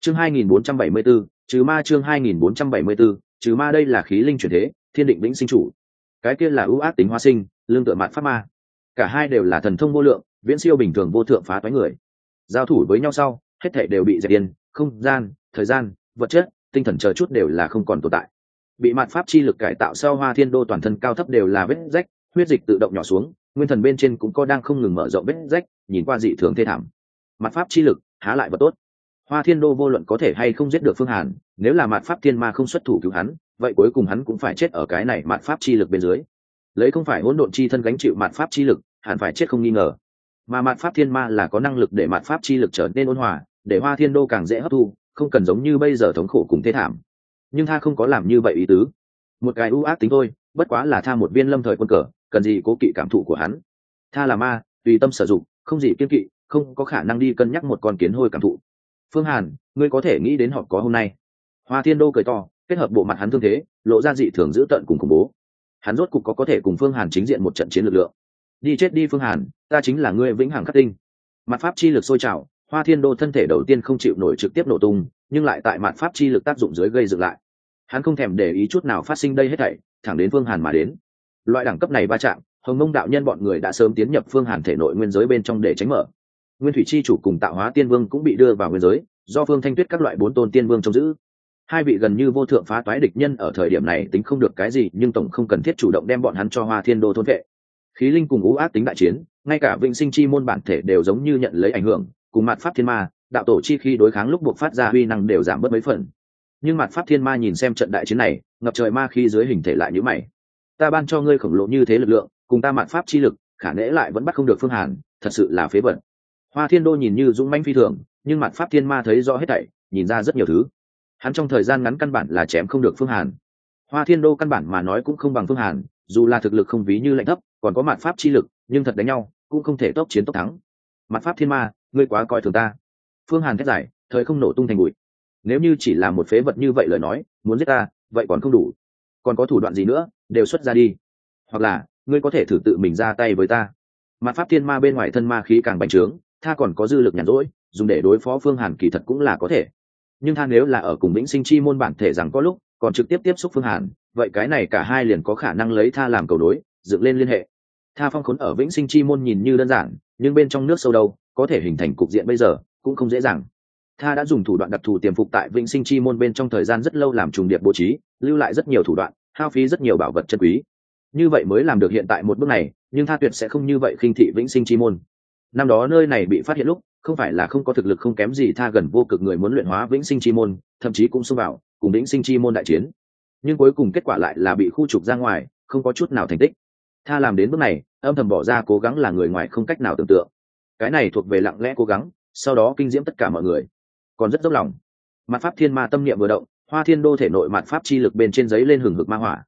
Chương 2474, trừ ma. Chương 2474, trừ ma. Đây là khí linh chuyển thế, thiên định vĩnh sinh chủ. Cái kia là ưu ác tính hóa sinh, lương tựa mạn pháp ma. Cả hai đều là thần thông vô lượng, viễn siêu bình thường vô thượng phá toái người. Giao thủ với nhau sau, hết thảy đều bị dẹp điên, không gian, thời gian, vật chất, tinh thần chờ chút đều là không còn tồn tại. Bị mạn pháp chi lực cải tạo sau Hoa Thiên Đô toàn thân cao thấp đều là vết rách, huyết dịch tự động nhỏ xuống, nguyên thần bên trên cũng có đang không ngừng mở rộng vết rách, nhìn qua dị thường thê thảm. Mạn pháp chi lực, há lại vật tốt. Hoa Thiên Đô vô luận có thể hay không giết được Phương Hàn, nếu là mạn pháp thiên ma không xuất thủ cứu hắn, vậy cuối cùng hắn cũng phải chết ở cái này mạn pháp chi lực bên dưới. Lấy không phải hỗn độn chi thân gánh chịu mạn pháp chi lực, hẳn phải chết không nghi ngờ. Mà mạn pháp thiên ma là có năng lực để mạn pháp chi lực trở nên ôn hòa, để Hoa Thiên Đô càng dễ hấp thu, không cần giống như bây giờ thống khổ cùng thế thảm. Nhưng tha không có làm như vậy ý tứ. Một cái ưu ác tính thôi, bất quá là tha một viên lâm thời quân cờ, cần gì cố kỵ cảm thụ của hắn. Tha là ma, tùy tâm sử dụng, không gì kiêng kỵ, không có khả năng đi cân nhắc một con kiến hôi cảm thụ. Phương Hàn, ngươi có thể nghĩ đến họ có hôm nay. Hoa Thiên Đô cười to, kết hợp bộ mặt hắn thương thế, lộ ra dị thường dữ tợn cùng khủng bố. Hắn rốt cục có thể cùng Phương Hàn chính diện một trận chiến lực lượng. Đi chết đi Phương Hàn, ta chính là ngươi vĩnh hằng khắc tinh. Mặt pháp chi lực sôi trào, Hoa Thiên Đô thân thể đầu tiên không chịu nổi trực tiếp nổ tung, nhưng lại tại mặt pháp chi lực tác dụng dưới gây dựng lại. Hắn không thèm để ý chút nào phát sinh đây hết thảy, thẳng đến Phương Hàn mà đến. Loại đẳng cấp này va chạm, Hồng Mông đạo nhân bọn người đã sớm tiến nhập Phương Hàn thể nội nguyên giới bên trong để tránh mở. Nguyên thủy chi chủ cùng Tạo Hóa Tiên Vương cũng bị đưa vào nguyên giới, do Phương Thanh Tuyết các loại 4 tôn tiên vương trông giữ. Hai vị gần như vô thượng phá toái địch nhân ở thời điểm này tính không được cái gì, nhưng tổng không cần thiết chủ động đem bọn hắn cho Hoa Thiên Đô thôn vệ. Khí linh cùng ưu ác tính đại chiến, ngay cả vĩnh sinh chi môn bản thể đều giống như nhận lấy ảnh hưởng, cùng mạt pháp thiên ma, đạo tổ chi khi đối kháng lúc buộc phát ra uy năng đều giảm bớt mấy phần. Nhưng mạt pháp thiên ma nhìn xem trận đại chiến này, ngập trời ma khí dưới hình thể lại như mày. Ta ban cho ngươi khổng lồ như thế lực lượng, cùng ta mạt pháp chi lực, khả nễ lại vẫn bắt không được Phương Hàn, thật sự là phế vật. Hoa Thiên Đô nhìn như dũng mãnh phi thường, nhưng mạt pháp thiên ma thấy rõ hết thảy, nhìn ra rất nhiều thứ. Hắn trong thời gian ngắn căn bản là chém không được Phương Hàn. Hoa Thiên Đô căn bản mà nói cũng không bằng Phương Hàn, dù là thực lực không ví như lạnh thấp, còn có mạt pháp chi lực, nhưng thật đánh nhau cũng không thể tốc chiến tốc thắng. Mạt pháp thiên ma, ngươi quá coi thường ta. Phương Hàn thét giải, thời không nổ tung thành bụi. Nếu như chỉ là một phế vật như vậy lời nói, muốn giết ta, vậy còn không đủ. Còn có thủ đoạn gì nữa, đều xuất ra đi. Hoặc là, ngươi có thể thử tự mình ra tay với ta. Mạt pháp thiên ma bên ngoài thân ma khí càng bành trướng, tha còn có dư lực nhàn rỗi, dùng để đối phó Phương Hàn kỳ thật cũng là có thể. Nhưng tha nếu là ở cùng vĩnh sinh chi môn bản thể rằng có lúc còn trực tiếp tiếp xúc Phương Hàn, vậy cái này cả hai liền có khả năng lấy tha làm cầu đối, dựng lên liên hệ. Tha phong khốn ở vĩnh sinh chi môn nhìn như đơn giản, nhưng bên trong nước sâu đâu có thể hình thành cục diện bây giờ cũng không dễ dàng. Tha đã dùng thủ đoạn đặc thù tiềm phục tại vĩnh sinh chi môn bên trong thời gian rất lâu, làm trùng điệp bố trí, lưu lại rất nhiều thủ đoạn, hao phí rất nhiều bảo vật chân quý, như vậy mới làm được hiện tại một bước này. Nhưng tha tuyệt sẽ không như vậy khinh thị vĩnh sinh chi môn. Năm đó nơi này bị phát hiện lúc, không phải là không có thực lực không kém gì tha gần vô cực người muốn luyện hóa vĩnh sinh chi môn, thậm chí cũng xông vào cùng vĩnh sinh chi môn đại chiến, nhưng cuối cùng kết quả lại là bị khu trục ra ngoài, không có chút nào thành tích. Tha làm đến bước này, âm thầm bỏ ra cố gắng là người ngoài không cách nào tưởng tượng. Cái này thuộc về lặng lẽ cố gắng, sau đó kinh diễm tất cả mọi người, còn rất dốc lòng. Mạt pháp thiên ma tâm niệm vừa động, Hoa Thiên Đô thể nội mạt pháp chi lực bên trên giấy lên hừng hực ma hỏa.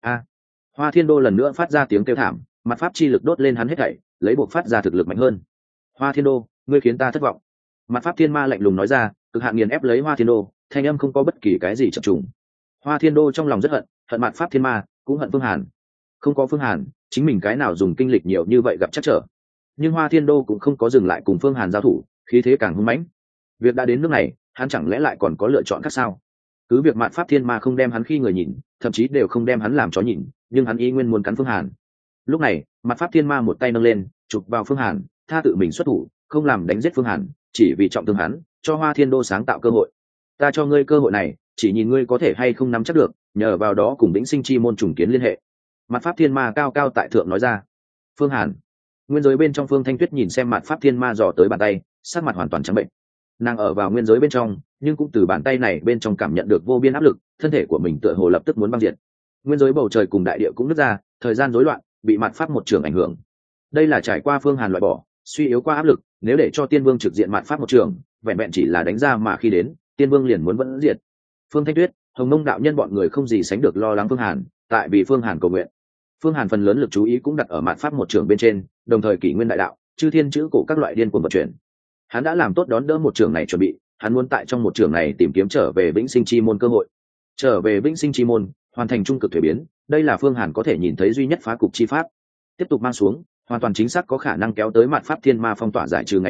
Hoa Thiên Đô lần nữa phát ra tiếng kêu thảm, mạt pháp chi lực đốt lên hắn hết thảy, lấy buộc phát ra thực lực mạnh hơn. Hoa Thiên Đô, ngươi khiến ta thất vọng. Mạt pháp thiên ma lạnh lùng nói ra, cực hạn nghiền ép lấy Hoa Thiên Đô, thanh âm không có bất kỳ cái gì chập trùng. Hoa Thiên Đô trong lòng rất hận, hận mạt pháp thiên ma, cũng hận Phương Hàn. Không có Phương Hàn, chính mình cái nào dùng kinh lịch nhiều như vậy gặp chắc trở. Nhưng Hoa Thiên Đô cũng không có dừng lại cùng Phương Hàn giao thủ, khí thế càng hung mãnh. Việc đã đến nước này, hắn chẳng lẽ lại còn có lựa chọn khác sao? Cứ việc mạt pháp thiên ma không đem hắn khi người nhìn, thậm chí đều không đem hắn làm chó nhìn, nhưng hắn ý nguyên muốn cắn Phương Hàn. Lúc này, mạt pháp thiên ma một tay nâng lên, chụp vào Phương Hàn, tha tự mình xuất thủ, không làm đánh giết Phương Hàn, chỉ vì trọng thương hắn, cho Hoa Thiên Đô sáng tạo cơ hội. Ta cho ngươi cơ hội này, chỉ nhìn ngươi có thể hay không nắm chắc được, nhờ vào đó cùng vĩnh sinh chi môn trùng kiến liên hệ. Mạt pháp thiên ma cao cao tại thượng nói ra. Phương Hàn. Nguyên giới bên trong Phương Thanh Tuyết nhìn xem mạt pháp thiên ma dò tới bàn tay, sắc mặt hoàn toàn trắng bệnh. Nàng ở vào nguyên giới bên trong, nhưng cũng từ bàn tay này bên trong cảm nhận được vô biên áp lực, thân thể của mình tựa hồ lập tức muốn băng diệt. Nguyên giới bầu trời cùng đại địa cũng nứt ra, thời gian rối loạn, bị mạt pháp một trường ảnh hưởng. Đây là trải qua Phương Hàn loại bỏ, suy yếu qua áp lực, nếu để cho tiên vương trực diện mạt pháp một trường, vẹn vẹn chỉ là đánh ra mà khi đến, tiên vương liền muốn vẫn diệt. Phương Thanh Tuyết, Hồng Mông đạo nhân bọn người không gì sánh được lo lắng Phương Hàn, tại vì Phương Hàn cầu nguyện. Phương Hàn phần lớn lực chú ý cũng đặt ở mạt pháp một trường bên trên, đồng thời kỷ nguyên đại đạo, chư thiên chữ cổ các loại điên cuồng vận chuyển. Hắn đã làm tốt đón đỡ một trường này chuẩn bị, hắn muốn tại trong một trường này tìm kiếm trở về vĩnh sinh chi môn cơ hội. Trở về vĩnh sinh chi môn, hoàn thành trung cực thuế biến, đây là Phương Hàn có thể nhìn thấy duy nhất phá cục chi pháp. Tiếp tục mang xuống, hoàn toàn chính xác có khả năng kéo tới mạt pháp thiên ma phong tỏa giải trừ ngày đó,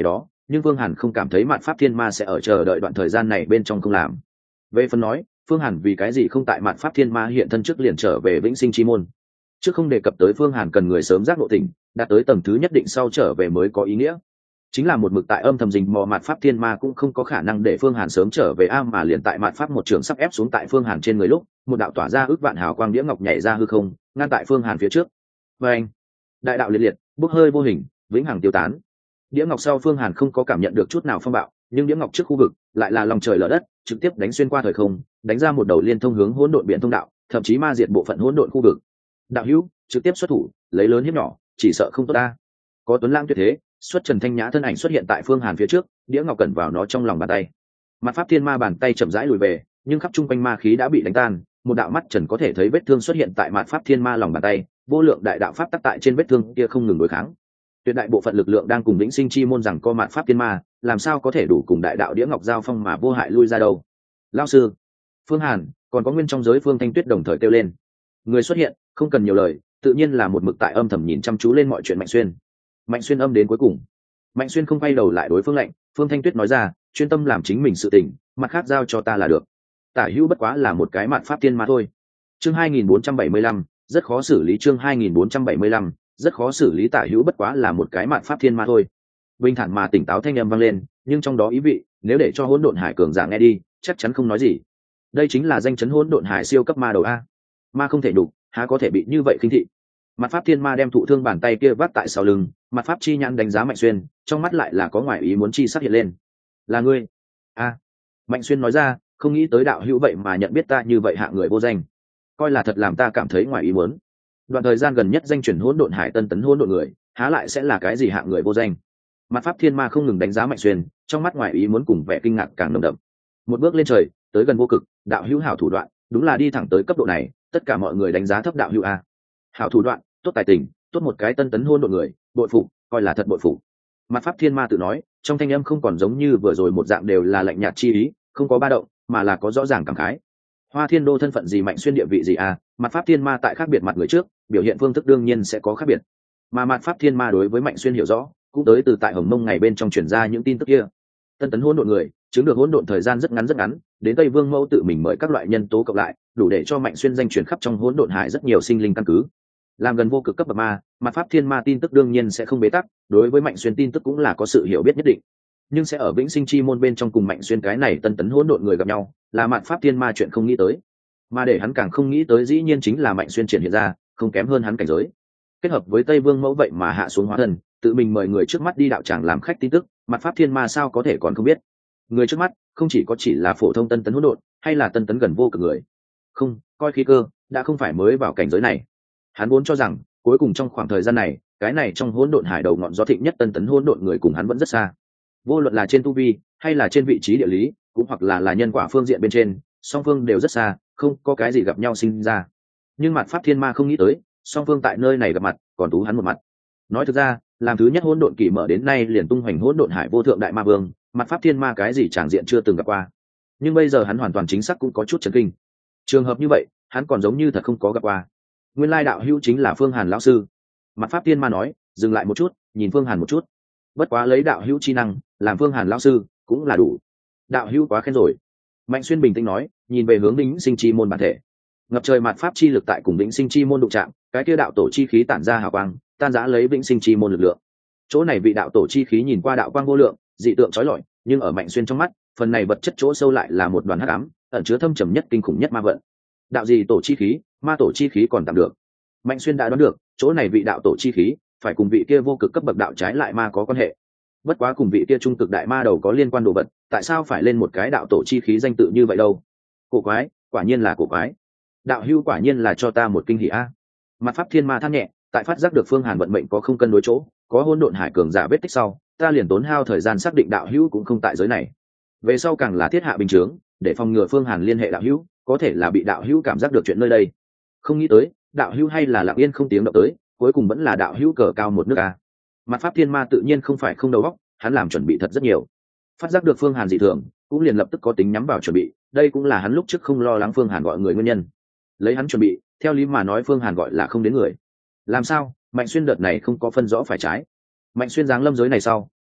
nhưng Phương Hàn không cảm thấy Mạt Pháp Thiên Ma sẽ ở chờ đợi đoạn thời gian này bên trong không làm. Về phần nói Phương Hàn vì cái gì không tại Mạt Pháp Thiên Ma hiện thân trước liền trở về Vĩnh Sinh Chi Môn, trước không đề cập tới Phương Hàn cần người sớm giác ngộ tỉnh, đạt tới tầng thứ nhất định sau trở về mới có ý nghĩa. Chính là một mực tại âm thầm rình mò Mạt Pháp Thiên Ma cũng không có khả năng để Phương Hàn sớm trở về mà liền tại Mạt Pháp một trường sắp ép xuống tại Phương Hàn trên người lúc, một đạo tỏa ra ước vạn hào quang đĩa ngọc nhảy ra hư không, ngăn tại Phương Hàn phía trước. Và anh, đại đạo liệt liệt, bốc hơi vô hình, vĩnh hằng tiêu tán. Đĩa ngọc sau Phương Hàn không có cảm nhận được chút nào phong bạo, nhưng đĩa ngọc trước khu vực lại là lòng trời lở đất, trực tiếp đánh xuyên qua thời không, đánh ra một đầu liên thông hướng hỗn độn biển thông đạo, thậm chí ma diệt bộ phận hỗn độn khu vực. Đạo hữu trực tiếp xuất thủ, lấy lớn hiếp nhỏ, chỉ sợ không tốt ta. Có Tuấn Lãng tuyệt thế, xuất trần thanh nhã thân ảnh xuất hiện tại Phương Hàn phía trước, đĩa ngọc cẩn vào nó trong lòng bàn tay. Mặt Pháp Thiên Ma bàn tay chậm rãi lùi về, nhưng khắp trung quanh ma khí đã bị đánh tan, một đạo mắt trần có thể thấy vết thương xuất hiện tại Mặt Pháp Thiên Ma lòng bàn tay, vô lượng đại đạo pháp tắc tại trên vết thương kia không ngừng đối kháng. Tuyệt đại bộ phận lực lượng đang cùng Vĩnh Sinh Chi Môn rằng co Mạt Pháp Thiên Ma, làm sao có thể đủ cùng đại đạo đĩa ngọc giao phong mà vô hại lui ra đâu. Lão sư, Phương Hàn, còn có nguyên trong giới Phương Thanh Tuyết đồng thời kêu lên. Người xuất hiện, không cần nhiều lời, tự nhiên là một mực tại âm thầm nhìn chăm chú lên mọi chuyện Mạnh Xuyên. Mạnh Xuyên âm đến cuối cùng. Mạnh Xuyên không quay đầu lại đối Phương Lệnh, Phương Thanh Tuyết nói ra, chuyên tâm làm chính mình sự tình, mặt khác giao cho ta là được. Tả hữu bất quá là một cái Mạt Pháp Thiên Ma thôi. Chương 2475, rất khó xử lý. Chương 2475, rất khó xử lý. Tả hữu bất quá là một cái Mạt Pháp Thiên Ma thôi. Bình thản mà tỉnh táo thanh âm vang lên, nhưng trong đó ý vị, nếu để cho Hỗn Độn Hải cường giả nghe đi, chắc chắn không nói gì. Đây chính là danh chấn Hỗn Độn Hải siêu cấp ma đầu a. Ma không thể đủ, há có thể bị như vậy khinh thị. Mặt Pháp Thiên Ma đem thụ thương bàn tay kia vắt tại sau lưng, mặt Pháp chi nhãn đánh giá Mạnh Xuyên, trong mắt lại là có ngoài ý muốn chi sắc hiện lên. Là ngươi? A. Mạnh Xuyên nói ra, không nghĩ tới đạo hữu vậy mà nhận biết ta như vậy hạ người vô danh, coi là thật làm ta cảm thấy ngoài ý muốn. Đoạn thời gian gần nhất danh chuyển Hỗn Độn Hải tân tấn hỗn độn người, há lại sẽ là cái gì hạ người vô danh? Mặt Pháp Thiên Ma không ngừng đánh giá Mạnh Xuyên, trong mắt ngoài ý muốn cùng vẻ kinh ngạc càng nồng đậm. Một bước lên trời, tới gần vô cực, đạo hữu hảo thủ đoạn, đúng là đi thẳng tới cấp độ này, tất cả mọi người đánh giá thấp đạo hữu a. Hảo thủ đoạn, tốt tài tình, tốt một cái tân tấn hôn độn người, bội phụ, coi là thật bội phụ. Mặt Pháp Thiên Ma tự nói, trong thanh âm không còn giống như vừa rồi một dạng đều là lạnh nhạt chi ý, không có ba động, mà là có rõ ràng cảm khái. Hoa Thiên Đô thân phận gì, Mạnh Xuyên địa vị gì à? Mặt Pháp Thiên Ma tại khác biệt mặt người trước, biểu hiện phương thức đương nhiên sẽ có khác biệt. Mà Mặt Pháp Thiên Ma đối với Mạnh Xuyên hiểu rõ, cũng tới từ tại Hồng Mông ngày bên trong truyền ra những tin tức kia. Tân tấn hỗn độn người, chứng được hỗn độn thời gian rất ngắn, đến Tây Vương Mẫu tự mình mời các loại nhân tố cộng lại, đủ để cho Mạnh Xuyên danh truyền khắp trong hỗn độn hải rất nhiều sinh linh căn cứ. Làm gần vô cực cấp bậc ma, Mặt Pháp Thiên Ma tin tức đương nhiên sẽ không bế tắc, đối với Mạnh Xuyên tin tức cũng là có sự hiểu biết nhất định. Nhưng sẽ ở Vĩnh Sinh Chi Môn bên trong cùng Mạnh Xuyên cái này tân tấn hỗn độn người gặp nhau, là Mặt Pháp Thiên Ma chuyện không nghĩ tới. Mà để hắn càng không nghĩ tới dĩ nhiên chính là Mạnh Xuyên triển hiện ra, không kém hơn hắn cảnh giới. Kết hợp với Tây Vương Mẫu vậy mà hạ xuống hóa thân, tự mình mời người trước mắt đi đạo tràng làm khách tin tức, Mặt Pháp Thiên Ma sao có thể còn không biết. Người trước mắt không chỉ có chỉ là phổ thông tân tấn hỗn độn, hay là tân tấn gần vô cực người. Không, coi khí cơ, đã không phải mới vào cảnh giới này. Hắn vốn cho rằng, cuối cùng trong khoảng thời gian này, cái này trong hỗn độn hải đầu ngọn gió thịnh nhất tân tấn hỗn độn người cùng hắn vẫn rất xa. Vô luận là trên tu vi, hay là trên vị trí địa lý, cũng hoặc là nhân quả phương diện bên trên, song phương đều rất xa, không có cái gì gặp nhau sinh ra. Nhưng Mặt Pháp Thiên Ma không nghĩ tới, song phương tại nơi này gặp mặt, còn tú hắn một mặt. Nói thực ra, làm thứ nhất hỗn độn kỳ mở đến nay liền tung hoành hỗn độn hải vô thượng đại ma vương, Mặt Pháp Thiên Ma cái gì tràng diện chưa từng gặp qua. Nhưng bây giờ hắn hoàn toàn chính xác cũng có chút chấn kinh. Trường hợp như vậy, hắn còn giống như thật không có gặp qua. Nguyên lai đạo hữu chính là Phương Hàn lão sư. Mặt Pháp Thiên Ma nói, dừng lại một chút, nhìn Phương Hàn một chút. Bất quá lấy đạo hữu chi năng, làm Phương Hàn lão sư cũng là đủ. Đạo hữu quá khen rồi. Mạnh Xuyên bình tĩnh nói, nhìn về hướng Vĩnh Sinh Chi Môn bản thể. Ngập trời mạt pháp chi lực tại cùng Vĩnh Sinh Chi Môn đụng chạm, cái kia đạo tổ chi khí tản ra hào quang, tan rã lấy Vĩnh Sinh Chi Môn lực lượng. Chỗ này vị đạo tổ chi khí nhìn qua đạo quang vô lượng, dị tượng chói lọi, nhưng ở Mạnh Xuyên trong mắt, phần này vật chất chỗ sâu lại là một đoàn hắc ám, ẩn chứa thâm trầm nhất kinh khủng nhất ma vận. Đạo gì tổ chi khí, ma tổ chi khí còn tạm được. Mạnh Xuyên đã đoán được, chỗ này vị đạo tổ chi khí phải cùng vị kia vô cực cấp bậc đạo trái lại ma có quan hệ. Bất quá cùng vị kia trung cực đại ma đầu có liên quan đồ vật, tại sao phải lên một cái đạo tổ chi khí danh tự như vậy đâu? Cổ quái, quả nhiên là cổ quái. Đạo hưu quả nhiên là cho ta một kinh hỉ a. Mặt Pháp Thiên Ma than nhẹ, tại phát giác được Phương Hàn vận mệnh có không cân đối chỗ, có hỗn độn hải cường giả vết tích sau, ta liền tốn hao thời gian xác định đạo hữu cũng không tại giới này. Về sau càng là thiết hạ bình chướng, để phòng ngừa Phương Hàn liên hệ đạo hữu, có thể là bị đạo hữu cảm giác được chuyện nơi đây. Không nghĩ tới, đạo hữu hay là lặng yên không tiếng động tới, cuối cùng vẫn là đạo hữu cờ cao một nước a. Mặt Pháp Thiên Ma tự nhiên không phải không đầu óc, hắn làm chuẩn bị thật rất nhiều. Phát giác được Phương Hàn dị thường, cũng liền lập tức có tính nhắm vào chuẩn bị, đây cũng là hắn lúc trước không lo lắng Phương Hàn gọi người nguyên nhân. Lấy hắn chuẩn bị, theo lý mà nói Phương Hàn gọi là không đến người. Làm sao? Mạnh Xuyên đợt này không có phân rõ phải trái. Mạnh Xuyên giáng lâm giới này sau,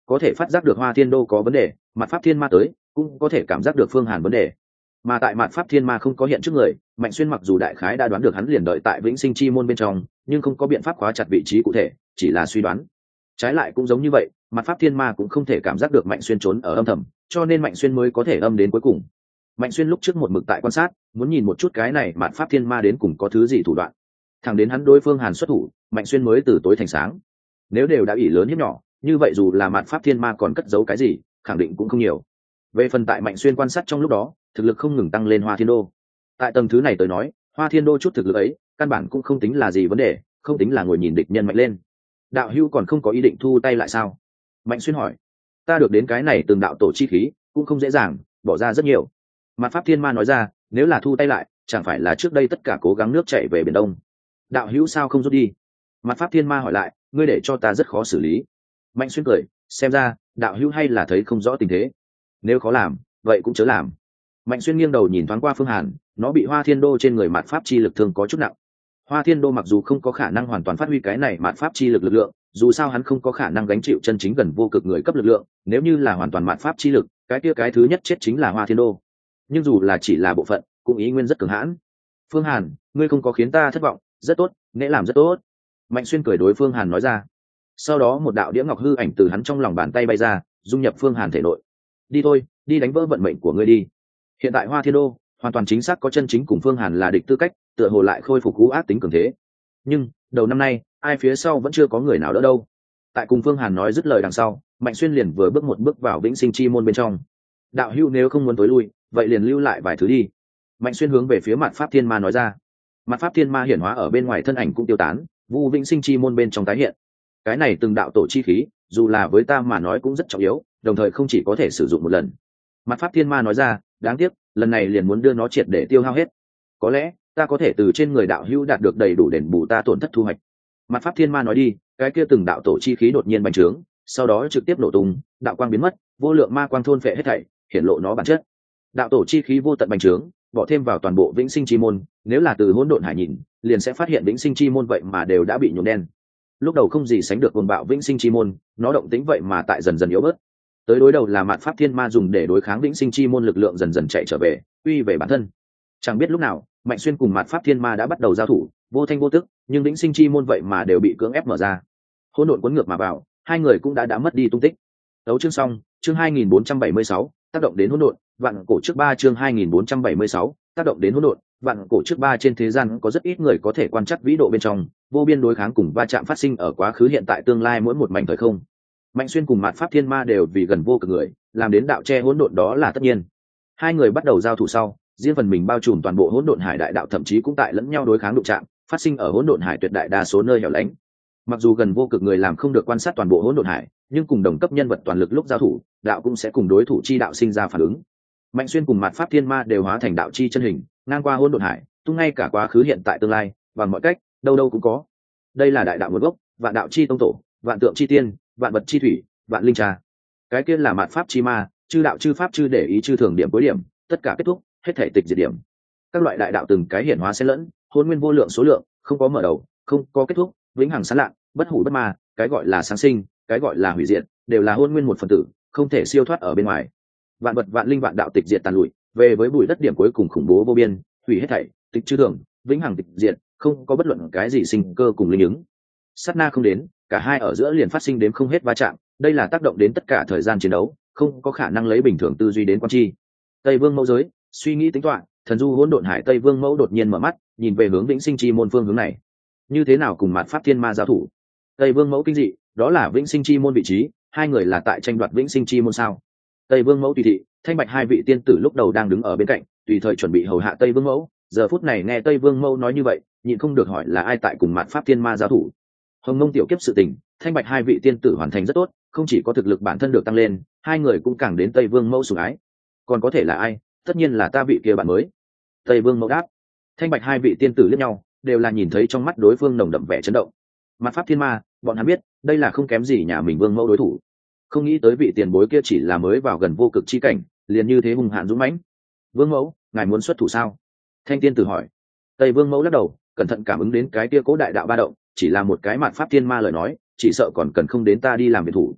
có thể phát giác được Hoa Thiên Đô có vấn đề, Mạt Pháp Thiên Ma tới cũng có thể cảm giác được Phương Hàn vấn đề. Mà tại Mạt Pháp Thiên Ma không có hiện trước người, Mạnh Xuyên mặc dù đại khái đã đoán được hắn liền đợi tại Vĩnh Sinh Chi môn bên trong, nhưng không có biện pháp khóa chặt vị trí cụ thể, chỉ là suy đoán. Trái lại cũng giống như vậy, Mạt Pháp Thiên Ma cũng không thể cảm giác được Mạnh Xuyên trốn ở âm thầm, cho nên Mạnh Xuyên mới có thể âm đến cuối cùng. Mạnh Xuyên lúc trước một mực tại quan sát, muốn nhìn một chút cái này Mạt Pháp Thiên Ma đến cùng có thứ gì thủ đoạn. Thẳng đến hắn đối Phương Hàn xuất thủ, Mạnh Xuyên mới từ tối thành sáng. Nếu đều đã ỷ lớn hiếp nhỏ, như vậy dù là Mạt Pháp Thiên Ma còn cất giấu cái gì, khẳng định cũng không nhiều. Về phần tại Mạnh Xuyên quan sát trong lúc đó, thực lực không ngừng tăng lên Hoa Thiên Đô. Tại tầng thứ này tới nói, Hoa Thiên Đô chút thực lực ấy, căn bản cũng không tính là gì vấn đề, không tính là ngồi nhìn địch nhân mạnh lên. Đạo hữu còn không có ý định thu tay lại sao? Mạnh Xuyên hỏi. Ta được đến cái này từng đạo tổ chi khí, cũng không dễ dàng, bỏ ra rất nhiều. Mạt Pháp Thiên Ma nói ra, nếu là thu tay lại, chẳng phải là trước đây tất cả cố gắng nước chảy về biển đông. Đạo hữu sao không rút đi? Mạt Pháp Thiên Ma hỏi lại, ngươi để cho ta rất khó xử lý. Mạnh Xuyên cười, xem ra đạo hữu hay là thấy không rõ tình thế. Nếu khó làm, vậy cũng chớ làm. Mạnh Xuyên nghiêng đầu nhìn thoáng qua Phương Hàn, nó bị Hoa Thiên Đô trên người mạt pháp chi lực thương có chút nặng. Hoa Thiên Đô mặc dù không có khả năng hoàn toàn phát huy cái này mạt pháp chi lực lực lượng, dù sao hắn không có khả năng gánh chịu chân chính gần vô cực người cấp lực lượng, nếu như là hoàn toàn mạt pháp chi lực, cái kia cái thứ nhất chết chính là Hoa Thiên Đô. Nhưng dù là chỉ là bộ phận, cũng ý nguyên rất cường hãn. Phương Hàn, ngươi không có khiến ta thất vọng, rất tốt, nghĩa làm rất tốt. Mạnh Xuyên cười đối Phương Hàn nói ra. Sau đó một đạo đĩa ngọc hư ảnh từ hắn trong lòng bàn tay bay ra, dung nhập Phương Hàn thể nội. Đi thôi, đi đánh vỡ vận mệnh của ngươi đi. Hiện tại Hoa Thiên Đô hoàn toàn chính xác có chân chính cùng Phương Hàn là địch tư cách, tựa hồ lại khôi phục cú ác tính cường thế. Nhưng đầu năm nay, ai phía sau vẫn chưa có người nào đỡ đâu. Tại cùng Phương Hàn nói dứt lời đằng sau, Mạnh Xuyên liền vừa bước một bước vào Vĩnh Sinh Chi môn bên trong. Đạo hữu nếu không muốn tối lui, vậy liền lưu lại vài thứ đi. Mạnh Xuyên hướng về phía Mạt Pháp Thiên Ma nói ra. Mạt Pháp Thiên Ma hiển hóa ở bên ngoài thân ảnh cũng tiêu tán, Vu Vĩnh Sinh Chi môn bên trong tái hiện. Cái này từng đạo tổ chi khí, dù là với ta mà nói cũng rất trọng yếu, đồng thời không chỉ có thể sử dụng một lần. Mạt Pháp Thiên Ma nói ra, đáng tiếc lần này liền muốn đưa nó triệt để tiêu hao hết. Có lẽ ta có thể từ trên người đạo hữu đạt được đầy đủ đền bù ta tổn thất thu hoạch. Mạt Pháp Thiên Ma nói đi, cái kia từng đạo tổ chi khí đột nhiên bành trướng, sau đó trực tiếp nổ tung, đạo quang biến mất, vô lượng ma quang thôn phệ hết thảy, hiển lộ nó bản chất. Đạo tổ chi khí vô tận bành trướng, bỏ thêm vào toàn bộ Vĩnh Sinh Chi môn, nếu là từ hỗn độn hải nhìn, liền sẽ phát hiện Vĩnh Sinh Chi môn vậy mà đều đã bị nhuộm đen. Lúc đầu không gì sánh được cuồng bạo Vĩnh Sinh Chi môn, nó động tĩnh vậy mà tại dần dần yếu bớt. Tới đối đầu là Mạt Pháp Thiên Ma dùng để đối kháng Vĩnh Sinh Chi môn lực lượng dần dần chạy trở về, uy về bản thân. Chẳng biết lúc nào, Mạnh Xuyên cùng Mạt Pháp Thiên Ma đã bắt đầu giao thủ, vô thanh vô tức, nhưng Vĩnh Sinh Chi môn vậy mà đều bị cưỡng ép mở ra. Hỗn độn cuốn ngược mà vào, hai người cũng đã mất đi tung tích. Đấu chương xong, chương 2476, tác động đến hỗn độn, vạn cổ trước 3 chương 2476, tác động đến hỗn độn, vạn cổ trước 3 trên thế gian có rất ít người có thể quan trắc vĩ độ bên trong, vô biên đối kháng cùng va chạm phát sinh ở quá khứ hiện tại tương lai mỗi một mảnh thời không. Mạnh Xuyên cùng Mạt Pháp Thiên Ma đều vì gần vô cực người, làm đến đạo che hỗn độn đó là tất nhiên. Hai người bắt đầu giao thủ sau, riêng phần mình bao trùm toàn bộ hỗn độn hải đại đạo, thậm chí cũng tại lẫn nhau đối kháng đụng chạm, phát sinh ở hỗn độn hải tuyệt đại đa số nơi hẻo lánh. Mặc dù gần vô cực người làm không được quan sát toàn bộ hỗn độn hải, nhưng cùng đồng cấp nhân vật toàn lực lúc giao thủ, đạo cũng sẽ cùng đối thủ chi đạo sinh ra phản ứng. Mạnh Xuyên cùng Mạt Pháp Thiên Ma đều hóa thành đạo chi chân hình, ngang qua hỗn độn hải, tung ngay cả quá khứ hiện tại tương lai, bằng mọi cách, đâu đâu cũng có. Đây là đại đạo nguồn gốc, vạn đạo chi tông tổ, vạn tượng chi tiên, vạn vật chi thủy, vạn linh trà. Cái kia là Mạt Pháp chi ma, chư đạo chư pháp chư để ý chư thường điểm cuối điểm, tất cả kết thúc, hết thể tịch diệt điểm. Các loại đại đạo từng cái hiển hóa xen lẫn, hôn nguyên vô lượng số lượng, không có mở đầu, không có kết thúc, vĩnh hằng sáng lạng, bất hủ bất ma, cái gọi là sáng sinh, cái gọi là hủy diệt, đều là hôn nguyên một phần tử, không thể siêu thoát ở bên ngoài. Vạn vật vạn linh vạn đạo tịch diệt tàn lụi, về với bụi đất điểm cuối cùng khủng bố vô biên, hủy hết thảy, tịch chư thường, vĩnh hằng tịch diệt, không có bất luận cái gì sinh cơ cùng linh ứng. Sát na không đến, cả hai ở giữa liền phát sinh đến không hết va chạm, đây là tác động đến tất cả thời gian chiến đấu, không có khả năng lấy bình thường tư duy đến quan chi. Tây Vương Mẫu giới, suy nghĩ tính toán, thần du hỗn độn hải Tây Vương Mẫu đột nhiên mở mắt, nhìn về hướng Vĩnh Sinh Chi môn phương hướng này. Như thế nào cùng Mạt Pháp Thiên Ma giao thủ? Tây Vương Mẫu kinh dị, đó là Vĩnh Sinh Chi môn vị trí, hai người là tại tranh đoạt Vĩnh Sinh Chi môn sao? Tây Vương Mẫu tùy thị, Thanh Bạch hai vị tiên tử lúc đầu đang đứng ở bên cạnh, tùy thời chuẩn bị hầu hạ Tây Vương Mẫu, giờ phút này nghe Tây Vương Mẫu nói như vậy, nhịn không được hỏi là ai tại cùng Mạt Pháp Thiên Ma giao thủ. Hồng Mông tiểu kiếp sự tình, Thanh Bạch hai vị tiên tử hoàn thành rất tốt, không chỉ có thực lực bản thân được tăng lên, hai người cũng càng đến Tây Vương Mẫu sủng ái. Còn có thể là ai? Tất nhiên là ta vị kia bạn mới. Tây Vương Mẫu đáp. Thanh Bạch hai vị tiên tử liếc nhau, đều là nhìn thấy trong mắt đối phương nồng đậm vẻ chấn động. Mạt Pháp Thiên Ma, bọn hắn biết, đây là không kém gì nhà mình Vương Mẫu đối thủ. Không nghĩ tới vị tiền bối kia chỉ là mới vào gần vô cực chi cảnh, liền như thế hung hãn dũng mãnh. Vương Mẫu, ngài muốn xuất thủ sao? Thanh tiên tử hỏi. Tây Vương Mẫu lắc đầu, cẩn thận cảm ứng đến cái kia cố đại đạo ba động, chỉ là một cái Mạt Pháp Thiên Ma lời nói, chỉ sợ còn cần không đến ta đi làm viện thủ.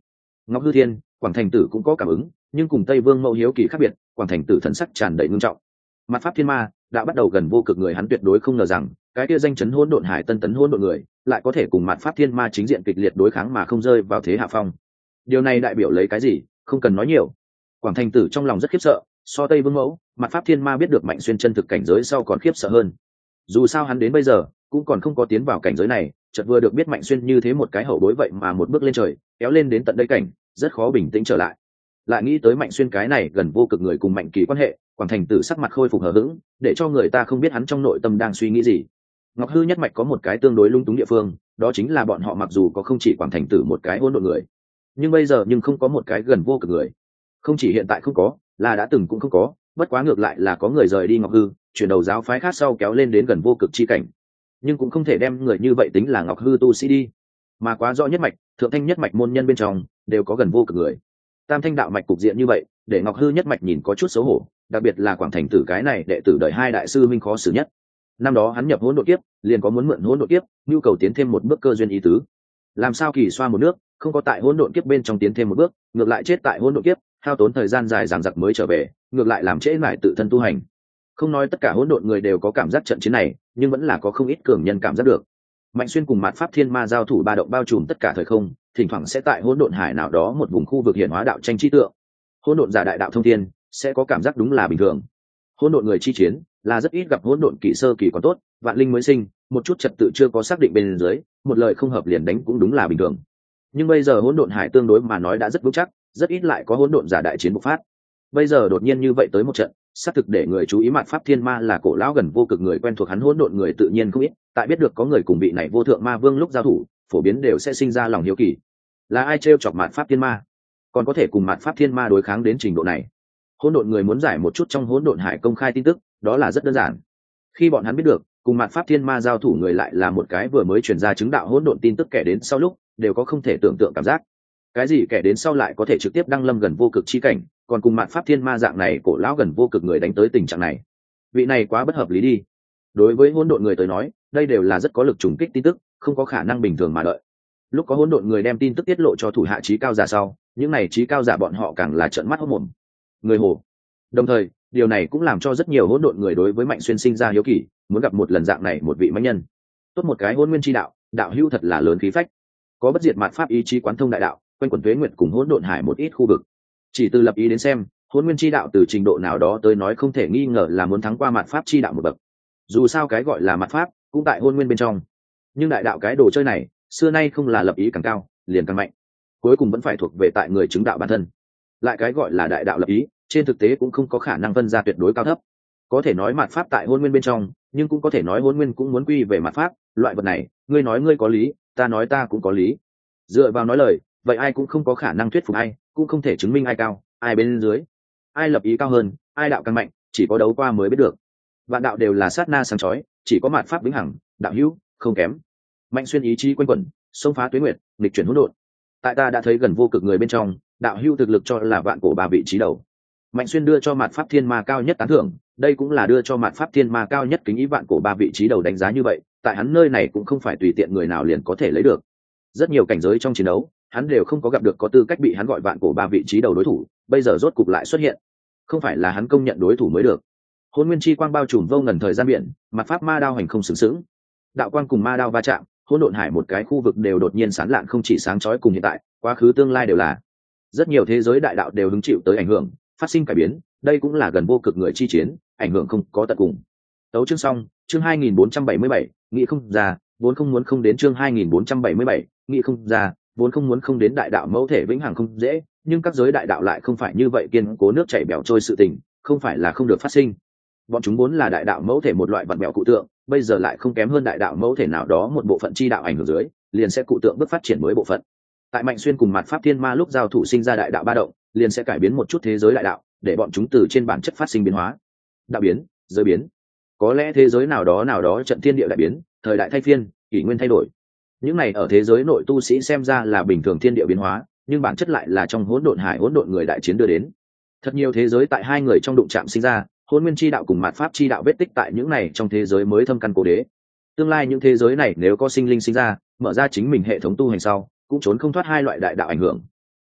Ngọc Hư Thiên, Quảng Thành Tử cũng có cảm ứng, nhưng cùng Tây Vương Mẫu hiếu kỳ khác biệt, Quảng Thành Tử thần sắc tràn đầy ngưng trọng. Mặt pháp thiên ma đã bắt đầu gần vô cực người, hắn tuyệt đối không ngờ rằng cái kia danh chấn hỗn độn hải tân tấn hỗn độn người lại có thể cùng mặt pháp thiên ma chính diện kịch liệt đối kháng mà không rơi vào thế hạ phong. Điều này đại biểu lấy cái gì không cần nói nhiều. Quảng Thành Tử trong lòng rất khiếp sợ, so Tây Vương Mẫu, mặt pháp thiên ma biết được Mạnh Xuyên chân thực cảnh giới sau còn khiếp sợ hơn. Dù sao hắn đến bây giờ cũng còn không có tiến vào cảnh giới này, chợt vừa được biết Mạnh Xuyên như thế một cái hậu bối vậy mà một bước lên trời kéo lên đến tận đây cảnh, rất khó bình tĩnh trở lại. Lại nghĩ tới Mạnh Xuyên cái này gần vô cực người cùng Mạnh Kỳ quan hệ, Quảng Thành Tử sắc mặt khôi phục hờ hững, để cho người ta không biết hắn trong nội tâm đang suy nghĩ gì. Ngọc Hư nhất mạch có một cái tương đối lung túng địa phương, đó chính là bọn họ mặc dù có không chỉ Quảng Thành Tử một cái hỗn độn người, nhưng bây giờ không có một cái gần vô cực người. Không chỉ hiện tại không có, là đã từng cũng không có, bất quá ngược lại là có người rời đi Ngọc Hư, chuyển đầu giáo phái khác sau kéo lên đến gần vô cực chi cảnh. Nhưng cũng không thể đem người như vậy tính là Ngọc Hư tu sĩ đi, mà quá rõ nhất mạch, thượng thanh nhất mạch môn nhân bên trong đều có gần vô cực người. Tam thanh đạo mạch cục diện như vậy, để Ngọc Hư nhất mạch nhìn có chút xấu hổ, đặc biệt là Quảng Thành Tử cái này đệ tử đời hai đại sư minh khó xử nhất. Năm đó hắn nhập hỗn độn kiếp, liền có muốn mượn hỗn độn kiếp, nhu cầu tiến thêm một bước cơ duyên ý tứ. Làm sao kỳ xoa một nước, không có tại hỗn độn kiếp bên trong tiến thêm một bước, ngược lại chết tại hỗn độn kiếp, hao tốn thời gian dài dằng dặc mới trở về, ngược lại làm trễ nải tự thân tu hành. Không nói tất cả hỗn độn người đều có cảm giác trận chiến này, nhưng vẫn là có không ít cường nhân cảm giác được. Mạnh Xuyên cùng Mạt Pháp Thiên Ma giao thủ ba động bao trùm tất cả thời không, thỉnh thoảng sẽ tại hỗn độn hải nào đó một vùng khu vực hiện hóa đạo tranh chi tượng. Hỗn độn giả đại đạo thông thiên sẽ có cảm giác đúng là bình thường. Hỗn độn người chi chiến là rất ít gặp hỗn độn kỳ sơ kỳ còn tốt, vạn linh mới sinh, một chút trật tự chưa có xác định bên dưới, một lời không hợp liền đánh cũng đúng là bình thường. Nhưng bây giờ hỗn độn hải tương đối mà nói đã rất vững chắc, rất ít lại có hỗn độn giả đại chiến bộc phát. Bây giờ đột nhiên như vậy tới một trận, xác thực để người chú ý. Mạt Pháp Thiên Ma là cổ lão gần vô cực người quen thuộc hắn hỗn độn người tự nhiên không ít, tại biết được có người cùng vị này vô thượng ma vương lúc giao thủ, phổ biến đều sẽ sinh ra lòng hiếu kỳ. Là ai trêu chọc Mạt Pháp Thiên Ma, còn có thể cùng Mạt Pháp Thiên Ma đối kháng đến trình độ này? Hỗn độn người muốn giải một chút trong hỗn độn hải công khai tin tức, đó là rất đơn giản. Khi bọn hắn biết được cùng Mạt Pháp Thiên Ma giao thủ người lại là một cái vừa mới truyền ra chứng đạo hỗn độn tin tức kẻ đến sau lúc, đều có không thể tưởng tượng cảm giác. Cái gì kẻ đến sau lại có thể trực tiếp đăng lâm gần vô cực chi cảnh, còn cùng Mạt Pháp Thiên Ma dạng này cổ lão gần vô cực người đánh tới tình trạng này, vị này quá bất hợp lý đi. Đối với hỗn độn người tới nói, đây đều là rất có lực trùng kích tin tức, không có khả năng bình thường mà đợi. Lúc có hỗn độn người đem tin tức tiết lộ cho thủ hạ trí cao giả sau, những này trí cao giả bọn họ càng là trợn mắt hốt mồm, người hồ. Đồng thời, điều này cũng làm cho rất nhiều hỗn độn người đối với Mạnh Xuyên sinh ra hiếu kỳ, muốn gặp một lần dạng này một vị mãnh nhân. Tốt một cái hỗn nguyên chi đạo, đạo hữu thật là lớn khí phách, có bất diệt mạt pháp ý chí quán thông đại đạo, quanh quẩn tuế nguyện cùng hỗn độn hải một ít khu vực. Chỉ từ lập ý đến xem, hỗn nguyên chi đạo từ trình độ nào đó tới nói không thể nghi ngờ là muốn thắng qua mạt pháp chi đạo một bậc. Dù sao cái gọi là mạt pháp cũng tại hỗn nguyên bên trong, nhưng đại đạo cái đồ chơi này xưa nay không là lập ý càng cao liền càng mạnh, cuối cùng vẫn phải thuộc về tại người chứng đạo bản thân. Lại cái gọi là đại đạo lập ý, trên thực tế cũng không có khả năng phân ra tuyệt đối cao thấp. Có thể nói mạt pháp tại hỗn nguyên bên trong, nhưng cũng có thể nói hỗn nguyên cũng muốn quy về mạt pháp. Loại vật này, ngươi nói ngươi có lý, ta nói ta cũng có lý. Dựa vào nói lời, vậy ai cũng không có khả năng thuyết phục ai, cũng không thể chứng minh ai cao, ai bên dưới, ai lập ý cao hơn, ai đạo càng mạnh, chỉ có đấu qua mới biết được. Vạn đạo đều là sát na sáng chói, chỉ có mạt pháp vĩnh hằng, đạo hữu không kém. Mạnh Xuyên ý chí quanh quẩn, xông phá tuế nguyệt, nghịch chuyển hỗn độn. Tại ta đã thấy gần vô cực người bên trong, đạo hữu thực lực cho là vạn cổ ba vị trí đầu. Mạnh Xuyên đưa cho Mạt Pháp Thiên Ma cao nhất tán thưởng, đây cũng là đưa cho Mạt Pháp Thiên Ma cao nhất kính ý. Vạn cổ ba vị trí đầu đánh giá như vậy, tại hắn nơi này cũng không phải tùy tiện người nào liền có thể lấy được. Rất nhiều cảnh giới trong chiến đấu, hắn đều không có gặp được có tư cách bị hắn gọi vạn cổ ba vị trí đầu đối thủ, bây giờ rốt cục lại xuất hiện, không phải là hắn công nhận đối thủ mới được. Hỗn nguyên chi quang bao trùm vô ngần thời gian biển, Mạt Pháp ma đao hành không sừng sững, đạo quang cùng ma đao va chạm, hỗn độn hải một cái khu vực đều đột nhiên sáng lạn, không chỉ sáng chói cùng hiện tại, quá khứ tương lai đều là. Rất nhiều thế giới đại đạo đều hứng chịu tới ảnh hưởng, phát sinh cải biến, đây cũng là gần vô cực người chi chiến, ảnh hưởng không có tận cùng. Tấu chương xong, chương 2477, nghĩ không ra, vốn không muốn không đến. Chương 2477, nghĩ không ra, vốn không muốn không đến. Đại đạo mẫu thể vĩnh hằng không dễ, nhưng các giới đại đạo lại không phải như vậy kiên cố nước chảy bèo trôi sự tình, không phải là không được phát sinh. Bọn chúng vốn là đại đạo mẫu thể một loại vật mẹo cụ tượng, bây giờ lại không kém hơn đại đạo mẫu thể nào đó một bộ phận chi đạo ảnh hưởng dưới, liền sẽ cụ tượng bước phát triển mới bộ phận. Tại Mạnh Xuyên cùng Mạt Pháp Thiên Ma lúc giao thủ sinh ra đại đạo ba động, liền sẽ cải biến một chút thế giới đại đạo, để bọn chúng từ trên bản chất phát sinh biến hóa. Đạo biến, giới biến. Có lẽ thế giới nào đó trận thiên địa đại biến, thời đại thay phiên, kỷ nguyên thay đổi. Những này ở thế giới nội tu sĩ xem ra là bình thường thiên địa biến hóa, nhưng bản chất lại là trong hỗn độn hải hỗn độn người đại chiến đưa đến. Thật nhiều thế giới tại hai người trong đụng chạm sinh ra, hỗn nguyên chi đạo cùng mạt pháp chi đạo vết tích tại những này trong thế giới mới thâm căn cố đế. Tương lai những thế giới này nếu có sinh linh sinh ra, mở ra chính mình hệ thống tu hành sau, cũng trốn không thoát hai loại đại đạo ảnh hưởng.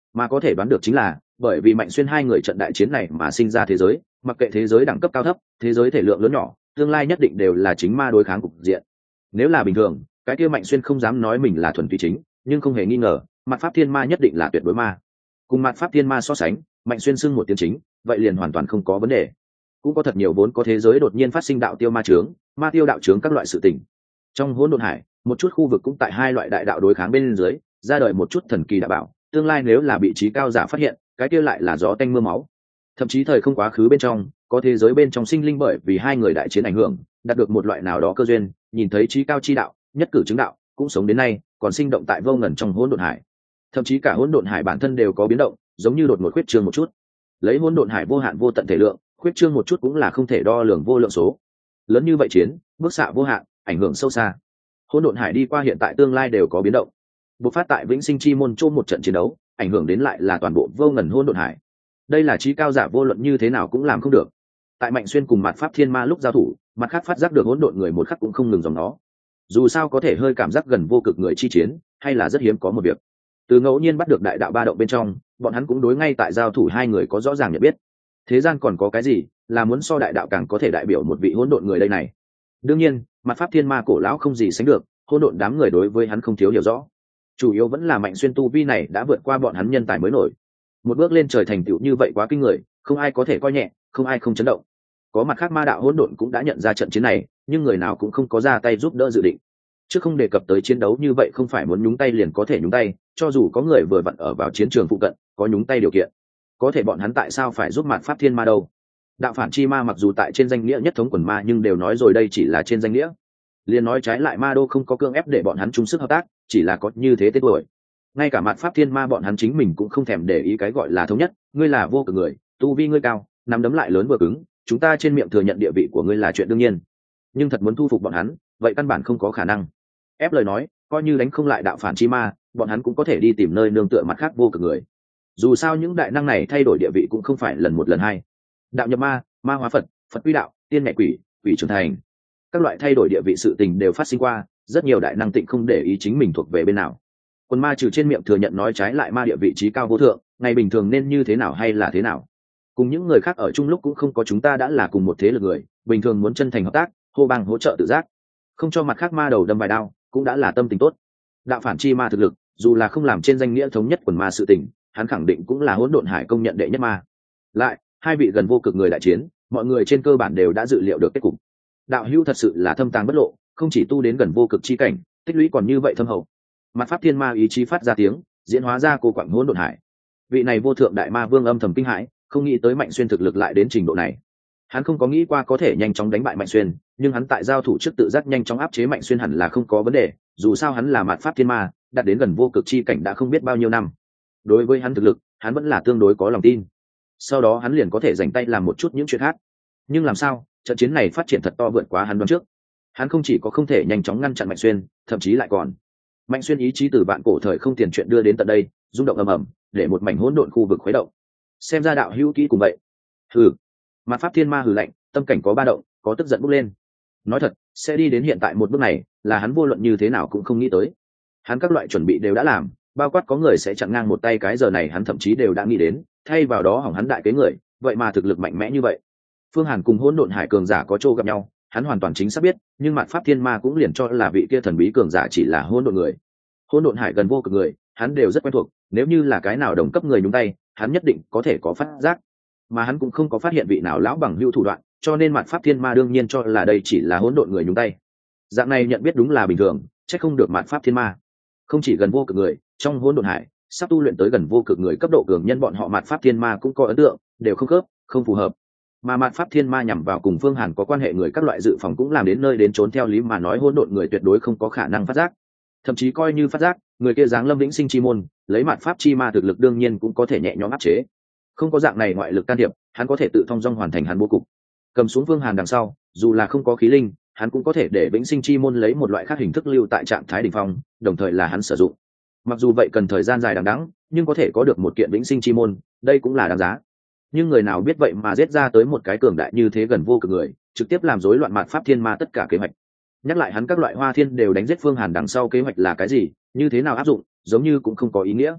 Mà có thể đoán được chính là bởi vì Mạnh Xuyên hai người trận đại chiến này mà sinh ra thế giới, mặc kệ thế giới đẳng cấp cao thấp, thế giới thể lượng lớn nhỏ, tương lai nhất định đều là chính ma đối kháng cục diện. Nếu là bình thường, cái kia Mạnh Xuyên không dám nói mình là thuần túy chính, nhưng không hề nghi ngờ, mặt pháp thiên ma nhất định là tuyệt đối ma. Cùng mặt pháp thiên ma so sánh, Mạnh Xuyên xưng một tiếng chính, vậy liền hoàn toàn không có vấn đề. Cũng có thật nhiều vốn có thế giới đột nhiên phát sinh đạo tiêu ma chướng, ma tiêu đạo chướng các loại sự tình. Trong hỗn độn hải, một chút khu vực cũng tại hai loại đại đạo đối kháng bên dưới, ra đời một chút thần kỳ đạo bảo, tương lai nếu là bị trí cao giả phát hiện, cái kia lại là gió tanh mưa máu. Thậm chí thời không quá khứ bên trong, có thế giới bên trong sinh linh bởi vì hai người đại chiến ảnh hưởng, đạt được một loại nào đó cơ duyên, nhìn thấy trí cao chi đạo, nhất cử chứng đạo, cũng sống đến nay, còn sinh động tại vô ngần trong hỗn độn hải. Thậm chí cả hỗn độn hải bản thân đều có biến động, giống như đột ngột khuyết trương một chút. Lấy hỗn độn hải vô hạn vô tận thể lượng, khuyết trương một chút cũng là không thể đo lường vô lượng số. Lớn như vậy chiến, bức xạ vô hạn, ảnh hưởng sâu xa. Hỗn độn hải đi qua hiện tại tương lai đều có biến động. Bộc phát tại Vĩnh Sinh Chi môn chôn một trận chiến đấu, ảnh hưởng đến lại là toàn bộ vô ngần hỗn độn hải. Đây là trí cao giả vô luận như thế nào cũng làm không được. Tại Mạnh Xuyên cùng mặt pháp thiên ma lúc giao thủ, mặt khác phát giác được hỗn độn người một khắc cũng không ngừng dòng nó. Dù sao có thể hơi cảm giác gần vô cực người chi chiến, hay là rất hiếm có một việc. Từ ngẫu nhiên bắt được đại đạo ba động bên trong, bọn hắn cũng đối ngay tại giao thủ hai người có rõ ràng nhận biết. Thế gian còn có cái gì là muốn so đại đạo càng có thể đại biểu một vị hỗn độn người đây này? Đương nhiên, mặt pháp thiên ma cổ lão không gì sánh được, hỗn độn đám người đối với hắn không thiếu hiểu rõ. Chủ yếu vẫn là Mạnh Xuyên tu vi này đã vượt qua bọn hắn nhân tài mới nổi. Một bước lên trời thành tựu như vậy quá kinh người, không ai có thể coi nhẹ, không ai không chấn động. Có mặt khác ma đạo hỗn độn cũng đã nhận ra trận chiến này, nhưng người nào cũng không có ra tay giúp đỡ dự định. Chứ không đề cập tới chiến đấu như vậy không phải muốn nhúng tay liền có thể nhúng tay, cho dù có người vừa vặn ở vào chiến trường phụ cận, có nhúng tay điều kiện. Có thể bọn hắn tại sao phải giúp mặt pháp thiên ma đâu? Đạo phản chi ma mặc dù tại trên danh nghĩa nhất thống quần ma nhưng đều nói rồi đây chỉ là trên danh nghĩa. Liền nói trái lại ma đô không có cưỡng ép để bọn hắn chung sức hợp tác, chỉ là có như thế tên tuổi. Ngay cả mặt pháp thiên ma bọn hắn chính mình cũng không thèm để ý cái gọi là thống nhất, ngươi là vô cực người, tu vi ngươi cao, nắm đấm lại lớn vừa cứng, chúng ta trên miệng thừa nhận địa vị của ngươi là chuyện đương nhiên. Nhưng thật muốn thu phục bọn hắn, vậy căn bản không có khả năng. Ép lời nói, coi như đánh không lại đạo phản chi ma, bọn hắn cũng có thể đi tìm nơi nương tựa mặt khác vô cực người. Dù sao những đại năng này thay đổi địa vị cũng không phải lần một lần hai. Đạo nhập ma, ma hóa Phật, Phật quy đạo, tiên nhẹ quỷ, quỷ trưởng thành. Các loại thay đổi địa vị sự tình đều phát sinh qua, rất nhiều đại năng tịnh không để ý chính mình thuộc về bên nào. Quân ma trừ trên miệng thừa nhận nói trái lại ma địa vị trí cao vô thượng, ngày bình thường nên như thế nào hay là thế nào. Cùng những người khác ở chung lúc cũng không có chúng ta đã là cùng một thế lực người, bình thường muốn chân thành hợp tác, hô bằng hỗ trợ tự giác. Không cho mặt khác ma đầu đâm vài đao, cũng đã là tâm tình tốt. Đạo phản chi ma thực lực, dù là không làm trên danh nghĩa thống nhất quần ma sự tình, hắn khẳng định cũng là hỗn độn hải công nhận đệ nhất ma. Lại, hai vị gần vô cực người đại chiến, mọi người trên cơ bản đều đã dự liệu được kết cục. Đạo hữu thật sự là thâm tàng bất lộ, không chỉ tu đến gần vô cực chi cảnh, tích lũy còn như vậy thâm hậu. Mặt pháp thiên ma ý chí phát ra tiếng, diễn hóa ra cô quặng hỗn độn hải. Vị này vô thượng đại ma vương âm thầm kinh hãi, không nghĩ tới Mạnh Xuyên thực lực lại đến trình độ này. Hắn không có nghĩ qua có thể nhanh chóng đánh bại Mạnh Xuyên, nhưng hắn tại giao thủ trước tự giác nhanh chóng áp chế Mạnh Xuyên hẳn là không có vấn đề, dù sao hắn là mặt pháp thiên ma, đạt đến gần vô cực chi cảnh đã không biết bao nhiêu năm. Đối với hắn thực lực, hắn vẫn là tương đối có lòng tin. Sau đó hắn liền có thể dành tay làm một chút những chuyện khác. Nhưng làm sao, trận chiến này phát triển thật to vượt quá hắn đoán trước. Hắn không chỉ có không thể nhanh chóng ngăn chặn Mạnh Xuyên, thậm chí lại còn Mạnh Xuyên ý chí từ vạn cổ thời không tiền chuyện đưa đến tận đây, rung động ầm ầm, để một mảnh hỗn độn khu vực khuấy động. Xem ra đạo hữu kỹ cùng vậy. Hừ. Mặt pháp thiên ma hừ lạnh, tâm cảnh có ba động, có tức giận bốc lên. Nói thật, sẽ đi đến hiện tại một bước này, là hắn vô luận như thế nào cũng không nghĩ tới. Hắn các loại chuẩn bị đều đã làm, bao quát có người sẽ chặn ngang một tay cái giờ này hắn thậm chí đều đã nghĩ đến, thay vào đó hỏng hắn đại kế người, vậy mà thực lực mạnh mẽ như vậy. Phương Hàn cùng hỗn độn hải cường giả có chỗ gặp nhau, hắn hoàn toàn chính xác biết, nhưng Mạn Pháp Thiên Ma cũng liền cho là vị kia thần bí cường giả chỉ là hỗn độn người. Hỗn độn hải gần vô cực người, hắn đều rất quen thuộc, nếu như là cái nào đồng cấp người nhúng tay, hắn nhất định có thể có phát giác. Mà hắn cũng không có phát hiện vị nào lão bằng hữu thủ đoạn, cho nên Mạn Pháp Thiên Ma đương nhiên cho là đây chỉ là hỗn độn người nhúng tay. Dạng này nhận biết đúng là bình thường, chắc không được Mạn Pháp Thiên Ma. Không chỉ gần vô cực người, trong hỗn độn hải, sắp tu luyện tới gần vô cực người cấp độ cường nhân bọn họ Mạn Pháp Thiên Ma cũng có ấn tượng, đều không khớp, không phù hợp. Mà Mạn Pháp Thiên Ma nhằm vào cùng Phương Hàn có quan hệ người các loại dự phòng cũng làm đến nơi đến trốn theo lý mà nói hỗn độn người tuyệt đối không có khả năng phát giác. Thậm chí coi như phát giác, người kia dáng lâm vĩnh sinh chi môn, lấy Mạn Pháp chi ma thực lực đương nhiên cũng có thể nhẹ nhõm áp chế. Không có dạng này ngoại lực can thiệp, hắn có thể tự thông dong hoàn thành hắn bố cục. Cầm xuống Phương Hàn đằng sau, dù là không có khí linh, hắn cũng có thể để vĩnh sinh chi môn lấy một loại khác hình thức lưu tại trạng thái đỉnh phong, đồng thời là hắn sử dụng. Mặc dù vậy cần thời gian dài đằng đẵng, nhưng có thể có được một kiện vĩnh sinh chi môn, đây cũng là đáng giá. Nhưng người nào biết vậy mà giết ra tới một cái cường đại như thế gần vô cực người, trực tiếp làm rối loạn Mạn Pháp Thiên Ma tất cả kế hoạch. Nhắc lại hắn các loại hoa thiên đều đánh giết Phương Hàn đằng sau kế hoạch là cái gì, như thế nào áp dụng, giống như cũng không có ý nghĩa.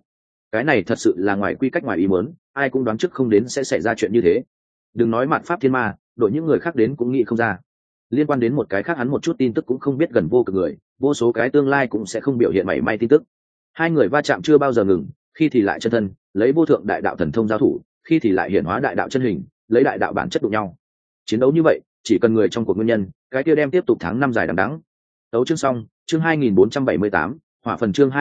cái này thật sự là ngoài quy cách ngoài ý muốn, ai cũng đoán trước không đến sẽ xảy ra chuyện như thế. Đừng nói mạt pháp thiên ma, đội những người khác đến cũng nghĩ không ra. Liên quan đến một cái khác hắn một chút tin tức cũng không biết, gần vô cực người, vô số cái tương lai cũng sẽ không biểu hiện mảy may tin tức. Hai người va chạm chưa bao giờ ngừng, khi thì lại chân thân lấy vô thượng đại đạo thần thông giao thủ, khi thì lại hiển hóa đại đạo chân hình lấy đại đạo bản chất đụng nhau. Chiến đấu như vậy chỉ cần người trong cuộc nguyên nhân, cái kia đem tiếp tục tháng năm dài đằng đẵng. Đấu chương xong, chương 2478, hỏa phần chương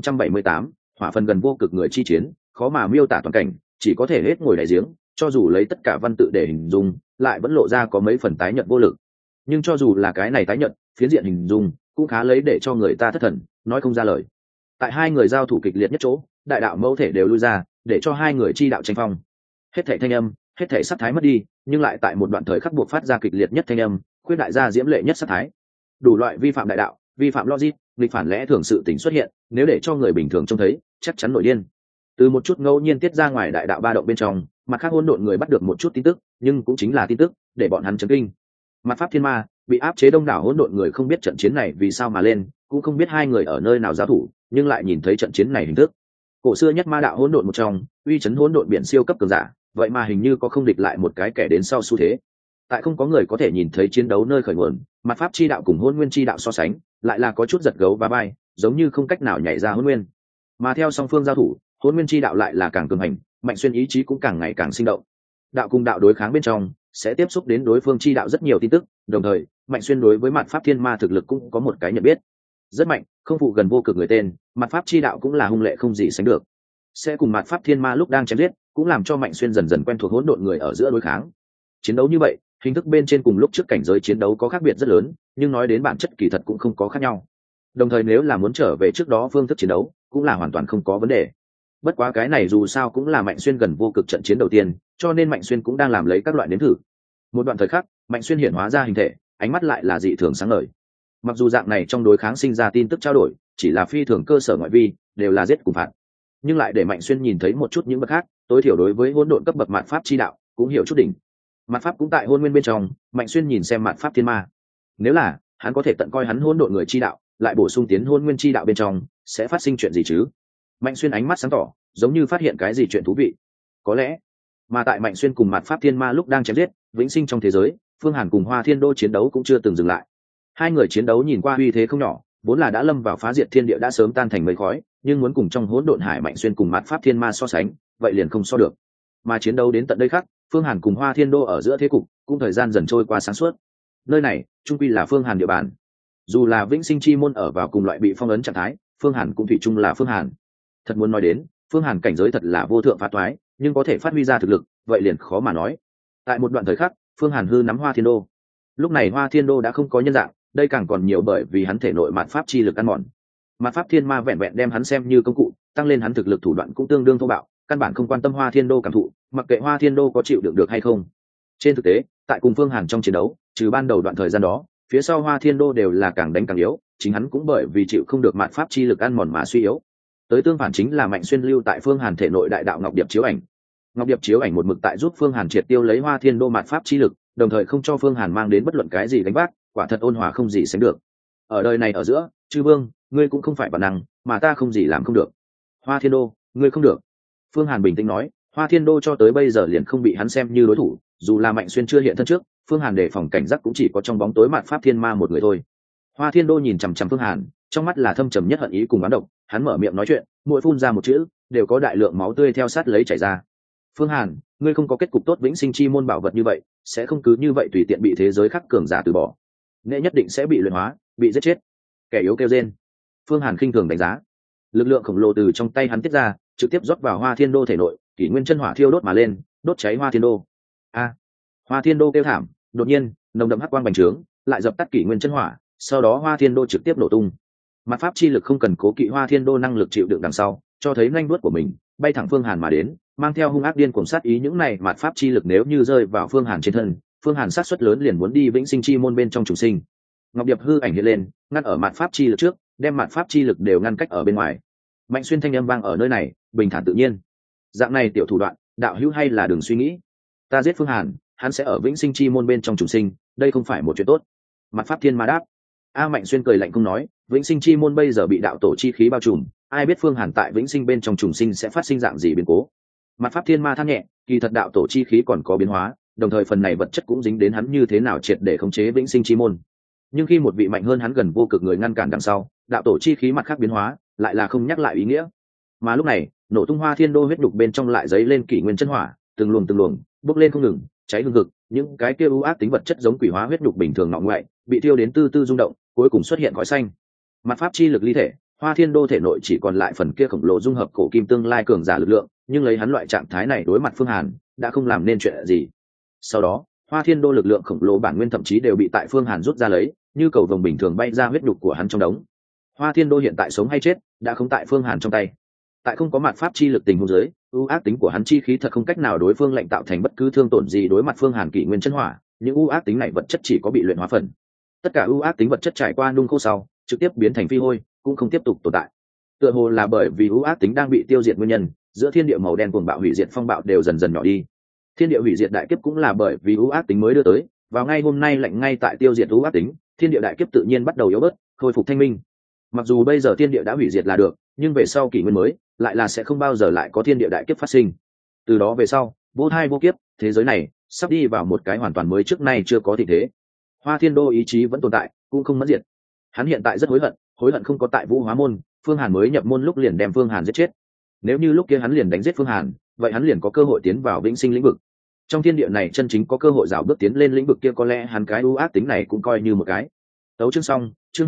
2478, hỏa phần gần vô cực người chi chiến, khó mà miêu tả toàn cảnh, chỉ có thể hết ngồi đại giếng, cho dù lấy tất cả văn tự để hình dung, lại vẫn lộ ra có mấy phần tái nhợt vô lực. Nhưng cho dù là cái này tái nhợt, phiến diện hình dung cũng khá lấy để cho người ta thất thần, nói không ra lời. Tại hai người giao thủ kịch liệt nhất chỗ, đại đạo mẫu thể đều lui ra, để cho hai người chi đạo tranh phong. Hết thảy thanh âm, hết thảy sắc thái mất đi, nhưng lại tại một đoạn thời khắc buộc phát ra kịch liệt nhất thanh âm, khuyết đại ra diễm lệ nhất sắc thái. Đủ loại vi phạm đại đạo, vi phạm logic, nghịch phản lẽ thường sự tình xuất hiện, nếu để cho người bình thường trông thấy, chắc chắn nổi điên. Từ một chút ngẫu nhiên tiết ra ngoài đại đạo ba động bên trong, mặt khác hỗn độn người bắt được một chút tin tức, nhưng cũng chính là tin tức để bọn hắn chấn kinh. Mặt pháp thiên ma bị áp chế, đông đảo hỗn độn người không biết trận chiến này vì sao mà lên, cũng không biết hai người ở nơi nào giao thủ, nhưng lại nhìn thấy trận chiến này hình thức. Cổ xưa nhất ma đạo hỗn độn một trong, uy chấn hỗn độn biển siêu cấp cường giả, vậy mà hình như có không địch lại một cái kẻ đến sau xu thế. Tại không có người có thể nhìn thấy chiến đấu nơi khởi nguồn, mặt pháp chi đạo cùng hỗn nguyên chi đạo so sánh, lại là có chút giật gấu và bay, giống như không cách nào nhảy ra hỗn nguyên. Mà theo song phương giao thủ, hỗn nguyên chi đạo lại là càng cường hành, Mạnh Xuyên ý chí cũng càng ngày càng sinh động. Đạo cùng đạo đối kháng bên trong, sẽ tiếp xúc đến đối phương chi đạo rất nhiều tin tức, đồng thời, Mạnh Xuyên đối với mặt pháp thiên ma thực lực cũng có một cái nhận biết. Rất mạnh, không phụ gần vô cực người tên, mặt pháp chi đạo cũng là hung lệ không gì sánh được. Sẽ cùng mặt pháp thiên ma lúc đang chém giết, cũng làm cho Mạnh Xuyên dần dần quen thuộc hỗn độn người ở giữa đối kháng. Chiến đấu như vậy, hình thức bên trên cùng lúc trước cảnh giới chiến đấu có khác biệt rất lớn, nhưng nói đến bản chất kỳ thật cũng không có khác nhau. Đồng thời nếu là muốn trở về trước đó phương thức chiến đấu, cũng là hoàn toàn không có vấn đề. Bất quá cái này dù sao cũng là Mạnh Xuyên gần vô cực trận chiến đầu tiên, cho nên Mạnh Xuyên cũng đang làm lấy các loại nếm thử. Một đoạn thời khắc, Mạnh Xuyên hiện hóa ra hình thể, ánh mắt lại là dị thường sáng ngời. Mặc dù dạng này trong đối kháng sinh ra tin tức trao đổi chỉ là phi thường cơ sở ngoại vi, đều là giết cùng phạt, nhưng lại để Mạnh Xuyên nhìn thấy một chút những bậc khác, tối thiểu đối với hỗn độn cấp bậc mạt pháp chi đạo cũng hiểu chút đỉnh. Mạt pháp cũng tại hôn nguyên bên trong, Mạnh Xuyên nhìn xem mạt pháp thiên ma, nếu là hắn có thể tận coi hắn hỗn độn người chi đạo, lại bổ sung tiến hôn nguyên chi đạo bên trong, sẽ phát sinh chuyện gì chứ? Mạnh Xuyên ánh mắt sáng tỏ, giống như phát hiện cái gì chuyện thú vị. Có lẽ, mà tại Mạnh Xuyên cùng mạt pháp thiên ma lúc đang chém giết, vĩnh sinh trong thế giới, Phương Hàn cùng Hoa Thiên Đô chiến đấu cũng chưa từng dừng lại. Hai người chiến đấu nhìn qua uy thế không nhỏ, vốn là đã lâm vào phá diệt thiên địa đã sớm tan thành mây khói, nhưng muốn cùng trong hỗn độn hải Mạnh Xuyên cùng mạt pháp thiên ma so sánh, vậy liền không so được. Mà chiến đấu đến tận đây khác, Phương Hàn cùng Hoa Thiên Đô ở giữa thế cục, cũng thời gian dần trôi qua sáng suốt. Nơi này, trung quy là Phương Hàn địa bàn. Dù là vĩnh sinh chi môn ở vào cùng loại bị phong ấn trạng thái, Phương Hàn cũng thủy chung là Phương Hàn. Thật muốn nói đến, Phương Hàn cảnh giới thật là vô thượng phá toái, nhưng có thể phát huy ra thực lực, vậy liền khó mà nói. Tại một đoạn thời khắc, Phương Hàn hư nắm Hoa Thiên Đô. Lúc này Hoa Thiên Đô đã không có nhân dạng, đây càng còn nhiều bởi vì hắn thể nội mạt pháp chi lực ăn mòn. Mạt pháp thiên ma vẹn vẹn đem hắn xem như công cụ, tăng lên hắn thực lực thủ đoạn cũng tương đương thô bạo, căn bản không quan tâm Hoa Thiên Đô cảm thụ, mặc kệ Hoa Thiên Đô có chịu đựng được hay không. Trên thực tế, tại cùng Phương Hàn trong chiến đấu, trừ ban đầu đoạn thời gian đó, phía sau Hoa Thiên Đô đều là càng đánh càng yếu, chính hắn cũng bởi vì chịu không được mạt pháp chi lực ăn mòn mà suy yếu. Tới tương phản chính là Mạnh Xuyên lưu tại Phương Hàn thể nội đại đạo ngọc điệp chiếu ảnh. Ngọc điệp chiếu ảnh một mực tại giúp Phương Hàn triệt tiêu lấy Hoa Thiên Đô mạt pháp chi lực, đồng thời không cho Phương Hàn mang đến bất luận cái gì gánh vác, quả thật ôn hòa không gì sánh được. Ở đời này ở giữa, chư vương, ngươi cũng không phải bản năng, mà ta không gì làm không được. Hoa Thiên Đô, ngươi không được. Phương Hàn bình tĩnh nói, Hoa Thiên Đô cho tới bây giờ liền không bị hắn xem như đối thủ, dù là Mạnh Xuyên chưa hiện thân trước, Phương Hàn đề phòng cảnh giác cũng chỉ có trong bóng tối mạt pháp thiên ma một người thôi. Hoa Thiên Đô nhìn chằm chằm Phương Hàn, trong mắt là thâm trầm nhất hận ý cùng oán độc, hắn mở miệng nói chuyện, mỗi phun ra một chữ, đều có đại lượng máu tươi theo sát lấy chảy ra. Phương Hàn, ngươi không có kết cục tốt, vĩnh sinh chi môn bảo vật như vậy, sẽ không cứ như vậy tùy tiện bị thế giới khắc cường giả từ bỏ. Nghệ nhất định sẽ bị luyện hóa, bị giết chết. Kẻ yếu kêu rên. Phương Hàn khinh thường đánh giá. Lực lượng khổng lồ từ trong tay hắn tiết ra, trực tiếp rót vào Hoa Thiên Đô thể nội, kỷ nguyên chân hỏa thiêu đốt mà lên, đốt cháy Hoa Thiên Đô. A! Hoa Thiên Đô kêu thảm, đột nhiên, nồng đậm hắc quang bành trướng, lại dập tắt kỷ nguyên chân hỏa, sau đó Hoa Thiên Đô trực tiếp nổ tung. Mặt pháp chi lực không cần cố kỵ Hoa Thiên Đô năng lực chịu đựng đằng sau, cho thấy nhanh đuốt của mình, bay thẳng Phương Hàn mà đến, mang theo hung ác điên cuồng sát ý. Những này mặt pháp chi lực nếu như rơi vào Phương Hàn trên thân, Phương Hàn sát suất lớn liền muốn đi vĩnh sinh chi môn bên trong trùng sinh. Ngọc điệp hư ảnh hiện lên, ngăn ở mặt pháp chi lực trước, đem mặt pháp chi lực đều ngăn cách ở bên ngoài. Mạnh Xuyên thanh âm vang ở nơi này, bình thản tự nhiên. Dạng này tiểu thủ đoạn, đạo hữu hay là đừng suy nghĩ. Ta giết Phương Hàn, hắn sẽ ở vĩnh sinh chi môn bên trong trùng sinh, đây không phải một chuyện tốt. Mặt pháp thiên ma đáp. A Mạnh Xuyên cười lạnh không nói, Vĩnh sinh chi môn bây giờ bị đạo tổ chi khí bao trùm, ai biết phương hàn tại vĩnh sinh bên trong trùng sinh sẽ phát sinh dạng gì biến cố. Mặt pháp thiên ma than nhẹ, kỳ thật đạo tổ chi khí còn có biến hóa, đồng thời phần này vật chất cũng dính đến hắn như thế nào triệt để khống chế vĩnh sinh chi môn. Nhưng khi một vị mạnh hơn hắn gần vô cực người ngăn cản đằng sau, đạo tổ chi khí mặt khác biến hóa lại là không nhắc lại ý nghĩa. Mà lúc này nổ tung Hoa Thiên Đô huyết đục bên trong lại dấy lên kỷ nguyên chân hỏa, từng luồng bốc lên không ngừng, cháy hừng hực, những cái kia u ác tính vật chất giống quỷ hóa huyết đục bình thường ngọ ngoại bị thiêu đến tư tư rung động, cuối cùng xuất hiện khói xanh. Mặt pháp chi lực ly thể, Hoa Thiên Đô thể nội chỉ còn lại phần kia khổng lồ dung hợp cổ kim tương lai cường giả lực lượng, nhưng lấy hắn loại trạng thái này đối mặt Phương Hàn đã không làm nên chuyện gì. Sau đó Hoa Thiên Đô lực lượng khổng lồ bản nguyên thậm chí đều bị tại Phương Hàn rút ra lấy, như cầu vồng bình thường bay ra huyết đục của hắn trong đống. Hoa Thiên Đô hiện tại sống hay chết đã không tại Phương Hàn trong tay. Tại không có mặt pháp chi lực tình huống dưới, ưu ác tính của hắn chi khí thật không cách nào đối phương lệnh tạo thành bất cứ thương tổn gì đối mặt Phương Hàn kỷ nguyên chân hỏa, những ưu ác tính này vật chất chỉ có bị luyện hóa phần. Tất cả ưu ác tính vật chất trải qua nung khô sau, trực tiếp biến thành phi hôi, cũng không tiếp tục tồn tại. Tựa hồ là bởi vì ưu ác tính đang bị tiêu diệt nguyên nhân, giữa thiên địa màu đen cuồng bạo hủy diệt phong bạo đều dần dần nhỏ đi. Thiên địa hủy diệt đại kiếp cũng là bởi vì ưu ác tính mới đưa tới, vào ngay hôm nay lạnh ngay tại tiêu diệt ưu ác tính, thiên địa đại kiếp tự nhiên bắt đầu yếu bớt, khôi phục thanh minh. Mặc dù bây giờ thiên địa đã hủy diệt là được, nhưng về sau kỷ nguyên mới lại là sẽ không bao giờ lại có thiên địa đại kiếp phát sinh. Từ đó về sau vô thai vô kiếp, thế giới này sắp đi vào một cái hoàn toàn mới trước nay chưa có tình thế. Hoa Thiên Đô ý chí vẫn tồn tại, cũng không mất diệt. Hắn hiện tại rất hối hận không có tại Vũ Hóa môn, Phương Hàn mới nhập môn lúc liền đem Phương Hàn giết chết. Nếu như lúc kia hắn liền đánh giết Phương Hàn, vậy hắn liền có cơ hội tiến vào vĩnh sinh lĩnh vực. Trong thiên địa này chân chính có cơ hội rào bước tiến lên lĩnh vực kia, có lẽ hắn cái ưu ác tính này cũng coi như một cái. Tấu chương xong, chương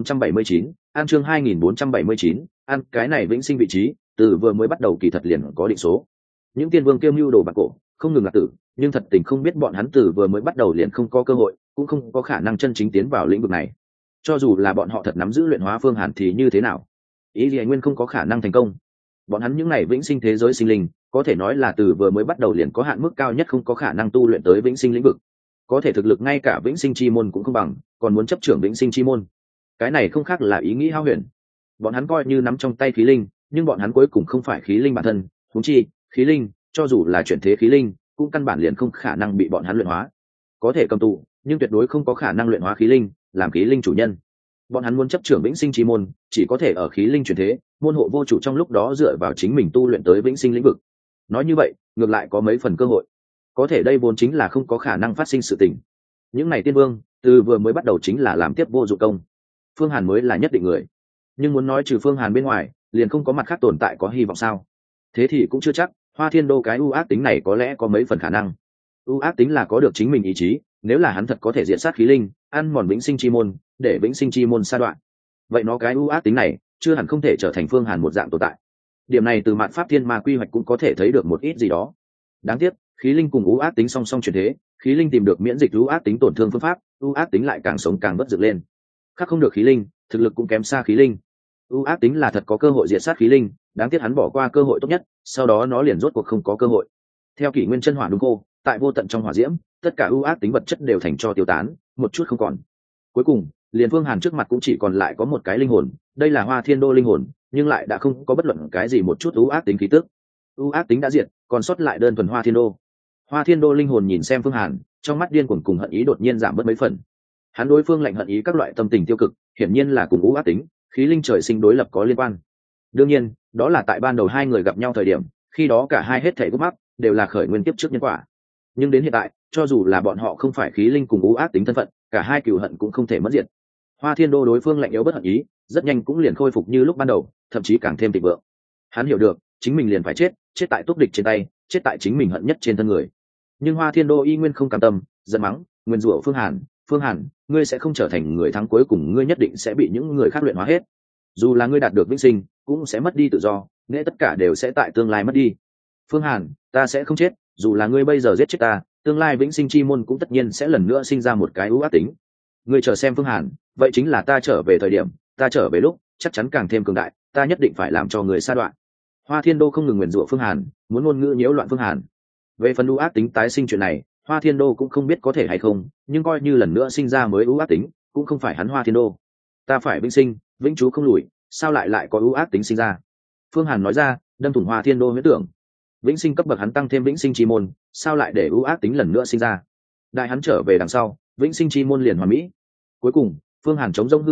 2479, an chương 2479, an cái này vĩnh sinh vị trí, từ vừa mới bắt đầu kỳ thật liền có định số. Những tiên vương kiêu mưu đồ bạc cổ, không ngừng là tử, nhưng thật tình không biết bọn hắn từ vừa mới bắt đầu liền không có cơ hội, cũng không có khả năng chân chính tiến vào lĩnh vực này. Cho dù là bọn họ thật nắm giữ luyện hóa Phương Hàn thì như thế nào? Ý gì nguyên không có khả năng thành công. Bọn hắn những này vĩnh sinh thế giới sinh linh, có thể nói là từ vừa mới bắt đầu liền có hạn mức cao nhất không có khả năng tu luyện tới vĩnh sinh lĩnh vực. Có thể thực lực ngay cả vĩnh sinh chi môn cũng không bằng, còn muốn chấp trưởng vĩnh sinh chi môn. Cái này không khác là ý nghĩ hao huyền. Bọn hắn coi như nắm trong tay khí linh, nhưng bọn hắn cuối cùng không phải khí linh bản thân, huống chi khí linh cho dù là chuyển thế khí linh cũng căn bản liền không khả năng bị bọn hắn luyện hóa. Có thể cầm tù, nhưng tuyệt đối không có khả năng luyện hóa khí linh, làm khí linh chủ nhân. Bọn hắn muốn chấp trưởng vĩnh sinh chi môn, chỉ có thể ở khí linh chuyển thế, môn hộ vô chủ trong lúc đó dựa vào chính mình tu luyện tới vĩnh sinh lĩnh vực. Nói như vậy, ngược lại có mấy phần cơ hội. Có thể đây vốn chính là không có khả năng phát sinh sự tình. Những này tiên vương, từ vừa mới bắt đầu chính là làm tiếp vô dụng công. Phương Hàn mới là nhất định người. Nhưng muốn nói trừ Phương Hàn bên ngoài, liền không có mặt khác tồn tại có hy vọng sao? Thế thì cũng chưa chắc, Hoa Thiên Đô cái ưu ác tính này có lẽ có mấy phần khả năng. Ưu ác tính là có được chính mình ý chí, nếu là hắn thật có thể diệt sát khí linh, ăn mòn vĩnh sinh chi môn, để vĩnh sinh chi môn sa đoạn, vậy nó cái ưu ác tính này chưa hẳn không thể trở thành Phương Hàn một dạng tồn tại. Điểm này từ mạn pháp thiên ma quy hoạch cũng có thể thấy được một ít gì đó. Đáng tiếc khí linh cùng ưu ác tính song song chuyển thế, khí linh tìm được miễn dịch ưu ác tính tổn thương phương pháp, ưu ác tính lại càng sống càng bất dựng lên. Khác không được khí linh, thực lực cũng kém xa khí linh. Ưu ác tính là thật có cơ hội diệt sát khí linh, đáng tiếc hắn bỏ qua cơ hội tốt nhất, sau đó nó liền rốt cuộc không có cơ hội. Theo kỷ nguyên chân hỏa đúng cô, tại vô tận trong hỏa diễm, tất cả ưu ác tính vật chất đều thành cho tiêu tán, một chút không còn. Cuối cùng liền Phương Hàn trước mặt cũng chỉ còn lại có một cái linh hồn, đây là Hoa Thiên Đô linh hồn, nhưng lại đã không có bất luận cái gì một chút ưu ác tính khí tức. Ưu ác tính đã diệt, còn sót lại đơn thuần Hoa Thiên Đô. Hoa Thiên Đô linh hồn nhìn xem Phương Hàn, trong mắt điên cuồng cùng hận ý đột nhiên giảm bớt mấy phần. Hắn đối Phương lạnh hận ý các loại tâm tình tiêu cực, hiển nhiên là cùng ưu ác tính, khí linh trời sinh đối lập có liên quan. Đương nhiên, đó là tại ban đầu hai người gặp nhau thời điểm, khi đó cả hai hết thảy gốc mắc đều là khởi nguyên kiếp trước nhân quả. Nhưng đến hiện tại, cho dù là bọn họ không phải khí linh cùng ưu ác tính thân phận, cả hai cừu hận cũng không thể mất diệt. Hoa Thiên Đô đối Phương lạnh yếu bất hận ý, rất nhanh cũng liền khôi phục như lúc ban đầu, thậm chí càng thêm thịnh vượng. Hắn hiểu được, chính mình liền phải chết, chết tại túc địch trên tay, chết tại chính mình hận nhất trên thân người. Nhưng Hoa Thiên Đô y nguyên không cam tâm, giận mắng, nguyên rủa Phương Hàn, ngươi sẽ không trở thành người thắng cuối cùng, ngươi nhất định sẽ bị những người khác luyện hóa hết. Dù là ngươi đạt được vĩnh sinh, cũng sẽ mất đi tự do, nghĩa tất cả đều sẽ tại tương lai mất đi. Phương Hàn, ta sẽ không chết, dù là ngươi bây giờ giết chết ta, tương lai vĩnh sinh chi môn cũng tất nhiên sẽ lần nữa sinh ra một cái ưu ác tính. Ngươi chờ xem Phương Hàn, vậy chính là ta trở về thời điểm, ta trở về lúc chắc chắn càng thêm cường đại, ta nhất định phải làm cho người sa đoạn. Hoa Thiên Đô không ngừng nguyền rủa Phương Hàn, muốn ngôn ngữ nhiễu loạn Phương Hàn. Về phần ưu ác tính tái sinh chuyện này, Hoa Thiên Đô cũng không biết có thể hay không, nhưng coi như lần nữa sinh ra mới ưu ác tính, cũng không phải hắn Hoa Thiên Đô. Ta phải vĩnh sinh, vĩnh chú không lùi, sao lại có ưu ác tính sinh ra? Phương Hàn nói ra, đâm thủng Hoa Thiên Đô huyễn tưởng. Vĩnh sinh cấp bậc hắn tăng thêm vĩnh sinh chi môn, sao lại để ưu ác tính lần nữa sinh ra? Đại hắn trở về đằng sau, vĩnh sinh chi môn liền hoàn mỹ. Cuối cùng, Phương Hàn chống rông hư họa,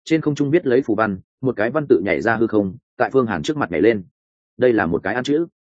trên không trung biết lấy phù văn, một cái văn tự nhảy ra hư không, tại Phương Hàn trước mặt nhảy lên. Đây là một cái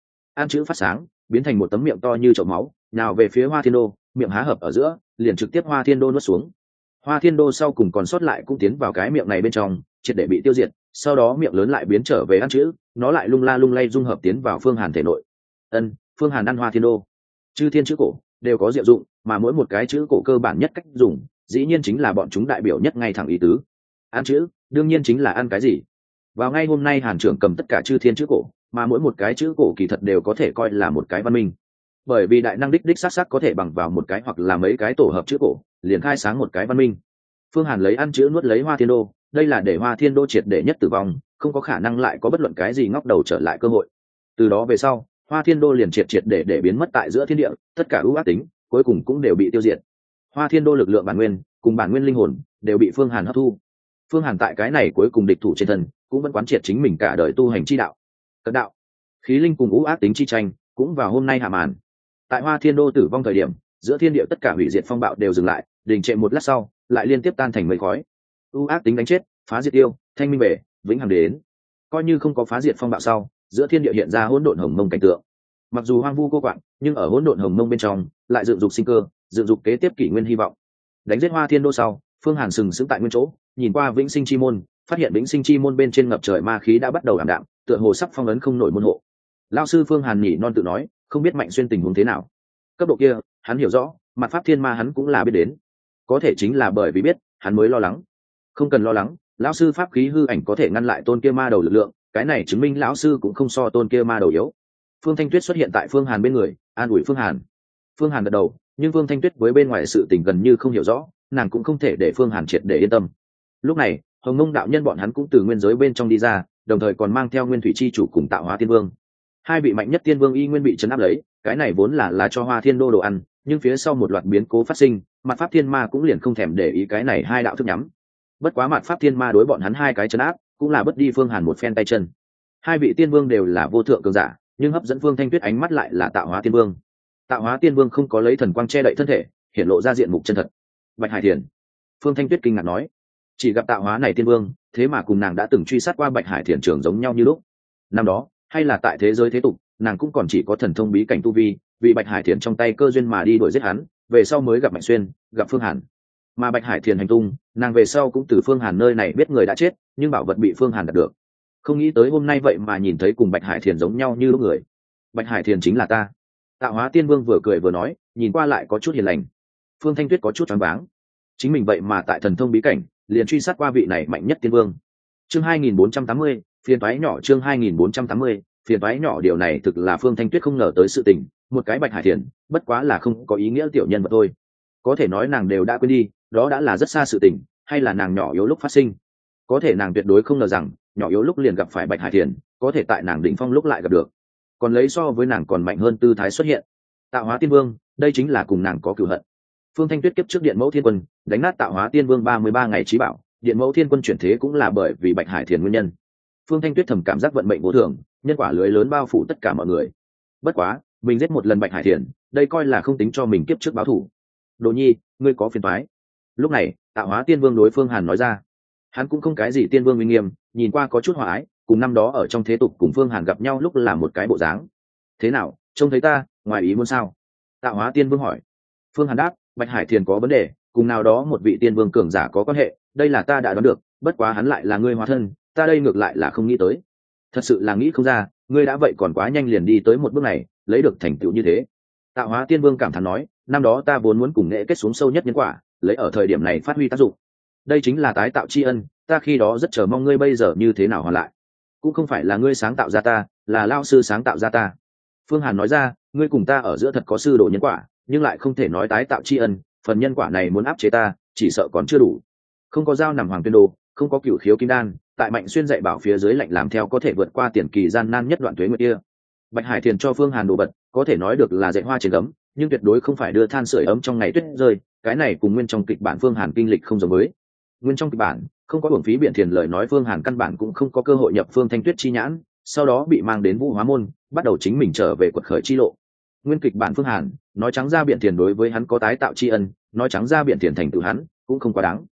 ăn chữ phát sáng, biến thành một tấm miệng to như chậu máu, nào về phía Hoa Thiên Đô, miệng há hợp ở giữa, liền trực tiếp Hoa Thiên Đô nuốt xuống. Hoa Thiên Đô sau cùng còn sót lại cũng tiến vào cái miệng này bên trong, triệt để bị tiêu diệt. Sau đó miệng lớn lại biến trở về ăn chữ, nó lại lung la lung lay dung hợp tiến vào Phương Hàn thể nội. Phương Hàn ăn Hoa Thiên Đô. Chư thiên chữ cổ đều có diệu dụng, mà mỗi một cái chữ cổ cơ bản nhất cách dùng, dĩ nhiên chính là bọn chúng đại biểu nhất ngay thẳng ý tứ. Ăn chữ, đương nhiên chính là ăn cái gì. Vào ngay hôm nay Hàn trưởng cầm tất cả chư thiên chữ cổ, mà mỗi một cái chữ cổ kỳ thật đều có thể coi là một cái văn minh, bởi vì đại năng đích xác có thể bằng vào một cái hoặc là mấy cái tổ hợp chữ cổ liền khai sáng một cái văn minh. Phương Hàn lấy ăn chữ nuốt lấy Hoa Thiên Đô, đây là để Hoa Thiên Đô triệt để nhất tử vong, không có khả năng lại có bất luận cái gì ngóc đầu trở lại cơ hội. Từ đó về sau, Hoa Thiên Đô liền triệt để biến mất tại giữa thiên địa, tất cả ưu ác tính cuối cùng cũng đều bị tiêu diệt. Hoa Thiên Đô lực lượng bản nguyên cùng bản nguyên linh hồn đều bị Phương Hàn hấp thu. Phương Hàn tại cái này cuối cùng địch thủ trên thân cũng vẫn quán triệt chính mình cả đời tu hành chi đạo. Cật đạo, khí linh cùng ưu ác tính chi tranh cũng vào hôm nay hạ màn. Tại Hoa Thiên Đô tử vong thời điểm, giữa thiên địa tất cả hủy diệt phong bạo đều dừng lại, đình trệ một lát sau, lại liên tiếp tan thành mây khói. Ưu ác tính đánh chết, phá diệt yêu, thanh minh về, vĩnh hằng đến. Coi như không có phá diệt phong bạo sau, giữa thiên địa hiện ra hỗn độn hồng mông cảnh tượng. Mặc dù hoang vu cô quạng, nhưng ở hỗn độn hồng mông bên trong, lại dựng dục sinh cơ, dựng dục kế tiếp kỷ nguyên hy vọng. Đánh giết Hoa Thiên Đô sau, Phương Hàn sừng sững tại nguyên chỗ, nhìn qua vĩnh sinh chi môn, phát hiện vĩnh sinh chi môn bên trên ngập trời ma khí đã bắt đầu ảm đạm, tựa hồ sắp phong ấn không nổi môn hộ. Lão sư Phương Hàn nhỉ non tự nói, không biết Mạnh Xuyên tình huống thế nào. Cấp độ kia, hắn hiểu rõ, mặt pháp thiên ma hắn cũng là biết đến. Có thể chính là bởi vì biết, hắn mới lo lắng. Không cần lo lắng, lão sư pháp khí hư ảnh có thể ngăn lại tôn kia ma đầu lực lượng, cái này chứng minh lão sư cũng không so tôn kia ma đầu yếu. Phương Thanh Tuyết xuất hiện tại Phương Hàn bên người, an ủi Phương Hàn. Phương Hàn gật đầu, nhưng Phương Thanh Tuyết với bên ngoài sự tình gần như không hiểu rõ, nàng cũng không thể để Phương Hàn triệt để yên tâm. Lúc này, Hồng Mông đạo nhân bọn hắn cũng từ nguyên giới bên trong đi ra, đồng thời còn mang theo Nguyên Thủy chi chủ cùng Tạo Hóa Tiên Vương. Hai vị mạnh nhất tiên vương y nguyên bị trấn áp lấy, cái này vốn là cho Hoa Thiên Đô đồ ăn, nhưng phía sau một loạt biến cố phát sinh, Mạt Pháp Thiên Ma cũng liền không thèm để ý cái này hai đạo thức nhắm. Bất quá Mạt Pháp Thiên Ma đối bọn hắn hai cái trấn áp, cũng là bất đi Phương Hàn một phen tay chân. Hai vị tiên vương đều là vô thượng cường giả, nhưng hấp dẫn Phương Thanh Tuyết ánh mắt lại là Tạo Hóa Tiên Vương. Tạo Hóa Tiên Vương không có lấy thần quang che đậy thân thể, hiện lộ ra diện mục chân thật. Bạch Hải Thiền. Phương Thanh Tuyết kinh ngạc nói, chỉ gặp Tạo Hóa này Tiên Vương, thế mà cùng nàng đã từng truy sát qua Bạch Hải Thiền trường giống nhau như lúc. Năm đó, hay là tại thế giới thế tục, nàng cũng còn chỉ có thần thông bí cảnh tu vi, vì Bạch Hải Thiền trong tay cơ duyên mà đi đuổi giết hắn, về sau mới gặp Mạnh Xuyên, gặp Phương Hàn. Mà Bạch Hải Thiền hành tung, nàng về sau cũng từ Phương Hàn nơi này biết người đã chết, nhưng bảo vật bị Phương Hàn đạt được. Không nghĩ tới hôm nay vậy mà nhìn thấy cùng Bạch Hải Thiền giống nhau như lúc người. Bạch Hải Thiền chính là ta. Tạo Hóa Tiên Vương vừa cười vừa nói, nhìn qua lại có chút hiền lành. Phương Thanh Tuyết có chút choáng váng. Chính mình vậy mà tại thần thông bí cảnh, liền truy sát qua vị này mạnh nhất tiên vương. Chương 2480, phiền toái nhỏ. Chương 2480, phiền toái nhỏ. Điều này thực là Phương Thanh Tuyết không ngờ tới sự tình, một cái Bạch Hải Thiền, bất quá là không có ý nghĩa tiểu nhân vật thôi. Có thể nói nàng đều đã quên đi, đó đã là rất xa sự tình, hay là nàng nhỏ yếu lúc phát sinh. Có thể nàng tuyệt đối không ngờ rằng, nhỏ yếu lúc liền gặp phải Bạch Hải Thiền, có thể tại nàng đỉnh phong lúc lại gặp được. Còn lấy so với nàng còn mạnh hơn tư thái xuất hiện. Tạo Hóa Tiên Vương, đây chính là cùng nàng có cửu hận. Phương Thanh Tuyết kiếp trước Điện Mẫu Thiên Quân, đánh nát Tạo Hóa Tiên Vương 33 ngày chí bảo, Điện Mẫu Thiên Quân chuyển thế cũng là bởi vì Bạch Hải Thiền nguyên nhân. Phương Thanh Tuyết thầm cảm giác vận mệnh vô thường, nhân quả lưới lớn bao phủ tất cả mọi người. Bất quá, mình giết một lần Bạch Hải Thiền, đây coi là không tính cho mình kiếp trước báo thù. Đồ Nhi, ngươi có phiền toái. Lúc này, Tạo Hóa Tiên Vương đối Phương Hàn nói ra. Hắn cũng không cái gì tiên vương uy nghiêm, nhìn qua có chút hòa ái, cùng năm đó ở trong thế tục cùng Phương Hàn gặp nhau lúc là một cái bộ dáng. Thế nào, trông thấy ta, ngoài ý muốn sao? Tạo Hóa Tiên Vương hỏi. Phương Hàn đáp, Bạch Hải Thiền có vấn đề, cùng nào đó một vị tiên vương cường giả có quan hệ, đây là ta đã đoán được, bất quá hắn lại là ngươi hóa thân, ta đây ngược lại là không nghĩ tới. Thật sự là nghĩ không ra, ngươi đã vậy còn quá nhanh liền đi tới một bước này, lấy được thành tựu như thế. Tạo Hóa Tiên Vương cảm thán nói, năm đó ta vốn muốn cùng nghệ kết xuống sâu nhất nhân quả, lấy ở thời điểm này phát huy tác dụng. Đây chính là tái tạo tri ân, ta khi đó rất chờ mong ngươi bây giờ như thế nào hoàn lại. Cũng không phải là ngươi sáng tạo ra ta, là lao sư sáng tạo ra ta. Phương Hàn nói ra, ngươi cùng ta ở giữa thật có sư đồ nhân quả, nhưng lại không thể nói tái tạo tri ân, phần nhân quả này muốn áp chế ta, chỉ sợ còn chưa đủ. Không có dao nằm hoàng tuyên đồ, không có cửu khiếu kim đan, tại Mạnh Xuyên dạy bảo phía dưới lạnh làm theo có thể vượt qua tiền kỳ gian nan nhất đoạn tuế nguyệt kia. Bạch Hải Thiền cho Phương Hàn đồ bật, có thể nói được là dạy hoa trên gấm, nhưng tuyệt đối không phải đưa than sưởi ấm trong ngày tuyết rơi, cái này cùng nguyên trong kịch bản Phương Hàn kinh lịch không giống với. Nguyên trong kịch bản, không có uổng phí biện thiền lời nói Phương Hàn căn bản cũng không có cơ hội nhập Phương Thanh Tuyết chi nhãn, sau đó bị mang đến Vũ Hóa môn, bắt đầu chính mình trở về quật khởi chi lộ. Nguyên kịch bản Phương Hàn, nói trắng ra biện thiền đối với hắn có tái tạo tri ân, nói trắng ra biện thiền thành tựu hắn cũng không quá đáng.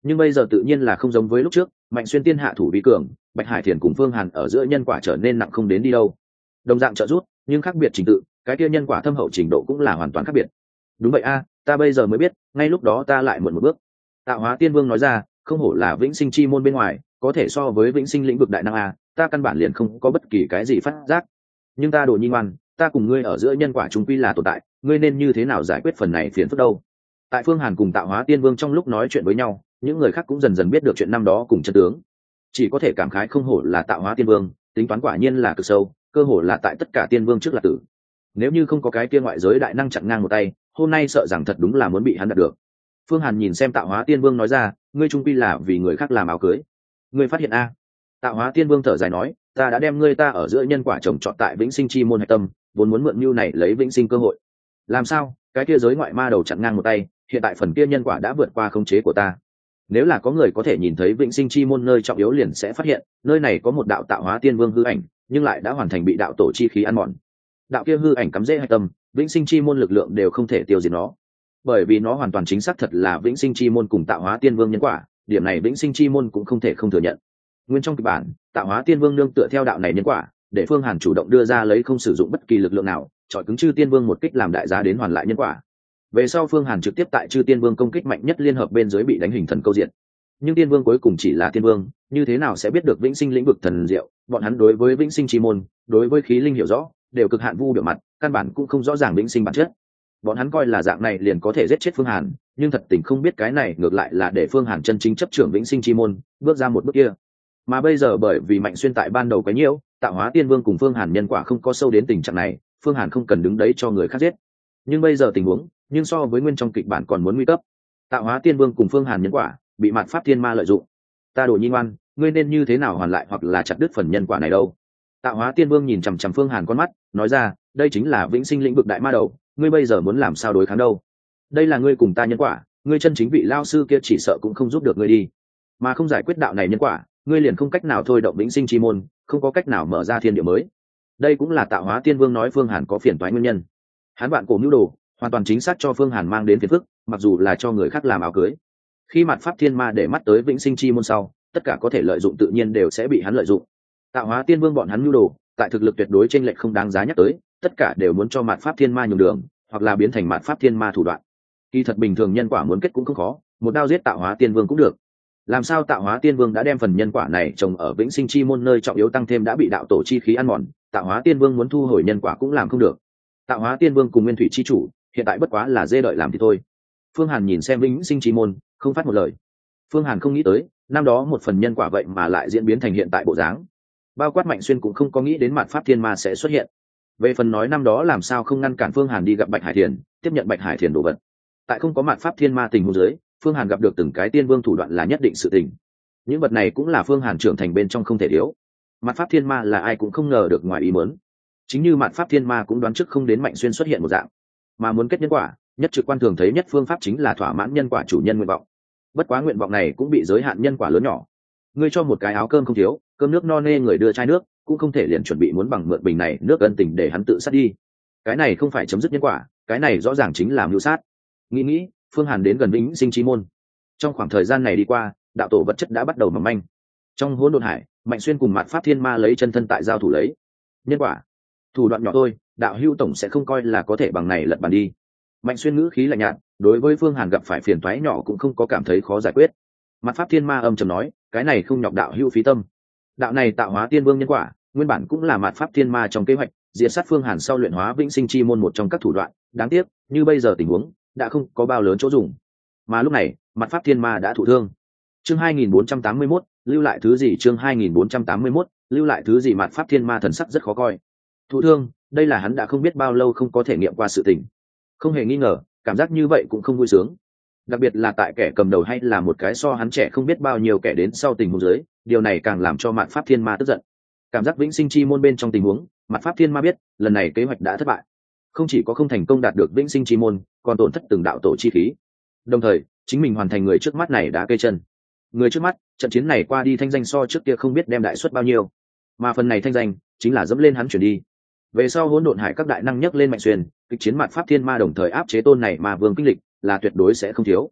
Nhưng bây giờ tự nhiên là không giống với lúc trước, Mạnh Xuyên tiên hạ thủ vi cường, Bạch Hải Thiền cùng Phương Hàn ở giữa nhân quả trở nên nặng không đến đi đâu. Đồng dạng trợ giúp, nhưng khác biệt trình tự, cái kia nhân quả thâm hậu trình độ cũng là hoàn toàn khác biệt. Đúng vậy a, ta bây giờ mới biết, ngay lúc đó ta lại muộn một bước. Tạo Hóa Tiên Vương nói ra, không hổ là vĩnh sinh chi môn bên ngoài, có thể so với vĩnh sinh lĩnh vực đại năng a, ta căn bản liền không có bất kỳ cái gì phát giác. Nhưng ta Đồ Nhi ngoan, ta cùng ngươi ở giữa nhân quả chúng quy là tồn tại, ngươi nên như thế nào giải quyết phần này phiền phức đâu? Tại Phương Hàn cùng Tạo Hóa Tiên Vương trong lúc nói chuyện với nhau, những người khác cũng dần dần biết được chuyện năm đó cùng chân tướng. Chỉ có thể cảm khái không hổ là Tạo Hóa Tiên Vương, tính toán quả nhiên là cực sâu, cơ hồ là tại tất cả tiên vương trước là tử. Nếu như không có cái kia ngoại giới đại năng chặn ngang một tay, hôm nay sợ rằng thật đúng là muốn bị hắn đạt được. Phương Hàn nhìn xem Tạo Hóa Tiên Vương nói ra, ngươi trung quy là vì người khác làm áo cưới. Ngươi phát hiện a? Tạo Hóa Tiên Vương thở dài nói, ta đã đem ngươi ta ở giữa nhân quả trồng trọt tại vĩnh sinh chi môn hạch tâm, vốn muốn mượn mưu này lấy vĩnh sinh cơ hội. Làm sao? Cái kia giới ngoại ma đầu chặn ngang một tay, hiện tại phần kia nhân quả đã vượt qua khống chế của ta. Nếu là có người có thể nhìn thấy vĩnh sinh chi môn nơi trọng yếu liền sẽ phát hiện, nơi này có một đạo Tạo Hóa Tiên Vương hư ảnh, nhưng lại đã hoàn thành bị đạo tổ chi khí ăn mòn. Đạo kia hư ảnh cắm rễ hạch tâm, vĩnh sinh chi môn lực lượng đều không thể tiêu diệt nó, bởi vì nó hoàn toàn chính xác thật là vĩnh sinh chi môn cùng Tạo Hóa Tiên Vương nhân quả, điểm này vĩnh sinh chi môn cũng không thể không thừa nhận. Nguyên trong kịch bản, Tạo Hóa Tiên Vương nương tựa theo đạo này nhân quả, để Phương Hàn chủ động đưa ra lấy không sử dụng bất kỳ lực lượng nào, chọi cứng Chư Tiên Vương một kích làm đại giá đến hoàn lại nhân quả. Về sau Phương Hàn trực tiếp tại Chư Tiên Vương công kích mạnh nhất liên hợp bên dưới bị đánh hình thần câu diện. Nhưng Tiên Vương cuối cùng chỉ là Tiên Vương, như thế nào sẽ biết được vĩnh sinh lĩnh vực thần diệu, bọn hắn đối với vĩnh sinh chi môn, đối với khí linh hiểu rõ, đều cực hạn vu biểu mặt, căn bản cũng không rõ ràng vĩnh sinh bản chất. Bọn hắn coi là dạng này liền có thể giết chết Phương Hàn, nhưng thật tình không biết cái này ngược lại là để Phương Hàn chân chính chấp trưởng vĩnh sinh chi môn, bước ra một bước kia. Mà bây giờ bởi vì Mạnh Xuyên tại ban đầu cái nhiễu, Tạo Hóa Tiên Vương cùng Phương Hàn nhân quả không có sâu đến tình trạng này, Phương Hàn không cần đứng đấy cho người khác giết. Nhưng bây giờ tình huống, nhưng so với nguyên trong kịch bản còn muốn nguy cấp. Tạo Hóa Tiên Vương cùng Phương Hàn nhân quả bị Mạt Pháp Thiên Ma lợi dụng. Ta Đồ Nhi ngoan, ngươi nên như thế nào hoàn lại hoặc là chặt đứt phần nhân quả này đâu? Tạo Hóa Tiên Vương nhìn chằm chằm Phương Hàn con mắt, nói ra, đây chính là vĩnh sinh lĩnh vực đại ma đầu, ngươi bây giờ muốn làm sao đối kháng đâu? Đây là ngươi cùng ta nhân quả, ngươi chân chính vị lao sư kia chỉ sợ cũng không giúp được ngươi đi. Mà không giải quyết đạo này nhân quả, ngươi liền không cách nào thôi động vĩnh sinh chi môn, không có cách nào mở ra thiên địa mới. Đây cũng là Tạo Hóa Tiên Vương nói Phương Hàn có phiền toái nguyên nhân. Hắn bạn cổ mưu đồ, hoàn toàn chính xác cho Phương Hàn mang đến phiền phức, mặc dù là cho người khác làm áo cưới. Khi Mạt Pháp Thiên Ma để mắt tới vĩnh sinh chi môn sau, tất cả có thể lợi dụng tự nhiên đều sẽ bị hắn lợi dụng. Tạo Hóa Tiên Vương bọn hắn mưu đồ, tại thực lực tuyệt đối chênh lệch không đáng giá nhắc tới, tất cả đều muốn cho Mạt Pháp Thiên Ma nhường đường, hoặc là biến thành Mạt Pháp Thiên Ma thủ đoạn. Kỳ thật bình thường nhân quả muốn kết cũng không khó, một đao giết Tạo Hóa Tiên Vương cũng được. Làm sao Tạo Hóa Tiên Vương đã đem phần nhân quả này trồng ở vĩnh sinh chi môn nơi trọng yếu tăng thêm đã bị đạo tổ chi khí ăn mòn, Tạo Hóa Tiên Vương muốn thu hồi nhân quả cũng làm không được. Tạo Hóa Tiên Vương cùng Nguyên Thủy chi chủ, hiện tại bất quá là dê đợi làm thì thôi. Phương Hàn nhìn xem vĩnh sinh chi môn, không phát một lời. Phương Hàn không nghĩ tới, năm đó một phần nhân quả vậy mà lại diễn biến thành hiện tại bộ dáng. Bao quát Mạnh Xuyên cũng không có nghĩ đến Mạt Pháp Thiên Ma sẽ xuất hiện. Về phần nói năm đó làm sao không ngăn cản Phương Hàn đi gặp Bạch Hải Thiền, tiếp nhận Bạch Hải Thiền đồ vật. Tại không có Mạt Pháp Thiên Ma tình huống dưới, Phương Hàn gặp được từng cái tiên vương thủ đoạn là nhất định sự tình. Những vật này cũng là Phương Hàn trưởng thành bên trong không thể thiếu. Mạt Pháp Thiên Ma là ai cũng không ngờ được ngoài ý muốn. Chính như Mạt Pháp Thiên Ma cũng đoán trước không đến Mạnh Xuyên xuất hiện một dạng. Mà muốn kết nhân quả, nhất trực quan thường thấy nhất phương pháp chính là thỏa mãn nhân quả chủ nhân nguyện vọng. Bất quá nguyện vọng này cũng bị giới hạn nhân quả lớn nhỏ. Ngươi cho một cái áo cơm không thiếu, cơm nước no nê người đưa chai nước, cũng không thể liền chuẩn bị muốn bằng mượn bình này nước ân tình để hắn tự sát đi. Cái này không phải chấm dứt nhân quả, cái này rõ ràng chính là mưu sát. Nghĩ, Phương Hàn đến gần vĩnh sinh chi môn. Trong khoảng thời gian này đi qua, đạo tổ vật chất đã bắt đầu mỏng manh. Trong hỗn độn hải, Mạnh Xuyên cùng Mạt Pháp Thiên Ma lấy chân thân tại giao thủ lấy. Nhân quả, thủ đoạn nhỏ thôi, đạo hữu tổng sẽ không coi là có thể bằng này lật bàn đi. Mạnh Xuyên ngữ khí lạnh nhạt, đối với Phương Hàn gặp phải phiền toái nhỏ cũng không có cảm thấy khó giải quyết. Mạt Pháp Thiên Ma âm trầm nói, cái này không nhọc đạo hữu phí tâm. Đạo này Tạo Hóa Tiên Vương nhân quả, nguyên bản cũng là Mạt Pháp Thiên Ma trong kế hoạch, diệt sát Phương Hàn sau luyện hóa vĩnh sinh chi môn một trong các thủ đoạn, đáng tiếc, như bây giờ tình huống đã không có bao lớn chỗ dùng. Mà lúc này, Mạt Pháp Thiên Ma đã thụ thương. Chương 2481, lưu lại thứ gì? Chương 2481, lưu lại thứ gì? Mạt Pháp Thiên Ma thần sắc rất khó coi. Thụ thương, đây là hắn đã không biết bao lâu không có thể nghiệm qua sự tình. Không hề nghi ngờ, cảm giác như vậy cũng không vui sướng. Đặc biệt là tại kẻ cầm đầu hay là một cái so hắn trẻ không biết bao nhiêu kẻ đến sau tình huống dưới, điều này càng làm cho Mạt Pháp Thiên Ma tức giận. Cảm giác vĩnh sinh chi môn bên trong tình huống, Mạt Pháp Thiên Ma biết, lần này kế hoạch đã thất bại. Không chỉ có không thành công đạt được vĩnh sinh chi môn, còn tổn thất từng đạo tổ chi khí. Đồng thời, chính mình hoàn thành người trước mắt này đã cây chân. Người trước mắt, trận chiến này qua đi thanh danh so trước kia không biết đem đại suất bao nhiêu, mà phần này thanh danh chính là dẫm lên hắn chuyển đi. Về sau hỗn độn hải các đại năng nhấc lên Mạnh Xuyên, kịch chiến Mạt Pháp Thiên Ma đồng thời áp chế tôn này mà vương kinh lịch là tuyệt đối sẽ không thiếu.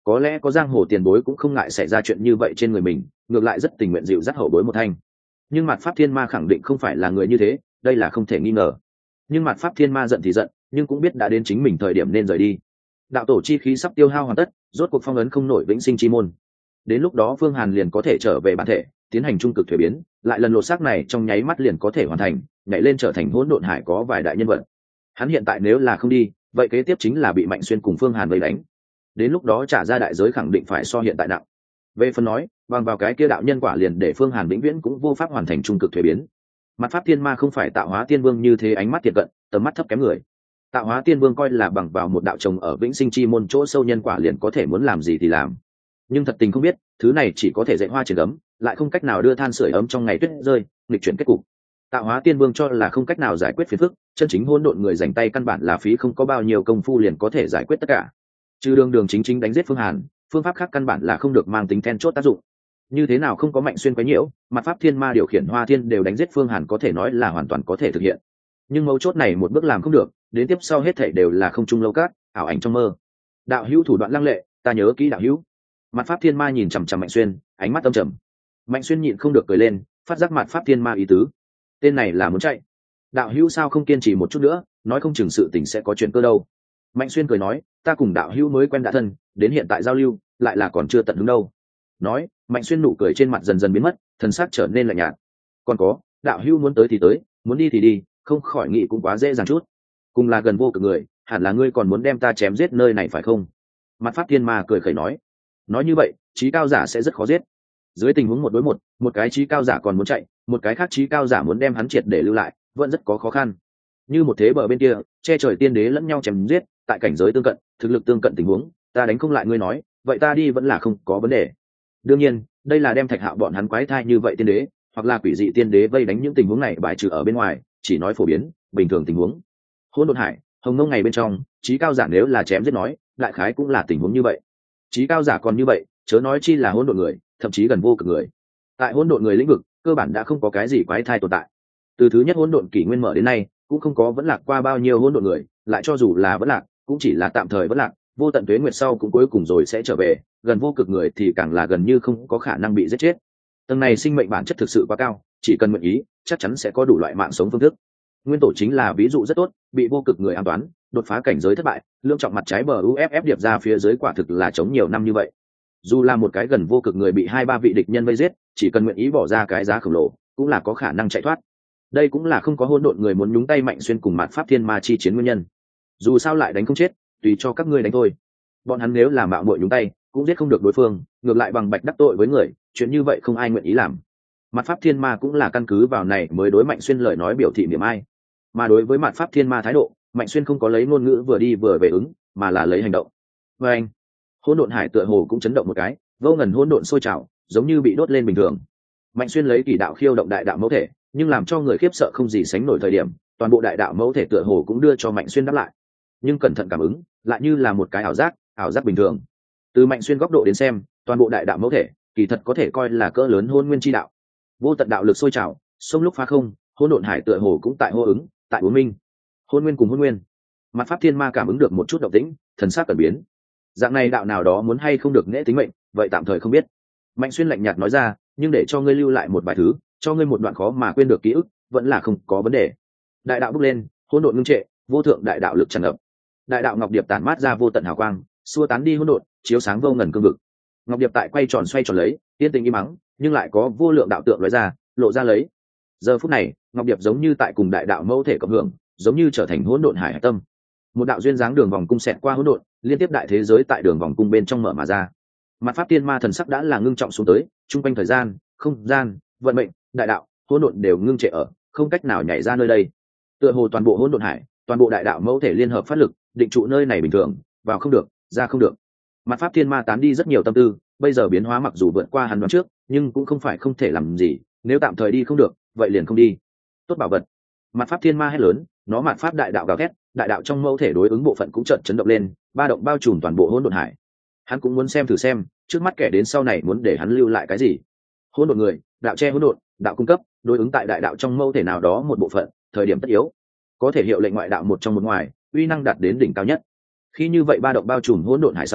có lẽ có giang hồ tiền bối cũng không ngại xảy ra chuyện như vậy trên người mình, ngược lại rất tình nguyện dịu dắt hậu bối một thanh. Nhưng Mạt Pháp Thiên Ma khẳng định không phải là người như thế, đây là không thể nghi ngờ. Nhưng Mạt Pháp Thiên Ma giận thì giận, nhưng cũng biết đã đến chính mình thời điểm nên rời đi. Đạo tổ chi khí sắp tiêu hao hoàn tất, rốt cuộc phong ấn không nổi vĩnh sinh chi môn. Đến lúc đó Phương Hàn liền có thể trở về bản thể, tiến hành trung cực thuế biến, lại lần lột xác này trong nháy mắt liền có thể hoàn thành, nhảy lên trở thành hỗn độn hải có vài đại nhân vật. Hắn hiện tại nếu là không đi, vậy kế tiếp chính là bị Mạnh Xuyên cùng Phương Hàn vây đánh. Đến lúc đó trả ra đại giới khẳng định phải so hiện tại nặng. Về phần nói, bằng vào cái kia đạo nhân quả liền để Phương Hàn vĩnh viễn cũng vô pháp hoàn thành trung cực thuế biến. Mặt Pháp Thiên Ma không phải Tạo Hóa Tiên Vương như thế ánh mắt thiệt cận, tầm mắt thấp kém người. Tạo Hóa Tiên Vương coi là bằng vào một đạo trồng ở vĩnh sinh chi môn chỗ sâu nhân quả liền có thể muốn làm gì thì làm. Nhưng thật tình không biết, thứ này chỉ có thể dạy hoa trên gấm, lại không cách nào đưa than sưởi ấm trong ngày tuyết rơi, nghịch chuyển kết cục. Tạo Hóa Tiên Vương cho là không cách nào giải quyết phiền phức, chân chính hỗn độn người rảnh tay căn bản là phí không có bao nhiêu công phu liền có thể giải quyết tất cả. Trừ đường chính chính đánh giết Phương Hàn, phương pháp khác căn bản là không được mang tính then chốt tác dụng. Như thế nào không có Mạnh Xuyên quấy nhiễu, Mặt Pháp Thiên Ma điều khiển Hoa Thiên đều đánh giết Phương Hàn có thể nói là hoàn toàn có thể thực hiện. Nhưng mấu chốt này một bước làm không được, đến tiếp sau hết thảy đều là không trung lâu cát, ảo ảnh trong mơ. Đạo hữu thủ đoạn lăng lệ, ta nhớ kỹ đạo hữu. Mặt Pháp Thiên Ma nhìn chằm chằm Mạnh Xuyên, ánh mắt âm trầm. Mạnh Xuyên nhịn không được cười lên, phát giác Mặt Pháp Thiên Ma ý tứ. Tên này là muốn chạy. Đạo hữu sao không kiên trì một chút nữa, nói không chừng sự tình sẽ có chuyện cơ đâu. Mạnh Xuyên cười nói, ta cùng đạo hữu mới quen đã thân, đến hiện tại giao lưu, lại là còn chưa tận hứng đâu. Nói, Mạnh Xuyên nụ cười trên mặt dần dần biến mất, thần sắc trở nên lạnh nhạt. Còn có, đạo hữu muốn tới thì tới, muốn đi thì đi, không khỏi nghĩ cũng quá dễ dàng chút. Cùng là gần vô cực người, hẳn là ngươi còn muốn đem ta chém giết nơi này phải không? Mặt Pháp Thiên Ma cười khẩy nói như vậy, trí cao giả sẽ rất khó giết. Dưới tình huống một đối một cái trí cao giả còn muốn chạy, một cái khác trí cao giả muốn đem hắn triệt để lưu lại, vẫn rất có khó khăn. Như một thế bờ bên kia, che trời tiên đế lẫn nhau chém giết, tại cảnh giới tương cận, thực lực tương cận tình huống, ta đánh không lại ngươi nói, vậy ta đi vẫn là không có vấn đề. Đương nhiên, đây là đem Thạch Hạo bọn hắn quái thai như vậy tiên đế, hoặc là quỷ dị tiên đế vây đánh những tình huống này bài trừ ở bên ngoài, chỉ nói phổ biến, bình thường tình huống. Hỗn độn hải, hồng mông ngày bên trong, trí cao giả nếu là chém giết nói, đại khái cũng là tình huống như vậy. Trí cao giả còn như vậy, chớ nói chi là hỗn độn người, thậm chí gần vô cực người. Tại hỗn độn người lĩnh vực, cơ bản đã không có cái gì quái thai tồn tại. Từ thứ nhất hỗn độn kỷ nguyên mở đến nay, cũng không có vẫn lạc qua bao nhiêu hỗn độn người, lại cho dù là vẫn lạc, cũng chỉ là tạm thời vẫn lạc, vô tận tuế nguyệt sau cũng cuối cùng rồi sẽ trở về, gần vô cực người thì càng là gần như không có khả năng bị giết chết. Tầng này sinh mệnh bản chất thực sự quá cao, chỉ cần nguyện ý, chắc chắn sẽ có đủ loại mạng sống phương thức. Nguyên tổ chính là ví dụ rất tốt, bị vô cực người an toán, đột phá cảnh giới thất bại, lương trọng mặt trái bờ UFF điệp ra phía dưới quả thực là chống nhiều năm như vậy. Dù là một cái gần vô cực người bị 2-3 vị địch nhân vây giết, chỉ cần nguyện ý bỏ ra cái giá khổng lồ, cũng là có khả năng chạy thoát. Đây cũng là không có hỗn độn người muốn nhúng tay Mạnh Xuyên cùng Mạt Pháp Thiên Ma chi chiến nguyên nhân. Dù sao lại đánh không chết, tùy cho các ngươi đánh thôi. Bọn hắn nếu là mạo muội nhúng tay, cũng giết không được đối phương, ngược lại bằng bạch đắc tội với người, chuyện như vậy không ai nguyện ý làm. Mạt Pháp Thiên Ma cũng là căn cứ vào này mới đối Mạnh Xuyên lời nói biểu thị niệm ai. Mà đối với Mạt Pháp Thiên Ma thái độ, Mạnh Xuyên không có lấy ngôn ngữ vừa đi vừa về ứng, mà là lấy hành động. Và anh, hỗn độn hải tựa hồ cũng chấn động một cái, vô ngần hỗn độn sôi trào, giống như bị đốt lên bình thường. Mạnh Xuyên lấy kỳ đạo khiêu động đại đạo mẫu thể, nhưng làm cho người khiếp sợ không gì sánh nổi thời điểm, toàn bộ đại đạo mẫu thể tựa hồ cũng đưa cho Mạnh Xuyên đáp lại. Nhưng cẩn thận cảm ứng, lại như là một cái ảo giác bình thường. Từ Mạnh Xuyên góc độ đến xem, toàn bộ đại đạo mẫu thể, kỳ thật có thể coi là cỡ lớn hôn nguyên chi đạo. Vô tận đạo lực sôi trào, sông lúc phá không, hỗn độn hải tựa hồ cũng tại hô ứng, tại uống minh. Hôn nguyên cùng hôn nguyên. Mặt Pháp Thiên Ma cảm ứng được một chút động tĩnh, thần sắc cẩn biến. Dạng này đạo nào đó muốn hay không được nể tính mệnh, vậy tạm thời không biết. Mạnh Xuyên lạnh nhạt nói ra, nhưng để cho ngươi lưu lại một vài thứ, cho ngươi một đoạn khó mà quên được ký ức, vẫn là không có vấn đề. Đại đạo bốc lên, hỗn độn ngưng trệ, vô thượng đại đạo lực tràn ngập. Đại đạo ngọc điệp tản mát ra vô tận hào quang, xua tán đi hỗn độn, chiếu sáng vô ngần cương vực. Ngọc điệp tại quay tròn xoay tròn lấy, yên tĩnh im mắng, nhưng lại có vô lượng đạo tượng lóe ra, lộ ra lấy. Giờ phút này, ngọc điệp giống như tại cùng đại đạo mẫu thể cộng hưởng, giống như trở thành hỗn độn hải tâm. Một đạo duyên dáng đường vòng cung xẹt qua hỗn độn, liên tiếp đại thế giới tại đường vòng cung bên trong mở mà ra. Mặt Pháp Thiên Ma thần sắc đã là ngưng trọng xuống tới, trung quanh thời gian, không gian, vận mệnh, đại đạo, hỗn độn đều ngưng trệ ở, không cách nào nhảy ra nơi đây. Tựa hồ toàn bộ hỗn độn hải, toàn bộ đại đạo mẫu thể liên hợp phát lực, định trụ nơi này bình thường, vào không được, ra không được. Mặt Pháp Thiên Ma tán đi rất nhiều tâm tư, bây giờ biến hóa mặc dù vượt qua hắn đoán trước, nhưng cũng không phải không thể làm gì, nếu tạm thời đi không được, vậy liền không đi. Tốt bảo vật. Mặt Pháp Thiên Ma hét lớn, nó mạt pháp đại đạo gào thét, đại đạo trong mẫu thể đối ứng bộ phận cũng chợt chấn động lên, ba động bao trùm toàn bộ hỗn độn hải. Hắn cũng muốn xem thử xem, trước mắt kẻ đến sau này muốn để hắn lưu lại cái gì. Hỗn độn người, đạo che hỗn độn, đạo cung cấp, đối ứng tại đại đạo trong mẫu thể nào đó một bộ phận, thời điểm tất yếu, có thể hiệu lệnh ngoại đạo một trong một ngoài, uy năng đạt đến đỉnh cao nhất. Khi như vậy ba động bao trùm hỗn độn hải sau,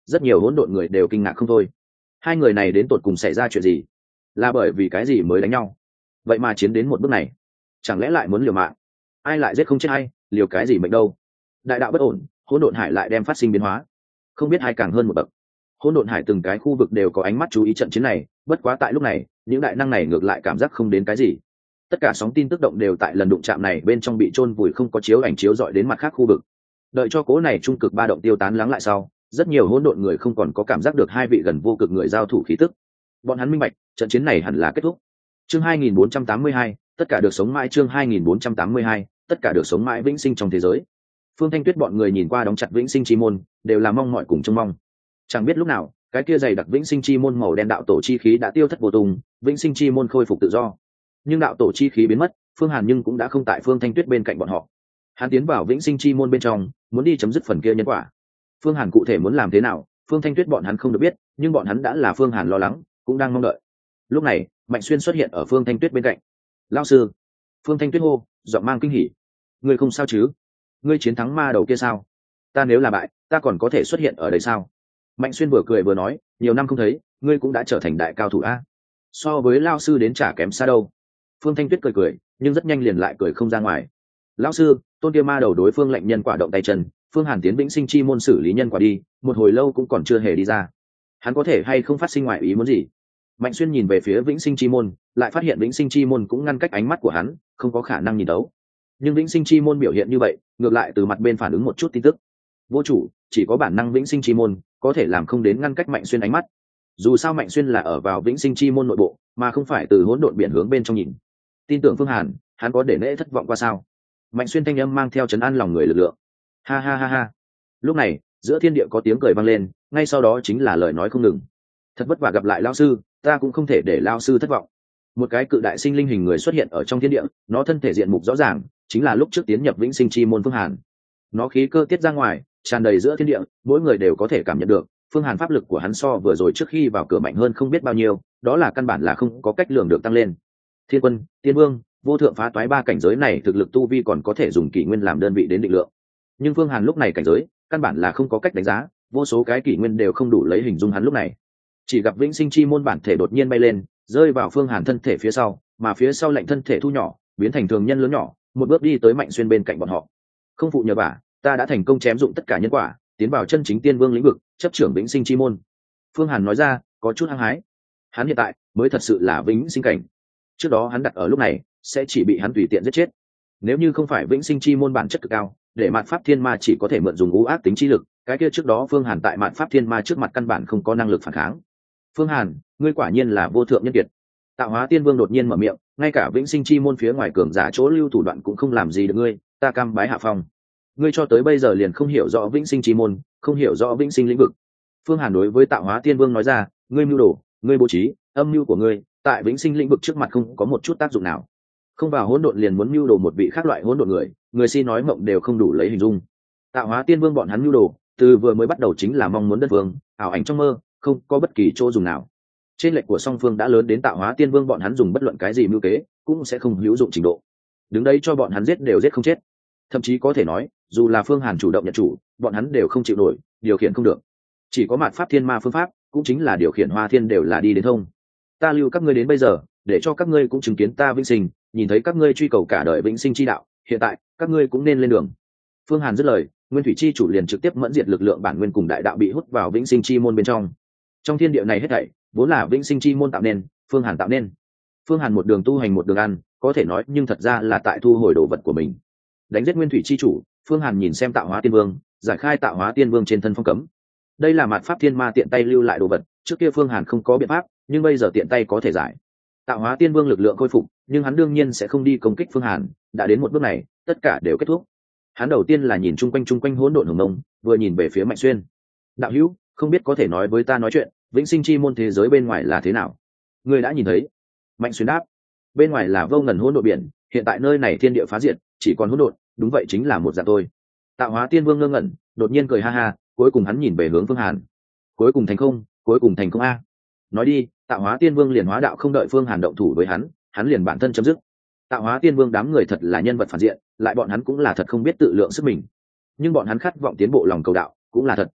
rất nhiều hỗn độn người đều kinh ngạc không thôi. Hai người này đến tột cùng xảy ra chuyện gì? Là bởi vì cái gì mới đánh nhau? Vậy mà chiến đến một bước này, chẳng lẽ lại muốn liều mạng? Ai lại giết không chết hay, liều cái gì mệnh đâu? Đại đạo bất ổn, hỗn độn hải lại đem phát sinh biến hóa, không biết ai càng hơn một bậc. Hỗn độn hải từng cái khu vực đều có ánh mắt chú ý trận chiến này, bất quá tại lúc này những đại năng này ngược lại cảm giác không đến cái gì. Tất cả sóng tin tức động đều tại lần đụng chạm này bên trong bị chôn vùi, không có chiếu ảnh chiếu dọi đến mặt khác khu vực. Đợi cho cố này trung cực ba động tiêu tán lắng lại sau, rất nhiều hỗn độn người không còn có cảm giác được hai vị gần vô cực người giao thủ khí tức. Bọn hắn minh bạch trận chiến này hẳn là kết thúc. Chương 2482, tất cả được sống mãi. Chương 2482, tất cả được sống mãi vĩnh sinh trong thế giới. Phương Thanh Tuyết bọn người nhìn qua đóng chặt vĩnh sinh chi môn, đều là mong mỏi cùng trông mong. Chẳng biết lúc nào, cái kia dày đặc vĩnh sinh chi môn màu đen đạo tổ chi khí đã tiêu thất vô tung, vĩnh sinh chi môn khôi phục tự do. Nhưng đạo tổ chi khí biến mất, Phương Hàn nhưng cũng đã không tại Phương Thanh Tuyết bên cạnh bọn họ. Hắn tiến vào vĩnh sinh chi môn bên trong, muốn đi chấm dứt phần kia nhân quả. Phương Hàn cụ thể muốn làm thế nào, Phương Thanh Tuyết bọn hắn không được biết, nhưng bọn hắn đã là Phương Hàn lo lắng, cũng đang mong đợi. Lúc này, Mạnh Xuyên xuất hiện ở Phương Thanh Tuyết bên cạnh. "Lão sư!" Phương Thanh Tuyết hô, giọng mang kinh hỉ. "Ngươi không sao chứ? Ngươi chiến thắng ma đầu kia sao? Ta nếu là bại, ta còn có thể xuất hiện ở đây sao?" Mạnh Xuyên vừa cười vừa nói, "Nhiều năm không thấy, ngươi cũng đã trở thành đại cao thủ a. So với lão sư đến chả kém xa đâu." Phương Thanh Tuyết cười cười, nhưng rất nhanh liền lại cười không ra ngoài. "Lão sư, tôn kia ma đầu đối phương lệnh nhân quả động tay chân, Phương Hàn tiến vĩnh sinh chi môn xử lý nhân quả đi, một hồi lâu cũng còn chưa hề đi ra. Hắn có thể hay không phát sinh ngoại ý muốn gì?" Mạnh Xuyên nhìn về phía vĩnh sinh chi môn, lại phát hiện vĩnh sinh chi môn cũng ngăn cách ánh mắt của hắn, không có khả năng nhìn đấu. Nhưng vĩnh sinh chi môn biểu hiện như vậy, ngược lại từ mặt bên phản ứng một chút tin tức. Vô chủ, chỉ có bản năng vĩnh sinh chi môn có thể làm không đến ngăn cách Mạnh Xuyên ánh mắt. Dù sao Mạnh Xuyên là ở vào vĩnh sinh chi môn nội bộ, mà không phải từ hỗn độn biển hướng bên trong nhìn. Tin tưởng Phương Hàn, hắn có để nễ thất vọng qua sao? Mạnh Xuyên thanh âm mang theo trấn an lòng người lực lượng. Ha ha ha ha. Lúc này, giữa thiên địa có tiếng cười vang lên, ngay sau đó chính là lời nói không ngừng. "Thật vất vả gặp lại lão sư, ta cũng không thể để lão sư thất vọng." Một cái cự đại sinh linh hình người xuất hiện ở trong thiên địa, nó thân thể diện mục rõ ràng, chính là lúc trước tiến nhập vĩnh sinh chi môn Phương Hàn. Nó khí cơ tiết ra ngoài, tràn đầy giữa thiên địa, mỗi người đều có thể cảm nhận được, Phương Hàn pháp lực của hắn so vừa rồi trước khi vào cửa mạnh hơn không biết bao nhiêu, đó là căn bản là không có cách lường được tăng lên. Thiên Quân, Tiên Vương, vô thượng phá toái ba cảnh giới này thực lực tu vi còn có thể dùng kỷ nguyên làm đơn vị đến định lượng. Nhưng Phương Hàn lúc này cảnh giới, căn bản là không có cách đánh giá, vô số cái kỷ nguyên đều không đủ lấy hình dung hắn lúc này. Chỉ gặp vĩnh sinh chi môn bản thể đột nhiên bay lên, rơi vào Phương Hàn thân thể phía sau, mà phía sau lệnh thân thể thu nhỏ, biến thành thường nhân lớn nhỏ, một bước đi tới Mạnh Xuyên bên cạnh bọn họ. "Không phụ nhờ vả, ta đã thành công chém dụng tất cả nhân quả, tiến vào chân chính tiên vương lĩnh vực, chấp trưởng vĩnh sinh chi môn." Phương Hàn nói ra, có chút hăng hái. Hắn hiện tại mới thật sự là vĩnh sinh cảnh. Trước đó hắn đặt ở lúc này, sẽ chỉ bị hắn tùy tiện giết chết. Nếu như không phải vĩnh sinh chi môn bản chất cực cao, để mạt pháp thiên ma chỉ có thể mượn dùng u ác tính chi lực, cái kia trước đó Phương Hàn tại mạt pháp thiên ma trước mặt căn bản không có năng lực phản kháng. "Phương Hàn, ngươi quả nhiên là vô thượng nhân kiệt." Tạo Hóa Tiên Vương đột nhiên mở miệng, "Ngay cả vĩnh sinh chi môn phía ngoài cường giả chỗ lưu thủ đoạn cũng không làm gì được ngươi, ta cam bái hạ phong. Ngươi cho tới bây giờ liền không hiểu rõ vĩnh sinh chi môn, không hiểu rõ vĩnh sinh lĩnh vực." Phương Hàn đối với Tạo Hóa Tiên Vương nói ra, "Ngươi mưu đồ, ngươi bố trí, âm mưu của ngươi, tại vĩnh sinh lĩnh vực trước mặt không có một chút tác dụng nào. Không vào hỗn độn liền muốn mưu đồ một vị khác loại hỗn độn người si nói mộng đều không đủ lấy hình dung." Tạo Hóa Tiên Vương bọn hắn mưu đồ, từ vừa mới bắt đầu chính là mong muốn đất vương, ảo ảnh trong mơ, không có bất kỳ chỗ dùng nào. Trên lệch của song phương đã lớn đến Tạo Hóa Tiên Vương bọn hắn dùng bất luận cái gì mưu kế, cũng sẽ không hữu dụng trình độ. Đứng đấy cho bọn hắn giết đều giết không chết. Thậm chí có thể nói, dù là Phương Hàn chủ động nhận chủ, bọn hắn đều không chịu nổi, điều khiển không được. Chỉ có mạt pháp thiên ma phương pháp, cũng chính là điều khiển Hoa Thiên đều là đi đến thông. Ta lưu các ngươi đến bây giờ, để cho các ngươi cũng chứng kiến ta vĩnh sinh, nhìn thấy các ngươi truy cầu cả đời vĩnh sinh chi đạo, hiện tại, các ngươi cũng nên lên đường. Phương Hàn dứt lời, Nguyên Thủy Chi chủ liền trực tiếp mẫn diệt lực lượng bản nguyên cùng đại đạo bị hút vào vĩnh sinh chi môn bên trong. Trong thiên địa này hết thảy vốn là vĩnh sinh chi môn tạo nên, Phương Hàn tạo nên. Phương Hàn một đường tu hành một đường ăn, có thể nói nhưng thật ra là tại thu hồi đồ vật của mình. Đánh giết Nguyên Thủy Chi chủ, Phương Hàn nhìn xem Tạo Hóa Tiên Vương, giải khai Tạo Hóa Tiên Vương trên thân phong cấm. Đây là mạt pháp thiên ma tiện tay lưu lại đồ vật, trước kia Phương Hàn không có biện pháp, nhưng bây giờ tiện tay có thể giải. Tạo Hóa Tiên Vương lực lượng khôi phục, nhưng hắn đương nhiên sẽ không đi công kích Phương Hàn, đã đến một bước này, tất cả đều kết thúc. Hắn đầu tiên là nhìn chung quanh hỗn độn hồng mông, vừa nhìn về phía Mạnh Xuyên. "Đạo hữu, không biết có thể nói với ta nói chuyện, vĩnh sinh chi môn thế giới bên ngoài là thế nào?" "Ngươi đã nhìn thấy." Mạnh Xuyên đáp. "Bên ngoài là vô ngần hỗn độn biển, hiện tại nơi này thiên địa phá diệt, chỉ còn hỗn độn, đúng vậy chính là một dạng thôi." Tạo Hóa Tiên Vương ngơ ngẩn, đột nhiên cười ha ha, cuối cùng hắn nhìn về hướng Phương Hàn. Cuối cùng thành không a." Nói đi, Tạo Hóa Tiên Vương liền hóa đạo, không đợi Phương Hàn động thủ với hắn liền bản thân chấm dứt. Tạo Hóa Tiên Vương đám người thật là nhân vật phản diện, lại bọn hắn cũng là thật không biết tự lượng sức mình. Nhưng bọn hắn khát vọng tiến bộ lòng cầu đạo, cũng là thật.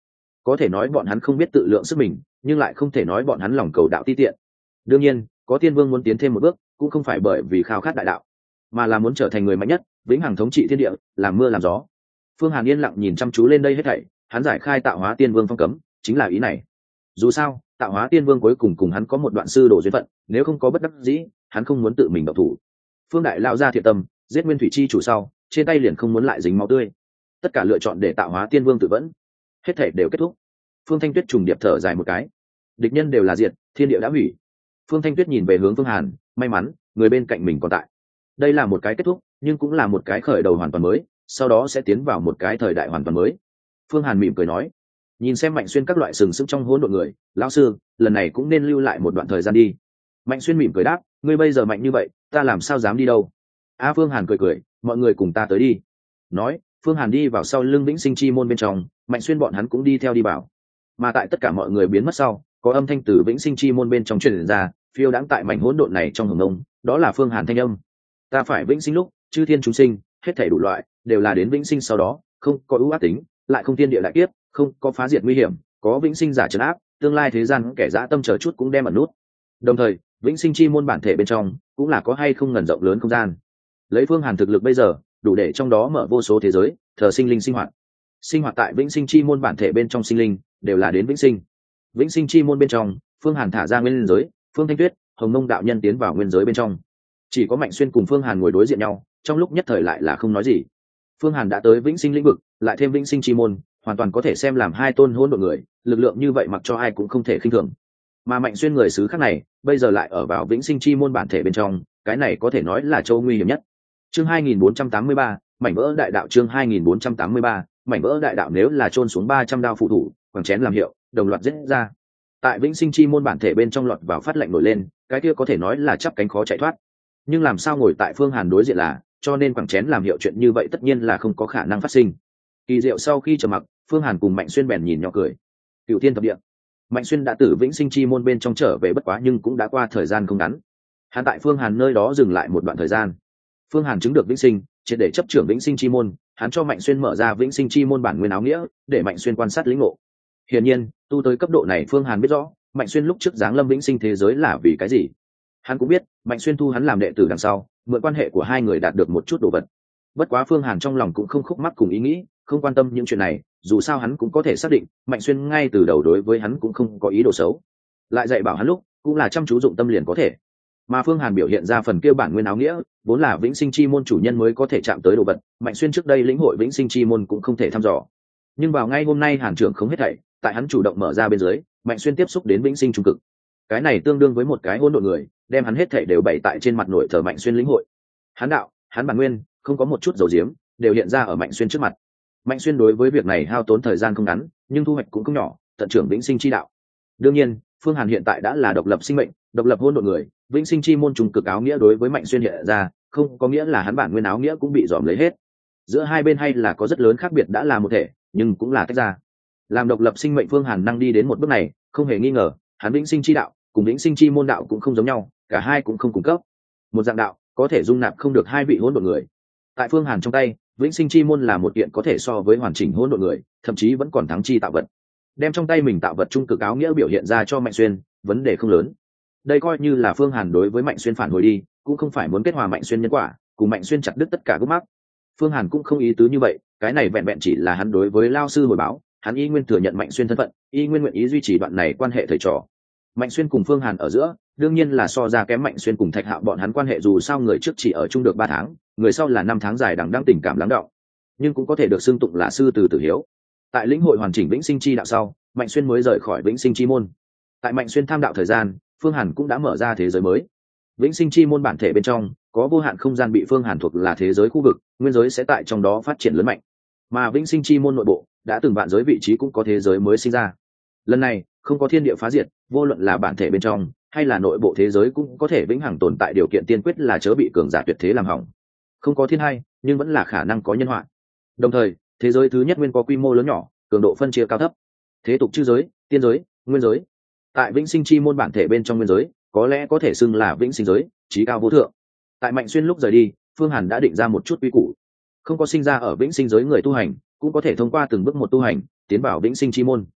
có thể nói bọn hắn không biết tự lượng sức mình, nhưng lại không thể nói bọn hắn lòng cầu đạo ti tiện. Đương nhiên có tiên vương muốn tiến thêm một bước cũng không phải bởi vì khao khát đại đạo, mà là muốn trở thành người mạnh nhất, vĩnh hằng thống trị thiên địa, làm mưa làm gió. Phương Hàn yên lặng nhìn chăm chú lên đây hết thảy, hắn giải khai tạo hóa tiên vương phong cấm chính là ý này. Dù sao tạo hóa tiên vương cuối cùng cùng hắn có một đoạn sư đồ duyên phận, nếu không có bất đắc dĩ hắn không muốn tự mình động thủ. Phương đại lão ra thiện tâm giết nguyên thủy chi chủ sau, trên tay liền không muốn lại dính máu tươi, tất cả lựa chọn để tạo hóa tiên vương tự vẫn, hết thảy đều kết thúc. Phương Thanh Tuyết trùng điệp thở dài một cái, địch nhân đều là diệt, thiên địa đã hủy. Phương Thanh Tuyết nhìn về hướng Phương Hàn, may mắn người bên cạnh mình còn tại. Đây là một cái kết thúc, nhưng cũng là một cái khởi đầu hoàn toàn mới, sau đó sẽ tiến vào một cái thời đại hoàn toàn mới. Phương Hàn mỉm cười nói, nhìn xem Mạnh Xuyên các loại sừng sững trong hỗn độn người, lão sư lần này cũng nên lưu lại một đoạn thời gian đi. Mạnh Xuyên mỉm cười đáp, ngươi bây giờ mạnh như vậy ta làm sao dám đi đâu. Phương Hàn cười cười, mọi người cùng ta tới đi. Nói Phương Hàn đi vào sau lưng vĩnh sinh chi môn bên trong, Mạnh Xuyên bọn hắn cũng đi theo đi vào. Mà tại tất cả mọi người biến mất sau, có âm thanh từ vĩnh sinh chi môn bên trong truyền ra, phiêu đãng tại mảnh hỗn độn này trong hồng ngông, đó là Phương Hàn thanh âm. Ta phải vĩnh sinh lúc chư thiên chúng sinh hết thảy đủ loại đều là đến vĩnh sinh sau đó, không có ưu ác tính, lại không thiên địa đại kiếp, không có phá diệt nguy hiểm, có vĩnh sinh giả trấn áp, tương lai thế gian kẻ dã tâm chờ chút cũng đem ẩn nút. Đồng thời vĩnh sinh chi môn bản thể bên trong cũng là có hay không ngần rộng lớn không gian. Lấy Phương Hàn thực lực bây giờ đủ để trong đó mở vô số thế giới, thờ sinh linh sinh hoạt tại vĩnh sinh chi môn bản thể bên trong sinh linh đều là đến vĩnh sinh. Vĩnh sinh chi môn bên trong Phương Hàn thả ra nguyên giới, Phương Thanh Tuyết, Hồng Nông đạo nhân tiến vào nguyên giới bên trong, chỉ có Mạnh Xuyên cùng Phương Hàn ngồi đối diện nhau, trong lúc nhất thời lại là không nói gì. Phương Hàn đã tới vĩnh sinh lĩnh vực, lại thêm vĩnh sinh chi môn, hoàn toàn có thể xem làm hai tôn hỗn độn người, lực lượng như vậy mặc cho ai cũng không thể khinh thường. Mà Mạnh Xuyên người xứ khác này bây giờ lại ở vào vĩnh sinh chi môn bản thể bên trong, cái này có thể nói là chỗ nguy hiểm nhất. Chương 2483, mảnh vỡ đại đạo. Chương 2483, mảnh vỡ đại đạo. Nếu là chôn xuống 300 đao phụ thủ, quẳng chén làm hiệu, đồng loạt giết ra. Tại vĩnh sinh chi môn bản thể bên trong lọt vào phát lệnh nổi lên, cái kia có thể nói là chắp cánh khó chạy thoát. Nhưng làm sao ngồi tại Phương Hàn đối diện là, cho nên quẳng chén làm hiệu chuyện như vậy tất nhiên là không có khả năng phát sinh. Kỳ diệu sau khi trầm mặc, Phương Hàn cùng Mạnh Xuyên bèn nhìn nhỏ cười. Cựu thiên thập địa. Mạnh Xuyên đã từ vĩnh sinh chi môn bên trong trở về bất quá nhưng cũng đã qua thời gian không ngắn. Hắn tại Phương Hàn nơi đó dừng lại một đoạn thời gian. Phương Hàn chứng được vĩnh sinh, triệt để chấp trưởng vĩnh sinh chi môn, hắn cho Mạnh Xuyên mở ra vĩnh sinh chi môn bản nguyên áo nghĩa, để Mạnh Xuyên quan sát lĩnh ngộ. Hiển nhiên, tu tới cấp độ này Phương Hàn biết rõ, Mạnh Xuyên lúc trước giáng lâm vĩnh sinh thế giới là vì cái gì. Hắn cũng biết, Mạnh Xuyên thu hắn làm đệ tử đằng sau, mượn quan hệ của hai người đạt được một chút đồ vật. Bất quá Phương Hàn trong lòng cũng không khúc mắc cùng ý nghĩ, không quan tâm những chuyện này, dù sao hắn cũng có thể xác định, Mạnh Xuyên ngay từ đầu đối với hắn cũng không có ý đồ xấu. Lại dạy bảo hắn lúc, cũng là chăm chú dụng tâm liền có thể. Mà Phương Hàn biểu hiện ra phần kia bản nguyên áo nghĩa, vốn là vĩnh sinh chi môn chủ nhân mới có thể chạm tới đồ vật, Mạnh Xuyên trước đây lĩnh hội vĩnh sinh chi môn cũng không thể thăm dò. Nhưng vào ngay hôm nay Hàn trưởng không hết thảy, tại hắn chủ động mở ra bên dưới, Mạnh Xuyên tiếp xúc đến vĩnh sinh trung cực. Cái này tương đương với một cái hỗn độn người, đem hắn hết thảy đều bày tại trên mặt nội thờ Mạnh Xuyên lĩnh hội. Hắn đạo, hắn bản nguyên, không có một chút dầu diếm, đều hiện ra ở Mạnh Xuyên trước mặt. Mạnh Xuyên đối với việc này hao tốn thời gian không ngắn, nhưng thu hoạch cũng không nhỏ, tận trưởng vĩnh sinh chi đạo. Đương nhiên, Phương Hàn hiện tại đã là độc lập sinh mệnh, độc lập hỗn độn người, vĩnh sinh chi môn trùng cực áo nghĩa đối với Mạnh Xuyên hiện ra, không có nghĩa là hắn bản nguyên áo nghĩa cũng bị dòm lấy hết. Giữa hai bên hay là có rất lớn khác biệt, đã là một thể, nhưng cũng là tách ra. Làm độc lập sinh mệnh Phương Hàn năng đi đến một bước này, không hề nghi ngờ, hắn vĩnh sinh chi đạo cùng vĩnh sinh chi môn đạo cũng không giống nhau, cả hai cũng không cung cấp. Một dạng đạo có thể dung nạp không được hai vị hỗn độn người. Tại Phương Hàn trong tay, vĩnh sinh chi môn là một kiện có thể so với hoàn chỉnh hỗn độn người, thậm chí vẫn còn thắng chi tạo vật. Đem trong tay mình tạo vật trung cực áo nghĩa biểu hiện ra cho Mạnh Xuyên, vấn đề không lớn. Đây coi như là Phương Hàn đối với Mạnh Xuyên phản hồi đi, cũng không phải muốn kết hòa Mạnh Xuyên nhân quả, cùng Mạnh Xuyên chặt đứt tất cả gốc mắc. Phương Hàn cũng không ý tứ như vậy, cái này vẹn vẹn chỉ là hắn đối với lao sư hồi báo, hắn y nguyên thừa nhận Mạnh Xuyên thân phận, y nguyên nguyện ý duy trì đoạn này quan hệ thầy trò. Mạnh Xuyên cùng Phương Hàn ở giữa, đương nhiên là so ra kém Mạnh Xuyên cùng Thạch Hạo bọn hắn quan hệ, dù sao người trước chỉ ở chung được 3 tháng, người sau là 5 tháng dài đằng đẵng tình cảm lắng đọng, nhưng cũng có thể được xưng tụng là sư từ tử hiếu. Tại lĩnh hội hoàn chỉnh vĩnh sinh chi đạo sau, Mạnh Xuyên mới rời khỏi vĩnh sinh chi môn. Tại Mạnh Xuyên tham đạo thời gian, Phương Hàn cũng đã mở ra thế giới mới. Vĩnh sinh chi môn bản thể bên trong có vô hạn không gian bị Phương Hàn thuộc là thế giới khu vực, nguyên giới sẽ tại trong đó phát triển lớn mạnh. Mà vĩnh sinh chi môn nội bộ đã từng vạn giới vị trí cũng có thế giới mới sinh ra. Lần này không có thiên địa phá diệt, vô luận là bản thể bên trong hay là nội bộ thế giới cũng có thể vĩnh hằng tồn tại, điều kiện tiên quyết là chớ bị cường giả tuyệt thế làm hỏng. Không có thiên hai, nhưng vẫn là khả năng có nhân họa. Đồng thời, thế giới thứ nhất nguyên có quy mô lớn nhỏ, cường độ phân chia cao thấp. Thế tục chư giới, tiên giới, nguyên giới. Tại vĩnh sinh chi môn bản thể bên trong nguyên giới, có lẽ có thể xưng là vĩnh sinh giới, chí cao vô thượng. Tại Mạnh Xuyên lúc rời đi, Phương Hàn đã định ra một chút quy củ. Không có sinh ra ở vĩnh sinh giới người tu hành, cũng có thể thông qua từng bước một tu hành, tiến vào vĩnh sinh chi môn.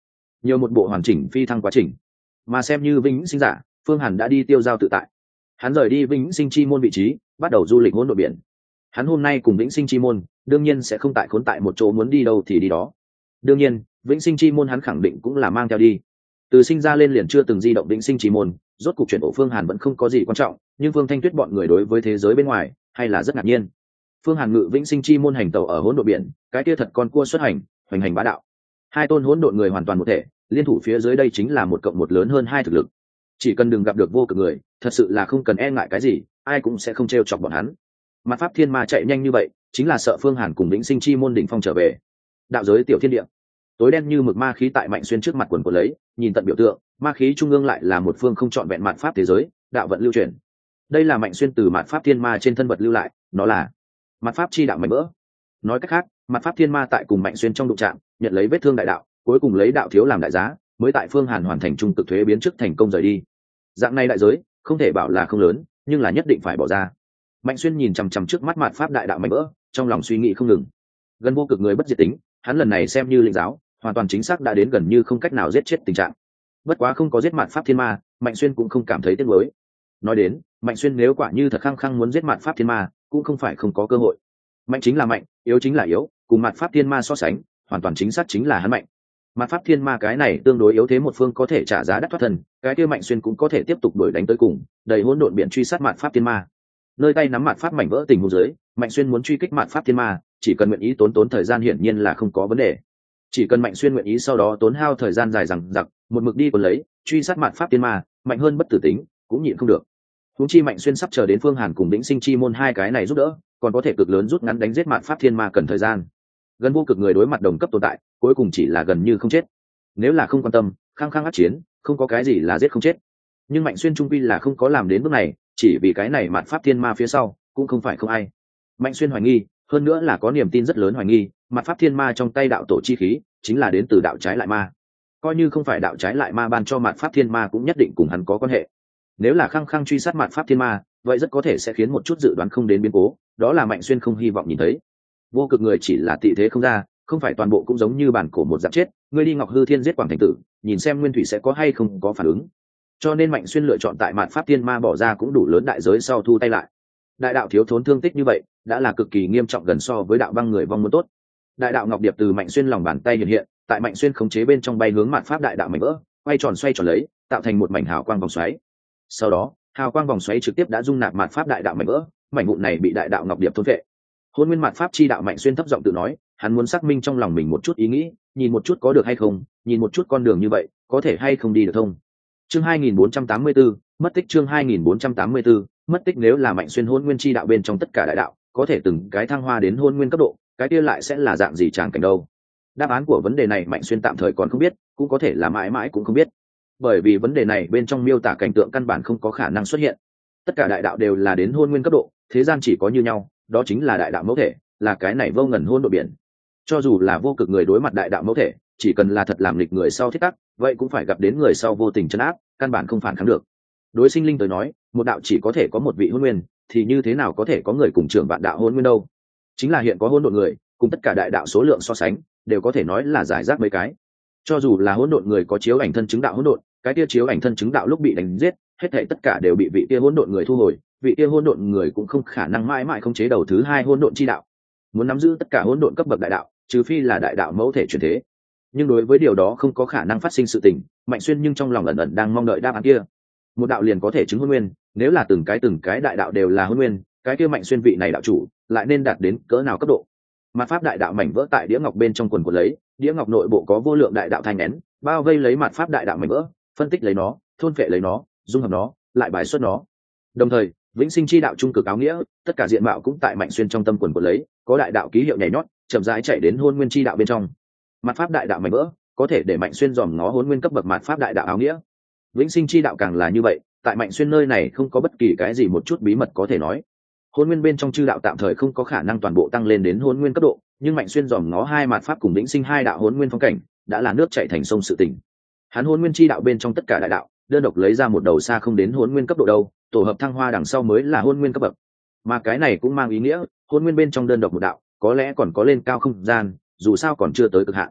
nhiều một bộ hoàn chỉnh phi thăng quá trình. Mà xem như vĩnh sinh giả, Phương Hàn đã đi tiêu giao tự tại. Hắn rời đi vĩnh sinh chi môn vị trí, bắt đầu du lịch hỗn độn biển. Hắn hôm nay cùng vĩnh sinh chi môn đương nhiên sẽ không tại khốn tại một chỗ, muốn đi đâu thì đi đó. Đương nhiên vĩnh sinh chi môn hắn khẳng định cũng là mang theo đi. Từ sinh ra lên liền chưa từng di động vĩnh sinh chi môn, rốt cục chuyển ổ Phương Hàn vẫn không có gì quan trọng, nhưng Phương Thanh Tuyết bọn người đối với thế giới bên ngoài hay là rất ngạc nhiên. Phương Hàn ngự vĩnh sinh chi môn hành tẩu ở hỗn độn biển, cái kia thật con cua xuất hành, hoành hành bá đạo. Hai tôn hỗn độn người hoàn toàn một thể, liên thủ phía dưới đây chính là một cộng một lớn hơn hai thực lực. Chỉ cần đừng gặp được vô cực người, thật sự là không cần e ngại cái gì, ai cũng sẽ không trêu chọc bọn hắn. Mặt pháp thiên ma chạy nhanh như vậy, chính là sợ Phương Hàn cùng vĩnh sinh chi môn đỉnh phong trở về. Đạo giới tiểu thiên địa, tối đen như mực ma khí tại Mạnh Xuyên trước mặt quần của lấy, nhìn tận biểu tượng, ma khí trung ương lại là một phương không trọn vẹn mạt pháp thế giới, đạo vận lưu truyền. Đây là Mạnh Xuyên từ mạt pháp thiên ma trên thân vật lưu lại, nó là mạt pháp chi đạo mảnh vỡ. Nói cách khác, mạt pháp thiên ma tại cùng Mạnh Xuyên trong đụng chạm, nhận lấy vết thương đại đạo, cuối cùng lấy đạo thiếu làm đại giá, mới tại Phương Hàn hoàn thành trung cực thuế biến trước thành công rời đi. Dạng này đại giới, không thể bảo là không lớn, nhưng là nhất định phải bỏ ra. Mạnh Xuyên nhìn chằm chằm trước mắt mạt pháp đại đạo mảnh vỡ, trong lòng suy nghĩ không ngừng. Gần vô cực người bất diệt tính, hắn lần này xem như linh giáo, hoàn toàn chính xác đã đến gần như không cách nào giết chết tình trạng. Bất quá không có giết mạt pháp thiên ma, Mạnh Xuyên cũng không cảm thấy tiếc nuối. Nói đến, Mạnh Xuyên nếu quả như thật khăng khăng muốn giết mạt pháp thiên ma, cũng không phải không có cơ hội. Mạnh chính là mạnh, yếu chính là yếu, cùng mạt pháp thiên ma so sánh, hoàn toàn chính xác chính là hắn mạnh. Mạt pháp thiên ma cái này tương đối yếu thế một phương có thể trả giá đắt thoát thân, cái kia Mạnh Xuyên cũng có thể tiếp tục đuổi đánh tới cùng, đầy hỗn độn biển truy sát mạt pháp thiên ma. Nơi tay nắm mạt pháp mảnh vỡ tình huống dưới, Mạnh Xuyên muốn truy kích mạt pháp thiên ma, chỉ cần nguyện ý tốn thời gian hiển nhiên là không có vấn đề. Chỉ cần Mạnh Xuyên nguyện ý sau đó tốn hao thời gian dài dằng dặc, một mực đi còn lấy, truy sát mạt pháp thiên ma, mạnh hơn bất tử tính, cũng nhịn không được. Huống chi Mạnh Xuyên sắp chờ đến Phương Hàn cùng Vĩnh Sinh Chi môn hai cái này giúp đỡ, còn có thể cực lớn rút ngắn đánh giết mạt pháp thiên ma cần thời gian. Gần vô cực người đối mặt đồng cấp tồn tại, cuối cùng chỉ là gần như không chết. Nếu là không quan tâm, khăng khăng ác chiến, không có cái gì là giết không chết. Nhưng Mạnh Xuyên trung quy là không có làm đến bước này, chỉ vì cái này mạt pháp thiên ma phía sau, cũng không phải không ai. Mạnh Xuyên hoài nghi, hơn nữa là có niềm tin rất lớn hoài nghi, mạt pháp thiên ma trong tay đạo tổ chi khí, chính là đến từ đạo trái lại ma. Coi như không phải đạo trái lại ma ban cho mạt pháp thiên ma cũng nhất định cùng hắn có quan hệ. Nếu là khăng khăng truy sát mạt pháp thiên ma, vậy rất có thể sẽ khiến một chút dự đoán không đến biến cố, đó là Mạnh Xuyên không hy vọng nhìn thấy. Vô cực người chỉ là tị thế không ra, không phải toàn bộ cũng giống như bản cổ một dạng chết, ngươi đi Ngọc Hư Thiên giết Quảng Thành Tử, nhìn xem Nguyên Thủy sẽ có hay không có phản ứng. Cho nên Mạnh Xuyên lựa chọn tại mạt pháp thiên ma bỏ ra cũng đủ lớn đại giới sau thu tay lại. Đại đạo thiếu thốn thương tích như vậy, đã là cực kỳ nghiêm trọng gần so với đạo băng người vong muốn tốt. Đại đạo ngọc điệp từ Mạnh Xuyên lòng bàn tay hiện hiện, tại Mạnh Xuyên khống chế bên trong bay hướng mạt pháp đại đạo mảnh vỡ, quay tròn xoay tròn lấy, tạo thành một mảnh hào quang vòng xoáy. Sau đó, hào quang vòng xoáy trực tiếp đã dung nạp mạt pháp đại đạo mảnh vỡ, mảnh vụn này bị đại đạo ngọc điệp thôn vệ. Hôn nguyên mạt pháp chi đạo Mạnh Xuyên thấp giọng tự nói, hắn muốn xác minh trong lòng mình một chút ý nghĩ, nhìn một chút có được hay không, nhìn một chút con đường như vậy, có thể hay không đi được thông. Chương 2484, mất tích chương 2484, mất tích nếu là Mạnh Xuyên hôn nguyên chi đạo bên trong tất cả đại đạo, có thể từng cái thăng hoa đến hôn nguyên cấp độ, cái kia lại sẽ là dạng gì tràng cảnh đâu? Đáp án của vấn đề này Mạnh Xuyên tạm thời còn không biết, cũng có thể là mãi mãi cũng không biết. Bởi vì vấn đề này bên trong miêu tả cảnh tượng căn bản không có khả năng xuất hiện. Tất cả đại đạo đều là đến hôn nguyên cấp độ, thế gian chỉ có như nhau, đó chính là đại đạo mẫu thể, là cái này vô ngần hôn độ biển. Cho dù là vô cực người đối mặt đại đạo mẫu thể, chỉ cần là thật làm lịch người sau thiết tắc, vậy cũng phải gặp đến người sau vô tình trấn áp, căn bản không phản kháng được. Đối sinh linh tới nói, một đạo chỉ có thể có một vị hôn nguyên, thì như thế nào có thể có người cùng trưởng vạn đạo hôn nguyên đâu? Chính là hiện có hôn độn người, cùng tất cả đại đạo số lượng so sánh, đều có thể nói là giải rác mấy cái. Cho dù là hỗn độn người có chiếu ảnh thân chứng đạo hỗn độn, cái kia chiếu ảnh thân chứng đạo lúc bị đánh giết, hết thảy tất cả đều bị vị kia hỗn độn người thu hồi, vị kia hỗn độn người cũng không khả năng mãi mãi khống chế đầu thứ hai hỗn độn chi đạo. Muốn nắm giữ tất cả hỗn độn cấp bậc đại đạo, trừ phi là đại đạo mẫu thể chuyển thế. Nhưng đối với điều đó không có khả năng phát sinh sự tình, Mạnh Xuyên nhưng trong lòng ẩn ẩn đang mong đợi đáp án kia. Một đạo liền có thể chứng hôn nguyên, nếu là từng cái đại đạo đều là hôn nguyên, cái kia Mạnh Xuyên vị này đạo chủ lại nên đạt đến cỡ nào cấp độ? Mạt pháp đại đạo mảnh vỡ tại đĩa ngọc bên trong quần của lấy, đĩa ngọc nội bộ có vô lượng đại đạo thanh nén, bao vây lấy mạt pháp đại đạo mảnh vỡ, phân tích lấy nó, thôn phệ lấy nó, dung hợp nó, lại bài xuất nó. Đồng thời, vĩnh sinh chi đạo trung cực áo nghĩa, tất cả diện mạo cũng tại Mạnh Xuyên trong tâm quần của lấy, có đại đạo ký hiệu nhảy nhót, chậm rãi chạy đến hôn nguyên chi đạo bên trong. Mạt pháp đại đạo mảnh vỡ, có thể để Mạnh Xuyên dòm ngó hôn nguyên cấp bậc mạt pháp đại đạo áo nghĩa. Vĩnh sinh chi đạo càng là như vậy, tại Mạnh Xuyên nơi này không có bất kỳ cái gì một chút bí mật có thể nói. Hôn nguyên bên trong chư đạo tạm thời không có khả năng toàn bộ tăng lên đến hôn nguyên cấp độ, nhưng Mạnh Xuyên dòm ngó hai mạt pháp cùng vĩnh sinh hai đạo hôn nguyên phong cảnh, đã là nước chảy thành sông sự tình. Hắn hôn nguyên chi đạo bên trong tất cả đại đạo, đơn độc lấy ra một đầu xa không đến hôn nguyên cấp độ đâu, tổ hợp thăng hoa đằng sau mới là hôn nguyên cấp bậc. Mà cái này cũng mang ý nghĩa, hôn nguyên bên trong đơn độc một đạo, có lẽ còn có lên cao không gian, dù sao còn chưa tới cực hạn.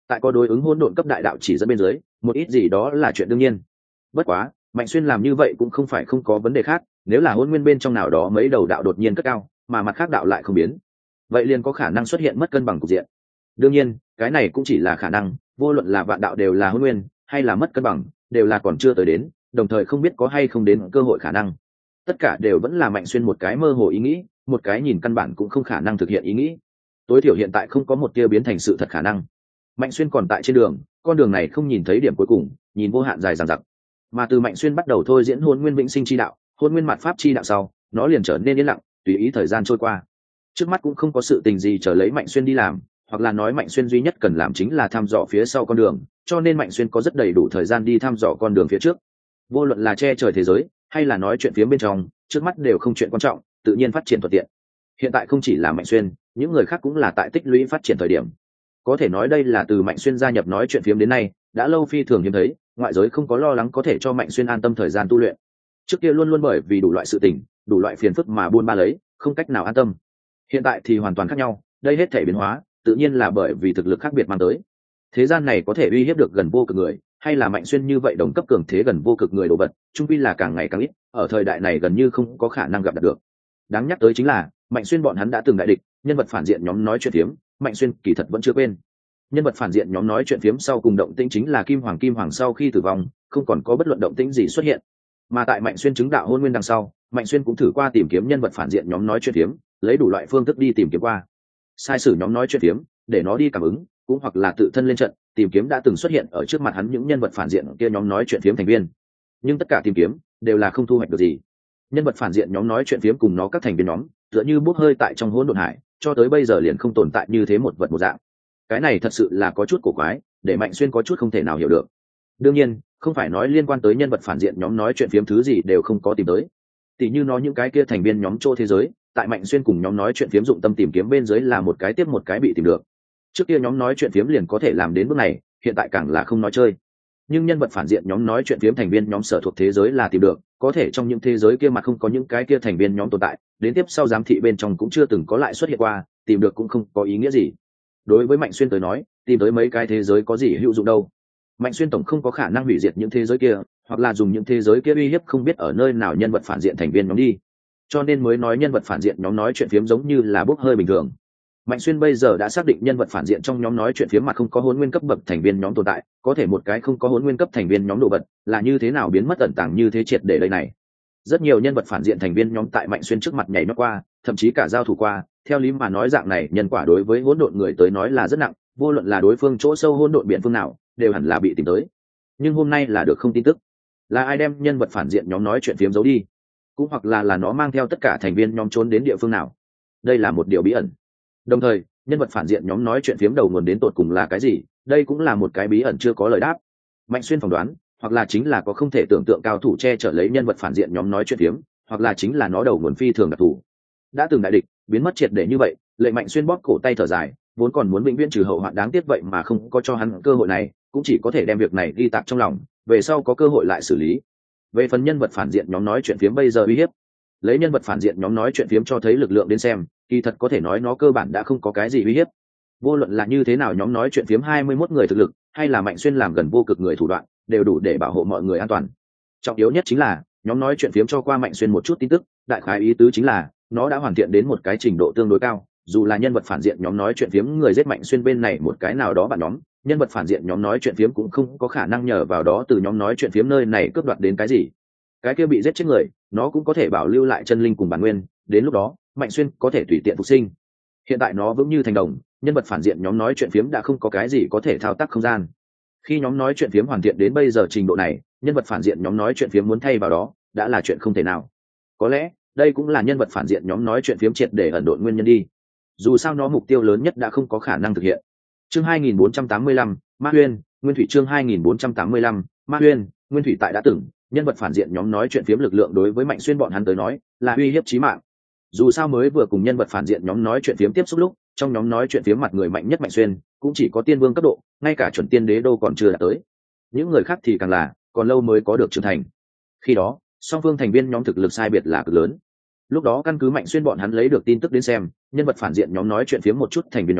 tại có đối ứng hỗn độn cấp đại đạo chỉ dẫn bên dưới, một ít gì đó là chuyện đương nhiên. Bất quá Mạnh Xuyên làm như vậy cũng không phải không có vấn đề khác, nếu là hỗn nguyên bên trong nào đó mấy đầu đạo đột nhiên cất cao mà mặt khác đạo lại không biến, vậy liền có khả năng xuất hiện mất cân bằng cục diện. Đương nhiên cái này cũng chỉ là khả năng, vô luận là vạn đạo đều là hỗn nguyên hay là mất cân bằng đều là còn chưa tới đến, đồng thời không biết có hay không đến cơ hội khả năng. Tất cả đều vẫn là Mạnh Xuyên một cái mơ hồ ý nghĩ, một cái nhìn căn bản cũng không khả năng thực hiện ý nghĩ. Tối thiểu hiện tại không có một tia biến thành sự thật khả năng. Mạnh Xuyên còn tại trên đường, con đường này không nhìn thấy điểm cuối cùng, nhìn vô hạn dài dằng dặc. Mà từ Mạnh Xuyên bắt đầu thôi diễn hôn nguyên vĩnh sinh chi đạo, hôn nguyên mạt pháp chi đạo sau, nó liền trở nên yên lặng, tùy ý thời gian trôi qua. Trước mắt cũng không có sự tình gì chờ lấy Mạnh Xuyên đi làm, hoặc là nói Mạnh Xuyên duy nhất cần làm chính là thăm dò phía sau con đường, cho nên Mạnh Xuyên có rất đầy đủ thời gian đi thăm dò con đường phía trước. Vô luận là che trời thế giới, hay là nói chuyện phía bên trong, trước mắt đều không chuyện quan trọng, tự nhiên phát triển thuận tiện. Hiện tại không chỉ là Mạnh Xuyên, những người khác cũng là tại tích lũy phát triển thời điểm. Có thể nói đây là từ Mạnh Xuyên gia nhập nói chuyện phiếm đến nay, đã lâu phi thường hiếm thấy, ngoại giới không có lo lắng có thể cho Mạnh Xuyên an tâm thời gian tu luyện. Trước kia luôn luôn bởi vì đủ loại sự tình, đủ loại phiền phức mà buôn ba lấy, không cách nào an tâm. Hiện tại thì hoàn toàn khác nhau, đây hết thể biến hóa, tự nhiên là bởi vì thực lực khác biệt mang tới. Thế gian này có thể uy hiếp được gần vô cực người, hay là Mạnh Xuyên như vậy đồng cấp cường thế gần vô cực người đồ vật, chung quy là càng ngày càng ít, ở thời đại này gần như không có khả năng gặp được. Đáng nhắc tới chính là, Mạnh Xuyên bọn hắn đã từng đại địch, nhân vật phản diện nhóm nói chuyện phiếm, Mạnh Xuyên kỳ thật vẫn chưa quên. Nhân vật phản diện nhóm nói chuyện phiếm sau cùng động tĩnh chính là Kim Hoàng sau khi tử vong, không còn có bất luận động tĩnh gì xuất hiện. Mà tại Mạnh Xuyên chứng đạo hôn nguyên đằng sau, Mạnh Xuyên cũng thử qua tìm kiếm nhân vật phản diện nhóm nói chuyện phiếm, lấy đủ loại phương thức đi tìm kiếm qua. Sai sử nhóm nói chuyện phiếm, để nó đi cảm ứng, cũng hoặc là tự thân lên trận, tìm kiếm đã từng xuất hiện ở trước mặt hắn những nhân vật phản diện kia nhóm nói chuyện phiếm thành viên. Nhưng tất cả tìm kiếm đều là không thu hoạch được gì. Nhân vật phản diện nhóm nói chuyện phiếm cùng nó các thành viên nhóm, tựa như bốc hơi tại trong hỗn độn hải, cho tới bây giờ liền không tồn tại như thế một vật một dạng. Cái này thật sự là có chút cổ quái, để Mạnh Xuyên có chút không thể nào hiểu được. Đương nhiên không phải nói liên quan tới nhân vật phản diện nhóm nói chuyện phiếm thứ gì đều không có tìm tới, tỉ như nó những cái kia thành viên nhóm chỗ thế giới, tại Mạnh Xuyên cùng nhóm nói chuyện phiếm dụng tâm tìm kiếm bên dưới là một cái tiếp một cái bị tìm được. Trước kia nhóm nói chuyện phiếm liền có thể làm đến bước này, hiện tại càng là không nói chơi. Nhưng nhân vật phản diện nhóm nói chuyện phiếm thành viên nhóm sở thuộc thế giới là tìm được, có thể trong những thế giới kia mà không có những cái kia thành viên nhóm tồn tại, đến tiếp sau giám thị bên trong cũng chưa từng có lại xuất hiện qua, tìm được cũng không có ý nghĩa gì. Đối với Mạnh Xuyên tới nói, tìm tới mấy cái thế giới có gì hữu dụng đâu. Mạnh Xuyên tổng không có khả năng hủy diệt những thế giới kia, hoặc là dùng những thế giới kia uy hiếp không biết ở nơi nào nhân vật phản diện thành viên nhóm đi. Cho nên mới nói nhân vật phản diện nhóm nói chuyện phiếm giống như là bốc hơi bình thường. Mạnh Xuyên bây giờ đã xác định nhân vật phản diện trong nhóm nói chuyện phiếm mà không có hỗn nguyên cấp bậc thành viên nhóm tồn tại, có thể một cái không có hỗn nguyên cấp thành viên nhóm đồ vật là như thế nào biến mất ẩn tàng như thế triệt để đây này. Rất nhiều nhân vật phản diện thành viên nhóm tại Mạnh Xuyên trước mặt nhảy nhót qua, thậm chí cả giao thủ qua, theo lý mà nói dạng này nhân quả đối với hỗn độn người tới nói là rất nặng, vô luận là đối phương chỗ sâu hỗn độn biển phương nào, đều hẳn là bị tìm tới. Nhưng hôm nay là được không tin tức, là ai đem nhân vật phản diện nhóm nói chuyện phiếm giấu đi, cũng hoặc là nó mang theo tất cả thành viên nhóm trốn đến địa phương nào. Đây là một điều bí ẩn. Đồng thời nhân vật phản diện nhóm nói chuyện phiếm đầu nguồn đến tột cùng là cái gì, đây cũng là một cái bí ẩn chưa có lời đáp. Mạnh Xuyên phỏng đoán, hoặc là chính là có không thể tưởng tượng cao thủ che chở lấy nhân vật phản diện nhóm nói chuyện phiếm, hoặc là chính là nó đầu nguồn phi thường đặc thù. Đã từng đại địch biến mất triệt để như vậy, Lệnh Mạnh Xuyên bóp cổ tay thở dài, vốn còn muốn vĩnh viễn trừ hậu hoạn đáng tiếc vậy mà không có cho hắn cơ hội này, cũng chỉ có thể đem việc này ghi tạc trong lòng, về sau có cơ hội lại xử lý. Về phần nhân vật phản diện nhóm nói chuyện phiếm bây giờ uy hiếp, lấy nhân vật phản diện nhóm nói chuyện phiếm cho thấy lực lượng đến xem, kỳ thật có thể nói nó cơ bản đã không có cái gì uy hiếp. Vô luận là như thế nào nhóm nói chuyện phiếm 21 người thực lực, hay là Mạnh Xuyên làm gần vô cực người thủ đoạn, đều đủ để bảo hộ mọi người an toàn. Trọng yếu nhất chính là nhóm nói chuyện phiếm cho qua Mạnh Xuyên một chút tin tức, đại khái ý tứ chính là nó đã hoàn thiện đến một cái trình độ tương đối cao, dù là nhân vật phản diện nhóm nói chuyện phiếm người giết Mạnh Xuyên bên này một cái nào đó bạn nhóm, nhân vật phản diện nhóm nói chuyện phiếm cũng không có khả năng nhờ vào đó từ nhóm nói chuyện phiếm nơi này cướp đoạt đến cái gì. Cái kia bị giết chết người, nó cũng có thể bảo lưu lại chân linh cùng bản nguyên, đến lúc đó Mạnh Xuyên có thể tùy tiện phục sinh. Hiện tại nó vững như thành đồng, nhân vật phản diện nhóm nói chuyện phiếm đã không có cái gì có thể thao tác không gian. Khi nhóm nói chuyện phiếm hoàn thiện đến bây giờ trình độ này, nhân vật phản diện nhóm nói chuyện phiếm muốn thay vào đó đã là chuyện không thể nào. Có lẽ đây cũng là nhân vật phản diện nhóm nói chuyện phiếm triệt để ẩn độn nguyên nhân đi. Dù sao nó mục tiêu lớn nhất đã không có khả năng thực hiện. Chương 2485, Ma Huyên, Nguyên Thủy. Chương 2485, Ma Huyên, Nguyên Thủy. Tại đã từng, nhân vật phản diện nhóm nói chuyện phiếm lực lượng đối với Mạnh Xuyên bọn hắn tới nói là uy hiếp chí mạng. Dù sao mới vừa cùng nhân vật phản diện nhóm nói chuyện phiếm tiếp xúc lúc, trong nhóm nói chuyện phiếm mặt người mạnh nhất Mạnh Xuyên cũng chỉ có tiên vương cấp độ, ngay cả chuẩn tiên đế đô còn chưa đạt tới. Những người khác thì càng là còn lâu mới có được trưởng thành. Khi đó song phương thành viên nhóm thực lực sai biệt là cực lớn. Lúc đó căn cứ Mạnh Xuyên bọn hắn lấy được tin tức đến xem, nhân vật phản diện nhóm nói chuyện phiếm một chút thành viên nhóm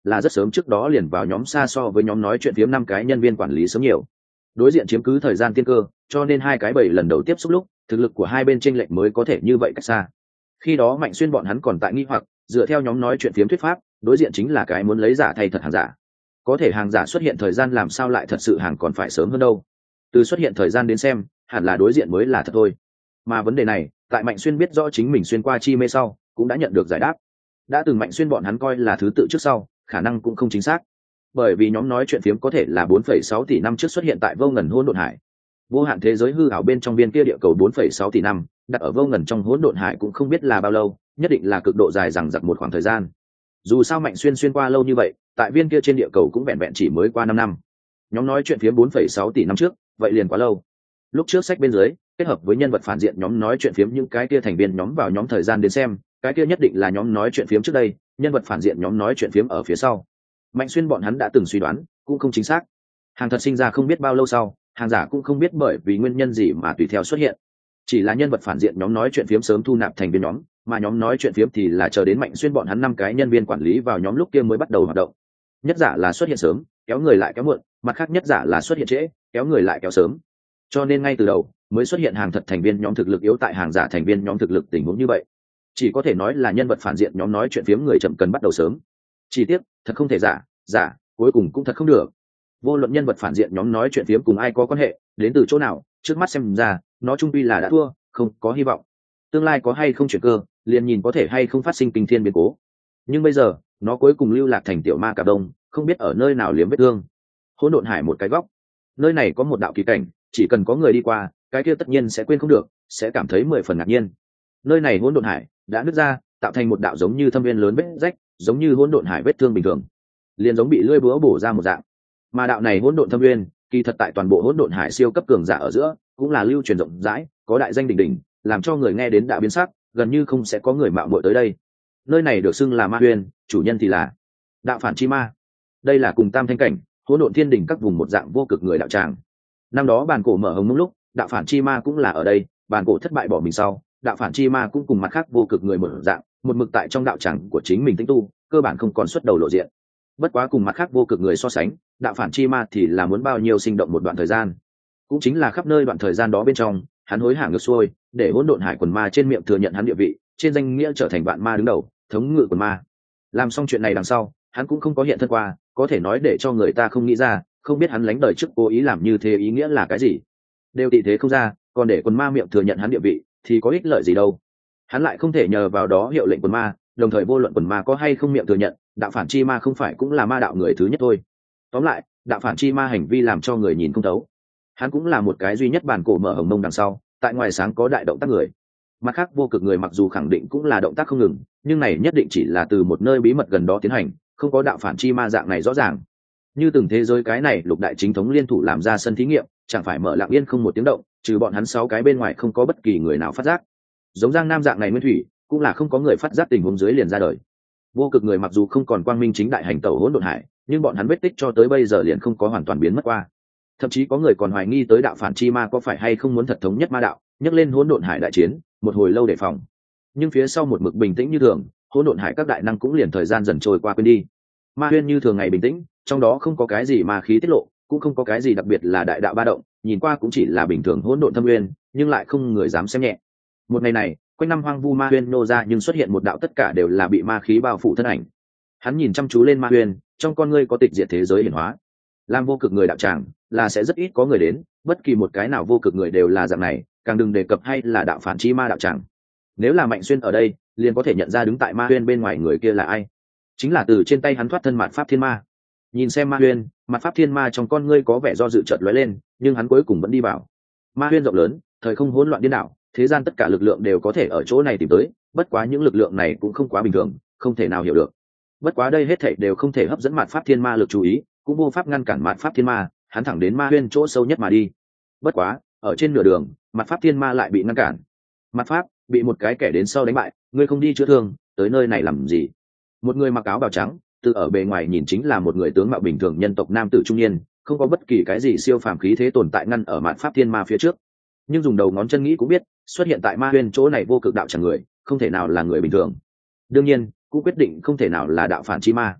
là rất sớm trước đó liền vào nhóm xa so với nhóm nói chuyện phiếm 5 cái nhân viên quản lý sớm nhiều. Đối diện chiếm cứ thời gian tiên cơ, cho nên hai cái bầy lần đầu tiếp xúc lúc, thực lực của hai bên chênh lệch mới có thể như vậy cách xa. Khi đó Mạnh Xuyên bọn hắn còn tại nghi hoặc, dựa theo nhóm nói chuyện phiếm thuyết pháp, đối diện chính là cái muốn lấy giả thay thật hàng giả. Có thể hàng giả xuất hiện thời gian làm sao lại thật sự hàng còn phải sớm hơn đâu. Từ xuất hiện thời gian đến xem, hẳn là đối diện mới là thật thôi. Mà vấn đề này, tại Mạnh Xuyên biết rõ chính mình xuyên qua chi mê sau, cũng đã nhận được giải đáp. Đã từng Mạnh Xuyên bọn hắn coi là thứ tự trước sau, khả năng cũng không chính xác. Bởi vì nhóm nói chuyện phiếm có thể là 4,6 tỷ năm trước xuất hiện tại vô ngần hỗn độn hải. Vô hạn thế giới hư ảo bên trong viên kia địa cầu 4,6 tỷ năm, đặt ở vô ngần trong hỗn độn hải cũng không biết là bao lâu, nhất định là cực độ dài dằng dặc một khoảng thời gian. Dù sao Mạnh Xuyên xuyên qua lâu như vậy, tại viên kia trên địa cầu cũng vẹn vẹn chỉ mới qua 5 năm. Nhóm nói chuyện phiếm 4,6 tỷ năm trước, vậy liền quá lâu. Lúc trước sách bên dưới, kết hợp với nhân vật phản diện nhóm nói chuyện phiếm những cái kia thành viên nhóm vào nhóm thời gian đến xem, cái kia nhất định là nhóm nói chuyện phiếm trước đây, nhân vật phản diện nhóm nói chuyện phiếm ở phía sau. Mạnh Xuyên bọn hắn đã từng suy đoán, cũng không chính xác. Hàng thật sinh ra không biết bao lâu sau, hàng giả cũng không biết bởi vì nguyên nhân gì mà tùy theo xuất hiện. Chỉ là nhân vật phản diện nhóm nói chuyện phiếm sớm thu nạp thành viên nhóm, mà nhóm nói chuyện phiếm thì là chờ đến Mạnh Xuyên bọn hắn 5 cái nhân viên quản lý vào nhóm lúc kia mới bắt đầu hoạt động. Nhất giả là xuất hiện sớm, kéo người lại kéo muộn, mặt khác nhất giả là xuất hiện trễ, kéo người lại kéo sớm. Cho nên ngay từ đầu mới xuất hiện hàng thật thành viên nhóm thực lực yếu tại hàng giả thành viên nhóm thực lực tình huống như vậy. Chỉ có thể nói là nhân vật phản diện nhóm nói chuyện phiếm người chậm cần bắt đầu sớm. Chỉ tiếc, thật không thể giả, cuối cùng cũng thật không được. Vô luận nhân vật phản diện nhóm nói chuyện phiếm cùng ai có quan hệ, đến từ chỗ nào, trước mắt xem ra, nó chung quy là đã thua, không có hy vọng. Tương lai có hay không chuyển cơ, liền nhìn có thể hay không phát sinh kinh thiên biến cố. Nhưng bây giờ, nó cuối cùng lưu lạc thành tiểu ma cà đông, không biết ở nơi nào liếm vết thương. Hỗn độn hải một cái góc, nơi này có một đạo kỳ cảnh, chỉ cần có người đi qua, cái kia tất nhiên sẽ quên không được, sẽ cảm thấy 10 phần ngạc nhiên. Nơi này hỗn độn hải đã nứt ra, tạo thành một đạo giống như thâm viên lớn vết rách, giống như hỗn độn hải vết thương bình thường, liền giống bị lưỡi búa bổ ra một dạng. Mà đạo này hỗn độn thâm viên, kỳ thật tại toàn bộ hỗn độn hải siêu cấp cường giả ở giữa, cũng là lưu truyền rộng rãi, có đại danh đỉnh đỉnh, làm cho người nghe đến đã biến sắc, gần như không sẽ có người mạo muội tới đây. Nơi này được xưng là Ma Huyên, chủ nhân thì là đạo phản chi ma. Đây là cùng tam thanh cảnh, hỗn độn thiên đỉnh các vùng một dạng vô cực người đạo tràng. Năm đó bàn cổ mở hồng mông lúc, đạo phản chi ma cũng là ở đây, bàn cổ thất bại bỏ mình sau, đạo phản chi ma cũng cùng mặt khác vô cực người mở dạng, một mực tại trong đạo tràng của chính mình tĩnh tu, cơ bản không còn xuất đầu lộ diện. Bất quá cùng mặt khác vô cực người so sánh, đạo phản chi ma thì là muốn bao nhiêu sinh động một đoạn thời gian. Cũng chính là khắp nơi đoạn thời gian đó bên trong, hắn hối hả ngược xuôi, để hỗn độn hải quần ma trên miệng thừa nhận hắn địa vị, trên danh nghĩa trở thành vạn ma đứng đầu, thống ngự quần ma. Làm xong chuyện này đằng sau, hắn cũng không có hiện thân qua, có thể nói để cho người ta không nghĩ ra, không biết hắn lánh đời trước cố ý làm như thế ý nghĩa là cái gì. Đều tị thế không ra, còn để quần ma miệng thừa nhận hắn địa vị, thì có ích lợi gì đâu. Hắn lại không thể nhờ vào đó hiệu lệnh quần ma, đồng thời vô luận quần ma có hay không miệng thừa nhận, đạo phản chi ma không phải cũng là ma đạo người thứ nhất thôi. Tóm lại, đạo phản chi ma hành vi làm cho người nhìn không thấu. Hắn cũng là một cái duy nhất bản cổ mở hồng mông đằng sau, tại ngoài sáng có đại động tác người. Mặt khác vô cực người mặc dù khẳng định cũng là động tác không ngừng, nhưng này nhất định chỉ là từ một nơi bí mật gần đó tiến hành, không có đạo phản chi ma dạng này rõ ràng. Như từng thế giới cái này lục đại chính thống liên thủ làm ra sân thí nghiệm, chẳng phải mở lặng yên không một tiếng động, trừ bọn hắn 6 cái bên ngoài không có bất kỳ người nào phát giác. Giống Giang Nam dạng này nguyên thủy, cũng là không có người phát giác tình huống dưới liền ra đời. Vô cực người mặc dù không còn quang minh chính đại hành tẩu hỗn độn hải, nhưng bọn hắn vết tích cho tới bây giờ liền không có hoàn toàn biến mất qua. Thậm chí có người còn hoài nghi tới đạo phản chi ma có phải hay không muốn thật thống nhất ma đạo, nhắc lên hỗn độn hải đại chiến, một hồi lâu đề phòng. Nhưng phía sau một mực bình tĩnh như thường, hỗn độn hải các đại năng cũng liền thời gian dần trôi qua quên đi. Ma Huyên như thường ngày bình tĩnh, trong đó không có cái gì ma khí tiết lộ, cũng không có cái gì đặc biệt là đại đạo ba động, nhìn qua cũng chỉ là bình thường hỗn độn thâm nguyên, nhưng lại không người dám xem nhẹ. Một ngày này, quanh năm hoang vu Ma Huyên nô ra nhưng xuất hiện một đạo tất cả đều là bị ma khí bao phủ thân ảnh. Hắn nhìn chăm chú lên Ma Huyên, trong con ngươi có tịch diệt thế giới hiển hóa. Làm vô cực người đạo tràng, là sẽ rất ít có người đến, bất kỳ một cái nào vô cực người đều là dạng này, càng đừng đề cập hay là đạo phản chi ma đạo tràng. Nếu là Mạnh Xuyên ở đây, liền có thể nhận ra đứng tại Ma Huyên bên ngoài người kia là ai. Chính là từ trên tay hắn thoát thân mạt pháp thiên ma. Nhìn xem Ma Huyên, mạt pháp thiên ma trong con ngươi có vẻ do dự chợt lóe lên, nhưng hắn cuối cùng vẫn đi vào. Ma Huyên rộng lớn, thời không hỗn loạn điên đảo, thế gian tất cả lực lượng đều có thể ở chỗ này tìm tới, bất quá những lực lượng này cũng không quá bình thường, không thể nào hiểu được. Bất quá đây hết thảy đều không thể hấp dẫn mạt pháp thiên ma lực chú ý, cũng vô pháp ngăn cản mạt pháp thiên ma, hắn thẳng đến Ma Huyên chỗ sâu nhất mà đi. Bất quá, ở trên nửa đường, mạt pháp thiên ma lại bị ngăn cản. Mạt pháp bị một cái kẻ đến sau đánh bại, ngươi không đi chữa thương, tới nơi này làm gì? Một người mặc áo bào trắng, từ ở bề ngoài nhìn chính là một người tướng mạo bình thường nhân tộc nam tử trung niên, không có bất kỳ cái gì siêu phàm khí thế tồn tại ngăn ở mạn pháp thiên ma phía trước. Nhưng dùng đầu ngón chân nghĩ cũng biết, xuất hiện tại Ma Huyên chỗ này vô cực đạo chẳng người, không thể nào là người bình thường. Đương nhiên, cũng quyết định không thể nào là đạo phản chi ma.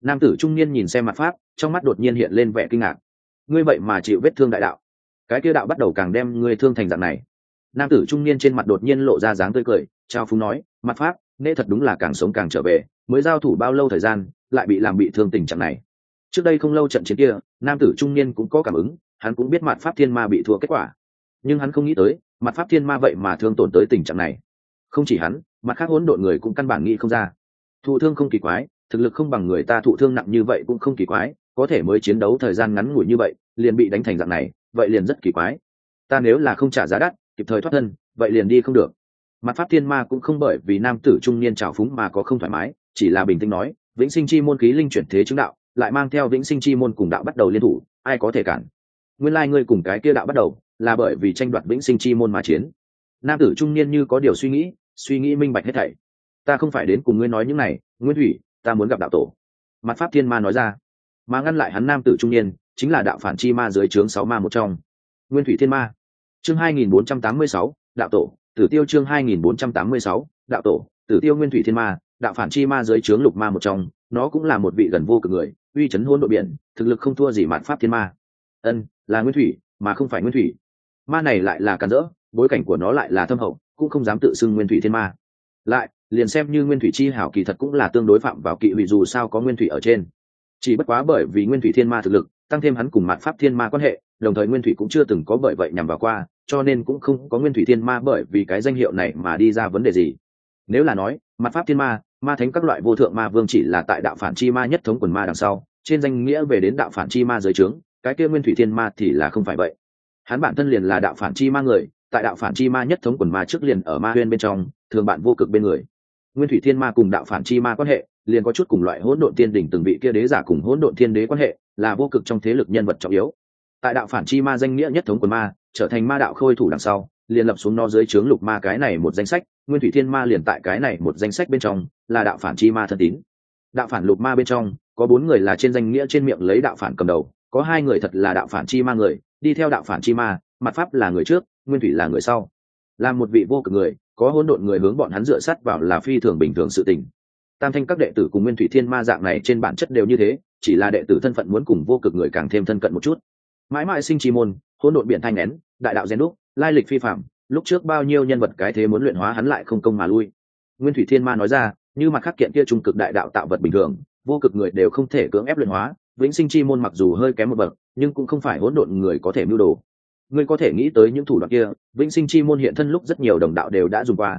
Nam tử trung niên nhìn xem mặt pháp, trong mắt đột nhiên hiện lên vẻ kinh ngạc. Ngươi vậy mà chịu vết thương đại đạo? Cái kia đạo bắt đầu càng đem ngươi thương thành dạng này. Nam tử trung niên trên mặt đột nhiên lộ ra dáng tươi cười, trao phúng nói, mặt pháp, nễ thật đúng là càng sống càng trở về, mới giao thủ bao lâu thời gian, lại bị làm bị thương tình trạng này. Trước đây không lâu trận chiến kia, nam tử trung niên cũng có cảm ứng, hắn cũng biết mặt pháp thiên ma bị thua kết quả, nhưng hắn không nghĩ tới, mặt pháp thiên ma vậy mà thương tổn tới tình trạng này. Không chỉ hắn, mặt khác hỗn độn người cũng căn bản nghĩ không ra. Thụ thương không kỳ quái, thực lực không bằng người ta thụ thương nặng như vậy cũng không kỳ quái, có thể mới chiến đấu thời gian ngắn ngủi như vậy, liền bị đánh thành dạng này, vậy liền rất kỳ quái. Ta nếu là không trả giá đắt, kịp thời thoát thân, vậy liền đi không được. Mặt pháp thiên ma cũng không bởi vì nam tử trung niên trào phúng mà có không thoải mái, chỉ là bình tĩnh nói, vĩnh sinh chi môn khí linh chuyển thế chứng đạo, lại mang theo vĩnh sinh chi môn cùng đạo bắt đầu liên thủ, ai có thể cản? Nguyên lai ngươi cùng cái kia đạo bắt đầu, là bởi vì tranh đoạt vĩnh sinh chi môn mà chiến. Nam tử trung niên như có điều suy nghĩ minh bạch hết thảy. Ta không phải đến cùng ngươi nói những này, Nguyên Thủy, ta muốn gặp đạo tổ. Mặt pháp thiên ma nói ra, mà ngăn lại hắn nam tử trung niên chính là đạo phản chi ma dưới trướng 6 ma một trong, Nguyên Thủy Thiên Ma. Chương 2486, đạo tổ, Tử Tiêu. Chương 2486, đạo tổ, Tử Tiêu. Nguyên Thủy Thiên Ma, đạo phản chi ma dưới trướng lục ma một trong, nó cũng là một vị gần vô cực người, uy chấn hỗn độn biển, thực lực không thua gì Mạt Pháp Thiên Ma. Là Nguyên Thủy, mà không phải Nguyên Thủy. Ma này lại là càn rỡ, bối cảnh của nó lại là thâm hậu, cũng không dám tự xưng Nguyên Thủy Thiên Ma. Lại, liền xem như Nguyên Thủy chi hảo kỳ thật cũng là tương đối phạm vào kỵ hủy, dù sao có Nguyên Thủy ở trên. Chỉ bất quá bởi vì Nguyên Thủy Thiên Ma thực lực, tăng thêm hắn cùng Mạt Pháp Thiên Ma quan hệ, đồng thời Nguyên Thủy cũng chưa từng có bởi vậy nhằm vào qua, cho nên cũng không có Nguyên Thủy Thiên Ma bởi vì cái danh hiệu này mà đi ra vấn đề gì. Nếu là nói, Mạt Pháp Thiên Ma, ma thánh các loại vô thượng ma vương chỉ là tại đạo phản chi ma nhất thống quần ma đằng sau, trên danh nghĩa về đến đạo phản chi ma dưới trướng, cái kia Nguyên Thủy Thiên Ma thì là không phải vậy. Hắn bản thân liền là đạo phản chi ma người, tại đạo phản chi ma nhất thống quần ma trước liền ở ma huyên bên trong, thường bạn vô cực bên người. Nguyên Thủy Thiên Ma cùng đạo phản chi ma quan hệ, liền có chút cùng loại hỗn độn tiên đỉnh từng vị kia đế giả cùng hỗn độn thiên đế quan hệ, là vô cực trong thế lực nhân vật trọng yếu. Tại đạo phản chi ma danh nghĩa nhất thống quần ma, trở thành ma đạo khôi thủ đằng sau, liền lập xuống nó dưới trướng lục ma cái này một danh sách, Nguyên Thủy Thiên Ma liền tại cái này một danh sách bên trong, là đạo phản chi ma thân tín. Đạo phản lục ma bên trong, có 4 người là trên danh nghĩa trên miệng lấy đạo phản cầm đầu, có 2 người thật là đạo phản chi ma người, đi theo đạo phản chi ma, Mạt Pháp là người trước, Nguyên Thủy là người sau. Là một vị vô cực người, có hỗn độn người hướng bọn hắn dựa sát vào là phi thường bình thường sự tình. Tam thanh các đệ tử cùng Nguyên Thủy Thiên Ma dạng này trên bản chất đều như thế, chỉ là đệ tử thân phận muốn cùng vô cực người càng thêm thân cận một chút. Mãi mãi sinh chi môn, hỗn độn biển thanh nén, đại đạo gen đúc, lai lịch phi phạm, lúc trước bao nhiêu nhân vật cái thế muốn luyện hóa hắn lại không công mà lui. Nguyên Thủy Thiên Ma nói ra, như mặt khắc kiện kia trung cực đại đạo tạo vật bình thường, vô cực người đều không thể cưỡng ép luyện hóa, vĩnh sinh chi môn mặc dù hơi kém một bậc, nhưng cũng không phải hỗn độn người có thể mưu đồ. Ngươi có thể nghĩ tới những thủ đoạn kia, vĩnh sinh chi môn hiện thân lúc rất nhiều đồng đạo đều đã dùng qua.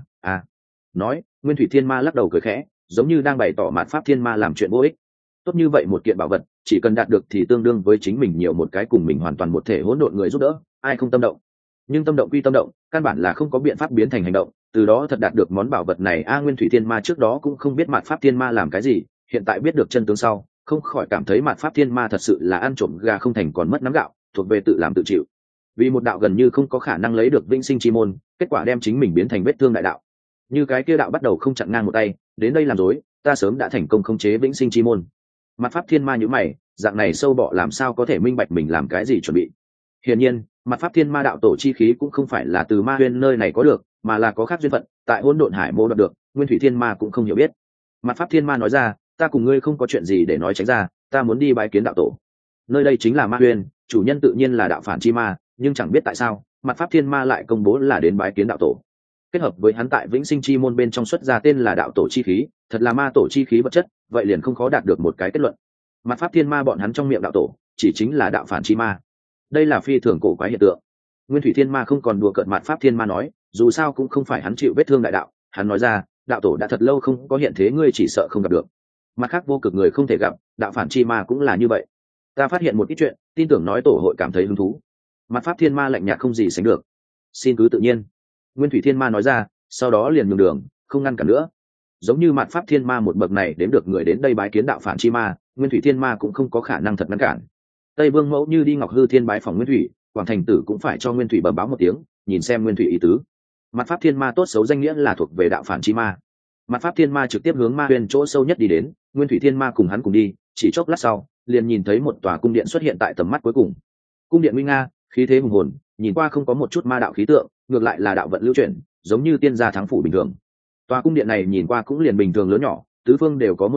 Nói, Nguyên Thủy Thiên Ma lắc đầu cười khẽ, giống như đang bày tỏ Mạt Pháp Thiên Ma làm chuyện vô ích. Tốt như vậy một kiện bảo vật, chỉ cần đạt được thì tương đương với chính mình nhiều một cái cùng mình hoàn toàn một thể hỗn độn người giúp đỡ, ai không tâm động. Nhưng tâm động quy tâm động, căn bản là không có biện pháp biến thành hành động, từ đó thật đạt được món bảo vật này. Nguyên Thủy Thiên Ma trước đó cũng không biết Mạt Pháp Thiên Ma làm cái gì, hiện tại biết được chân tướng sau, không khỏi cảm thấy Mạt Pháp Thiên Ma thật sự là ăn trộm gà không thành còn mất nắm gạo, thuộc về tự làm tự chịu. Vì một đạo gần như không có khả năng lấy được vĩnh sinh chi môn, kết quả đem chính mình biến thành vết thương đại đạo. Như cái kia đạo bắt đầu không chặn ngang một tay, đến đây làm dối, ta sớm đã thành công khống chế vĩnh sinh chi môn. Mặt Pháp Thiên Ma nhíu mày, dạng này sâu bọ làm sao có thể minh bạch mình làm cái gì chuẩn bị. Hiển nhiên, Mặt Pháp Thiên Ma đạo tổ chi khí cũng không phải là từ ma huyên nơi này có được, mà là có khác duyên phận, tại hỗn độn hải mô đoạt được, Nguyên Thủy Thiên Ma cũng không hiểu biết. Mặt Pháp Thiên Ma nói ra, ta cùng ngươi không có chuyện gì để nói tránh ra, ta muốn đi bái kiến đạo tổ. Nơi đây chính là ma huyên, chủ nhân tự nhiên là đạo phản chi ma, nhưng chẳng biết tại sao, Mặt Pháp Thiên Ma lại công bố là đến bái kiến đạo tổ. Kết hợp với hắn tại vĩnh sinh chi môn bên trong xuất ra tên là đạo tổ chi khí, thật là ma tổ chi khí vật chất, vậy liền không khó đạt được một cái kết luận. Mặt Pháp Thiên Ma bọn hắn trong miệng đạo tổ chỉ chính là đạo phản chi ma. Đây là phi thường cổ quái hiện tượng. Nguyên Thủy Thiên Ma không còn đùa cợt Mặt Pháp Thiên Ma nói, dù sao cũng không phải hắn chịu vết thương đại đạo, hắn nói ra, đạo tổ đã thật lâu không có hiện thế, ngươi chỉ sợ không gặp được. Mặt khác vô cực người không thể gặp, đạo phản chi ma cũng là như vậy. Ta phát hiện một ít chuyện, tin tưởng nói tổ hội cảm thấy hứng thú. Mặt Pháp Thiên Ma lạnh nhạt không gì sánh được. Xin cứ tự nhiên. Nguyên Thủy Thiên Ma nói ra, sau đó liền nhường đường, không ngăn cản nữa. Giống như Mạt Pháp Thiên Ma một bậc này đến được người đến đây bái kiến đạo phản chi ma, Nguyên Thủy Thiên Ma cũng không có khả năng thật ngăn cản. Tây Vương Mẫu như đi Ngọc Hư Thiên bái phòng Nguyên Thủy, Quảng Thành Tử cũng phải cho Nguyên Thủy bẩm báo một tiếng, nhìn xem Nguyên Thủy ý tứ. Mạt Pháp Thiên Ma tốt xấu danh nghĩa là thuộc về đạo phản chi ma. Mạt Pháp Thiên Ma trực tiếp hướng ma huyền chỗ sâu nhất đi đến, Nguyên Thủy Thiên Ma cùng hắn cùng đi, chỉ chốc lát sau, liền nhìn thấy một tòa cung điện xuất hiện tại tầm mắt cuối cùng. Cung điện nguy nga, khí thế hùng hồn, nhìn qua không có một chút ma đạo khí tượng, ngược lại là đạo vận lưu chuyển, giống như tiên gia thắng phủ bình thường. Tòa cung điện này nhìn qua cũng liền bình thường lớn nhỏ, tứ phương đều có môn hộ,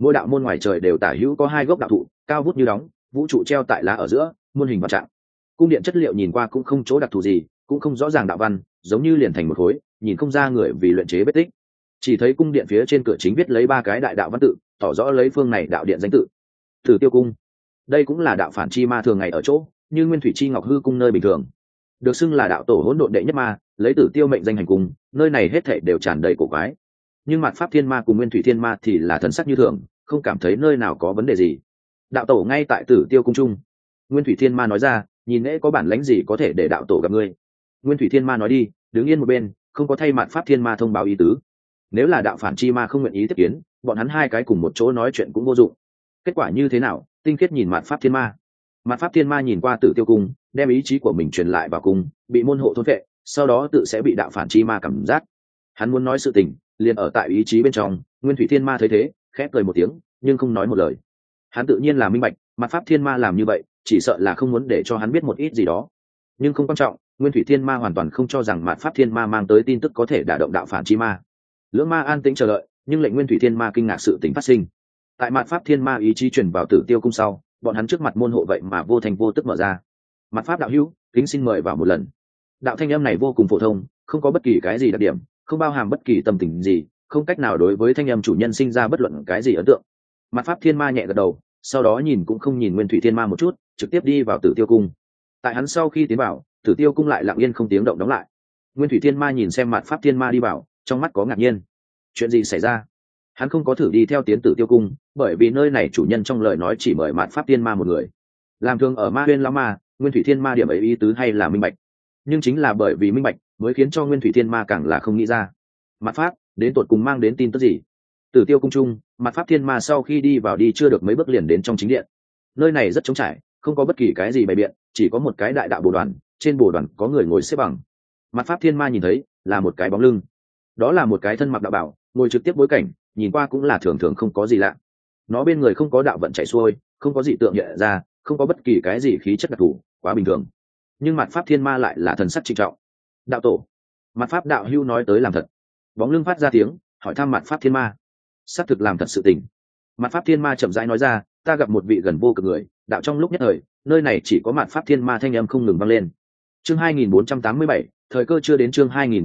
mỗi đạo môn ngoài trời đều tả hữu có 2 gốc đạo thụ cao vút như đóng, vũ trụ treo tại lá ở giữa, muôn hình vạn trạng. Cung điện chất liệu nhìn qua cũng không chỗ đặc thù gì, cũng không rõ ràng đạo văn, giống như liền thành một khối, nhìn không ra người vì luyện chế vết tích. Chỉ thấy cung điện phía trên cửa chính viết lấy 3 cái đại đạo văn tự, tỏ rõ lấy phương này đạo điện danh tự. Tử Tiêu cung. Đây cũng là đạo phản chi ma thường ngày ở chỗ, như Nguyên Thủy Chi Ngọc Hư cung nơi bình thường. Được xưng là đạo tổ hỗn độn đệ nhất ma, lấy Tử Tiêu mệnh danh hành cung, nơi này hết thảy đều tràn đầy cổ quái. Nhưng Mạt Pháp Thiên Ma cùng Nguyên Thủy Thiên Ma thì là thần sắc như thường, không cảm thấy nơi nào có vấn đề gì. Đạo tổ ngay tại Tử Tiêu cung trung. Nguyên Thủy Thiên Ma nói ra, nhìn lễ có bản lãnh gì có thể để đạo tổ gặp ngươi. Nguyên Thủy Thiên Ma nói đi, đứng yên một bên, không có thay Mạt Pháp Thiên Ma thông báo ý tứ. Nếu là đạo phản chi ma không nguyện ý tiếp kiến, bọn hắn 2 cái cùng một chỗ nói chuyện cũng vô dụng. Kết quả như thế nào? Tinh Khiết nhìn Mạt Pháp Thiên Ma. Mạt Pháp Thiên Ma nhìn qua Tử Tiêu cung, đem ý chí của mình truyền lại vào cung, bị môn hộ thôn phệ, sau đó tự sẽ bị đạo phản chi ma cảm giác. Hắn muốn nói sự tình, liền ở tại ý chí bên trong. Nguyên Thủy Thiên Ma thấy thế, khẽ cười một tiếng, nhưng không nói một lời. Hắn tự nhiên là minh bạch, Mạt Pháp Thiên Ma làm như vậy, chỉ sợ là không muốn để cho hắn biết một ít gì đó. Nhưng không quan trọng, Nguyên Thủy Thiên Ma hoàn toàn không cho rằng Mạt Pháp Thiên Ma mang tới tin tức có thể đả động đạo phản chi ma. Lưỡng ma an tĩnh chờ đợi, nhưng lệnh Nguyên Thủy Thiên Ma kinh ngạc sự tình phát sinh. Tại Mạt Pháp Thiên Ma ý chí truyền vào Tử Tiêu cung sau, bọn hắn trước mặt môn hộ vậy mà vô thành vô tức mở ra. Mạt Pháp đạo hữu, kính xin mời vào một lần. Đạo thanh âm này vô cùng phổ thông, không có bất kỳ cái gì đặc điểm, không bao hàm bất kỳ tâm tình gì, không cách nào đối với thanh âm chủ nhân sinh ra bất luận cái gì ấn tượng. Mạt Pháp Thiên Ma nhẹ gật đầu, sau đó nhìn cũng không nhìn Nguyên Thủy Thiên Ma một chút, trực tiếp đi vào Tử Tiêu cung. Tại hắn sau khi tiến vào, Tử Tiêu cung lại lặng yên không tiếng động đóng lại. Nguyên Thủy Thiên Ma nhìn xem Mạt Pháp Thiên Ma đi vào, trong mắt có ngạc nhiên. Chuyện gì xảy ra? Hắn không có thử đi theo tiến Tử Tiêu cung, bởi vì nơi này chủ nhân trong lời nói chỉ mời Mạt Pháp Thiên Ma một người. Làm thường ở Ma Huyên lão ma, Nguyên Thủy Thiên Ma điểm ấy ý tứ hay là minh bạch. Nhưng chính là bởi vì minh bạch, mới khiến cho Nguyên Thủy Thiên Ma càng là không nghĩ ra. Mạt Pháp, đến tột cùng mang đến tin tức gì? Tử Tiêu cung trung, Mạt Pháp Thiên Ma sau khi đi vào đi chưa được mấy bước liền đến trong chính điện. Nơi này rất trống trải, không có bất kỳ cái gì bày biện, chỉ có một cái đại đạo bồ đoàn, trên bồ đoàn có người ngồi xếp bằng. Mạt Pháp Thiên Ma nhìn thấy, là một cái bóng lưng. Đó là một cái thân mặc đạo bảo, ngồi trực tiếp bối cảnh, nhìn qua cũng là thường thường không có gì lạ. Nó bên người không có đạo vận chảy xuôi, không có dị tượng hiện ra, không có bất kỳ cái gì khí chất đặc thù, quá bình thường. Nhưng Mạt Pháp Thiên Ma lại là thần sắc trịnh trọng. Đạo tổ. Mạt Pháp đạo hữu nói tới làm thật. Bóng lưng phát ra tiếng, hỏi thăm Mạt Pháp Thiên Ma. Xác thực làm thật sự tình. Mạt Pháp Thiên Ma chậm rãi nói ra, ta gặp một vị gần vô cực người, đạo trong lúc nhất thời, nơi này chỉ có Mạt Pháp Thiên Ma thanh âm không ngừng vang lên. Chương 2487, thời cơ chưa đến. Chương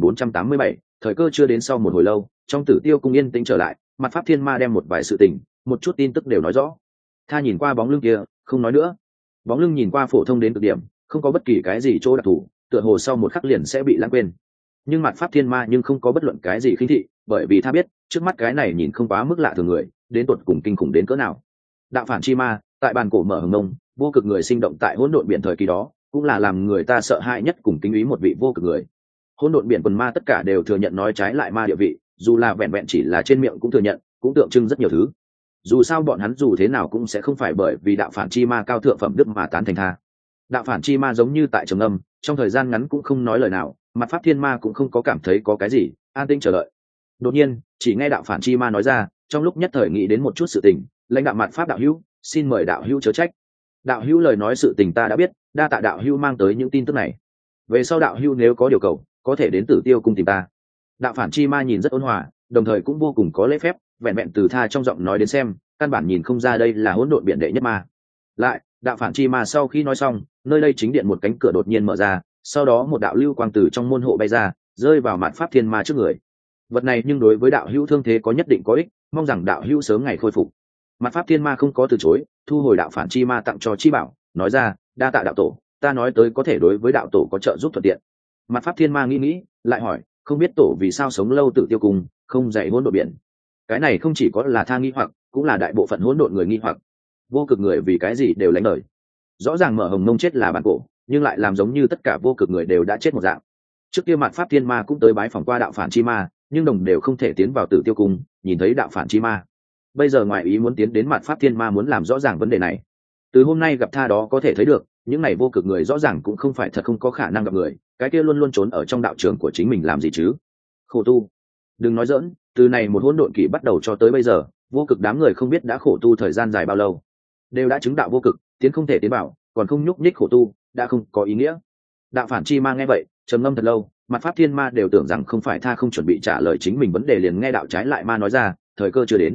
2487, thời cơ chưa đến. Sau một hồi lâu, trong Tử Tiêu cung yên tĩnh trở lại, Mạt Pháp Thiên Ma đem một vài sự tình, một chút tin tức đều nói rõ. Tha nhìn qua bóng lưng kia, không nói nữa. Bóng lưng nhìn qua phổ thông đến cực điểm, không có bất kỳ cái gì chỗ đặc thù, tựa hồ sau một khắc liền sẽ bị lãng quên. Nhưng Mạt Pháp Thiên Ma nhưng không có bất luận cái gì khinh thị, bởi vì Tha biết, trước mắt cái này nhìn không quá mức lạ thường người, đến tột cùng kinh khủng đến cỡ nào. Đạo phản chi ma, tại bàn cổ mở hồng nông, vô cực người sinh động tại hỗn độn biển thời kỳ đó, cũng là làm người ta sợ hãi nhất cùng kính ý một vị vô cực người. Hỗn độn biển quần ma tất cả đều thừa nhận nói trái lại ma địa vị, dù là vẹn vẹn chỉ là trên miệng cũng thừa nhận, cũng tượng trưng rất nhiều thứ. Dù sao bọn hắn dù thế nào cũng sẽ không phải bởi vì đạo phản chi ma cao thượng phẩm đức mà tán thành Tha. Đạo phản chi ma giống như tại trầm âm, trong thời gian ngắn cũng không nói lời nào, Mạt Pháp Thiên Ma cũng không có cảm thấy có cái gì, an tĩnh chờ đợi. Đột nhiên, chỉ nghe đạo phản chi ma nói ra, trong lúc nhất thời nghĩ đến một chút sự tình, lãnh đạo Mạt Pháp đạo hữu, xin mời đạo hữu chớ trách. Đạo hữu lời nói sự tình ta đã biết, đa tạ đạo hữu mang tới những tin tức này. Về sau đạo hữu nếu có điều cầu, có thể đến Tử Tiêu cung tìm ta. Đạo phản chi ma nhìn rất ôn hòa, đồng thời cũng vô cùng có lễ phép, vẹn vẹn từ Tha trong giọng nói đến xem, căn bản nhìn không ra đây là hỗn độn biển đệ nhất ma. Lại, đạo phản chi ma sau khi nói xong, nơi đây chính điện một cánh cửa đột nhiên mở ra, sau đó một đạo lưu quang từ trong môn hộ bay ra, rơi vào Mạt Pháp Thiên Ma trước người. Vật này nhưng đối với đạo hữu thương thế có nhất định có ích, mong rằng đạo hữu sớm ngày khôi phục. Mạt Pháp Thiên Ma không có từ chối, thu hồi đạo phản chi ma tặng cho chi bảo, nói ra, đa tạ đạo tổ, ta nói tới có thể đối với đạo tổ có trợ giúp thuận tiện. Mạt Pháp Thiên Ma nghĩ, lại hỏi, không biết tổ vì sao sống lâu Tử Tiêu cung, không dạy hỗn độn biển. Cái này không chỉ có là Tha nghi hoặc, cũng là đại bộ phận hỗn độn người nghi hoặc. Vô cực người vì cái gì đều lánh đời. Rõ ràng mở hồng mông chết là bản cổ, nhưng lại làm giống như tất cả vô cực người đều đã chết một dạng. Trước kia Mạt Pháp Thiên Ma cũng tới bái phỏng qua đạo phản chi ma, nhưng đồng đều không thể tiến vào Tử Tiêu cung, nhìn thấy đạo phản chi ma. Bây giờ ngoại ý muốn tiến đến Mạt Pháp Thiên Ma muốn làm rõ ràng vấn đề này. Từ hôm nay gặp Tha đó có thể thấy được, những này vô cực người rõ ràng cũng không phải thật không có khả năng gặp người, cái kia luôn luôn trốn ở trong đạo trường của chính mình làm gì chứ? Khổ tu. Đừng nói giỡn, từ này một hỗn độn kỷ bắt đầu cho tới bây giờ, vô cực đám người không biết đã khổ tu thời gian dài bao lâu, đều đã chứng đạo vô cực, tiến không thể tiến bảo, còn không nhúc nhích khổ tu, đã không có ý nghĩa. Đạo phản chi ma nghe vậy, trầm ngâm thật lâu, Mạt Pháp Thiên Ma đều tưởng rằng không phải Tha không chuẩn bị trả lời chính mình vấn đề, liền nghe đạo trái lại ma nói ra, thời cơ chưa đến.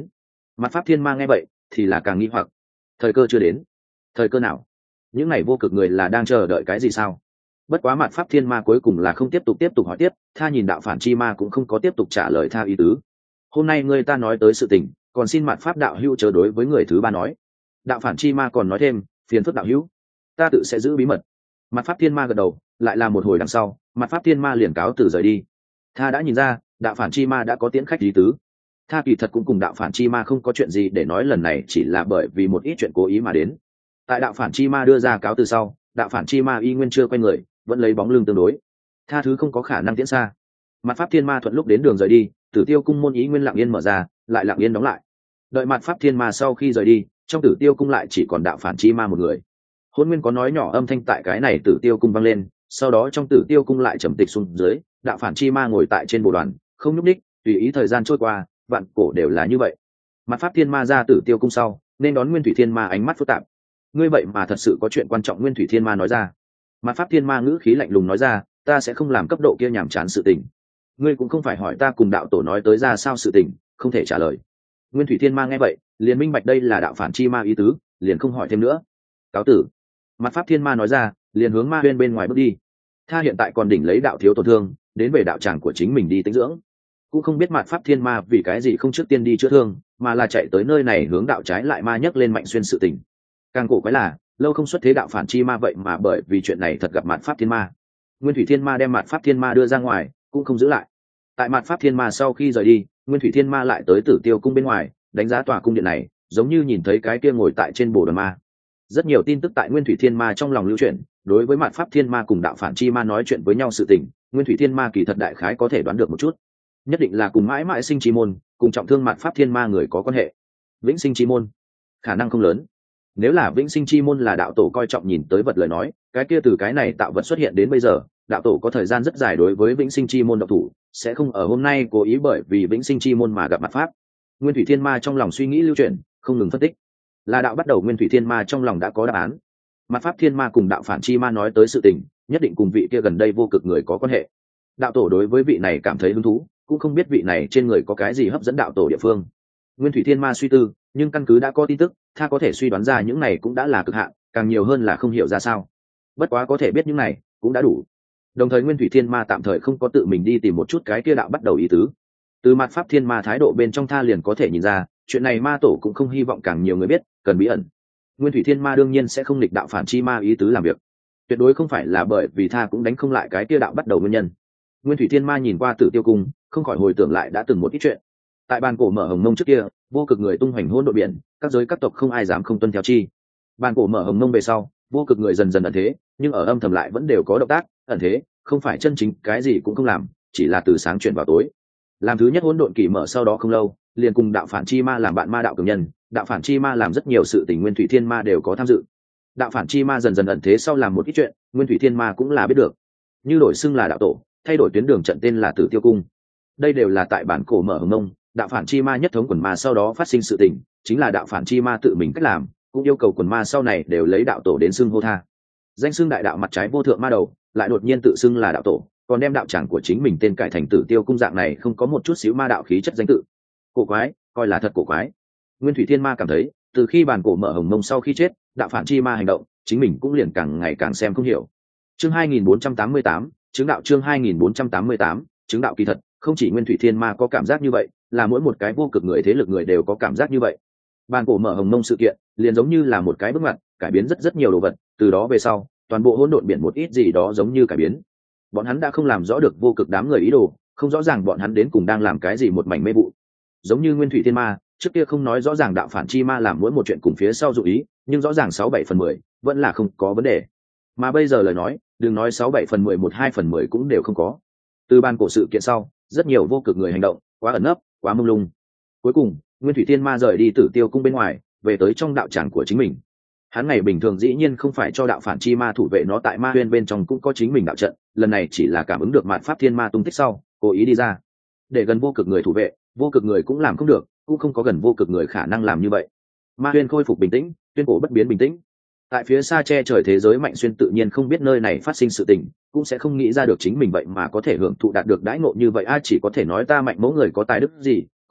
Mặt pháp thiên ma nghe vậy thì là càng nghi hoặc, thời cơ chưa đến. Thời cơ nào? Những này vô cực người là đang chờ đợi cái gì sao? Bất quá mặt pháp thiên ma cuối cùng là không tiếp tục hỏi tiếp, tha nhìn đạo phản chi ma cũng không có tiếp tục trả lời tha ý tứ. Hôm nay người ta nói tới sự tình, còn xin mặt pháp đạo hữu chờ đối với người thứ ba nói. Đạo phản chi ma còn nói thêm, phiền phức đạo hữu, ta tự sẽ giữ bí mật. Mặt pháp thiên ma gật đầu, lại là một hồi đằng sau, mặt pháp thiên ma liền cáo từ rời đi. Tha đã nhìn ra đạo phản chi ma đã có tiễn khách ý tứ. Tha kỳ thật cũng cùng đạo phản chi ma không có chuyện gì để nói, lần này chỉ là bởi vì một ít chuyện cố ý mà đến. Tại đạo phản chi ma đưa ra cáo từ sau, đạo phản chi ma y nguyên chưa quay người, vẫn lấy bóng lưng tương đối. Tha thứ không có khả năng tiễn xa. Mặt pháp thiên ma thuận lúc đến đường rời đi, Tử Tiêu cung môn ý nguyên lặng yên mở ra, lại lặng yên đóng lại. Đợi mặt pháp thiên ma sau khi rời đi, trong Tử Tiêu cung lại chỉ còn đạo phản chi ma một người. Hôn Nguyên có nói nhỏ âm thanh tại cái này Tử Tiêu cung vang lên, sau đó trong Tử Tiêu cung lại trầm tịch xuống dưới, đạo phản chi ma ngồi tại trên bộ đoàn, không nhúc nhích, tùy ý thời gian trôi qua, vạn cổ đều là như vậy. Mặt pháp thiên ma ra Tử Tiêu cung sau, nên đón Nguyên Thủy Thiên Ma ánh mắt phức tạp. Ngươi vậy mà thật sự có chuyện quan trọng? Nguyên Thủy Thiên Ma nói ra. Mặt pháp thiên ma ngữ khí lạnh lùng nói ra, ta sẽ không làm cấp độ kia nhàm chán sự tình. Ngươi cũng không phải hỏi ta cùng đạo tổ nói tới ra sao sự tình, không thể trả lời. Nguyên Thủy Thiên Ma nghe vậy, liền minh bạch đây là đạo phản chi ma ý tứ, liền không hỏi thêm nữa. Cáo tử. Mặt pháp thiên ma nói ra, liền hướng ma huyên bên ngoài bước đi. Tha hiện tại còn đỉnh lấy đạo thiếu tổn thương, đến về đạo tràng của chính mình đi tĩnh dưỡng. Cũng không biết mặt pháp thiên ma vì cái gì không trước tiên đi chữa thương, mà là chạy tới nơi này hướng đạo trái lại ma nhấc lên Mạnh Xuyên sự tình. Càng cổ quái là, lâu không xuất thế đạo phản chi ma vậy mà bởi vì chuyện này thật gặp mặt pháp thiên ma. Nguyên Thủy Thiên Ma đem mặt pháp thiên ma đưa ra ngoài, cũng không giữ lại. Tại mặt pháp thiên ma sau khi rời đi, Nguyên Thủy Thiên Ma lại tới Tử Tiêu cung bên ngoài, đánh giá tòa cung điện này, giống như nhìn thấy cái kia ngồi tại trên bồ đoàn ma. Rất nhiều tin tức tại Nguyên Thủy Thiên Ma trong lòng lưu truyền, đối với mặt pháp thiên ma cùng đạo phản chi ma nói chuyện với nhau sự tình, Nguyên Thủy Thiên Ma kỳ thật đại khái có thể đoán được một chút. Nhất định là cùng mãi mãi sinh chi môn, cùng trọng thương mặt pháp thiên ma người có quan hệ. Vĩnh sinh chi môn, khả năng không lớn. Nếu là vĩnh sinh chi môn là đạo tổ coi trọng nhìn tới vật lời nói, cái kia từ cái này tạo vật xuất hiện đến bây giờ, đạo tổ có thời gian rất dài đối với vĩnh sinh chi môn độc thủ, sẽ không ở hôm nay cố ý bởi vì vĩnh sinh chi môn mà gặp mặt pháp. Nguyên Thủy Thiên Ma trong lòng suy nghĩ lưu chuyển, không ngừng phân tích. Là đạo bắt đầu, Nguyên Thủy Thiên Ma trong lòng đã có đáp án. Mặt pháp thiên ma cùng đạo phản chi ma nói tới sự tình, nhất định cùng vị kia gần đây vô cực người có quan hệ. Đạo tổ đối với vị này cảm thấy hứng thú, cũng không biết vị này trên người có cái gì hấp dẫn đạo tổ địa phương. Nguyên Thủy Thiên Ma suy tư, nhưng căn cứ đã có tin tức, Tha có thể suy đoán ra những này cũng đã là cực hạn, càng nhiều hơn là không hiểu ra sao. Bất quá có thể biết những này cũng đã đủ. Đồng thời Nguyên Thủy Thiên Ma tạm thời không có tự mình đi tìm một chút cái kia đạo bắt đầu ý tứ. Từ mặt pháp thiên ma thái độ bên trong Tha liền có thể nhìn ra, chuyện này ma tổ cũng không hy vọng càng nhiều người biết, cần bí ẩn. Nguyên Thủy Thiên Ma đương nhiên sẽ không nghịch đạo phản chi ma ý tứ làm việc, tuyệt đối không phải là bởi vì Tha cũng đánh không lại cái kia đạo bắt đầu nguyên nhân. Nguyên Thủy Thiên Ma nhìn qua Tử Tiêu cung, không khỏi hồi tưởng lại đã từng một ít chuyện. Tại bàn cổ mở hồng mông trước kia, vô cực người tung hoành hỗn độn biển, các giới các tộc không ai dám không tuân theo chi. Bàn cổ mở hồng mông về sau, vô cực người dần dần ẩn thế, nhưng ở âm thầm lại vẫn đều có động tác ẩn thế, không phải chân chính cái gì cũng không làm, chỉ là từ sáng chuyển vào tối. Làm thứ nhất hỗn độn kỳ mở sau đó không lâu, liền cùng đạo phản chi ma làm bạn ma đạo cường nhân, đạo phản chi ma làm rất nhiều sự tình Nguyên Thủy Thiên Ma đều có tham dự. Đạo phản chi ma dần dần ẩn thế sau làm một ít chuyện, Nguyên Thủy Thiên Ma cũng là biết được, như đổi xưng là đạo tổ, thay đổi tuyến đường trận tên là Tử Tiêu cung. Đây đều là tại bản cổ mở hồng mông, đạo phản chi ma nhất thống quần ma sau đó phát sinh sự tình, chính là đạo phản chi ma tự mình cách làm, cũng yêu cầu quần ma sau này đều lấy đạo tổ đến xưng hô tha. Danh xưng đại đạo mặt trái vô thượng ma đầu, lại đột nhiên tự xưng là đạo tổ, còn đem đạo tràng của chính mình tên cải thành Tử Tiêu cung, dạng này không có một chút xíu ma đạo khí chất danh tự. Cổ quái, coi là thật cổ quái. Nguyên Thủy Thiên Ma cảm thấy, từ khi bản cổ mở hồng mông sau khi chết, đạo phản chi ma hành động, chính mình cũng liền càng ngày càng xem không hiểu. Chương 2488, chứng đạo. Chương 2488, chứng đạo. Kỳ thật, không chỉ Nguyên Thủy Thiên Ma có cảm giác như vậy, là mỗi một cái vô cực người thế lực người đều có cảm giác như vậy. Bản cổ mở hồng mông sự kiện, liền giống như là một cái bước ngoặt, cải biến rất nhiều đồ vật, từ đó về sau, toàn bộ hỗn độn biển một ít gì đó giống như cải biến. Bọn hắn đã không làm rõ được vô cực đám người ý đồ, không rõ ràng bọn hắn đến cùng đang làm cái gì, một mảnh mê vụ. Giống như Nguyên Thủy Thiên Ma, trước kia không nói rõ ràng đạo phản chi ma làm mỗi một chuyện cùng phía sau dụ ý, nhưng rõ ràng 6/7/10 vẫn là không có vấn đề. Mà bây giờ lời nói, đừng nói 6/7/10, 1/2/10 cũng đều không có. Từ ban cổ sự kiện sau, rất nhiều vô cực người hành động quá ẩn nấp, quá mông lung. Cuối cùng, Nguyên Thủy Thiên Ma rời đi Tử Tiêu cung bên ngoài, về tới trong đạo tràng của chính mình. Hắn ngày bình thường dĩ nhiên không phải cho đạo phản chi ma thủ vệ, nó tại ma huyên bên trong cũng có chính mình đạo trận, lần này chỉ là cảm ứng được mạn pháp thiên ma tung tích sau, cố ý đi ra. Để gần vô cực người thủ vệ, vô cực người cũng làm không được, cũng không có gần vô cực người khả năng làm như vậy. Ma huyên khôi phục bình tĩnh, tuyên cổ bất biến bình tĩnh. Tại phía xa che trời thế giới Mạnh Xuyên tự nhiên không biết nơi này phát sinh sự tình, cũng sẽ không nghĩ ra được chính mình vậy mà có thể hưởng thụ đạt được đãi ngộ như vậy. Chỉ có thể nói ta Mạnh mẫu người có tài đức gì,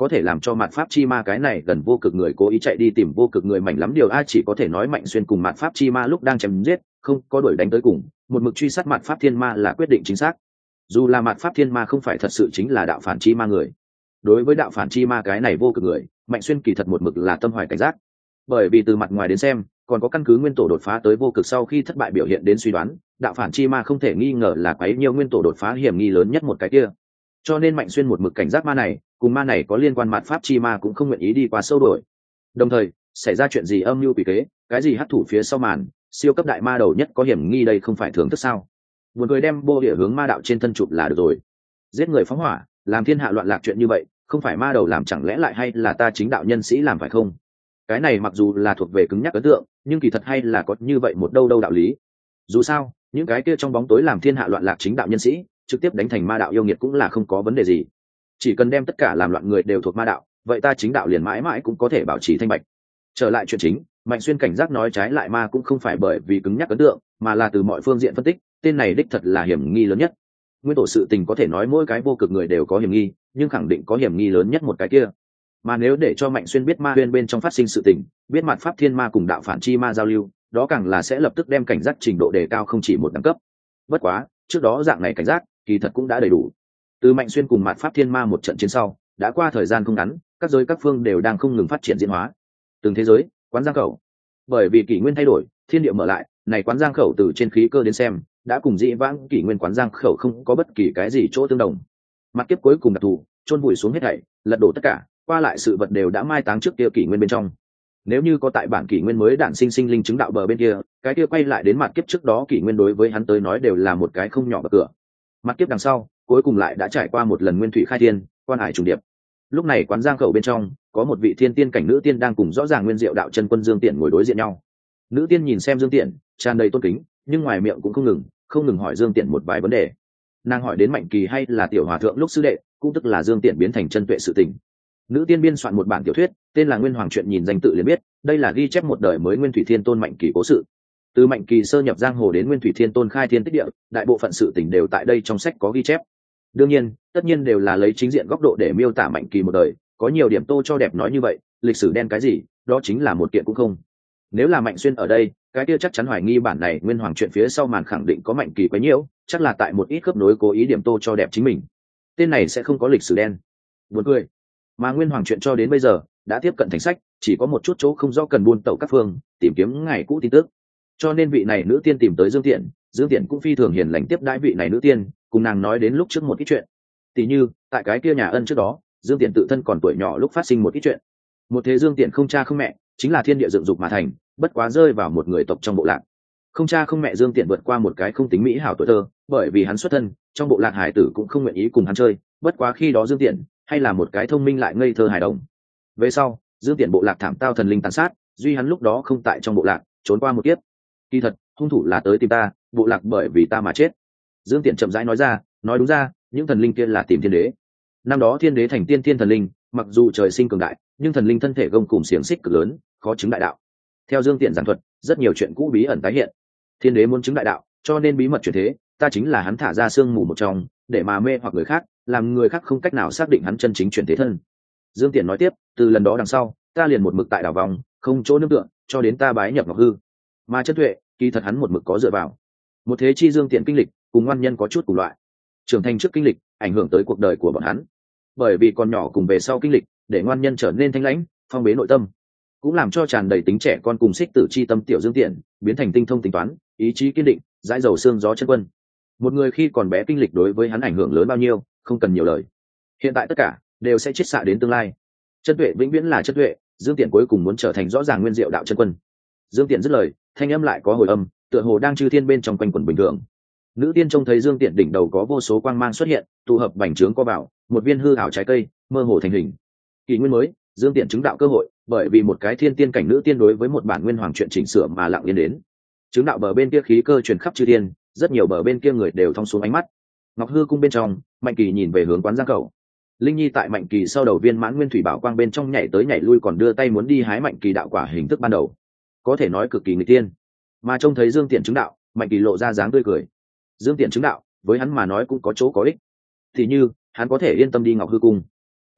có thể làm cho mạt pháp chi ma cái này gần vô cực người cố ý chạy đi tìm vô cực người mạnh lắm điều a, chỉ có thể nói Mạnh Xuyên cùng mạt pháp chi ma lúc đang chém giết không có đuổi đánh tới cùng, một mực truy sát mạt pháp thiên ma là quyết định chính xác. Dù là mạt pháp thiên ma không phải thật sự chính là đạo phản chi ma người, đối với đạo phản chi ma cái này vô cực người, Mạnh Xuyên kỳ thật một mực là tâm hoài cảnh giác. Bởi vì từ mặt ngoài đến xem, còn có căn cứ nguyên tổ đột phá tới vô cực sau khi thất bại biểu hiện đến suy đoán, đạo phản chi ma không thể nghi ngờ là quấy nhiều nguyên tổ đột phá hiểm nghi lớn nhất một cái kia. Cho nên Mạnh Xuyên một mực cảnh giác ma này, cùng ma này có liên quan mạt pháp chi ma cũng không nguyện ý đi qua sâu đổi. Đồng thời, xảy ra chuyện gì âm mưu quỷ kế, cái gì hắc thủ phía sau màn, siêu cấp đại ma đầu nhất có hiểm nghi đây không phải thường thức sao? Một người đem bô địa hướng ma đạo trên thân chụp là được rồi. Giết người phóng hỏa, làm thiên hạ loạn lạc chuyện như vậy, không phải ma đầu làm chẳng lẽ lại hay là ta chính đạo nhân sĩ làm phải không? Cái này mặc dù là thuộc về cứng nhắc ấn tượng, nhưng kỳ thật hay là có như vậy một đâu đâu đạo lý. Dù sao, những cái kia trong bóng tối làm thiên hạ loạn lạc chính đạo nhân sĩ, trực tiếp đánh thành ma đạo yêu nghiệt cũng là không có vấn đề gì. Chỉ cần đem tất cả làm loạn người đều thuộc ma đạo, vậy ta chính đạo liền mãi mãi cũng có thể bảo trì thanh bạch. Trở lại chuyện chính, Mạnh Xuyên cảnh giác nói trái lại ma cũng không phải bởi vì cứng nhắc ấn tượng, mà là từ mọi phương diện phân tích, tên này đích thật là hiểm nghi lớn nhất. Nguyên tổ sự tình có thể nói mỗi cái vô cực người đều có hiểm nghi, nhưng khẳng định có hiểm nghi lớn nhất một cái kia. Mà nếu để cho Mạnh Xuyên biết ma huyên bên trong phát sinh sự tình, biết mạt pháp thiên ma cùng đạo phản chi ma giao lưu, đó càng là sẽ lập tức đem cảnh giác trình độ đề cao không chỉ một đẳng cấp. Bất quá, trước đó dạng này cảnh giác, kỳ thật cũng đã đầy đủ. Từ Mạnh Xuyên cùng mạt pháp thiên ma một trận chiến sau, đã qua thời gian không ngắn, các giới các phương đều đang không ngừng phát triển diễn hóa. Từng thế giới, quán giang khẩu. Bởi vì kỷ nguyên thay đổi, thiên địa mở lại, này quán giang khẩu từ trên khí cơ đến xem, đã cùng dĩ vãng kỷ nguyên quán giang khẩu không có bất kỳ cái gì chỗ tương đồng. Mặt kiếp cuối cùng đặc thù, chôn vùi xuống hết thảy, lật đổ tất cả, qua lại sự vật đều đã mai táng trước kia kỷ nguyên bên trong. Nếu như có tại bản kỷ nguyên mới đản sinh sinh linh chứng đạo bờ bên kia, cái kia quay lại đến mặt kiếp trước đó kỷ nguyên đối với hắn tới nói đều là một cái không nhỏ bậc cửa. Mặt kiếp đằng sau, cuối cùng lại đã trải qua một lần nguyên thủy khai thiên, quan hải trùng điệp. Lúc này quán giang khẩu bên trong, có một vị thiên tiên cảnh nữ tiên đang cùng rõ ràng nguyên diệu đạo chân quân Dương Tiễn ngồi đối diện nhau. Nữ tiên nhìn xem Dương Tiễn, tràn đầy tôn kính, nhưng ngoài miệng cũng không ngừng hỏi Dương Tiễn một vài vấn đề. Nàng hỏi đến Mạnh Kỳ hay là tiểu hòa thượng lúc sư đệ, cũng tức là Dương Tiễn biến thành chân tuệ sự tình. Nữ tiên biên soạn một bản tiểu thuyết, tên là Nguyên Hoàng truyện, nhìn danh tự liền biết, đây là ghi chép một đời mới Nguyên Thủy Thiên Tôn Mạnh Kỳ cố sự. Từ Mạnh Kỳ sơ nhập giang hồ đến Nguyên Thủy Thiên Tôn khai thiên tích địa, đại bộ phận sự tình đều tại đây trong sách có ghi chép. Đương nhiên, tất nhiên đều là lấy chính diện góc độ để miêu tả Mạnh Kỳ một đời, có nhiều điểm tô cho đẹp nói như vậy, lịch sử đen cái gì, đó chính là một kiện cũng không. Nếu là Mạnh Xuyên ở đây, cái kia chắc chắn hoài nghi bản này Nguyên Hoàng truyện phía sau màn khẳng định có Mạnh Kỳ quá nhiều, chắc là tại một ít khớp nối cố ý điểm tô cho đẹp chính mình. Tên này sẽ không có lịch sử đen. Buồn cười. Mà Nguyên Hoàng truyện cho đến bây giờ đã tiếp cận thành sách, chỉ có một chút chỗ không rõ cần buôn tẩu các phương tìm kiếm ngày cũ tin tức. Cho nên vị này nữ tiên tìm tới Dương Tiễn cũng phi thường hiền lành tiếp đãi vị này nữ tiên, cùng nàng nói đến lúc trước một ít chuyện. Tỷ như, tại cái kia nhà ân trước đó, Dương Tiễn tự thân còn tuổi nhỏ lúc phát sinh một ít chuyện. Một thế Dương Tiễn không cha không mẹ, chính là thiên địa dựng dục mà thành, bất quá rơi vào một người tộc trong bộ lạc. Không cha không mẹ Dương Tiễn vượt qua một cái không tính mỹ hảo tuổi thơ, bởi vì hắn xuất thân, trong bộ lạc hải tử cũng không nguyện ý cùng hắn chơi, bất quá khi đó Dương Tiễn hay là một cái thông minh lại ngây thơ hài đồng. Về sau, Dương Tiễn bộ lạc thảm tao thần linh tàn sát, duy hắn lúc đó không tại trong bộ lạc, trốn qua một kiếp. Kỳ thật, hung thủ là tới tìm ta, bộ lạc bởi vì ta mà chết. Dương Tiễn chậm rãi nói ra, nói đúng ra, những thần linh kia là tìm thiên đế. Năm đó thiên đế thành tiên thiên thần linh, mặc dù trời sinh cường đại, nhưng thần linh thân thể gông cùng xiềng xích cực lớn, khó chứng đại đạo. Theo Dương Tiễn giảng thuật, rất nhiều chuyện cũ bí ẩn tái hiện. Thiên đế muốn chứng đại đạo, cho nên bí mật chuyển thế, ta chính là hắn thả ra sương mù một trong, để mà mê hoặc người khác, làm người khác không cách nào xác định hắn chân chính chuyển thế thân. Dương Tiễn nói tiếp, từ lần đó đằng sau, ta liền một mực tại đảo vòng, không chỗ nương tựa, cho đến ta bái nhập Ngọc Hư. Mà chân tuệ, kỳ thật hắn một mực có dựa vào. Một thế chi Dương Tiễn kinh lịch, cùng ngoan nhân có chút cùng loại. Trưởng thành trước kinh lịch, ảnh hưởng tới cuộc đời của bọn hắn. Bởi vì còn nhỏ cùng về sau kinh lịch, để ngoan nhân trở nên thanh lãnh, phong bế nội tâm, cũng làm cho tràn đầy tính trẻ con cùng xích tử chi tâm tiểu Dương Tiễn biến thành tinh thông tính toán, ý chí kiên định, dãi dầu xương gió chân quân. Một người khi còn bé kinh lịch đối với hắn ảnh hưởng lớn bao nhiêu, không cần nhiều lời. Hiện tại tất cả đều sẽ chiết xạ đến tương lai. Chân tuệ vĩnh viễn là chân tuệ, Dương Tiễn cuối cùng muốn trở thành rõ ràng nguyên diệu đạo chân quân. Dương Tiễn dứt lời, thanh âm lại có hồi âm, tựa hồ đang chư thiên bên trong quanh quẩn bình thường. Nữ tiên trông thấy Dương Tiễn đỉnh đầu có vô số quang mang xuất hiện, tụ hợp bành trướng co vào, một viên hư ảo trái cây mơ hồ thành hình. Kỷ nguyên mới, Dương Tiễn chứng đạo cơ hội, bởi vì một cái thiên tiên cảnh nữ tiên đối với một bản Nguyên Hoàng truyện chỉnh sửa mà lặng yên đến. Chứng đạo bờ bên kia khí cơ truyền khắp chư thiên, rất nhiều bờ bên kia người đều thong xuống ánh mắt. Ngọc Hư cung bên trong, Mạnh Kỳ nhìn về hướng quán giang cầu. Linh Nhi tại Mạnh Kỳ sau đầu viên mãn nguyên thủy bảo quang bên trong nhảy tới nhảy lui, còn đưa tay muốn đi hái Mạnh Kỳ đạo quả hình thức ban đầu, có thể nói cực kỳ người tiên. Mà trông thấy Dương Tiễn chứng đạo, Mạnh Kỳ lộ ra dáng tươi cười. Dương Tiễn chứng đạo, với hắn mà nói cũng có chỗ có ích. Thì như, hắn có thể yên tâm đi Ngọc Hư cung.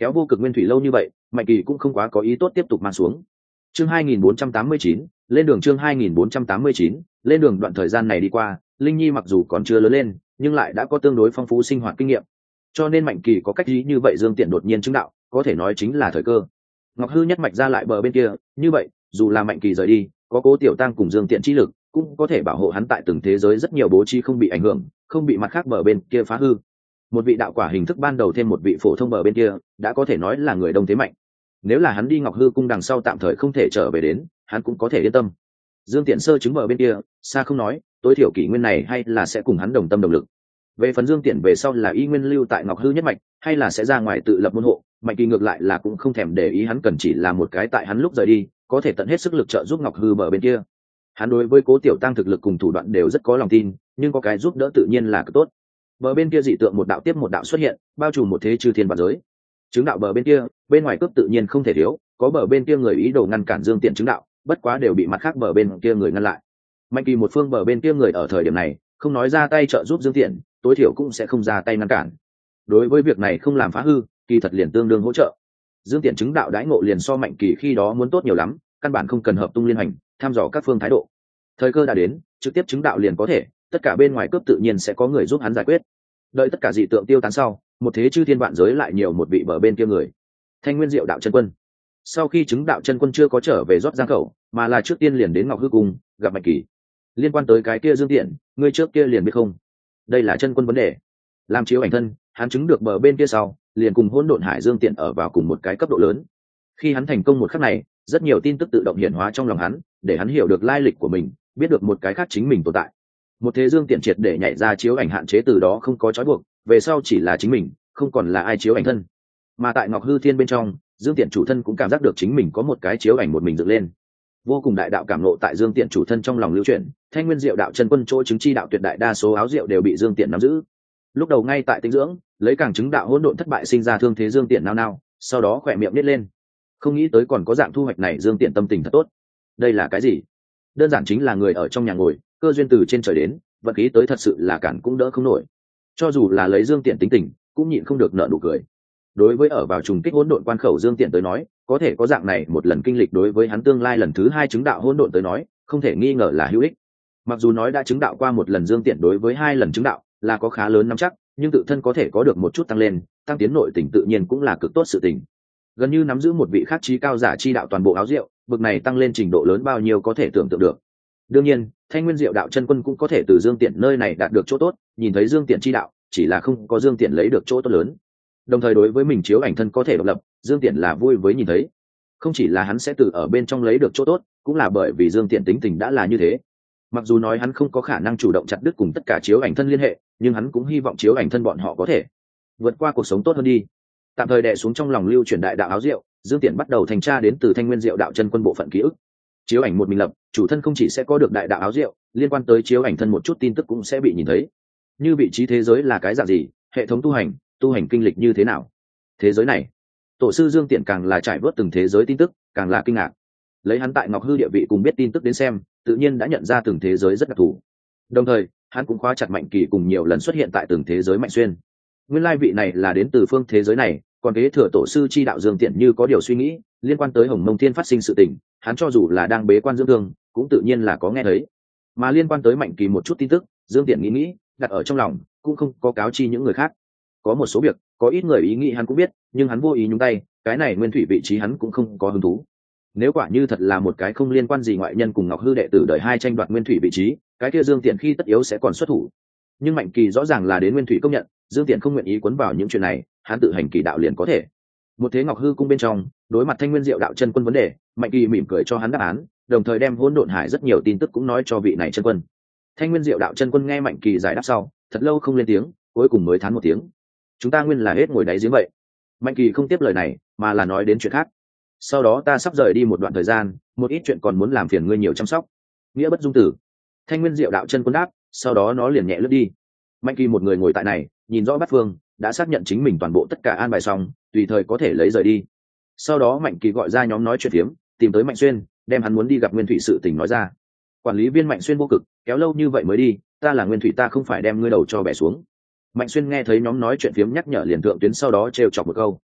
kéo vô cực nguyên thủy lâu như vậy, Mạnh Kỳ cũng không quá có ý tốt tiếp tục mang xuống. Chương 2489, lên đường. Chương 2489, lên đường. Đoạn thời gian này đi qua, Linh Nhi mặc dù còn chưa lớn lên, nhưng lại đã có tương đối phong phú sinh hoạt kinh nghiệm, cho nên Mạnh Kỳ có cách ý như vậy Dương Tiện đột nhiên chứng đạo, có thể nói chính là thời cơ. Ngọc Hư nhất mạch ra lại bờ bên kia, như vậy dù là Mạnh Kỳ rời đi, có Cố Tiểu Tăng cùng Dương Tiện chi lực, cũng có thể bảo hộ hắn tại từng thế giới rất nhiều bố trí không bị ảnh hưởng, không bị mặt khác bờ bên kia phá hư. Một vị đạo quả hình thức ban đầu thêm một vị phổ thông bờ bên kia, đã có thể nói là người đông thế mạnh. Nếu là hắn đi Ngọc Hư cung đằng sau tạm thời không thể trở về đến, hắn cũng có thể yên tâm. Dương Tiện sơ chứng bờ bên kia, xa không nói, tối thiểu kỷ nguyên này hay là sẽ cùng hắn đồng tâm đồng lực. Về phần Dương Tiện về sau là y nguyên lưu tại Ngọc Hư nhất mạch, hay là sẽ ra ngoài tự lập môn hộ, Mạnh Kỳ ngược lại là cũng không thèm để ý, hắn cần chỉ là một cái tại hắn lúc rời đi, có thể tận hết sức lực trợ giúp Ngọc Hư bờ bên kia. Hắn đối với Cố Tiểu Tăng thực lực cùng thủ đoạn đều rất có lòng tin, nhưng có cái giúp đỡ tự nhiên là cực tốt. Bờ bên kia dị tượng một đạo tiếp một đạo xuất hiện, bao trùm một thế chư thiên vạn giới. Chứng đạo bờ bên kia, bên ngoài cướp tự nhiên không thể thiếu, có bờ bên kia người ý đồ ngăn cản Dương Tiện chứng đạo, bất quá đều bị mặt khác bờ bên kia người ngăn lại. Mạnh Kỳ một phương bờ bên kia người ở thời điểm này, không nói ra tay trợ giúp Dương Tiện, tối thiểu cũng sẽ không ra tay ngăn cản. Đối với việc này không làm phá hư, kỳ thật liền tương đương hỗ trợ. Dương Tiện chứng đạo đãi ngộ liền so Mạnh Kỳ khi đó muốn tốt nhiều lắm, căn bản không cần hợp tung liên hành, thăm dò các phương thái độ. Thời cơ đã đến, trực tiếp chứng đạo liền có thể, tất cả bên ngoài cướp tự nhiên sẽ có người giúp hắn giải quyết. Đợi tất cả dị tượng tiêu tán sau, một thế chư thiên vạn giới lại nhiều một vị bờ bên kia người. Thanh Nguyên Diệu đạo chân quân. Sau khi chứng đạo chân quân chưa có trở về rót giang khẩu, mà là trước tiên liền đến Ngọc Hư cung gặp Mạnh Kỳ. Liên quan tới cái kia Dương Tiện, ngươi trước kia liền biết không? Đây là chân quân vấn đề. Làm chiếu ảnh thân, hắn chứng được bờ bên kia sau, liền cùng Hỗn Độn Hải Dương Tiện ở vào cùng một cái cấp độ lớn. Khi hắn thành công một khắc này, rất nhiều tin tức tự động hiển hóa trong lòng hắn, để hắn hiểu được lai lịch của mình, biết được một cái khác chính mình tồn tại. Một thế Dương Tiện triệt để nhảy ra chiếu ảnh hạn chế, từ đó không có trói buộc, về sau chỉ là chính mình, không còn là ai chiếu ảnh thân. Mà tại Ngọc Hư Thiên bên trong, Dương Tiện chủ thân cũng cảm giác được chính mình có một cái chiếu ảnh một mình dựng lên. Vô cùng đại đạo cảm nộ tại Dương Tiện chủ thân trong lòng lưu chuyển, Thanh Nguyên Diệu đạo chân quân chỗ chứng chi đạo tuyệt đại đa số áo diệu đều bị Dương Tiện nắm giữ. Lúc đầu ngay tại tinh dưỡng, lấy càng chứng đạo hỗn độn thất bại sinh ra thương thế Dương Tiện nao nao, sau đó khỏe miệng nít lên. Không nghĩ tới còn có dạng thu hoạch này, Dương Tiện tâm tình thật tốt. Đây là cái gì? Đơn giản chính là người ở trong nhà ngồi, cơ duyên từ trên trời đến, vận khí tới thật sự là cản cũng đỡ không nổi. Cho dù là lấy Dương Tiện tính tình, cũng nhịn không được nở nụ cười. Đối với ở vào trùng kích hỗn độn quan khẩu Dương Tiện tới nói, có thể có dạng này một lần kinh lịch, đối với hắn tương lai lần thứ 2 chứng đạo hỗn độn tới nói, không thể nghi ngờ là hữu ích. Mặc dù nói đã chứng đạo qua một lần, Dương Tiện đối với 2 lần chứng đạo là có khá lớn nắm chắc, nhưng tự thân có thể có được một chút tăng lên, tăng tiến nội tình tự nhiên cũng là cực tốt sự tình. Gần như nắm giữ một vị khác trí cao giả chi đạo toàn bộ áo diệu, bực này tăng lên trình độ lớn bao nhiêu có thể tưởng tượng được. Đương nhiên, Thanh Nguyên Diệu đạo chân quân cũng có thể từ Dương Tiện nơi này đạt được chỗ tốt, nhìn thấy Dương Tiện chi đạo, chỉ là không có Dương Tiện lấy được chỗ tốt lớn. Đồng thời đối với mình chiếu ảnh thân có thể độc lập, Dương Tiện là vui với nhìn thấy. Không chỉ là hắn sẽ từ ở bên trong lấy được chỗ tốt, cũng là bởi vì Dương Tiện tính tình đã là như thế. Mặc dù nói hắn không có khả năng chủ động chặt đứt cùng tất cả chiếu ảnh thân liên hệ, nhưng hắn cũng hy vọng chiếu ảnh thân bọn họ có thể vượt qua cuộc sống tốt hơn đi. Tạm thời đè xuống trong lòng lưu truyền đại đạo áo diệu, Dương Tiện bắt đầu thành tra đến từ Thanh Nguyên Diệu đạo chân quân bộ phận ký ức. Chiếu ảnh một mình lập, chủ thân không chỉ sẽ có được đại đạo áo diệu, liên quan tới chiếu ảnh thân một chút tin tức cũng sẽ bị nhìn thấy. Như vị trí thế giới là cái dạng gì, hệ thống tu hành kinh lịch như thế nào. Thế giới này, tổ sư Dương Tiện càng là trải vớt từng thế giới tin tức, càng là kinh ngạc. Lấy hắn tại Ngọc Hư địa vị cùng biết tin tức đến xem, tự nhiên đã nhận ra từng thế giới rất đặc thù. Đồng thời, hắn cũng khóa chặt Mạnh Kỳ cùng nhiều lần xuất hiện tại từng thế giới Mạnh Xuyên. Nguyên lai vị này là đến từ phương thế giới này, còn kế thừa tổ sư chi đạo Dương Tiện như có điều suy nghĩ, liên quan tới Hồng Mông Thiên phát sinh sự tình, hắn cho dù là đang bế quan dưỡng thương, cũng tự nhiên là có nghe thấy. Mà liên quan tới Mạnh Kỳ một chút tin tức, Dương Tiện nghĩ, đặt ở trong lòng, cũng không có cáo chi những người khác. Có một số việc, có ít người ý nghĩ hắn cũng biết, nhưng hắn vô ý nhúng tay, cái này nguyên thủy vị trí hắn cũng không có hứng thú. Nếu quả như thật là một cái không liên quan gì ngoại nhân cùng Ngọc Hư đệ tử đời 2 tranh đoạt nguyên thủy vị trí, cái kia Dương Tiện khi tất yếu sẽ còn xuất thủ. Nhưng Mạnh Kỳ rõ ràng là đến nguyên thủy công nhận, Dương Tiện không nguyện ý cuốn vào những chuyện này, hắn tự hành kỳ đạo liền có thể. Một thế Ngọc Hư cung bên trong, đối mặt Thanh Nguyên Diệu đạo chân quân vấn đề, Mạnh Kỳ mỉm cười cho hắn đáp án, đồng thời đem Hỗn Độn Hải rất nhiều tin tức cũng nói cho vị này chân quân. Thanh Nguyên Diệu đạo chân quân nghe Mạnh Kỳ giải đáp sau, thật lâu không lên tiếng, cuối cùng mới thán một tiếng. Chúng ta nguyên là hết ngồi đáy giếng vậy. Mạnh Kỳ không tiếp lời này, mà là nói đến chuyện khác. Sau đó ta sắp rời đi một đoạn thời gian, một ít chuyện còn muốn làm phiền ngươi nhiều chăm sóc. Nghĩa bất dung tử. Thanh Nguyên Diệu đạo chân quân đáp, sau đó nó liền nhẹ lướt đi. Mạnh Kỳ một người ngồi tại này, nhìn rõ bát phương, đã xác nhận chính mình toàn bộ tất cả an bài xong, tùy thời có thể lấy rời đi. Sau đó Mạnh Kỳ gọi ra nhóm nói chuyện phiếm, tìm tới Mạnh Xuyên, đem hắn muốn đi gặp Nguyên Thủy sự tình nói ra. Quản lý viên Mạnh Xuyên vô cực, kéo lâu như vậy mới đi, ta là Nguyên Thủy, ta không phải đem ngươi đầu cho bẻ xuống. Mạnh Xuyên nghe thấy nhóm nói chuyện phiếm nhắc nhở liền thượng tuyến, sau đó trêu chọc một câu.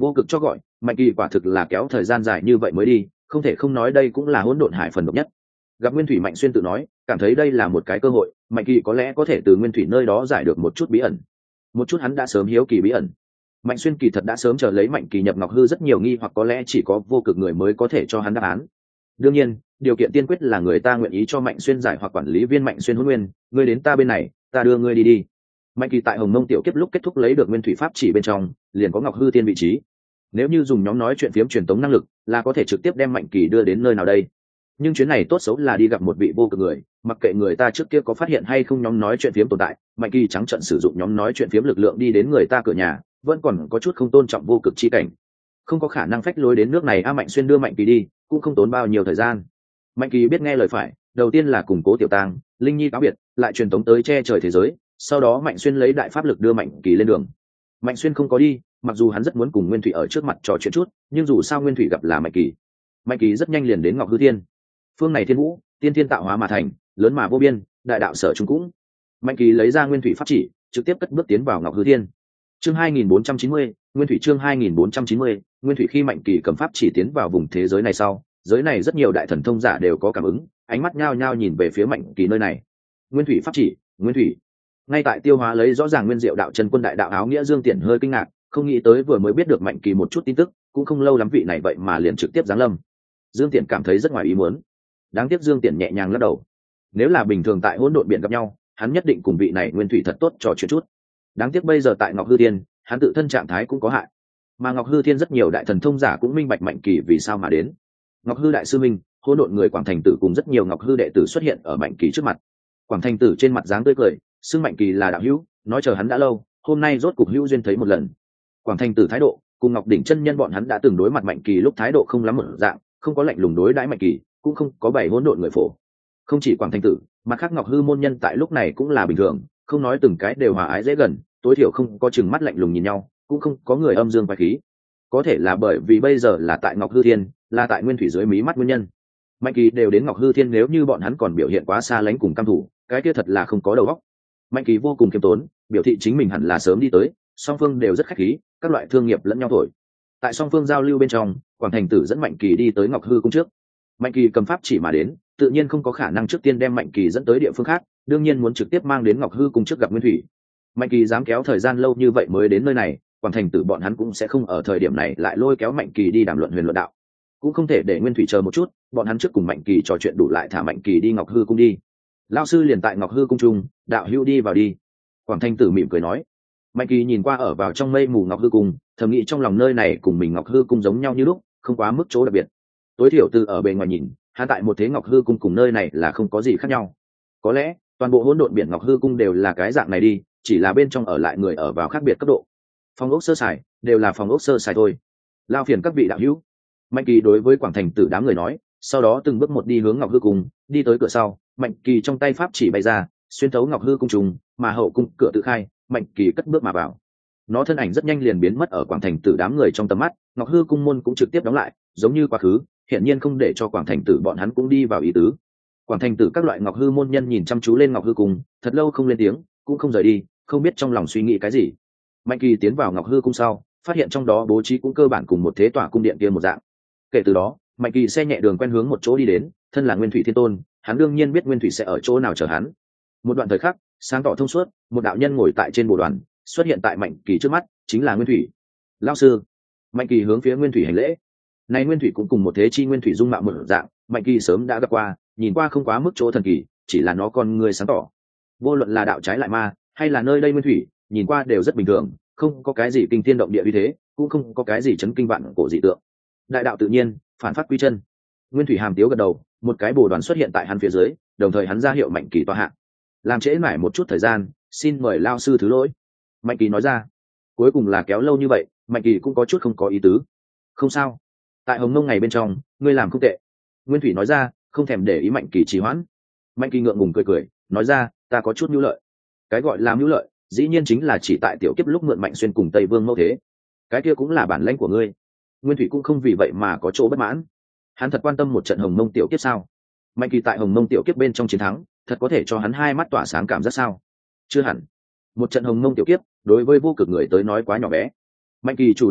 Vô cực cho gọi, Mạnh Kỳ quả thực là kéo thời gian dài như vậy mới đi, không thể không nói đây cũng là hỗn độn hải phần độc nhất. Gặp Nguyên Thủy, Mạnh Xuyên tự nói cảm thấy đây là một cái cơ hội, Mạnh Kỳ có lẽ có thể từ Nguyên Thủy nơi đó giải được một chút bí ẩn, một chút hắn đã sớm hiếu kỳ bí ẩn. Mạnh Xuyên kỳ thật đã sớm chờ lấy Mạnh Kỳ nhập Ngọc Hư rất nhiều nghi hoặc có lẽ chỉ có vô cực người mới có thể cho hắn đáp án. Đương nhiên điều kiện tiên quyết là người ta nguyện ý cho Mạnh Xuyên giải hoặc quản lý viên Mạnh Xuyên hôn nguyên, ngươi đến ta bên này, ta đưa ngươi đi. Mạnh Kỳ tại Hồng Mông tiểu kiếp lúc kết thúc lấy được Nguyên Thủy pháp chỉ bên trong liền có Ngọc Hư Tiên vị trí, nếu như dùng nhóm nói chuyện phiếm truyền tống năng lực là có thể trực tiếp đem Mạnh Kỳ đưa đến nơi nào đây. Nhưng chuyến này tốt xấu là đi gặp một vị vô cực người, mặc kệ người ta trước kia có phát hiện hay không nhóm nói chuyện phiếm tồn tại, Mạnh Kỳ trắng trợn sử dụng nhóm nói chuyện phiếm lực lượng đi đến người ta cửa nhà, vẫn còn có chút không tôn trọng vô cực chi cảnh, không có khả năng phách lối đến nước này. Mạnh Xuyên đưa Mạnh Kỳ đi cũng không tốn bao nhiêu thời gian. Mạnh Kỳ biết nghe lời phải, đầu tiên là củng cố Tiểu Tang, Linh Nhi cáo biệt, lại truyền tống tới che trời thế giới, sau đó Mạnh Xuyên lấy đại pháp lực đưa Mạnh Kỳ lên đường. Mạnh Xuyên không có đi, mặc dù hắn rất muốn cùng Nguyên Thủy ở trước mặt trò chuyện chút, nhưng dù sao Nguyên Thủy gặp là Mạnh Kỳ. Mạnh Kỳ rất nhanh liền đến Ngọc Hư Thiên. Phương này thiên vũ, tiên thiên tạo hóa mà thành, lớn mà vô biên, đại đạo sở chúng cũng. Mạnh Kỳ lấy ra Nguyên Thủy pháp chỉ, trực tiếp cất bước tiến vào Ngọc Hư Thiên. Chương 2490, Nguyên Thủy chương 2490, Nguyên Thủy khi Mạnh Kỳ cầm pháp chỉ tiến vào vùng thế giới này sau, giới này rất nhiều đại thần thông giả đều có cảm ứng, ánh mắt nhao nhao nhìn về phía Mạnh Kỳ nơi này. Nguyên Thủy pháp chỉ, Nguyên Thủy. Ngay tại tiêu hóa lấy rõ ràng nguyên diệu đạo chân quân đại đạo áo nghĩa Dương Tiễn hơi kinh ngạc, không nghĩ tới vừa mới biết được Mạnh Kỳ một chút tin tức, cũng không lâu lắm vị này vậy mà liền trực tiếp giáng lâm. Dương Tiễn cảm thấy rất ngoài ý muốn. Đáng tiếc Dương Tiễn nhẹ nhàng lắc đầu. Nếu là bình thường tại hỗn độn biển gặp nhau, hắn nhất định cùng vị này Nguyên Thủy thật tốt trò chuyện chút. Đáng tiếc bây giờ tại Ngọc Hư Thiên, hắn tự thân trạng thái cũng có hại. Mà Ngọc Hư Thiên rất nhiều đại thần thông giả cũng minh bạch Mạnh Kỳ vì sao mà đến. Ngọc Hư đại sư minh, hỗn độn người Quảng Thành Tử cùng rất nhiều Ngọc Hư đệ tử xuất hiện ở Mạnh Kỳ trước mặt. Quảng Thành Tử trên mặt dáng tươi cười, xưng Mạnh Kỳ là đạo hữu, nói chờ hắn đã lâu, hôm nay rốt cục hữu duyên thấy một lần. Quảng Thành Tử thái độ cùng Ngọc Đỉnh chân nhân bọn hắn đã từng đối mặt Mạnh Kỳ lúc thái độ không lắm một dạng, không có lạnh lùng đối đãi Mạnh Kỳ, cũng không có bày hỗn độn người phổ. Không chỉ Quảng Thành Tử, mặt khác Ngọc Hư môn nhân tại lúc này cũng là bình thường, không nói từng cái đều hòa ái dễ gần, tối thiểu không có chừng mắt lạnh lùng nhìn nhau, cũng không có người âm dương quái khí. Có thể là bởi vì bây giờ là tại Ngọc Hư Thiên, là tại Nguyên Thủy dưới mí mắt nguyên nhân. Mạnh Kỳ đều đến Ngọc Hư Thiên, nếu như bọn hắn còn biểu hiện quá xa lánh cùng căm thủ, cái kia thật là không có đầu óc. Mạnh Kỳ vô cùng khiêm tốn, biểu thị chính mình hẳn là sớm đi tới, song phương đều rất khách khí, các loại thương nghiệp lẫn nhau thổi. Tại song phương giao lưu bên trong, Quảng Thành Tử dẫn Mạnh Kỳ đi tới Ngọc Hư cung trước. Mạnh Kỳ cầm pháp chỉ mà đến, tự nhiên không có khả năng trước tiên đem Mạnh Kỳ dẫn tới địa phương khác, đương nhiên muốn trực tiếp mang đến Ngọc Hư cung trước gặp Nguyên Thủy. Mạnh Kỳ dám kéo thời gian lâu như vậy mới đến nơi này, Quảng Thành Tử bọn hắn cũng sẽ không ở thời điểm này lại lôi kéo Mạnh Kỳ đi đàm luận huyền luận đạo, cũng không thể để Nguyên Thủy chờ một chút, bọn hắn trước cùng Mạnh Kỳ trò chuyện đủ lại thả Mạnh Kỳ đi Ngọc Hư cung đi. Lão sư liền tại Ngọc Hư cung trung, đạo hữu đi vào đi. Quảng Thành Tử mỉm cười nói. Mạnh Kỳ nhìn qua ở vào trong mây mù Ngọc Hư cung, thầm nghĩ trong lòng nơi này cùng mình Ngọc Hư cung giống nhau như lúc, không quá mức chỗ đặc biệt. Tối thiểu từ ở bề ngoài nhìn, hắn tại một thế Ngọc Hư cung cùng nơi này là không có gì khác nhau. Có lẽ toàn bộ hỗn độn biển Ngọc Hư cung đều là cái dạng này đi, chỉ là bên trong ở lại người ở vào khác biệt cấp độ. Phòng ốc sơ sài đều là phòng ốc sơ sài thôi. Lao phiền các vị đạo hữu. Mạnh Kỳ đối với Quảng Thành Tử đám người nói, sau đó từng bước một đi hướng Ngọc Hư cung, đi tới cửa sau, Mạnh Kỳ trong tay pháp chỉ bay ra, xuyên thấu Ngọc Hư cung trùng, mà hậu cung cửa tự khai, Mạnh Kỳ cất bước mà vào. Nó thân ảnh rất nhanh liền biến mất ở Quảng Thành Tử đám người trong tầm mắt, Ngọc Hư cung môn cũng trực tiếp đóng lại, giống như quá khứ, hiển nhiên không để cho Quảng Thành Tử bọn hắn cũng đi vào ý tứ. Quảng Thành Tử các loại Ngọc Hư môn nhân nhìn chăm chú lên Ngọc Hư cung, thật lâu không lên tiếng, cũng không rời đi, không biết trong lòng suy nghĩ cái gì. Mạnh Kỳ tiến vào Ngọc Hư cung sau, phát hiện trong đó bố trí cũng cơ bản cùng một thế tòa cung điện kia một dạng. Kể từ đó, Mạnh Kỳ xe nhẹ đường quen hướng một chỗ đi đến, thân là Nguyên Thủy Thiên Tôn, hắn đương nhiên biết Nguyên Thủy sẽ ở chỗ nào chờ hắn. Một đoạn thời khắc, sáng tỏ thông suốt, một đạo nhân ngồi tại trên bồ đoàn, xuất hiện tại Mạnh Kỳ trước mắt, chính là Nguyên Thủy. Lão sư. Mạnh Kỳ hướng phía Nguyên Thủy hành lễ. Này Nguyên Thủy cũng cùng một thế chi Nguyên Thủy dung mạo một dạng, Mạnh Kỳ sớm đã gặp qua, nhìn qua không quá mức chỗ thần kỳ, chỉ là nó con người sáng tỏ. Vô luận là đạo trái lại ma, hay là nơi đây Nguyên Thủy, nhìn qua đều rất bình thường, không có cái gì kinh thiên động địa như thế, cũng không có cái gì chấn kinh vạn cổ dị tượng. Đại đạo tự nhiên, phản phát quy chân. Nguyên Thủy hàm tiếu gật đầu, một cái bồ đoàn xuất hiện tại hắn phía dưới, đồng thời hắn ra hiệu Mạnh Kỳ tọa hạ. Làm trễ mãi một chút thời gian, xin mời lao sư thứ lỗi. Mạnh Kỳ nói ra. Cuối cùng là kéo lâu như vậy, Mạnh Kỳ cũng có chút không có ý tứ. Không sao, tại Hồng Mông ngày bên trong, ngươi làm không tệ. Nguyên Thủy nói ra, không thèm để ý Mạnh Kỳ trì hoãn. Mạnh Kỳ ngượng ngùng cười cười, nói ra, ta có chút mưu lợi. Cái gọi là mưu lợi, dĩ nhiên chính là chỉ tại tiểu kiếp lúc mượn Mạnh Xuyên cùng Tây Vương mẫu thế. Cái kia cũng là bản lãnh của ngươi. Nguyên Thủy cũng không vì vậy mà có chỗ bất mãn. Hắn thật quan tâm một trận Hồng Mông tiểu kiếp sao? Mạnh Kỳ tại Hồng Mông tiểu kiếp bên trong chiến thắng, thật có thể cho hắn hai mắt tỏa sáng cảm giác sao? Chưa hẳn. Một trận Hồng Mông tiểu kiếp, đối với vô cực người tới nói quá nhỏ bé. Mạnh Kỳ chủ động hỏi,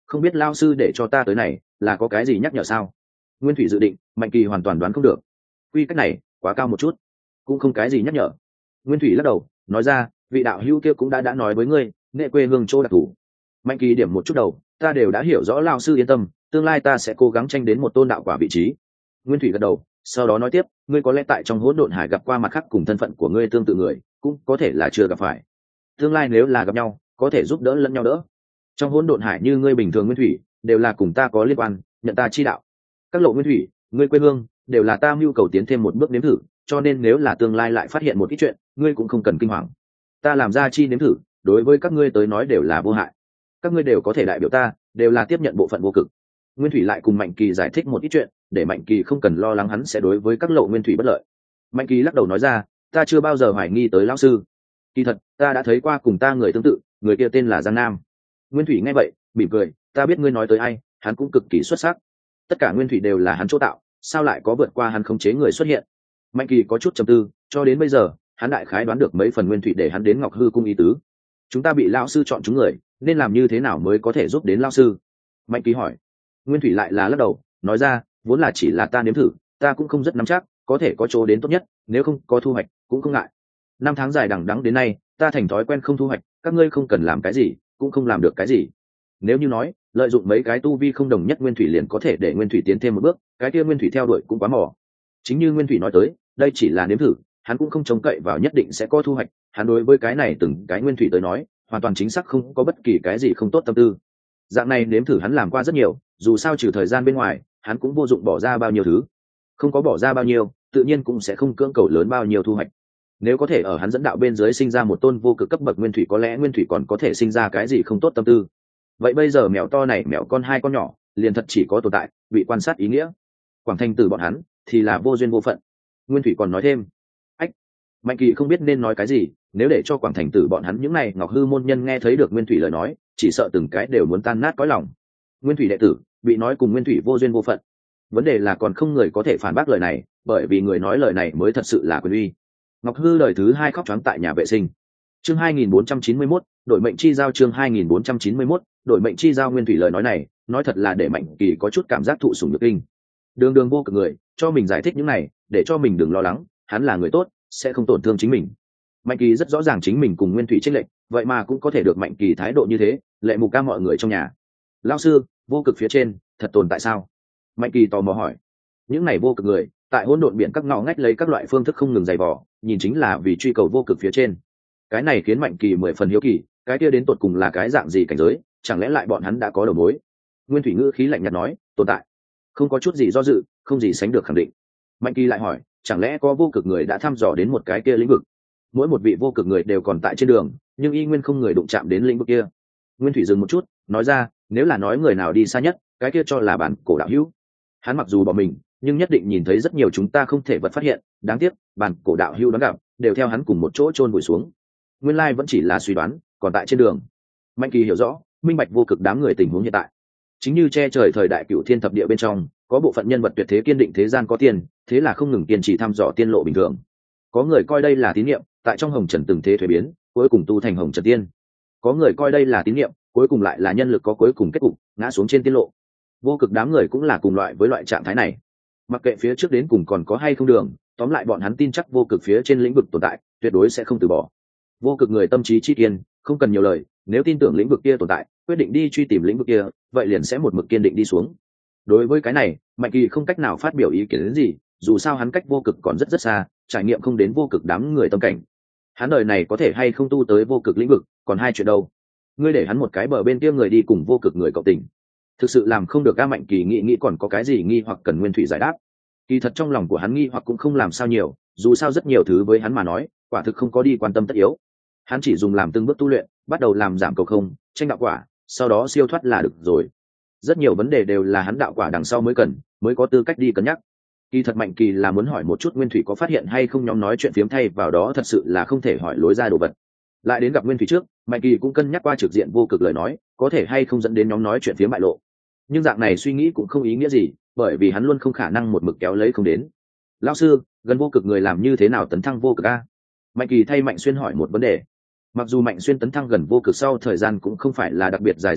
không biết lao sư để cho ta tới này là có cái gì nhắc nhở sao? Nguyên thủy dự định, Mạnh Kỳ hoàn toàn đoán không được. Quy cách này quá cao một chút, cũng không cái gì nhắc nhở. Nguyên thủy lắc đầu nói ra, vị đạo hữu kia cũng đã nói với ngươi nghệ quê hương chỗ đặc thù. Mạnh Kỳ điểm một chút đầu, ta đều đã hiểu rõ, lao sư yên tâm, tương lai ta sẽ cố gắng tranh đến một tôn đạo quả vị trí. Nguyên thủy gật đầu, sau đó nói tiếp, ngươi có lẽ tại trong hỗn độn hải gặp qua mặt khác cùng thân phận của ngươi tương tự người, cũng có thể là chưa gặp phải. Tương lai nếu là gặp nhau, có thể giúp đỡ lẫn nhau đỡ. Trong hỗn độn hải như ngươi bình thường Nguyên thủy, đều là cùng ta có liên quan, nhận ta chi đạo. Các lộ Nguyên thủy, ngươi quê hương, đều là ta mưu cầu tiến thêm một bước nếm thử, cho nên nếu là tương lai lại phát hiện một ít chuyện, ngươi cũng không cần kinh hoàng. Ta làm ra chi nếm thử, đối với các ngươi tới nói đều là vô hại. Các ngươi đều có thể đại biểu ta, đều là tiếp nhận bộ phận vô cực. Nguyên thủy lại cùng Mạnh Kỳ giải thích một ít chuyện, để Mạnh Kỳ không cần lo lắng hắn sẽ đối với các lộ Nguyên thủy bất lợi. Mạnh Kỳ lắc đầu nói ra, ta chưa bao giờ hoài nghi tới lão sư. Kỳ thật, ta đã thấy qua cùng ta người tương tự, người kia tên là Giang Nam. Nguyên thủy nghe vậy, mỉm cười, ta biết ngươi nói tới ai, hắn cũng cực kỳ xuất sắc. Tất cả Nguyên thủy đều là hắn chỗ tạo, sao lại có vượt qua hắn khống chế người xuất hiện? Mạnh Kỳ có chút trầm tư, cho đến bây giờ, hắn đại khái đoán được mấy phần Nguyên thủy để hắn đến Ngọc Hư cung ý tứ. Chúng ta bị lão sư chọn chúng người, nên làm như thế nào mới có thể giúp đến lão sư? Mạnh Kỳ hỏi. Nguyên thủy lại là lắc đầu, nói ra, vốn là chỉ là ta nếm thử, ta cũng không rất nắm chắc, có thể có chỗ đến tốt nhất, nếu không có thu hoạch cũng không ngại. 5 tháng dài đằng đẵng đến nay, ta thành thói quen không thu hoạch, các ngươi không cần làm cái gì, cũng không làm được cái gì. Nếu như nói, lợi dụng mấy cái tu vi không đồng nhất Nguyên thủy liền có thể để Nguyên thủy tiến thêm một bước, cái kia Nguyên thủy theo đuổi cũng quá mỏ. Chính như Nguyên thủy nói tới, đây chỉ là nếm thử, hắn cũng không trông cậy vào nhất định sẽ có thu hoạch, hắn đối với cái này từng cái Nguyên thủy tới nói, hoàn toàn chính xác không có bất kỳ cái gì không tốt tâm tư. Dạng này nếm thử hắn làm qua rất nhiều, dù sao trừ thời gian bên ngoài, hắn cũng vô dụng bỏ ra bao nhiêu thứ, không có bỏ ra bao nhiêu, tự nhiên cũng sẽ không cưỡng cầu lớn bao nhiêu thu hoạch. Nếu có thể ở hắn dẫn đạo bên dưới sinh ra một tôn vô cực cấp bậc Nguyên thủy, có lẽ Nguyên thủy còn có thể sinh ra cái gì không tốt tâm tư. Vậy bây giờ mèo to này mèo con hai con nhỏ, liền thật chỉ có tồn tại, bị quan sát ý nghĩa. Quảng Thành Tử bọn hắn thì là vô duyên vô phận. Nguyên thủy còn nói thêm, ách, Mạnh Kỳ không biết nên nói cái gì, nếu để cho Quảng Thành Tử bọn hắn những này Ngọc Hư môn nhân nghe thấy được Nguyên thủy lời nói, chỉ sợ từng cái đều muốn tan nát cõi lòng. Nguyên thủy đệ tử bị nói cùng Nguyên thủy vô duyên vô phận, vấn đề là còn không người có thể phản bác lời này, bởi vì người nói lời này mới thật sự là quyền uy. Ngọc Hư lời thứ 2 khóc choáng tại nhà vệ sinh. Chương 2491, đổi mệnh chi giao. Chương 2491, đổi mệnh chi giao. Nguyên thủy lời nói này, nói thật là để Mạnh Kỳ có chút cảm giác thụ sủng nhược kinh. Đường đường vô cực người, cho mình giải thích những này, để cho mình đừng lo lắng, hắn là người tốt, sẽ không tổn thương chính mình. Mạnh Kỳ rất rõ ràng chính mình cùng Nguyên thủy chênh lệch, vậy mà cũng có thể được Mạnh Kỳ thái độ như thế, lệ mục ca mọi người trong nhà. Lão sư, vô cực phía trên thật tồn tại sao? Mạnh Kỳ tò mò hỏi. Những này vô cực người, tại hỗn độn biển các ngõ ngách lấy các loại phương thức không ngừng dày vò, nhìn chính là vì truy cầu vô cực phía trên. Cái này khiến Mạnh Kỳ 10 phần hiếu kỳ, cái kia đến tột cùng là cái dạng gì cảnh giới, chẳng lẽ lại bọn hắn đã có đầu mối? Nguyên thủy ngữ khí lạnh nhạt nói, tồn tại, không có chút gì do dự, không gì sánh được khẳng định. Mạnh Kỳ lại hỏi, chẳng lẽ có vô cực người đã thăm dò đến một cái kia lĩnh vực? Mỗi một vị vô cực người đều còn tại trên đường, nhưng y nguyên không người đụng chạm đến lĩnh vực kia. Nguyên thủy dừng một chút, nói ra, nếu là nói người nào đi xa nhất, cái kia cho là bản cổ đạo hữu. Hắn mặc dù bỏ mình, nhưng nhất định nhìn thấy rất nhiều chúng ta không thể vật phát hiện, đáng tiếc bản cổ đạo hữu đoán gặp đều theo hắn cùng một chỗ chôn vùi xuống. Nguyên lai vẫn chỉ là suy đoán, còn tại trên đường. Mạnh Kỳ hiểu rõ, minh bạch vô cực đám người tình huống hiện tại. Chính như che trời thời đại Cửu Thiên thập địa bên trong, có bộ phận nhân vật tuyệt thế kiên định thế gian có tiền, thế là không ngừng kiên trì thăm dò tiên lộ bình thường. Có người coi đây là tín niệm, tại trong hồng trần từng thế thuế biến, cuối cùng tu thành hồng trần tiên. Có người coi đây là tín niệm, cuối cùng lại là nhân lực có cuối cùng kết cục, ngã xuống trên tiên lộ. Vô cực đám người cũng là cùng loại với loại trạng thái này. Mặc kệ phía trước đến cùng còn có hay không đường, tóm lại bọn hắn tin chắc vô cực phía trên lĩnh vực tồn tại, tuyệt đối sẽ không từ bỏ. Vô cực người tâm trí chi kiên, không cần nhiều lời, nếu tin tưởng lĩnh vực kia tồn tại, quyết định đi truy tìm lĩnh vực kia, vậy liền sẽ một mực kiên định đi xuống. Đối với cái này, Mạnh Kỳ không cách nào phát biểu ý kiến đến gì, dù sao hắn cách vô cực còn rất rất xa, trải nghiệm không đến vô cực đám người tâm cảnh. Hắn đời này có thể hay không tu tới vô cực lĩnh vực, còn hai chuyện đâu. Ngươi để hắn một cái bờ bên kia người đi cùng vô cực người cộng tình, thực sự làm không được. Ca Mạnh Kỳ nghĩ còn có cái gì nghi hoặc cần Nguyên thủy giải đáp. Kỳ thật trong lòng của hắn nghi hoặc cũng không làm sao nhiều, dù sao rất nhiều thứ với hắn mà nói, quả thực không có đi quan tâm tất yếu. Hắn chỉ dùng làm từng bước tu luyện, bắt đầu làm giảm cầu không, tranh đạo quả, sau đó siêu thoát là được rồi. Rất nhiều vấn đề đều là hắn đạo quả đằng sau mới cần, mới có tư cách đi cân nhắc. Kỳ thật Mạnh Kỳ là muốn hỏi một chút Nguyên thủy có phát hiện hay không nhóm nói chuyện phiếm, thay vào đó thật sự là không thể hỏi lối ra đồ vật. Lại đến gặp Nguyên thủy trước, Mạnh Kỳ cũng cân nhắc qua trực diện vô cực lời nói, có thể hay không dẫn đến nhóm nói chuyện phiếm bại lộ. Nhưng dạng này suy nghĩ cũng không ý nghĩa gì, bởi vì hắn luôn không khả năng một mực kéo lấy không đến. Lão sư, gần vô cực người làm như thế nào tấn thăng vô cực a? Mạnh Kỳ thay Mạnh Xuyên hỏi một vấn đề. Mặc dù Mạnh Xuyên tấn thăng gần vô cực sau thời gian cũng không phải là đặc biệt dài dằng dặc,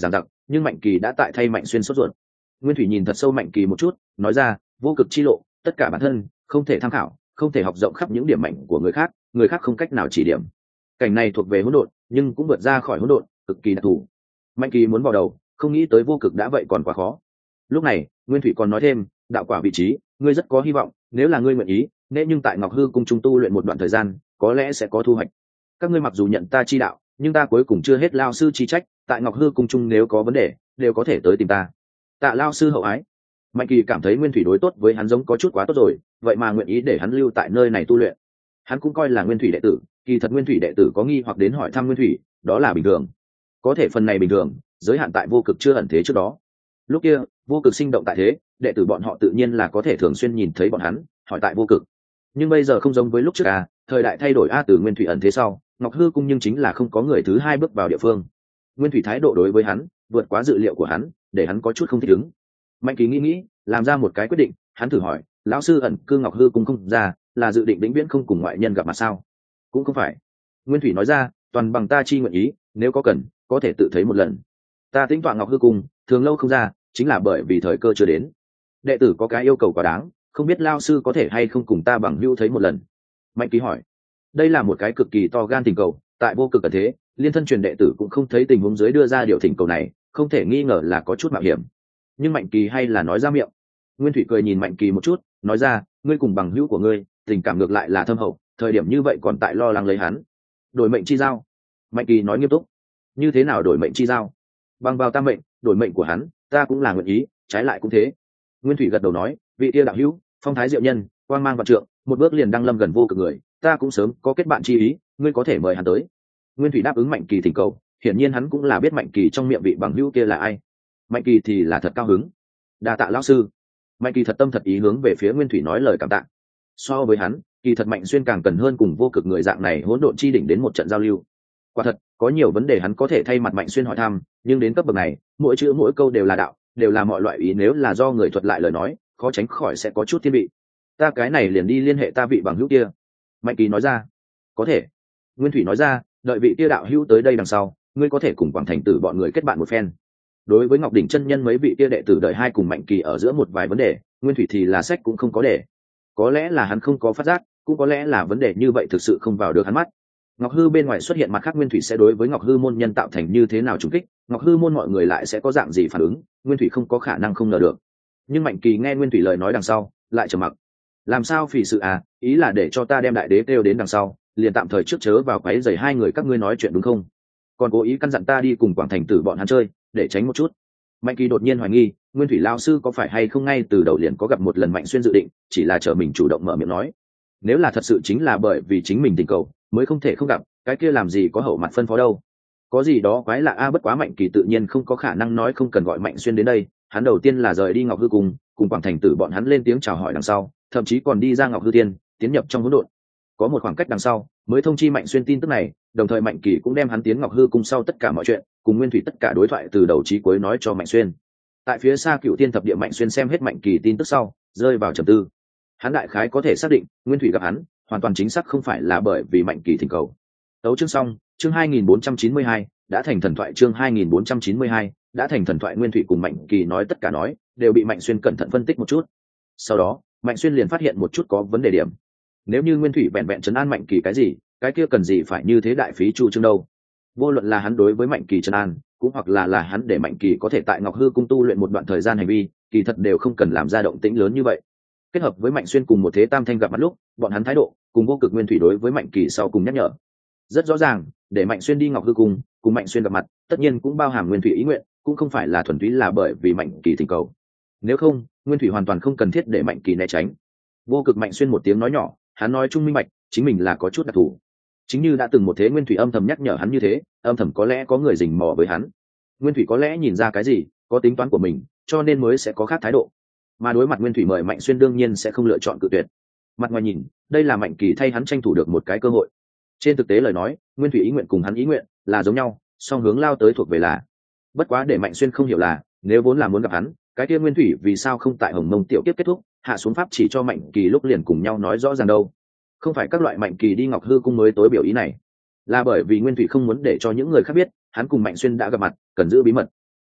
nhưng Mạnh Kỳ đã tại thay Mạnh Xuyên sốt ruột. Nguyên Thủy nhìn thật sâu Mạnh Kỳ một chút, nói ra, vô cực chi lộ, tất cả bản thân, không thể tham khảo, không thể học rộng khắp những điểm mạnh của người khác không cách nào chỉ điểm. Cảnh này thuộc về hỗn độn, nhưng cũng vượt ra khỏi hỗn độn, cực kỳ đặc thù. Mạnh Kỳ muốn vào đầu, không nghĩ tới vô cực đã vậy còn quá khó. Lúc này, Nguyên Thủy còn nói thêm, đạo quả vị trí, ngươi rất có hy vọng, nếu là ngươi nguyện ý, nên nhưng tại Ngọc Hư cung trung tu luyện một đoạn thời gian, có lẽ sẽ có thu hoạch. Các ngươi mặc dù nhận ta chi đạo, nhưng ta cuối cùng chưa hết lao sư chi trách, tại Ngọc Hư cung trung nếu có vấn đề, đều có thể tới tìm ta. Tạ lao sư hậu ái. Mạnh Kỳ cảm thấy Nguyên Thủy đối tốt với hắn giống có chút quá tốt rồi, vậy mà nguyện ý để hắn lưu tại nơi này tu luyện. Hắn cũng coi là Nguyên Thủy đệ tử, kỳ thật Nguyên Thủy đệ tử có nghi hoặc đến hỏi thăm Nguyên Thủy, đó là bình thường. Có thể phần này bình thường, giới hạn tại vô cực chưa ẩn thế trước đó. Lúc kia, vô cực sinh động tại thế, đệ tử bọn họ tự nhiên là có thể thường xuyên nhìn thấy bọn hắn, hỏi tại vô cực. Nhưng bây giờ không giống với lúc trước thời đại thay đổi từ Nguyên Thủy ẩn thế sau, Ngọc Hư cung nhưng chính là không có người thứ hai bước vào địa phương. Nguyên Thủy thái độ đối với hắn vượt quá dự liệu của hắn, để hắn có chút không thích ứng. Mạnh Kỳ nghĩ, làm ra một cái quyết định, hắn thử hỏi, lão sư ẩn cư Ngọc Hư cung không ra, là dự định vĩnh viễn không cùng ngoại nhân gặp mặt sao? Cũng không phải. Nguyên Thủy nói ra, toàn bằng ta chi nguyện ý, nếu có cần, có thể tự thấy một lần. Ta tính toán Ngọc Hư cung, thường lâu không ra, chính là bởi vì thời cơ chưa đến. Đệ tử có cái yêu cầu quá đáng, không biết lao sư có thể hay không cùng ta bằng hữu thấy một lần. Mạnh Kỳ hỏi, đây là một cái cực kỳ to gan tình cầu, tại vô cực ẩn thế, liên thân truyền đệ tử cũng không thấy tình huống dưới đưa ra điều thỉnh cầu này, không thể nghi ngờ là có chút mạo hiểm. Nhưng Mạnh Kỳ hay là nói ra miệng. Nguyên Thủy cười nhìn Mạnh Kỳ một chút, nói ra, ngươi cùng bằng hữu của ngươi, tình cảm ngược lại là thâm hậu, thời điểm như vậy còn tại lo lắng lấy hắn. Đổi mệnh chi giao. Mạnh Kỳ nói nghiêm túc. Như thế nào đổi mệnh chi giao? Bằng vào tam mệnh, đổi mệnh của hắn, ta cũng là nguyện ý, trái lại cũng thế. Nguyên Thủy gật đầu nói, vị tia đạo hữu, phong thái diệu nhân, quang mang vạn trượng, một bước liền đăng lâm gần vô cực người, ta cũng sớm có kết bạn chi ý, ngươi có thể mời hắn tới. Nguyên Thủy đáp ứng Mạnh Kỳ thỉnh cầu, hiển nhiên hắn cũng là biết Mạnh Kỳ trong miệng vị bằng hữu kia là ai. Mạnh Kỳ thì là thật cao hứng. Đa tạ lão sư. Mạnh Kỳ thật tâm thật ý hướng về phía Nguyên Thủy nói lời cảm tạ. So với hắn, kỳ thật Mạnh Xuyên càng cần hơn cùng vô cực người dạng này hỗn độn chi đỉnh đến một trận giao lưu. Quả thật, có nhiều vấn đề hắn có thể thay mặt Mạnh Xuyên hỏi thăm, nhưng đến cấp bậc này, mỗi chữ mỗi câu đều là đạo, đều là mọi loại ý, nếu là do người thuật lại lời nói, khó tránh khỏi sẽ có chút thiên vị. Ta cái này liền đi liên hệ ta vị bằng hữu kia. Mạnh Kỳ nói ra. Có thể. Nguyên Thủy nói ra, đợi vị kia đạo hữu tới đây đằng sau, ngươi có thể cùng Quảng Thành Tử bọn người kết bạn một phen. Đối với Ngọc Đỉnh chân nhân mấy vị kia đệ tử đợi hai cùng Mạnh Kỳ ở giữa một vài vấn đề, Nguyên Thủy thì là sách cũng không có để. Có lẽ là hắn không có phát giác, cũng có lẽ là vấn đề như vậy thực sự không vào được hắn mắt. Ngọc Hư bên ngoài xuất hiện mặt khác, Nguyên Thủy sẽ đối với Ngọc Hư môn nhân tạo thành như thế nào trùng kích, Ngọc Hư môn mọi người lại sẽ có dạng gì phản ứng, Nguyên Thủy không có khả năng không ngờ được. Nhưng Mạnh Kỳ nghe Nguyên Thủy lời nói đằng sau, lại trầm mặc. Làm sao phỉ sự ý là để cho ta đem đại đế kêu đến đằng sau, liền tạm thời trước chớ vào quấy rầy hai người các ngươi nói chuyện đúng không? Còn cố ý căn dặn ta đi cùng Quảng Thành Tử bọn hắn chơi, để tránh một chút. Mạnh Kỳ đột nhiên hoài nghi, Nguyên Thủy lão sư có phải hay không ngay từ đầu liền có gặp một lần Mạnh Xuyên dự định, chỉ là chờ mình chủ động mở miệng nói. Nếu là thật sự chính là bởi vì chính mình tình cầu mới không thể không gặp, cái kia làm gì có hậu mặt phân phó đâu. Có gì đó quái lạ bất quá Mạnh Kỳ tự nhiên không có khả năng nói không cần gọi Mạnh Xuyên đến đây, hắn đầu tiên là rời đi Ngọc Hư cùng Quảng Thành Tử bọn hắn lên tiếng chào hỏi đằng sau, thậm chí còn đi ra Ngọc Hư Tiên, tiến nhập trong hỗn độn. Có một khoảng cách đằng sau, mới thông chi Mạnh Xuyên tin tức này, đồng thời Mạnh Kỳ cũng đem hắn tiến Ngọc Hư cung sau tất cả mọi chuyện, cùng Nguyên Thủy tất cả đối thoại từ đầu chí cuối nói cho Mạnh Xuyên. Tại phía xa Cựu Tiên thập địa, Mạnh Xuyên xem hết Mạnh Kỳ tin tức sau, rơi vào trầm tư. Hắn đại khái có thể xác định, Nguyên Thủy gặp hắn, hoàn toàn chính xác không phải là bởi vì Mạnh Kỳ thỉnh cầu. Tấu chương xong, chương 2492, đã thành thần thoại, chương 2492, đã thành thần thoại. Nguyên Thủy cùng Mạnh Kỳ nói tất cả nói, đều bị Mạnh Xuyên cẩn thận phân tích một chút. Sau đó, Mạnh Xuyên liền phát hiện một chút có vấn đề điểm. Nếu như Nguyên Thủy vẹn vẹn trấn an Mạnh Kỳ cái gì, cái kia cần gì phải như thế đại phí chu trương đâu. Vô luận là hắn đối với Mạnh Kỳ trấn an, cũng hoặc là hắn để Mạnh Kỳ có thể tại Ngọc Hư cung tu luyện một đoạn thời gian hành vi, kỳ thật đều không cần làm ra động tĩnh lớn như vậy. Kết hợp với Mạnh Xuyên cùng một thế tam thanh gặp mặt lúc, bọn hắn thái độ cùng vô cực Nguyên Thủy đối với Mạnh Kỳ sau cùng nhắc nhở. Rất rõ ràng, để Mạnh Xuyên đi Ngọc Hư cung, cùng Mạnh Xuyên gặp mặt, tất nhiên cũng bao hàm Nguyên Thủy ý nguyện, cũng không phải là thuần túy là bởi vì Mạnh Kỳ thỉnh cầu. Nếu không, Nguyên Thủy hoàn toàn không cần thiết để Mạnh Kỳ né tránh. Vô cực Mạnh Xuyên một tiếng nói nhỏ, hắn nói trung minh bạch, chính mình là có chút đặc thù. Chính như đã từng một thế Nguyên Thủy âm thầm nhắc nhở hắn như thế, âm thầm có lẽ có người rình mò với hắn. Nguyên Thủy có lẽ nhìn ra cái gì, có tính toán của mình, cho nên mới sẽ có khác thái độ. Mà đối mặt Nguyên Thủy mời Mạnh Xuyên đương nhiên sẽ không lựa chọn cự tuyệt. Mặt ngoài nhìn, đây là Mạnh Kỳ thay hắn tranh thủ được một cái cơ hội. Trên thực tế lời nói, Nguyên Thủy ý nguyện cùng hắn ý nguyện là giống nhau, song hướng lao tới thuộc về là. Bất quá để Mạnh Xuyên không hiểu là, nếu vốn là muốn gặp hắn, cái kia Nguyên Thủy vì sao không tại Hồng Mông tiểu kiếp kết thúc, hạ xuống pháp chỉ cho Mạnh Kỳ lúc liền cùng nhau nói rõ ràng đâu. Không phải các loại Mạnh Kỳ đi Ngọc Hư cung mới tối biểu ý này, là bởi vì Nguyên Thủy không muốn để cho những người khác biết hắn cùng Mạnh Xuyên đã gặp mặt, cần giữ bí mật.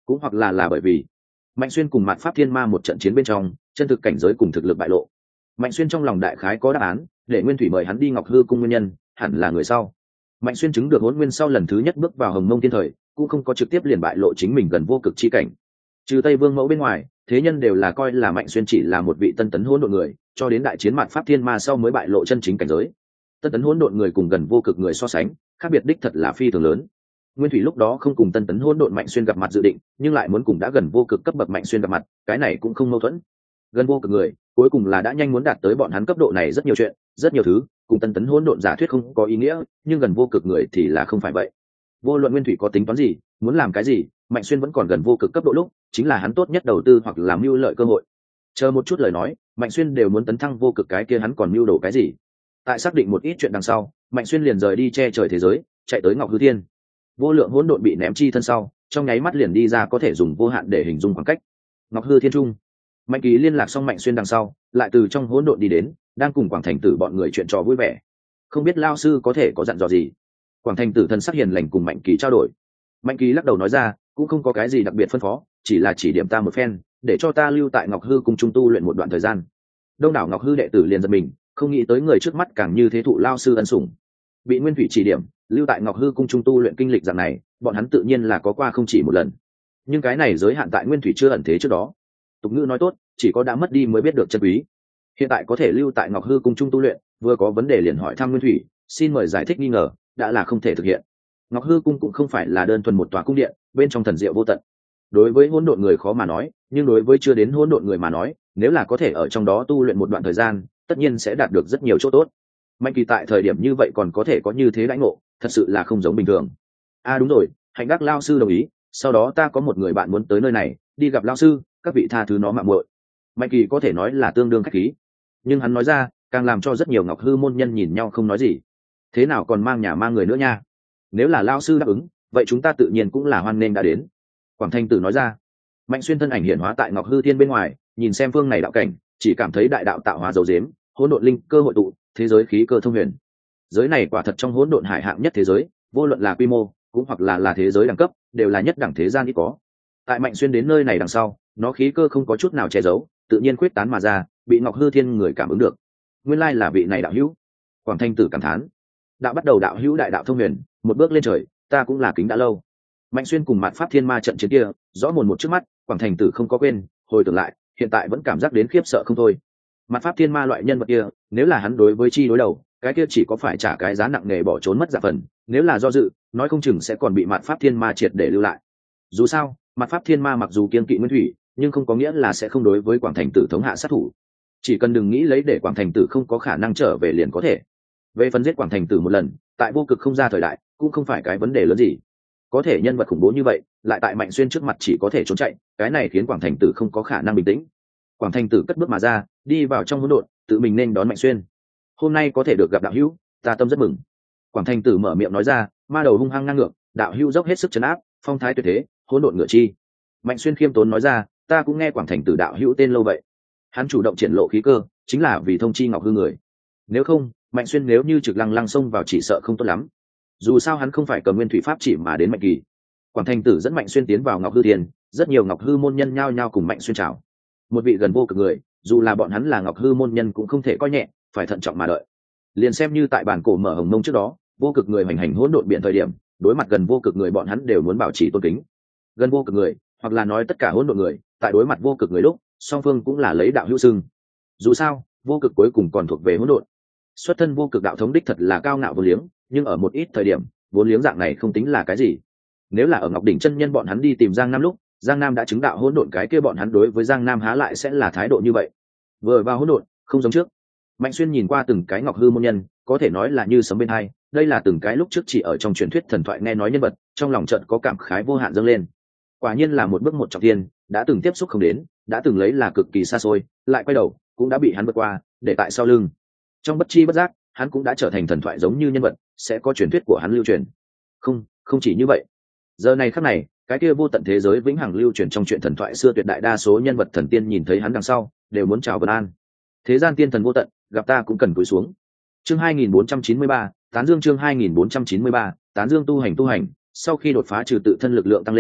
cũng hoặc là bởi vì Mạnh Xuyên cùng Mạt Pháp Thiên Ma một trận chiến bên trong, chân thực cảnh giới cùng thực lực bại lộ. Mạnh Xuyên trong lòng đại khái có đáp án, để Nguyên Thủy mời hắn đi Ngọc Hư cung nguyên nhân, hẳn là người sau. Mạnh Xuyên chứng được Hỗn Nguyên sau lần thứ nhất bước vào Hồng Mông Thiên thời, cũng không có trực tiếp liền bại lộ chính mình gần vô cực chi cảnh. Trừ Tây Vương Mẫu bên ngoài, thế nhân đều là coi là Mạnh Xuyên chỉ là một vị tân tấn hỗn độn người, cho đến đại chiến Mạt Pháp Thiên Ma sau mới bại lộ chân chính cảnh giới. Tân tấn hỗn độn người cùng gần vô cực người so sánh, khác biệt đích thật là phi thường lớn. Nguyên Thủy lúc đó không cùng tân tấn hỗn độn Mạnh Xuyên gặp mặt dự định, nhưng lại muốn cùng đã gần vô cực cấp bậc Mạnh Xuyên gặp mặt, cái này cũng không mâu thuẫn. Gần vô cực người, cuối cùng là đã nhanh muốn đạt tới bọn hắn cấp độ này rất nhiều chuyện, rất nhiều thứ, cùng tân tấn hỗn độn giả thuyết không có ý nghĩa, nhưng gần vô cực người thì là không phải vậy. Vô luận Nguyên Thủy có tính toán gì, muốn làm cái gì, Mạnh Xuyên vẫn còn gần vô cực cấp độ lúc, chính là hắn tốt nhất đầu tư hoặc làm mưu lợi cơ hội. Chờ một chút lời nói, Mạnh Xuyên đều muốn tấn thăng vô cực, cái kia hắn còn mưu đồ cái gì? Tại xác định một ít chuyện đằng sau, Mạnh Xuyên liền rời đi che trời thế giới, chạy tới Ngọc Hư Thiên. Vô lượng hỗn độn bị ném chi thân sau, trong nháy mắt liền đi ra có thể dùng vô hạn để hình dung khoảng cách. Ngọc Hư Thiên trung, Mạnh Kỳ liên lạc xong Mạnh Xuyên đằng sau, lại từ trong hỗn độn đi đến, đang cùng Quảng Thành Tử bọn người chuyện trò vui vẻ. Không biết lao sư có thể có dặn dò gì? Quảng Thành Tử thân sắc hiền lành cùng Mạnh Kỳ trao đổi. Mạnh Kỳ lắc đầu nói ra, cũng không có cái gì đặc biệt phân phó, chỉ là chỉ điểm ta một phen, để cho ta lưu tại Ngọc Hư cùng trung tu luyện một đoạn thời gian. Đông đảo Ngọc Hư đệ tử liền giật mình, không nghĩ tới người trước mắt càng như thế thụ lao sư ân sủng. Bị Nguyên Thủy chỉ điểm, lưu tại Ngọc Hư cung trung tu luyện kinh lịch dạng này, bọn hắn tự nhiên là có qua không chỉ một lần. Nhưng cái này giới hạn tại Nguyên Thủy chưa ẩn thế trước đó. Tục ngữ nói tốt, chỉ có đã mất đi mới biết được chân quý. Hiện tại có thể lưu tại Ngọc Hư cung trung tu luyện, vừa có vấn đề liền hỏi thăm Nguyên Thủy, xin mời giải thích nghi ngờ, đã là không thể thực hiện. Ngọc Hư cung cũng không phải là đơn thuần một tòa cung điện, bên trong thần diệu vô tận. Đối với hỗn độn người khó mà nói, nhưng đối với chưa đến hỗn độn người mà nói, nếu là có thể ở trong đó tu luyện một đoạn thời gian, tất nhiên sẽ đạt được rất nhiều chỗ tốt. Mạnh Kỳ tại thời điểm như vậy còn có thể có như thế đãi ngộ, thật sự là không giống bình thường. Đúng rồi, Hạnh Đắc lao sư đồng ý, sau đó ta có một người bạn muốn tới nơi này, đi gặp lao sư, các vị tha thứ nó mạng muội. Mạnh Kỳ có thể nói là tương đương khách khí, nhưng hắn nói ra, càng làm cho rất nhiều Ngọc Hư môn nhân nhìn nhau không nói gì. Thế nào còn mang nhà mang người nữa nha? Nếu là lao sư đáp ứng, vậy chúng ta tự nhiên cũng là hoan nghênh đã đến. Quảng Thanh Tử nói ra. Mạnh Xuyên thân ảnh hiện hóa tại Ngọc Hư Thiên bên ngoài, nhìn xem phương này đạo cảnh, chỉ cảm thấy đại đạo tạo hóa dấu dếm, hỗn độn linh cơ hội tụ, thế giới khí cơ thông huyền. Giới này quả thật trong hỗn độn hải hạng nhất thế giới, vô luận là quy mô, cũng hoặc là thế giới đẳng cấp, đều là nhất đẳng thế gian ít có. Tại Mạnh Xuyên đến nơi này đằng sau, nó khí cơ không có chút nào che giấu, tự nhiên quyết tán mà ra, bị Ngọc Hư Thiên người cảm ứng được. Nguyên lai là vị này đạo hữu. Quảng Thanh Tử cảm thán. Đạo bắt đầu đạo hữu đại đạo thông huyền, một bước lên trời, ta cũng là kính đã lâu. Mạnh Xuyên cùng Mạt Pháp Thiên Ma trận chiến kia, rõ mồn một trước mắt, Quảng Thành Tử không có quên, hồi tưởng lại, hiện tại vẫn cảm giác đến khiếp sợ không thôi. Mạt Pháp Thiên Ma loại nhân vật kia, nếu là hắn đối với chi đối đầu, cái kia chỉ có phải trả cái giá nặng nề bỏ trốn mất dạ phần, nếu là do dự, nói không chừng sẽ còn bị Mạt Pháp Thiên Ma triệt để lưu lại. Dù sao, Mạt Pháp Thiên Ma mặc dù kiên kỵ Nguyên Thủy, nhưng không có nghĩa là sẽ không đối với Quảng Thành Tử thống hạ sát thủ. Chỉ cần đừng nghĩ lấy để Quảng Thành Tử không có khả năng trở về liền có thể. Về phần giết Quảng Thành Tử một lần, tại vô cực không ra thời đại, cũng không phải cái vấn đề lớn gì. Có thể nhân vật khủng bố như vậy, lại tại Mạnh Xuyên trước mặt chỉ có thể trốn chạy, cái này khiến Quảng Thành Tử không có khả năng bình tĩnh. Quảng Thành Tử cất bước mà ra, đi vào trong hỗn độn, tự mình nên đón Mạnh Xuyên. Hôm nay có thể được gặp đạo hữu, ta tâm rất mừng. Quảng Thành Tử mở miệng nói ra, ma đầu hung hăng ngang ngược, đạo hữu dốc hết sức trấn áp, phong thái tuyệt thế, hỗn độn ngựa chi. Mạnh Xuyên khiêm tốn nói ra, ta cũng nghe Quảng Thành Tử đạo hữu tên lâu vậy. Hắn chủ động triển lộ khí cơ, chính là vì thông chi Ngọc Hư người. Nếu không, Mạnh Xuyên nếu như trực lăng xông vào chỉ sợ không tốt lắm. Dù sao hắn không phải cầm nguyên thủy pháp chỉ mà đến Mạnh Kỳ. Quảng Thành Tử dẫn Mạnh Xuyên tiến vào Ngọc Hư Thiên, rất nhiều Ngọc Hư môn nhân nhao nhao cùng Mạnh Xuyên chào. Một vị gần vô cực người, dù là bọn hắn là Ngọc Hư môn nhân cũng không thể coi nhẹ, phải thận trọng mà đợi. Liền xem như tại bản cổ mở Hồng Mông trước đó, vô cực người hành hành hỗn độn biển thời điểm, đối mặt gần vô cực người bọn hắn đều muốn bảo trì tôn kính. Gần vô cực người, hoặc là nói tất cả hỗn độn người, tại đối mặt vô cực người lúc, song phương cũng là lấy đạo hữu xưng. Dù sao, vô cực cuối cùng còn thuộc về hỗn độn. Xuất thân vô cực đạo thống đích thật là cao ngạo vô liếng, nhưng ở một ít thời điểm, vốn liếng dạng này không tính là cái gì. Nếu là ở Ngọc Đỉnh chân nhân bọn hắn đi tìm Giang Nam lúc, Giang Nam đã chứng đạo hỗn độn, cái kia bọn hắn đối với Giang Nam há lại sẽ là thái độ như vậy. Vừa vào hỗn độn, không giống trước. Mạnh Xuyên nhìn qua từng cái Ngọc Hư môn nhân, có thể nói là như sấm bên hai, đây là từng cái lúc trước chỉ ở trong truyền thuyết thần thoại nghe nói nhân vật, trong lòng chợt có cảm khái vô hạn dâng lên. Quả nhiên là một bước một trọng thiên, đã từng tiếp xúc không đến, đã từng lấy là cực kỳ xa xôi, lại quay đầu, cũng đã bị hắn vượt qua, để tại sau lưng. Trong bất chi bất giác, hắn cũng đã trở thành thần thoại giống như nhân vật, sẽ có truyền thuyết của hắn lưu truyền. Không chỉ như vậy. Giờ này khắc này, cái kia vô tận thế giới vĩnh hằng lưu truyền trong chuyện thần thoại xưa, tuyệt đại đa số nhân vật thần tiên nhìn thấy hắn đằng sau, đều muốn chào vân an. Thế gian tiên thần vô tận, gặp ta cũng cần cúi xuống. Chương 2493, Tán Dương chương 2493, Tán Dương tu hành. Sau khi đột phá trừ tự thân lực lượng tăng lên,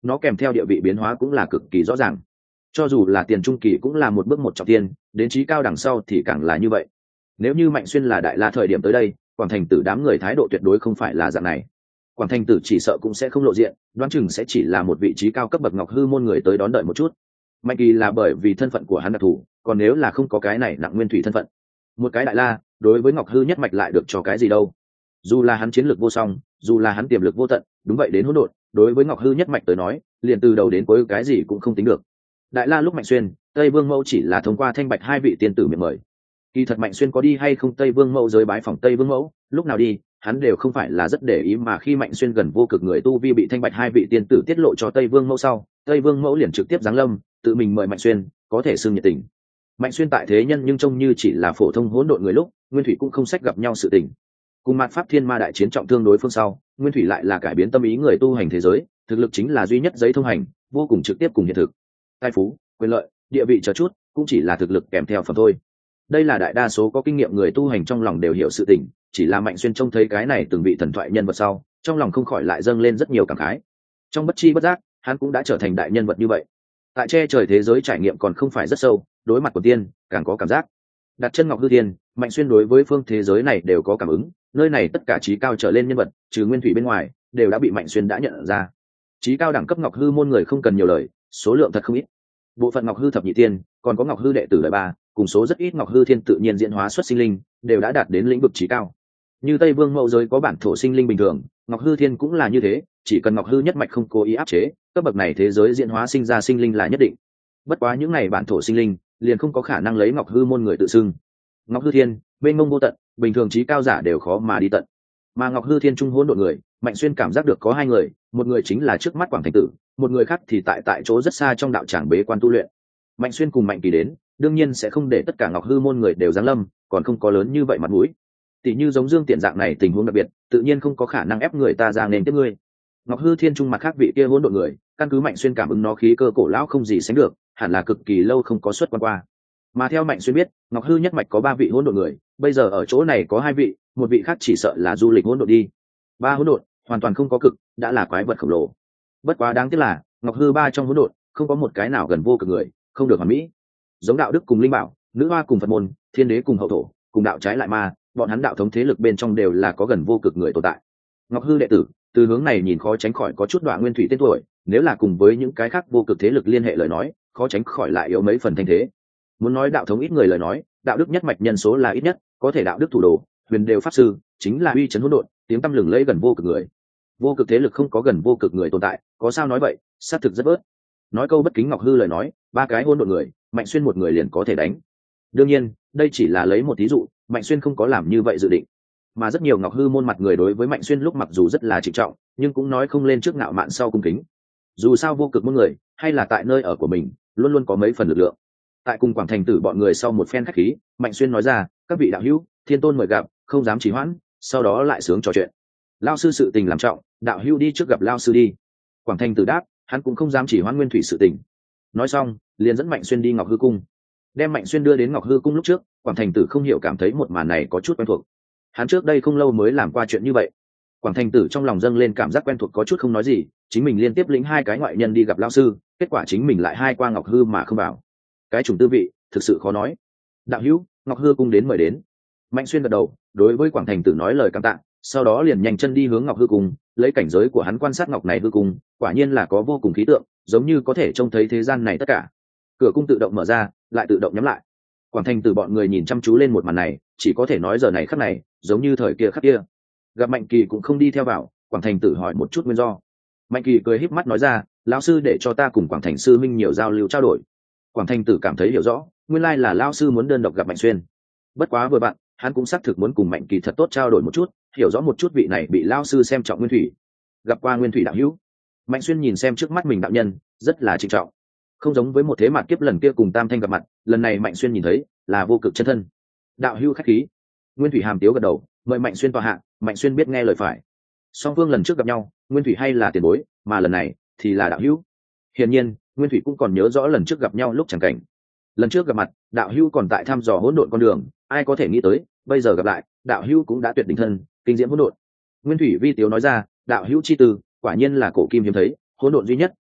nó kèm theo địa vị biến hóa cũng là cực kỳ rõ ràng. Cho dù là tiền trung kỳ cũng là một bước một trọng tiên, đến trí cao đằng sau thì càng là như vậy. Nếu như Mạnh Xuyên là đại la thời điểm tới đây, Quảng Thành Tử đám người thái độ tuyệt đối không phải là dạng này. Quảng Thành Tử chỉ sợ cũng sẽ không lộ diện, đoán chừng sẽ chỉ là một vị trí cao cấp bậc Ngọc Hư môn người tới đón đợi một chút. Mạnh Kỳ là bởi vì thân phận của hắn đặc thù, còn nếu là không có cái này nặng nguyên thủy thân phận, một cái đại la đối với Ngọc Hư nhất mạch lại được cho cái gì đâu. Dù là hắn chiến lược vô song, dù là hắn tiềm lực vô tận, đúng vậy đến hỗn độn, đối với Ngọc Hư nhất mạch tới nói, liền từ đầu đến cuối cái gì cũng không tính được. Đại la lúc Mạnh Xuyên, Tây Vương Mẫu chỉ là thông qua Thanh Bạch hai vị tiên tử miệng mời. Kỳ thật Mạnh Xuyên có đi hay không Tây Vương Mẫu giới bái phỏng Tây Vương Mẫu, lúc nào đi, hắn đều không phải là rất để ý, mà khi Mạnh Xuyên gần vô cực người tu vi bị Thanh Bạch hai vị tiên tử tiết lộ cho Tây Vương Mẫu sau, Tây Vương Mẫu liền trực tiếp giáng lâm, tự mình mời Mạnh Xuyên, có thể xưng nhiệt tình. Mạnh Xuyên tại thế nhân nhưng trông như chỉ là phổ thông hỗn độn người lúc, Nguyên Thủy cũng không sách gặp nhau sự tình. Cùng Mạt Pháp Thiên Ma đại chiến trọng thương đối phương sau, Nguyên Thủy lại là cải biến tâm ý người tu hành thế giới, thực lực chính là duy nhất giấy thông hành, vô cùng trực tiếp cùng hiện thực. Tài phú, quyền lợi, địa vị chờ chút, cũng chỉ là thực lực kèm theo phần thôi. Đây là đại đa số có kinh nghiệm người tu hành trong lòng đều hiểu sự tình, chỉ là Mạnh Xuyên trông thấy cái này từng vị thần thoại nhân vật sau, trong lòng không khỏi lại dâng lên rất nhiều cảm khái. Trong bất chi bất giác, hắn cũng đã trở thành đại nhân vật như vậy. Tại che trời thế giới trải nghiệm còn không phải rất sâu, đối mặt của tiên càng có cảm giác. Đặt chân Ngọc Hư Thiên, Mạnh Xuyên đối với phương thế giới này đều có cảm ứng, nơi này tất cả trí cao trở lên nhân vật, trừ Nguyên Thủy bên ngoài, đều đã bị Mạnh Xuyên đã nhận ra. Trí cao đẳng cấp Ngọc Hư môn người không cần nhiều lời, số lượng thật không ít. Bộ phận Ngọc Hư thập nhị tiên, còn có Ngọc Hư đệ tử đời ba, cùng số rất ít Ngọc Hư Thiên tự nhiên diễn hóa xuất sinh linh, đều đã đạt đến lĩnh vực trí cao. Như Tây Vương Mẫu giới có bản thổ sinh linh bình thường, Ngọc Hư Thiên cũng là như thế, chỉ cần Ngọc Hư nhất mạch không cố ý áp chế, cấp bậc này thế giới diễn hóa sinh ra sinh linh là nhất định. Bất quá những này bản thổ sinh linh, liền không có khả năng lấy Ngọc Hư môn người tự xưng. Ngọc Hư Thiên, bên mông vô tận, bình thường trí cao giả đều khó mà đi tận. Mà Ngọc Hư Thiên trung hỗn độn người, Mạnh Xuyên cảm giác được có hai người, một người chính là trước mắt Quảng Thành Tử, một người khác thì tại chỗ rất xa trong đạo tràng bế quan tu luyện. Mạnh Xuyên cùng Mạnh Kỳ đến, đương nhiên sẽ không để tất cả Ngọc Hư môn người đều giáng lâm, còn không có lớn như vậy mặt mũi. Tỷ như giống Dương Tiện dạng này tình huống đặc biệt, tự nhiên không có khả năng ép người ta ra nên tiếp ngươi. Ngọc Hư Thiên trung mặt khác vị kia hỗn độn người, căn cứ Mạnh Xuyên cảm ứng nó khí cơ cổ lão không gì sánh được, hẳn là cực kỳ lâu không có xuất quan qua. Mà theo Mạnh Xuyên biết, Ngọc Hư nhất mạch có ba vị hỗn độn người, bây giờ ở chỗ này có hai vị, một vị khác chỉ sợ là du lịch hỗn độn đi. Ba hỗn độn, hoàn toàn không có cực, đã là quái vật khổng lồ. Bất quá đáng tiếc là, Ngọc Hư ba trong hỗn độn, không có một cái nào gần vô cực người, không được hoàn mỹ. Giống đạo đức cùng linh bảo, nữ hoa cùng Phật môn, thiên đế cùng hậu thổ, cùng đạo trái lại ma, bọn hắn đạo thống thế lực bên trong đều là có gần vô cực người tồn tại. Ngọc Hư đệ tử, từ hướng này nhìn khó tránh khỏi có chút đoạn nguyên thủy tên tuổi, nếu là cùng với những cái khác vô cực thế lực liên hệ lời nói, khó tránh khỏi lại yếu mấy phần thanh thế. Muốn nói đạo thống ít người lời nói, đạo đức nhất mạch nhân số là ít nhất, có thể đạo đức thủ đồ, huyền đều pháp sư, chính là uy chấn hỗn độn, tiếng tăm lừng lẫy gần vô cực người. Vô cực thế lực không có gần vô cực người tồn tại, có sao nói vậy, xác thực rất bớt. Nói câu bất kính Ngọc Hư lời nói, ba cái hỗn độn người, Mạnh Xuyên một người liền có thể đánh. Đương nhiên, đây chỉ là lấy một ví dụ, Mạnh Xuyên không có làm như vậy dự định. Mà rất nhiều Ngọc Hư môn mặt người đối với Mạnh Xuyên lúc mặc dù rất là trịnh trọng, nhưng cũng nói không lên trước ngạo mạn sau cung kính. Dù sao vô cực môn người, hay là tại nơi ở của mình, luôn luôn có mấy phần lực lượng. Tại cùng Quảng Thành Tử bọn người sau một phen khách khí, Mạnh Xuyên nói ra, các vị đạo hữu, thiên tôn mời gặp, không dám trì hoãn, sau đó lại sướng trò chuyện. Lao sư sự tình làm trọng, đạo hữu đi trước gặp Lao sư đi. Quảng Thành Tử đáp, hắn cũng không dám trì hoãn nguyên thủy sự tình. Nói xong, liền dẫn Mạnh Xuyên đi Ngọc Hư cung. Đem Mạnh Xuyên đưa đến Ngọc Hư cung lúc trước, Quảng Thành Tử không hiểu cảm thấy một màn này có chút quen thuộc. Hắn trước đây không lâu mới làm qua chuyện như vậy. Quảng Thành Tử trong lòng dâng lên cảm giác quen thuộc có chút không nói gì, chính mình liên tiếp lĩnh hai cái ngoại nhân đi gặp Lao sư, kết quả chính mình lại hai qua Ngọc Hư mà không vào. Cái chủng tư vị, thực sự khó nói. Đạo hữu, Ngọc Hư cung đến mời đến. Mạnh Xuyên gật đầu, đối với Quảng Thành Tử nói lời cảm tạ, sau đó liền nhanh chân đi hướng Ngọc Hư cung, lấy cảnh giới của hắn quan sát Ngọc này hư cung, quả nhiên là có vô cùng khí tượng, giống như có thể trông thấy thế gian này tất cả. Cửa cung tự động mở ra, lại tự động nhắm lại. Quảng Thành Tử bọn người nhìn chăm chú lên một màn này, chỉ có thể nói giờ này khắc này, giống như thời kia khắc kia. Gặp Mạnh Kỳ cũng không đi theo vào, Quảng Thành Tử hỏi một chút nguyên do. Mạnh Kỳ cười híp mắt nói ra, lão sư để cho ta cùng Quảng Thành sư minh nhiều giao lưu trao đổi. Quảng Thành Tử cảm thấy hiểu rõ, nguyên lai là lão sư muốn đơn độc gặp Mạnh Xuyên. Bất quá vừa bạn, hắn cũng xác thực muốn cùng Mạnh Kỳ thật tốt trao đổi một chút, hiểu rõ một chút vị này bị lão sư xem trọng nguyên thủy. Gặp qua nguyên thủy đạo hữu. Mạnh Xuyên nhìn xem trước mắt mình đạo nhân, rất là trịnh trọng. Không giống với một thế mạt kiếp lần kia cùng Tam Thanh gặp mặt, lần này Mạnh Xuyên nhìn thấy là vô cực chân thân. Đạo hữu khách khí. Nguyên thủy hàm tiếu gật đầu, mời Mạnh Xuyên tọa hạ. Mạnh Xuyên biết nghe lời phải. Song phương lần trước gặp nhau, Nguyên thủy hay là tiền bối, mà lần này thì là đạo hữu. Hiển nhiên, Nguyên thủy cũng còn nhớ rõ lần trước gặp nhau lúc chẳng cảnh. Lần trước gặp mặt, đạo hữu còn tại thăm dò hỗn độn con đường, ai có thể nghĩ tới, bây giờ gặp lại, đạo hữu cũng đã tuyệt đỉnh thân, kinh diễm hỗn độn. Nguyên thủy vi tiếu nói ra, đạo hữu chi từ, quả nhiên là cổ kim hiếm thấy, hỗn độn duy nhất,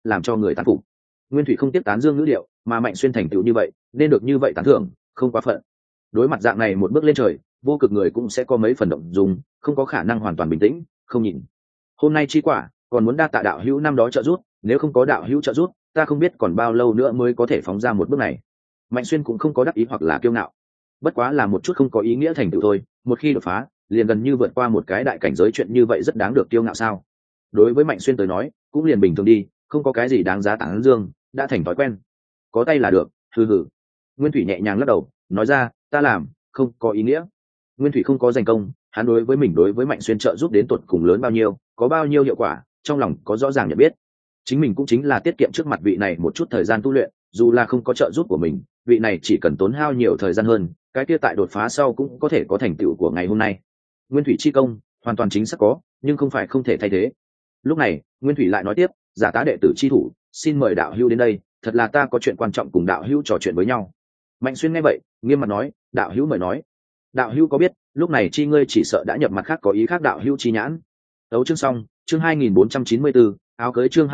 làm cho người tán phục. Nguyên thủy không tiếp tán dương ngữ điệu, mà Mạnh Xuyên thành tựu như vậy nên được như vậy tán thưởng, không quá phận. Đối mặt dạng này một bước lên trời, vô cực người cũng sẽ có mấy phần động dung, không có khả năng hoàn toàn bình tĩnh không nhìn. Hôm nay chi quả còn muốn đa tạ đạo hữu năm đó trợ giúp, nếu không có đạo hữu trợ giúp, ta không biết còn bao lâu nữa mới có thể phóng ra một bước này. Mạnh Xuyên cũng không có đắc ý hoặc là kiêu ngạo, bất quá là một chút không có ý nghĩa thành tựu thôi. Một khi đột phá, liền gần như vượt qua một cái đại cảnh giới, chuyện như vậy rất đáng được kiêu ngạo sao? Đối với Mạnh Xuyên tới nói, cũng liền bình thường đi, không có cái gì đáng giá tán dương, đã thành thói quen. Có tay là được. Hừ hừ. Nguyên thủy nhẹ nhàng lắc đầu, nói ra, ta làm không có ý nghĩa. Nguyên thủy không có giành công, hắn đối với mình đối với Mạnh Xuyên trợ giúp đến tột cùng lớn bao nhiêu, có bao nhiêu hiệu quả, trong lòng có rõ ràng nhận biết. Chính mình cũng chính là tiết kiệm trước mặt vị này một chút thời gian tu luyện, dù là không có trợ giúp của mình, vị này chỉ cần tốn hao nhiều thời gian hơn, cái kia tại đột phá sau cũng có thể có thành tựu của ngày hôm nay. Nguyên thủy chi công hoàn toàn chính xác có, nhưng không phải không thể thay thế. Lúc này Nguyên thủy lại nói tiếp, giả tá đệ tử chi thủ, xin mời đạo hữu đến đây, thật là ta có chuyện quan trọng cùng đạo hữu trò chuyện với nhau. Mạnh Xuyên nghe vậy nghiêm mặt nói, đạo hữu mời nói. Đạo hữu có biết lúc này chi ngươi chỉ sợ đã nhập mặt khác có ý khác đạo hữu chi nhãn. Tấu chương xong. Chương 2494, áo cưới. Chương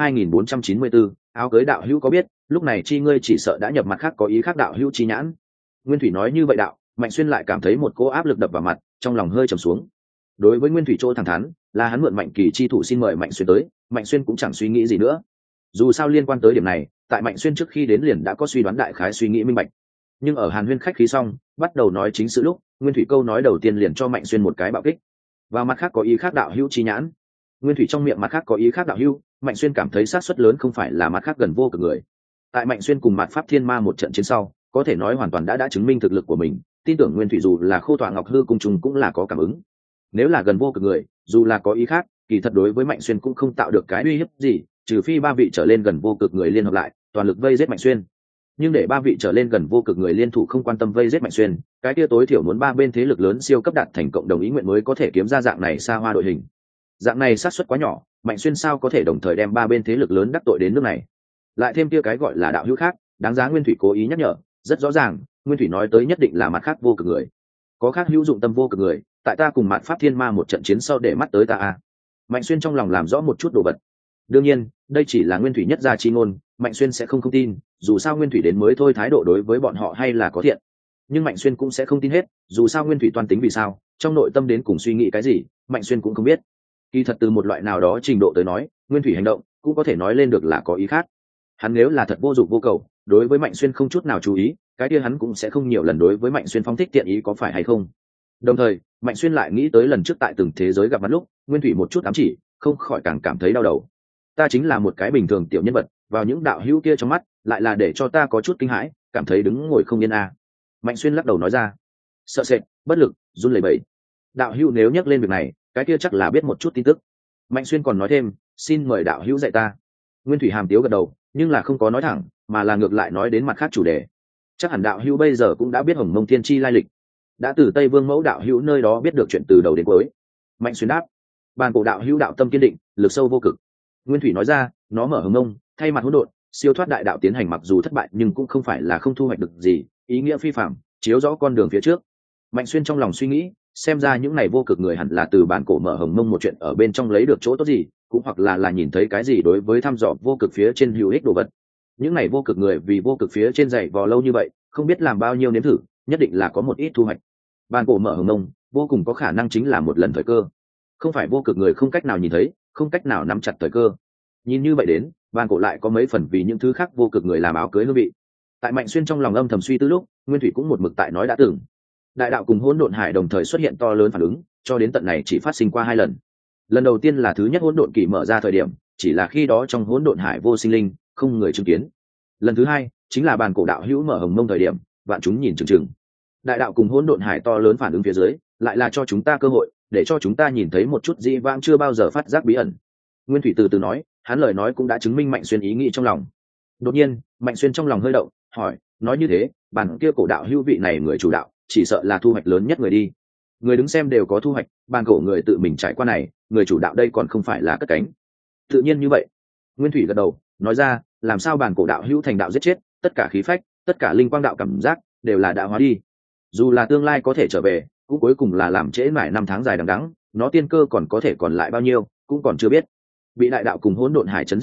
2494, áo cưới. Đạo hữu có biết lúc này chi ngươi chỉ sợ đã nhập mặt khác có ý khác đạo hữu chi nhãn. Nguyên thủy nói như vậy đạo, Mạnh Xuyên lại cảm thấy một cỗ áp lực đập vào mặt, trong lòng hơi trầm xuống. Đối với Nguyên thủy chỗ thẳng thắn là hắn mượn Mạnh Kỳ chi thủ xin mời Mạnh Xuyên tới, Mạnh Xuyên cũng chẳng suy nghĩ gì nữa. Dù sao liên quan tới điểm này, tại Mạnh Xuyên trước khi đến liền đã có suy đoán đại khái, suy nghĩ minh bạch. Nhưng ở Hàn Huyên khách khí xong, bắt đầu nói chính sự lúc, Nguyên thủy câu nói đầu tiên liền cho Mạnh Xuyên một cái bạo kích. Và mặt khác có ý khác đạo hữu chi nhãn. Nguyên thủy trong miệng mặt khác có ý khác đạo hữu, Mạnh Xuyên cảm thấy xác suất lớn không phải là mặt khác gần vô cực người. Tại Mạnh Xuyên cùng Mạt Pháp Thiên Ma một trận chiến sau, có thể nói hoàn toàn đã chứng minh thực lực của mình, tin tưởng Nguyên thủy dù là Khô Tọa Ngọc Hư cùng trùng cũng là có cảm ứng. Nếu là gần vô cực người, dù là có ý khác, kỳ thật đối với Mạnh Xuyên cũng không tạo được cái uy hiếp gì, trừ phi ba vị trở lên gần vô cực người liên hợp lại, toàn lực vây giết Mạnh Xuyên. Nhưng để ba vị trở lên gần vô cực người liên thủ không quan tâm vây giết Mạnh Xuyên, cái kia tối thiểu muốn ba bên thế lực lớn siêu cấp đạt thành cộng đồng ý nguyện mới có thể kiếm ra dạng này xa hoa đội hình. Dạng này xác suất quá nhỏ, Mạnh Xuyên sao có thể đồng thời đem ba bên thế lực lớn đắc tội đến nước này. Lại thêm kia cái gọi là đạo hữu khác, đáng giá Nguyên thủy cố ý nhắc nhở, rất rõ ràng, Nguyên thủy nói tới nhất định là mặt khác vô cực người. Có khác hữu dụng tâm vô cực người, tại ta cùng Mạt Pháp Thiên Ma một trận chiến sau để mắt tới ta a. Mạnh Xuyên trong lòng làm rõ một chút đồ vật. Đương nhiên, đây chỉ là Nguyên thủy nhất gia chi ngôn, Mạnh Xuyên sẽ không tin, dù sao Nguyên thủy đến mới thôi thái độ đối với bọn họ hay là có thiện. Nhưng Mạnh Xuyên cũng sẽ không tin hết, dù sao Nguyên thủy toan tính vì sao, trong nội tâm đến cùng suy nghĩ cái gì, Mạnh Xuyên cũng không biết. Kỳ thật từ một loại nào đó trình độ tới nói, Nguyên thủy hành động cũng có thể nói lên được là có ý khác. Hắn nếu là thật vô dụng vô cầu, đối với Mạnh Xuyên không chút nào chú ý, cái kia hắn cũng sẽ không nhiều lần đối với Mạnh Xuyên phóng thích thiện ý, có phải hay không? Đồng thời, Mạnh Xuyên lại nghĩ tới lần trước tại từng thế giới gặp mặt lúc, Nguyên thủy một chút ám chỉ, không khỏi càng cảm thấy đau đầu. Ta chính là một cái bình thường tiểu nhân vật, vào những đạo hữu kia trong mắt, lại là để cho ta có chút kinh hãi, cảm thấy đứng ngồi không yên a. Mạnh Xuyên lắc đầu nói ra, sợ sệt, bất lực, run lẩy bẩy. Đạo hữu nếu nhắc lên việc này, cái kia chắc là biết một chút tin tức. Mạnh Xuyên còn nói thêm, xin mời đạo hữu dạy ta. Nguyên thủy hàm tiếu gật đầu, nhưng là không có nói thẳng, mà là ngược lại nói đến mặt khác chủ đề. Chắc hẳn đạo hữu bây giờ cũng đã biết Hồng Mông Thiên Chi lai lịch, đã từ Tây Vương Mẫu đạo hữu nơi đó biết được chuyện từ đầu đến cuối. Mạnh Xuyên đáp, bàn cổ đạo hữu đạo tâm kiên định, lực sâu vô cực. Nguyên thủy nói ra, nó mở Hồng Mông, thay mặt hỗn độn, siêu thoát đại đạo tiến hành, mặc dù thất bại nhưng cũng không phải là không thu hoạch được gì, ý nghĩa phi phạm, chiếu rõ con đường phía trước. Mạnh Xuyên trong lòng suy nghĩ, xem ra những này vô cực người hẳn là từ bản cổ mở Hồng Mông một chuyện ở bên trong lấy được chỗ tốt gì, cũng hoặc là nhìn thấy cái gì đối với thăm dò vô cực phía trên hữu ích đồ vật. Những này vô cực người vì vô cực phía trên dày vò lâu như vậy, không biết làm bao nhiêu nếm thử, nhất định là có một ít thu hoạch. Bản cổ mở Hồng Mông vô cùng có khả năng chính là một lần thời cơ, không phải vô cực người không cách nào nhìn thấy, không cách nào nắm chặt thời cơ. Nhìn như vậy đến, bản cổ lại có mấy phần vì những thứ khác vô cực người làm áo cưới hương vị. Tại Mạnh Xuyên trong lòng âm thầm suy tư lúc, Nguyên thủy cũng một mực tại nói đã từng. Đại đạo cùng hỗn độn hải đồng thời xuất hiện to lớn phản ứng, cho đến tận này chỉ phát sinh qua 2 lần. Lần đầu tiên là thứ nhất hỗn độn kỳ mở ra thời điểm, chỉ là khi đó trong hỗn độn hải vô sinh linh, không người chứng kiến. Lần thứ hai chính là bàn cổ đạo hữu mở Hồng Mông thời điểm, vạn chúng nhìn chừng chừng. Đại đạo cùng hỗn độn hải to lớn phản ứng phía dưới, lại là cho chúng ta cơ hội, để cho chúng ta nhìn thấy một chút dĩ vãng chưa bao giờ phát giác bí ẩn. Nguyên thủy từ từ nói, hắn lời nói cũng đã chứng minh Mạnh Xuyên ý nghĩ trong lòng. Đột nhiên, Mạnh Xuyên trong lòng hơi động, hỏi, nói như thế, bàn kia cổ đạo hữu vị này người chủ đạo, chỉ sợ là thu hoạch lớn nhất người đi. Người đứng xem đều có thu hoạch, bàn cổ người tự mình trải qua này, người chủ đạo đây còn không phải là cất cánh. Tự nhiên như vậy. Nguyên thủy gật đầu, nói ra, làm sao bàn cổ đạo hữu thành đạo giết chết, tất cả khí phách, tất cả linh quang đạo cảm giác đều là đã hóa đi. Dù là tương lai có thể trở về, cũng cuối cùng là làm trễ mãi 5 tháng dài đằng đẵng, nó tiên cơ còn có thể còn lại bao nhiêu, cũng còn chưa biết. Bị đại đạo cùng hỗn độn hải chấn giết người,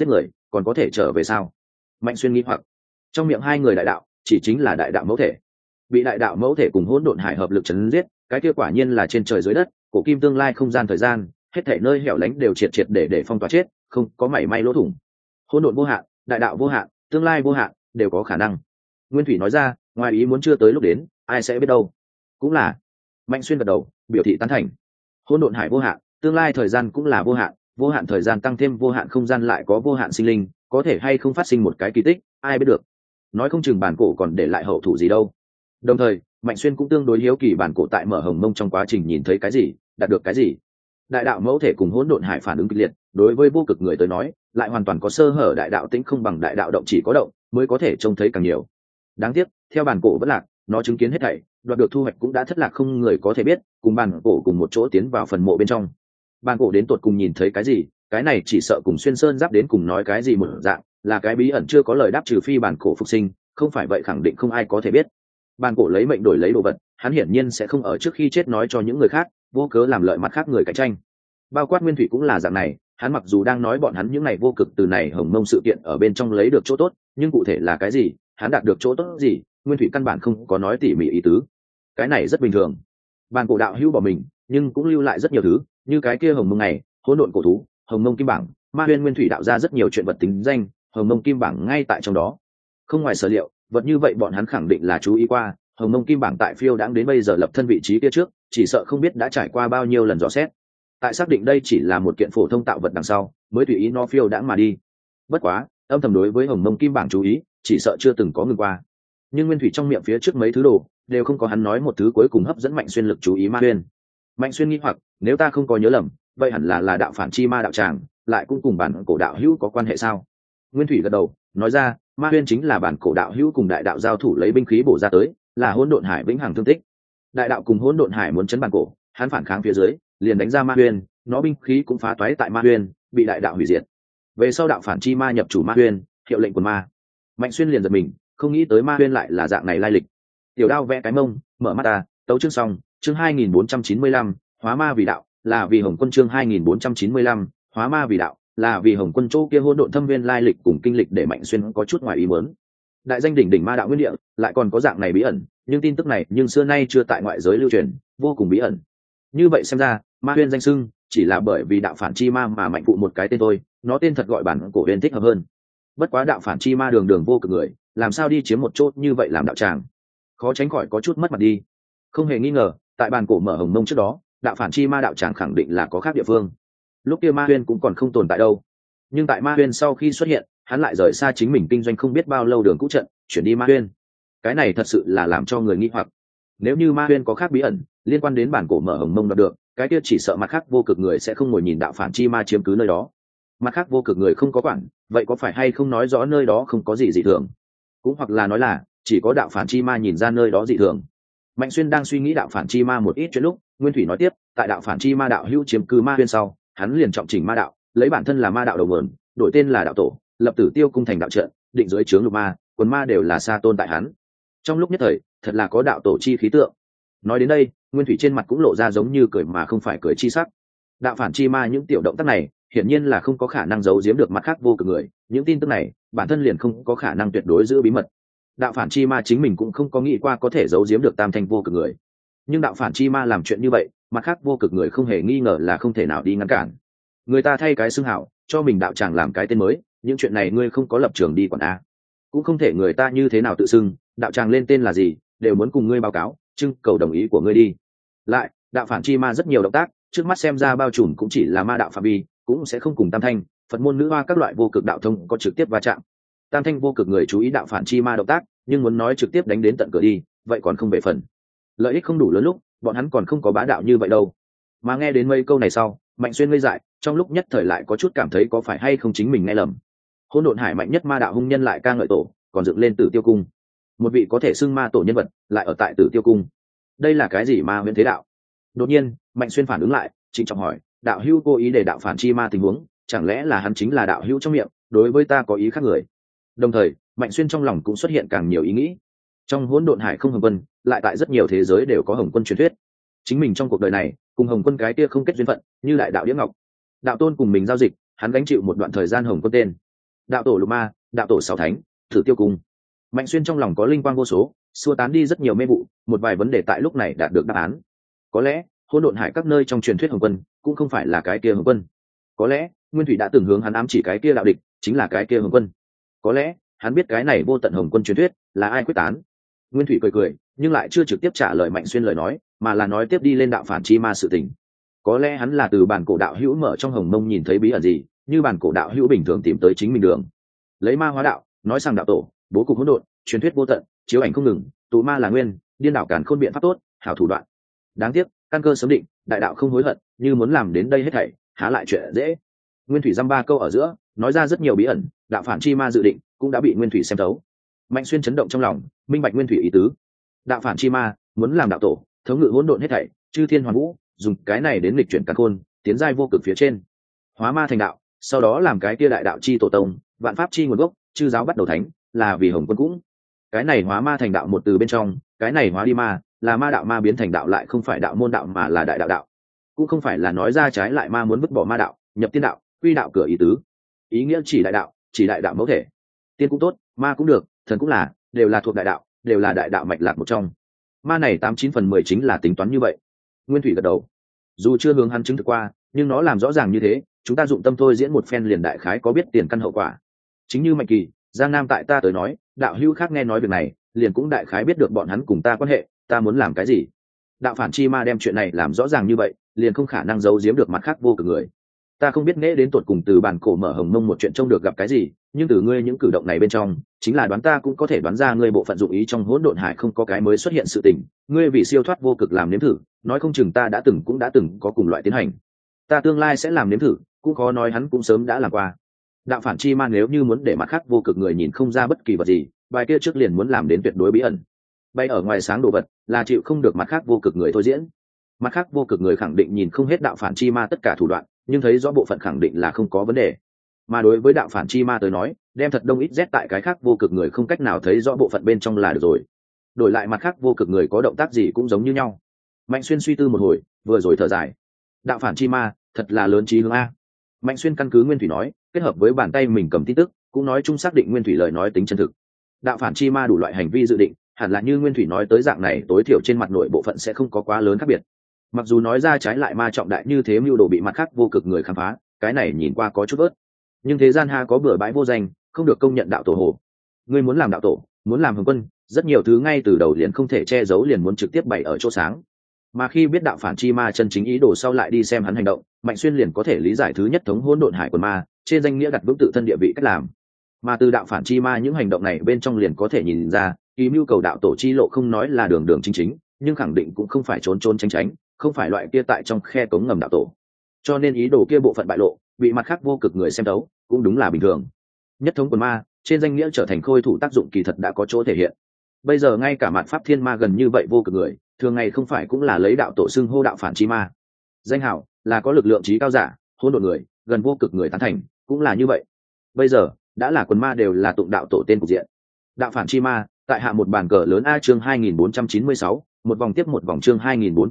còn có thể trở về sao? Mạnh Xuyên nghi hoặc. Trong miệng hai người đại đạo chỉ chính là đại đạo mẫu thể, bị đại đạo mẫu thể cùng hỗn độn hải hợp lực chấn giết, cái kia quả nhiên là trên trời dưới đất, cổ kim tương lai không gian thời gian, hết thảy nơi hẻo lánh đều triệt triệt để phong tỏa chết, không có mảy may lỗ thủng. Hỗn độn vô hạn, đại đạo vô hạn, tương lai vô hạn, đều có khả năng. Nguyên Thủy nói ra, ngoài ý muốn chưa tới lúc đến, ai sẽ biết đâu. Cũng là. Mạnh Xuyên gật đầu, biểu thị tán thành. Hỗn độn hải vô hạn, tương lai thời gian cũng là vô hạn thời gian tăng thêm vô hạn không gian lại có vô hạn sinh linh, có thể hay không phát sinh một cái kỳ tích, ai biết được. Nói không chừng bản cổ còn để lại hậu thủ gì đâu. Đồng thời, Mạnh Xuyên cũng tương đối hiếu kỳ bản cổ tại mở hồng mông trong quá trình nhìn thấy cái gì, đạt được cái gì. Đại đạo mẫu thể cùng hỗn độn hải phản ứng kịch liệt, đối với vô cực người tới nói, lại hoàn toàn có sơ hở, đại đạo tĩnh không bằng đại đạo động, chỉ có động mới có thể trông thấy càng nhiều. Đáng tiếc, theo bản cổ bất lạc, nó chứng kiến hết thảy, đoạt được thu hoạch cũng đã thất lạc không người có thể biết, cùng bản cổ cùng một chỗ tiến vào phần mộ bên trong. Bản cổ đến tột cùng nhìn thấy cái gì, cái này chỉ sợ cùng Xuyên Sơn Giáp đến cùng nói cái gì một dạng, là cái bí ẩn chưa có lời đáp, trừ phi bản cổ phục sinh, không phải vậy khẳng định không ai có thể biết. Bản cổ lấy mệnh đổi lấy đồ vật, hắn hiển nhiên sẽ không ở trước khi chết nói cho những người khác, vô cớ làm lợi mặt khác người cạnh tranh. Bao quát Nguyên Thủy cũng là dạng này, hắn mặc dù đang nói bọn hắn những này vô cực từ này hồng mông sự kiện ở bên trong lấy được chỗ tốt, nhưng cụ thể là cái gì, hắn đạt được chỗ tốt gì, Nguyên Thủy căn bản không có nói tỉ mỉ ý tứ. Cái này rất bình thường. Bản cổ đạo hữu bỏ mình, nhưng cũng lưu lại rất nhiều thứ, như cái kia hồng mông này, hỗn độn cổ thú, hồng mông kim bảng, ma huyên. Nguyên Thủy đạo ra rất nhiều chuyện vật tính danh, hồng mông kim bảng ngay tại trong đó. Không ngoài sở liệu, vật như vậy bọn hắn khẳng định là chú ý qua. Hồng mông kim bảng tại phiêu đãng đến bây giờ lập thân vị trí kia trước, chỉ sợ không biết đã trải qua bao nhiêu lần dò xét. Tại xác định đây chỉ là một kiện phổ thông tạo vật đằng sau, mới tùy ý nó phiêu đãng mà đi. Bất quá, âm thầm đối với hồng mông kim bảng chú ý, chỉ sợ chưa từng có ngừng qua. Nhưng Nguyên Thủy trong miệng phía trước mấy thứ đồ, đều không có hắn nói một thứ cuối cùng hấp dẫn Mạnh Xuyên lực chú ý. Ma huyên. Mạnh Xuyên nghi hoặc, nếu ta không có nhớ lầm, vậy hẳn là đạo phản chi ma đạo tràng, lại cũng cùng bản cổ đạo hữu có quan hệ sao? Nguyên Thủy gật đầu, nói ra, ma huyên chính là bản cổ đạo hữu cùng đại đạo giao thủ lấy binh khí bổ ra tới, là hỗn độn hải vĩnh hằng thương tích. Đại đạo cùng hỗn độn hải muốn chấn bản cổ, hắn phản kháng phía dưới, liền đánh ra ma huyên, nó binh khí cũng phá toái tại ma huyên, bị đại đạo hủy diệt. Về sau đạo phản chi ma nhập chủ ma huyên, hiệu lệnh quần ma. Mạnh Xuyên liền giật mình, không nghĩ tới ma huyên lại là dạng này lai lịch. Tiểu đao vẽ cái mông, mở mắt ta, tấu chương xong, chương 2495, hóa ma vì đạo, là vì Hồng Quân. Chương 2495, hóa ma vì đạo, là vì Hồng Quân. Chỗ kia hỗn độn thâm viên lai lịch cùng kinh lịch để Mạnh Xuyên có chút ngoài ý muốn. Đại danh đỉnh đỉnh ma đạo nguyên địa, lại còn có dạng này bí ẩn, nhưng tin tức này nhưng xưa nay chưa tại ngoại giới lưu truyền, vô cùng bí ẩn. Như vậy xem ra, ma huyên danh xưng chỉ là bởi vì đạo phản chi ma mà Mạnh phụ một cái tên thôi, nó tên thật gọi bản cổ huyền thích hợp hơn. Bất quá đạo phản chi ma đường đường vô cực người, làm sao đi chiếm một chỗ như vậy làm đạo tràng, khó tránh khỏi có chút mất mặt đi. Không hề nghi ngờ, tại bản cổ mở hồng mông trước đó, đạo phản chi ma đạo tràng khẳng định là có khác địa phương. Lúc kia ma huyên cũng còn không tồn tại đâu, nhưng tại ma huyên sau khi xuất hiện, hắn lại rời xa chính mình kinh doanh không biết bao lâu đường cũ trận, chuyển đi ma huyên. Cái này thật sự là làm cho người nghi hoặc. Nếu như ma huyên có khác bí ẩn liên quan đến bản cổ mở hồng mông đạt được, cái kia chỉ sợ mặt khác vô cực người sẽ không ngồi nhìn đạo phản chi ma chiếm cứ nơi đó. Mặt khác vô cực người không có quản, vậy có phải hay không nói rõ nơi đó không có gì dị thường? Cũng hoặc là nói là chỉ có đạo phản chi ma nhìn ra nơi đó dị thường. Mạnh Xuyên đang suy nghĩ đạo phản chi ma một ít chuyện lúc, Nguyên Thủy nói tiếp, tại đạo phản chi ma đạo hữu chiếm cứ ma huyên sau, hắn liền trọng chỉnh ma đạo, lấy bản thân là ma đạo đầu nguồn, đổi tên là đạo tổ, lập Tử Tiêu cung thành đạo trận, định dưới trướng lục ma, quần ma đều là sa tôn tại hắn. Trong lúc nhất thời, thật là có đạo tổ chi khí tượng. Nói đến đây, Nguyên Thủy trên mặt cũng lộ ra giống như cười mà không phải cười chi sắc. Đạo phản chi ma những tiểu động tác này, hiển nhiên là không có khả năng giấu giếm được mặt khác vô cực người, những tin tức này, bản thân liền không có khả năng tuyệt đối giữ bí mật. Đạo phản chi ma chính mình cũng không có nghĩ qua có thể giấu giếm được tam thanh vô cực người. Nhưng đạo phản chi ma làm chuyện như vậy, mặt khác vô cực người không hề nghi ngờ là không thể nào đi ngăn cản. Người ta thay cái xưng hảo, cho mình đạo tràng làm cái tên mới, những chuyện này ngươi không có lập trường đi quản a. Cũng không thể người ta như thế nào tự xưng, đạo tràng lên tên là gì, đều muốn cùng ngươi báo cáo, trưng cầu đồng ý của ngươi đi. Lại, đạo phản chi ma rất nhiều động tác, trước mắt xem ra bao trùm cũng chỉ là ma đạo phạm vi, cũng sẽ không cùng tam thanh, Phật môn nữ hoa các loại vô cực đạo thông có trực tiếp va chạm. Tam thanh vô cực người chú ý đạo phản chi ma động tác, nhưng muốn nói trực tiếp đánh đến tận cửa đi, vậy còn không về phần. Lợi ích không đủ lớn lúc, bọn hắn còn không có bá đạo như vậy đâu. Mà nghe đến mấy câu này sau, Mạnh Xuyên ngây dại, trong lúc nhất thời lại có chút cảm thấy có phải hay không chính mình nghe lầm. Hỗn độn hải mạnh nhất ma đạo hung nhân lại ca ngợi tổ, còn dựng lên Tử Tiêu cung. Một vị có thể xưng ma tổ nhân vật, lại ở tại Tử Tiêu cung. Đây là cái gì ma huyễn thế đạo? Đột nhiên, Mạnh Xuyên phản ứng lại, trịnh trọng hỏi, đạo hữu cố ý để đạo phản chi ma tình huống, chẳng lẽ là hắn chính là đạo hữu trong miệng, đối với ta có ý khác người? Đồng thời, Mạnh Xuyên trong lòng cũng xuất hiện càng nhiều ý nghĩ. Trong hỗn độn hải không Hồng Quân, lại tại rất nhiều thế giới đều có Hồng Quân truyền thuyết. Chính mình trong cuộc đời này, cùng Hồng Quân cái kia không kết duyên phận, như đại đạo Đĩa Ngọc. Đạo tôn cùng mình giao dịch, hắn gánh chịu một đoạn thời gian Hồng Quân tên. đạo tổ lục ma, đạo tổ sáu thánh, thử tiêu cung. Mạnh Xuyên trong lòng có linh quang vô số, xua tán đi rất nhiều mê vụ, một vài vấn đề tại lúc này đạt được đáp án. Có lẽ hỗn độn hải các nơi trong truyền thuyết hồng quân cũng không phải là cái kia hồng quân. Có lẽ nguyên thủy đã từng hướng hắn ám chỉ cái kia đạo địch chính là cái kia hồng quân. Có lẽ hắn biết cái này vô tận hồng quân truyền thuyết là ai quyết tán. Nguyên thủy cười cười nhưng lại chưa trực tiếp trả lời Mạnh Xuyên lời nói, mà là nói tiếp đi lên đạo phản chi ma sự tình. Có lẽ hắn là từ bản cổ đạo hữu mở trong hồng mông nhìn thấy bí ẩn gì, như bản cổ đạo hữu bình thường tìm tới chính mình đường, lấy ma hóa đạo, nói sang đạo tổ bố cục hỗn độn, truyền thuyết vô tận, chiếu ảnh không ngừng, tụ ma là nguyên, điên đảo càn khôn biện pháp tốt, hảo thủ đoạn. Đáng tiếc căn cơ sớm định, đại đạo không hối hận, như muốn làm đến đây hết thảy há lại chuyện dễ. Nguyên thủy dăm ba câu ở giữa nói ra rất nhiều bí ẩn, đạo phản chi ma dự định cũng đã bị Nguyên thủy xem thấu. Mạnh Xuyên chấn động trong lòng, minh bạch Nguyên thủy ý tứ. Đạo phản chi ma muốn làm đạo tổ, thống ngự hỗn độn hết thảy, chư thiên hoàn vũ, dùng cái này đến lịch chuyển càn khôn, tiến giai vô cực phía trên, hóa ma thành đạo, sau đó làm cái kia đại đạo chi tổ tông, vạn pháp chi nguồn gốc, chư giáo bắt đầu thánh, là vì hồng quân cũng. Cái này hóa ma thành đạo một từ bên trong, cái này hóa đi ma, là ma đạo ma biến thành đạo, lại không phải đạo môn đạo mà là đại đạo đạo, cũng không phải là nói ra trái lại ma muốn vứt bỏ ma đạo, nhập tiên đạo, quy đạo cửa ý tứ. Ý nghĩa chỉ đại đạo mẫu thể. Tiên cũng tốt, ma cũng được, thần cũng là, đều là thuộc đại đạo, đều là đại đạo mạch lạc một trong. Ma này 89/10 chính là tính toán như vậy. Nguyên thủy gật đầu. Dù chưa hướng hắn chứng thực qua, nhưng nó làm rõ ràng như thế, chúng ta dụng tâm thôi diễn một phen liền đại khái có biết tiền căn hậu quả. Chính như Mạnh Kỳ, Giang Nam tại ta tới nói, đạo hữu khác nghe nói việc này, liền cũng đại khái biết được bọn hắn cùng ta quan hệ, ta muốn làm cái gì. Đạo phản chi ma đem chuyện này làm rõ ràng như vậy, liền không khả năng giấu giếm được mặt khác vô cực người. Ta không biết nễ đến tột cùng từ bản cổ mở hồng mông một chuyện trông được gặp cái gì, nhưng từ ngươi những cử động này bên trong, chính là đoán ta cũng có thể đoán ra ngươi bộ phận dụng ý trong hỗn độn hải không có cái mới xuất hiện sự tình, ngươi vì siêu thoát vô cực làm nếm thử, nói không chừng ta cũng đã từng có cùng loại tiến hành. Ta tương lai sẽ làm nếm thử, cũng khó nói hắn cũng sớm đã làm qua. Đạo phản chi ma nếu như muốn để mặt khác vô cực người nhìn không ra bất kỳ vật gì, bài kia trước liền muốn làm đến tuyệt đối bí ẩn. Bay ở ngoài sáng đồ vật là chịu không được mặt khác vô cực người thôi diễn. Mặt khác vô cực người khẳng định nhìn không hết đạo phản chi ma tất cả thủ đoạn, nhưng thấy rõ bộ phận khẳng định là không có vấn đề. Mà đối với đạo phản chi ma tới nói, đem thật đông ít rét tại cái khác vô cực người không cách nào thấy rõ bộ phận bên trong là được rồi. Đổi lại mặt khác vô cực người có động tác gì cũng giống như nhau. Mạnh Xuyên suy tư một hồi, vừa rồi thở dài. Đạo phản chi ma thật là lớn trí hướng a. Mạnh Xuyên căn cứ Nguyên thủy nói, kết hợp với bàn tay mình cầm tin tức, cũng nói chung xác định Nguyên thủy lời nói tính chân thực. Đạo phản chi ma đủ loại hành vi dự định, hẳn là như Nguyên thủy nói tới dạng này, tối thiểu trên mặt nội bộ phận sẽ không có quá lớn khác biệt. Mặc dù nói ra trái lại ma trọng đại như thế, mưu đồ bị mặt khác vô cực người khám phá, cái này nhìn qua có chút bớt. Nhưng thế gian ha có bừa bãi vô danh, không được công nhận đạo tổ hồ. Ngươi muốn làm đạo tổ, muốn làm hồng quân, rất nhiều thứ ngay từ đầu liền không thể che giấu, liền muốn trực tiếp bày ở chỗ sáng. Mà khi biết đạo phản chi ma chân chính ý đồ sau lại đi xem hắn hành động, Mạnh Xuyên liền có thể lý giải thứ nhất thống hỗn độn hải quần ma, trên danh nghĩa đặt vững tự thân địa vị cách làm. Mà từ đạo phản chi ma những hành động này bên trong liền có thể nhìn ra, ý mưu cầu đạo tổ chi lộ không nói là đường đường chính chính, nhưng khẳng định cũng không phải trốn trốn tránh tránh, không phải loại kia tại trong khe cống ngầm đạo tổ. Cho nên ý đồ kia bộ phận bại lộ, bị mặt khác vô cực người xem đấu, cũng đúng là bình thường. Nhất thống quần ma, trên danh nghĩa trở thành khôi thủ tác dụng kỳ thật đã có chỗ thể hiện. Bây giờ ngay cả mạn pháp thiên ma gần như vậy vô cực người, thường ngày không phải cũng là lấy đạo tổ xưng hô đạo phản chi ma. Danh hảo là có lực lượng trí cao giả, hỗn độn người, gần vô cực người tán thành, cũng là như vậy. Bây giờ đã là quần ma đều là tụng đạo tổ tên cục diện. Đạo phản chi ma, tại hạ một bàn cờ lớn A chương 2496, một vòng tiếp một vòng chương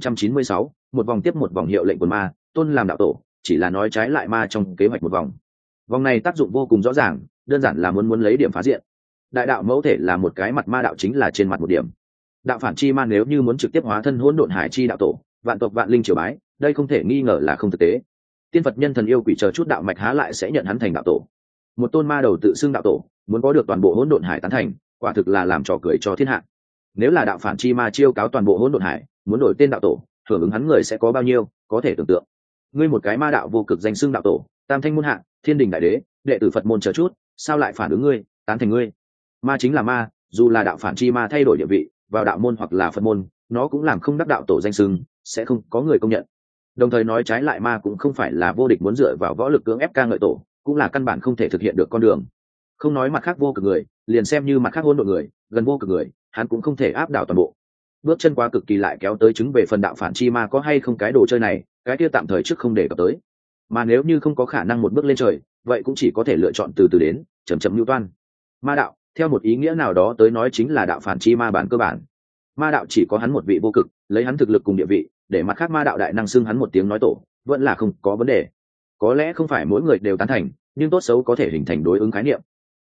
2496, một vòng tiếp một vòng hiệu lệnh quần ma, tôn làm đạo tổ, chỉ là nói trái lại ma trong kế hoạch một vòng. Vòng này tác dụng vô cùng rõ ràng, đơn giản là muốn lấy điểm phá diện. Đại đạo mẫu thể là một cái mặt, ma đạo chính là trên mặt một điểm. Đạo phản chi ma nếu như muốn trực tiếp hóa thân hỗn độn hải chi đạo tổ, vạn tộc vạn linh triều bái, đây không thể nghi ngờ là không thực tế. Tiên Phật nhân thần yêu quỷ chờ chút đạo mạch há lại sẽ nhận hắn thành đạo tổ. Một tôn ma đầu tự xưng đạo tổ, muốn có được toàn bộ hỗn độn hải tán thành, quả thực là làm trò cười cho thiên hạ. Nếu là đạo phản chi ma chiêu cáo toàn bộ hỗn độn hải, muốn đổi tên đạo tổ, hưởng ứng hắn người sẽ có bao nhiêu, có thể tưởng tượng. Ngươi một cái ma đạo vô cực danh xưng đạo tổ, tam thanh môn hạ, thiên đình đại đế, đệ tử Phật môn chờ chút, sao lại phản ứng ngươi, tán thành ngươi? Ma chính là ma, dù là đạo phản chi ma thay đổi địa vị, vào đạo môn hoặc là Phật môn, nó cũng làm không đắc đạo tổ danh xưng, sẽ không có người công nhận. Đồng thời nói trái lại ma cũng không phải là vô địch muốn dựa vào võ lực cưỡng ép ca ngợi tổ, cũng là căn bản không thể thực hiện được con đường. Không nói mặt khác vô cực người, liền xem như mặt khác hỗn độn người, gần vô cực người, hắn cũng không thể áp đảo toàn bộ. Bước chân quá cực kỳ lại kéo tới chứng về phần đạo phản chi ma có hay không cái đồ chơi này, cái kia tạm thời trước không để cập tới. Mà nếu như không có khả năng một bước lên trời, vậy cũng chỉ có thể lựa chọn từ từ đến, chậm chậm lưu toan. Ma đạo, theo một ý nghĩa nào đó tới nói chính là đạo phản chi ma bản cơ bản. Ma đạo chỉ có hắn một vị vô cực, lấy hắn thực lực cùng địa vị, để mặt khác ma đạo đại năng xưng hắn một tiếng nói tổ, vẫn là không có vấn đề. Có lẽ không phải mỗi người đều tán thành, nhưng tốt xấu có thể hình thành đối ứng khái niệm,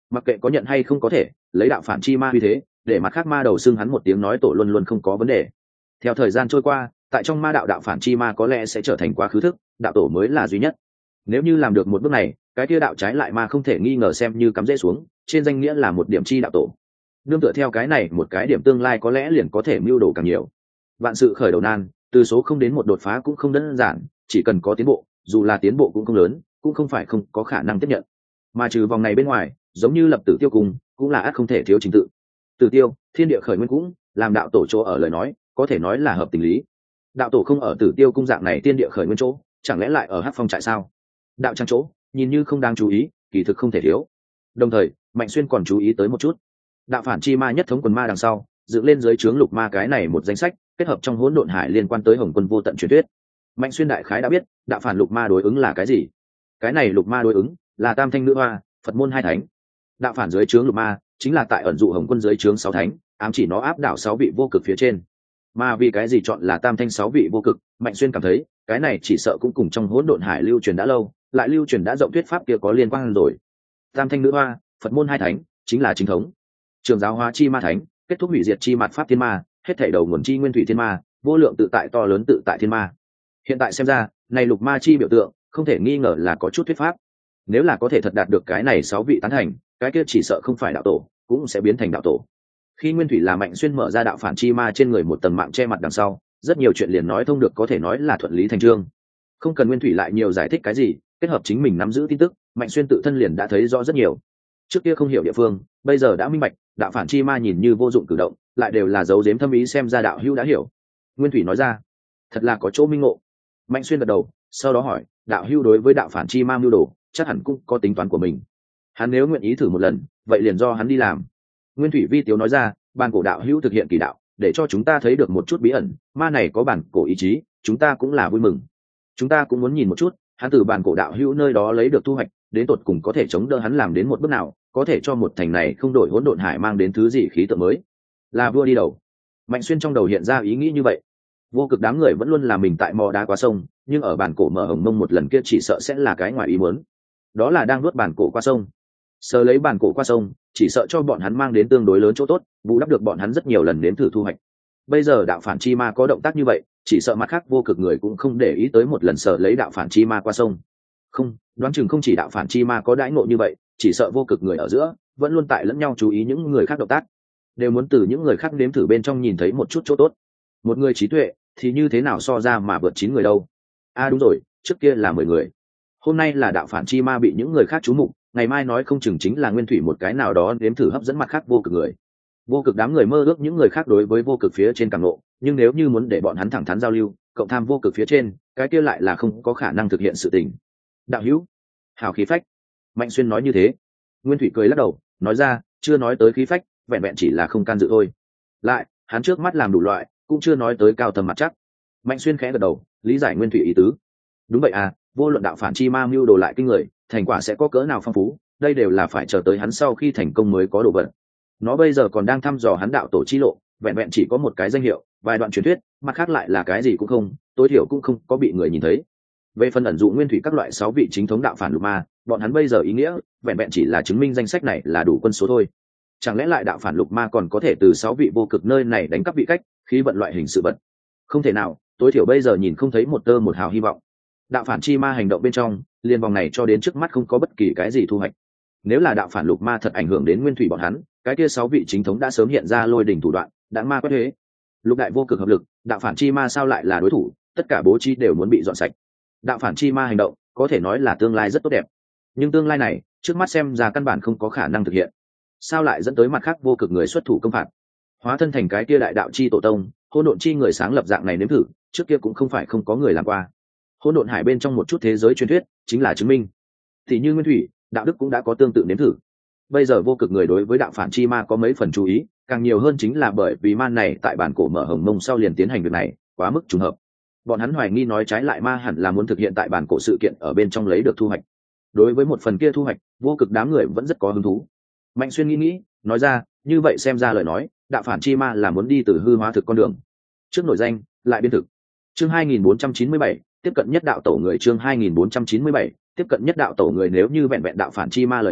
mặc kệ có nhận hay không có thể lấy đạo phản chi ma uy thế để mặt khác ma đầu xưng hắn một tiếng nói tổ luôn luôn không có vấn đề. Theo thời gian trôi qua, tại trong ma đạo đạo phản chi ma có lẽ sẽ trở thành quá khứ thức, đạo tổ mới là duy nhất. Nếu như làm được một bước này, cái kia đạo trái lại ma không thể nghi ngờ xem như cắm rễ xuống, trên danh nghĩa là một điểm chi đạo tổ. Nương tựa theo cái này một cái điểm tương lai có lẽ liền có thể mưu đồ càng nhiều. Vạn sự khởi đầu nan, từ số không đến một đột phá cũng không đơn giản, chỉ cần có tiến bộ, dù là tiến bộ cũng không lớn, cũng không phải không có khả năng tiếp nhận. Mà trừ vòng này bên ngoài, giống như lập Tử Tiêu cùng, cũng là ắt không thể thiếu trình tự. Tử Tiêu, thiên địa khởi nguyên cũng, làm đạo tổ chỗ ở lời nói, có thể nói là hợp tình lý. Đạo tổ không ở Tử Tiêu cung dạng này thiên địa khởi nguyên chỗ, chẳng lẽ lại ở Hắc Phong trại sao? Đạo trang chỗ, nhìn như không đáng chú ý, kỳ thực không thể thiếu. Đồng thời, Mạnh Xuyên còn chú ý tới một chút. Đạo phản chi ma nhất thống quần ma đằng sau, dựng lên dưới trướng lục ma cái này một danh sách, kết hợp trong hỗn độn hải liên quan tới Hồng Quân vô tận truyền thuyết. Mạnh Xuyên đại khái đã biết, đạo phản lục ma đối ứng là cái gì. Cái này lục ma đối ứng là Tam Thanh Nữ Hoa, Phật môn hai thánh. Đạo phản dưới trướng lục ma chính là tại ẩn dụ Hồng Quân dưới trướng sáu thánh, ám chỉ nó áp đảo sáu vị vô cực phía trên. Mà vì cái gì chọn là Tam Thanh sáu vị vô cực, Mạnh Xuyên cảm thấy, cái này chỉ sợ cũng cùng trong hỗn độn hải lưu truyền đã lâu, lại lưu truyền đã rộng thuyết pháp kia có liên quan rồi. Tam Thanh Nữ Hoa, Phật môn hai thánh, chính là chính thống. Trường giáo hóa chi ma thánh, kết thúc hủy diệt chi mạt pháp thiên ma, hết thảy đầu nguồn chi nguyên thủy thiên ma, vô lượng tự tại to lớn tự tại thiên ma. Hiện tại xem ra, này lục ma chi biểu tượng, không thể nghi ngờ là có chút thuyết pháp. Nếu là có thể thật đạt được cái này sáu vị tán thành, cái kia chỉ sợ không phải đạo tổ, cũng sẽ biến thành đạo tổ. Khi Nguyên Thủy là Mạnh Xuyên mở ra đạo phản chi ma trên người một tầng mạng che mặt đằng sau, rất nhiều chuyện liền nói thông được, có thể nói là thuận lý thành chương. Không cần Nguyên Thủy lại nhiều giải thích cái gì, kết hợp chính mình nắm giữ tin tức, Mạnh Xuyên tự thân liền đã thấy rõ rất nhiều. Trước kia không hiểu địa phương, bây giờ đã minh bạch, đạo phản chi ma nhìn như vô dụng cử động, lại đều là dấu giếm thâm ý, xem ra đạo hữu đã hiểu. Nguyên Thủy nói ra, thật là có chỗ minh ngộ. Mạnh Xuyên gật đầu, sau đó hỏi, đạo hữu đối với đạo phản chi ma mưu đồ, chắc hẳn cũng có tính toán của mình. Hắn nếu nguyện ý thử một lần, vậy liền do hắn đi làm. Nguyên Thủy vi tiếu nói ra, bản cổ đạo hữu thực hiện kỳ đạo, để cho chúng ta thấy được một chút bí ẩn, ma này có bản cổ ý chí, chúng ta cũng là vui mừng. Chúng ta cũng muốn nhìn một chút, hắn từ bản cổ đạo hữu nơi đó lấy được thu hoạch, đến tột cùng có thể chống đỡ hắn làm đến một bước nào, có thể cho một thành này không đổi hỗn độn hải mang đến thứ gì khí tượng mới. Là vua đi đầu. Mạnh Xuyên trong đầu hiện ra ý nghĩ như vậy. Vô cực đám người vẫn luôn là mình tại mò đá qua sông, nhưng ở bản cổ mở hồng mông một lần kia chỉ sợ sẽ là cái ngoài ý muốn. Đó là đang nuốt bản cổ qua sông. Sờ lấy bản cổ qua sông, chỉ sợ cho bọn hắn mang đến tương đối lớn chỗ tốt, bù đắp được bọn hắn rất nhiều lần nếm thử thu hoạch. Bây giờ đạo phản chi ma có động tác như vậy, chỉ sợ mặt khác vô cực người cũng không để ý tới một lần sờ lấy đạo phản chi ma qua sông. Không, đoán chừng không chỉ đạo phản chi ma có đãi ngộ như vậy, chỉ sợ vô cực người ở giữa vẫn luôn tại lẫn nhau chú ý những người khác động tác, đều muốn từ những người khác nếm thử bên trong nhìn thấy một chút chỗ tốt. Một người trí tuệ thì như thế nào so ra mà vượt 9 người đâu? Đúng rồi, trước kia là 10 người. Hôm nay là đạo phản chi ma bị những người khác chú mục, ngày mai nói không chừng chính là Nguyên Thủy một cái nào đó nếm thử hấp dẫn mặt khác vô cực người. Vô cực đám người mơ ước những người khác đối với vô cực phía trên càng lộ, nhưng nếu như muốn để bọn hắn thẳng thắn giao lưu, cộng tham vô cực phía trên, cái kia lại là không có khả năng thực hiện sự tình. Đạo hữu, hào khí phách. Mạnh Xuyên nói như thế. Nguyên Thủy cười lắc đầu, nói ra, chưa nói tới khí phách, vẹn vẹn chỉ là không can dự thôi. Lại, hắn trước mắt làm đủ loại, cũng chưa nói tới cao tầm mặt chắc. Mạnh Xuyên khẽ gật đầu, lý giải Nguyên Thủy ý tứ. Đúng vậy à, vô luận đạo phản chi ma mưu đồ lại kinh người, thành quả sẽ có cỡ nào phong phú, đây đều là phải chờ tới hắn sau khi thành công mới có đồ vật. Nó bây giờ còn đang thăm dò hắn đạo tổ chi lộ, vẹn vẹn chỉ có một cái danh hiệu, vài đoạn truyền thuyết, mặt khác lại là cái gì cũng không, tối thiểu cũng không có bị người nhìn thấy. Về phần ẩn dụ Nguyên Thủy các loại 6 vị chính thống đạo phản lục ma, bọn hắn bây giờ ý nghĩa vẹn vẹn chỉ là chứng minh danh sách này là đủ quân số thôi. Chẳng lẽ lại đạo phản lục ma còn có thể từ 6 vị vô cực nơi này đánh cắp vị cách, khí vận loại hình sự vật? Không thể nào, tối thiểu bây giờ nhìn không thấy một tơ một hào hy vọng. Đạo phản chi ma hành động bên trong, liên vòng này cho đến trước mắt không có bất kỳ cái gì thu hoạch. Nếu là đạo phản lục ma thật ảnh hưởng đến Nguyên Thủy bọn hắn, cái kia 6 vị chính thống đã sớm hiện ra lôi đỉnh thủ đoạn, đã ma quét thế. Lục đại vô cực hợp lực, đạo phản chi ma sao lại là đối thủ, tất cả bố trí đều muốn bị dọn sạch. Đạo phản chi ma hành động có thể nói là tương lai rất tốt đẹp, nhưng tương lai này trước mắt xem ra căn bản không có khả năng thực hiện. Sao lại dẫn tới mặt khác vô cực người xuất thủ công phạt, hóa thân thành cái kia đại đạo chi tổ tông, hỗn độn chi người sáng lập dạng này nếm thử, trước kia cũng không phải không có người làm qua. Hỗn độn hải bên trong một chút thế giới truyền thuyết chính là chứng minh. Thì như Nguyên Thủy, đạo đức cũng đã có tương tự nếm thử. Bây giờ vô cực người đối với đạo phản chi ma có mấy phần chú ý, càng nhiều hơn chính là bởi vì man này tại bản cổ mở hồng mông sau liền tiến hành việc này, quá mức trùng hợp. Bọn hắn hoài nghi nói trái lại ma hẳn là muốn thực hiện tại bản cổ sự kiện ở bên trong lấy được thu hoạch. Đối với một phần kia thu hoạch, vô cực đám người vẫn rất có hứng thú. Mạnh Xuyên nghĩ, nói ra, như vậy xem ra lời nói, đạo phản chi ma là muốn đi từ hư hóa thực con đường. Trước nổi danh, lại biến thực. Chương 2497, tiếp cận nhất đạo tổ người. Chương 2497, tiếp cận nhất đạo tổ người. Nếu như vẹn vẹn đạo phản chi ma lời nói,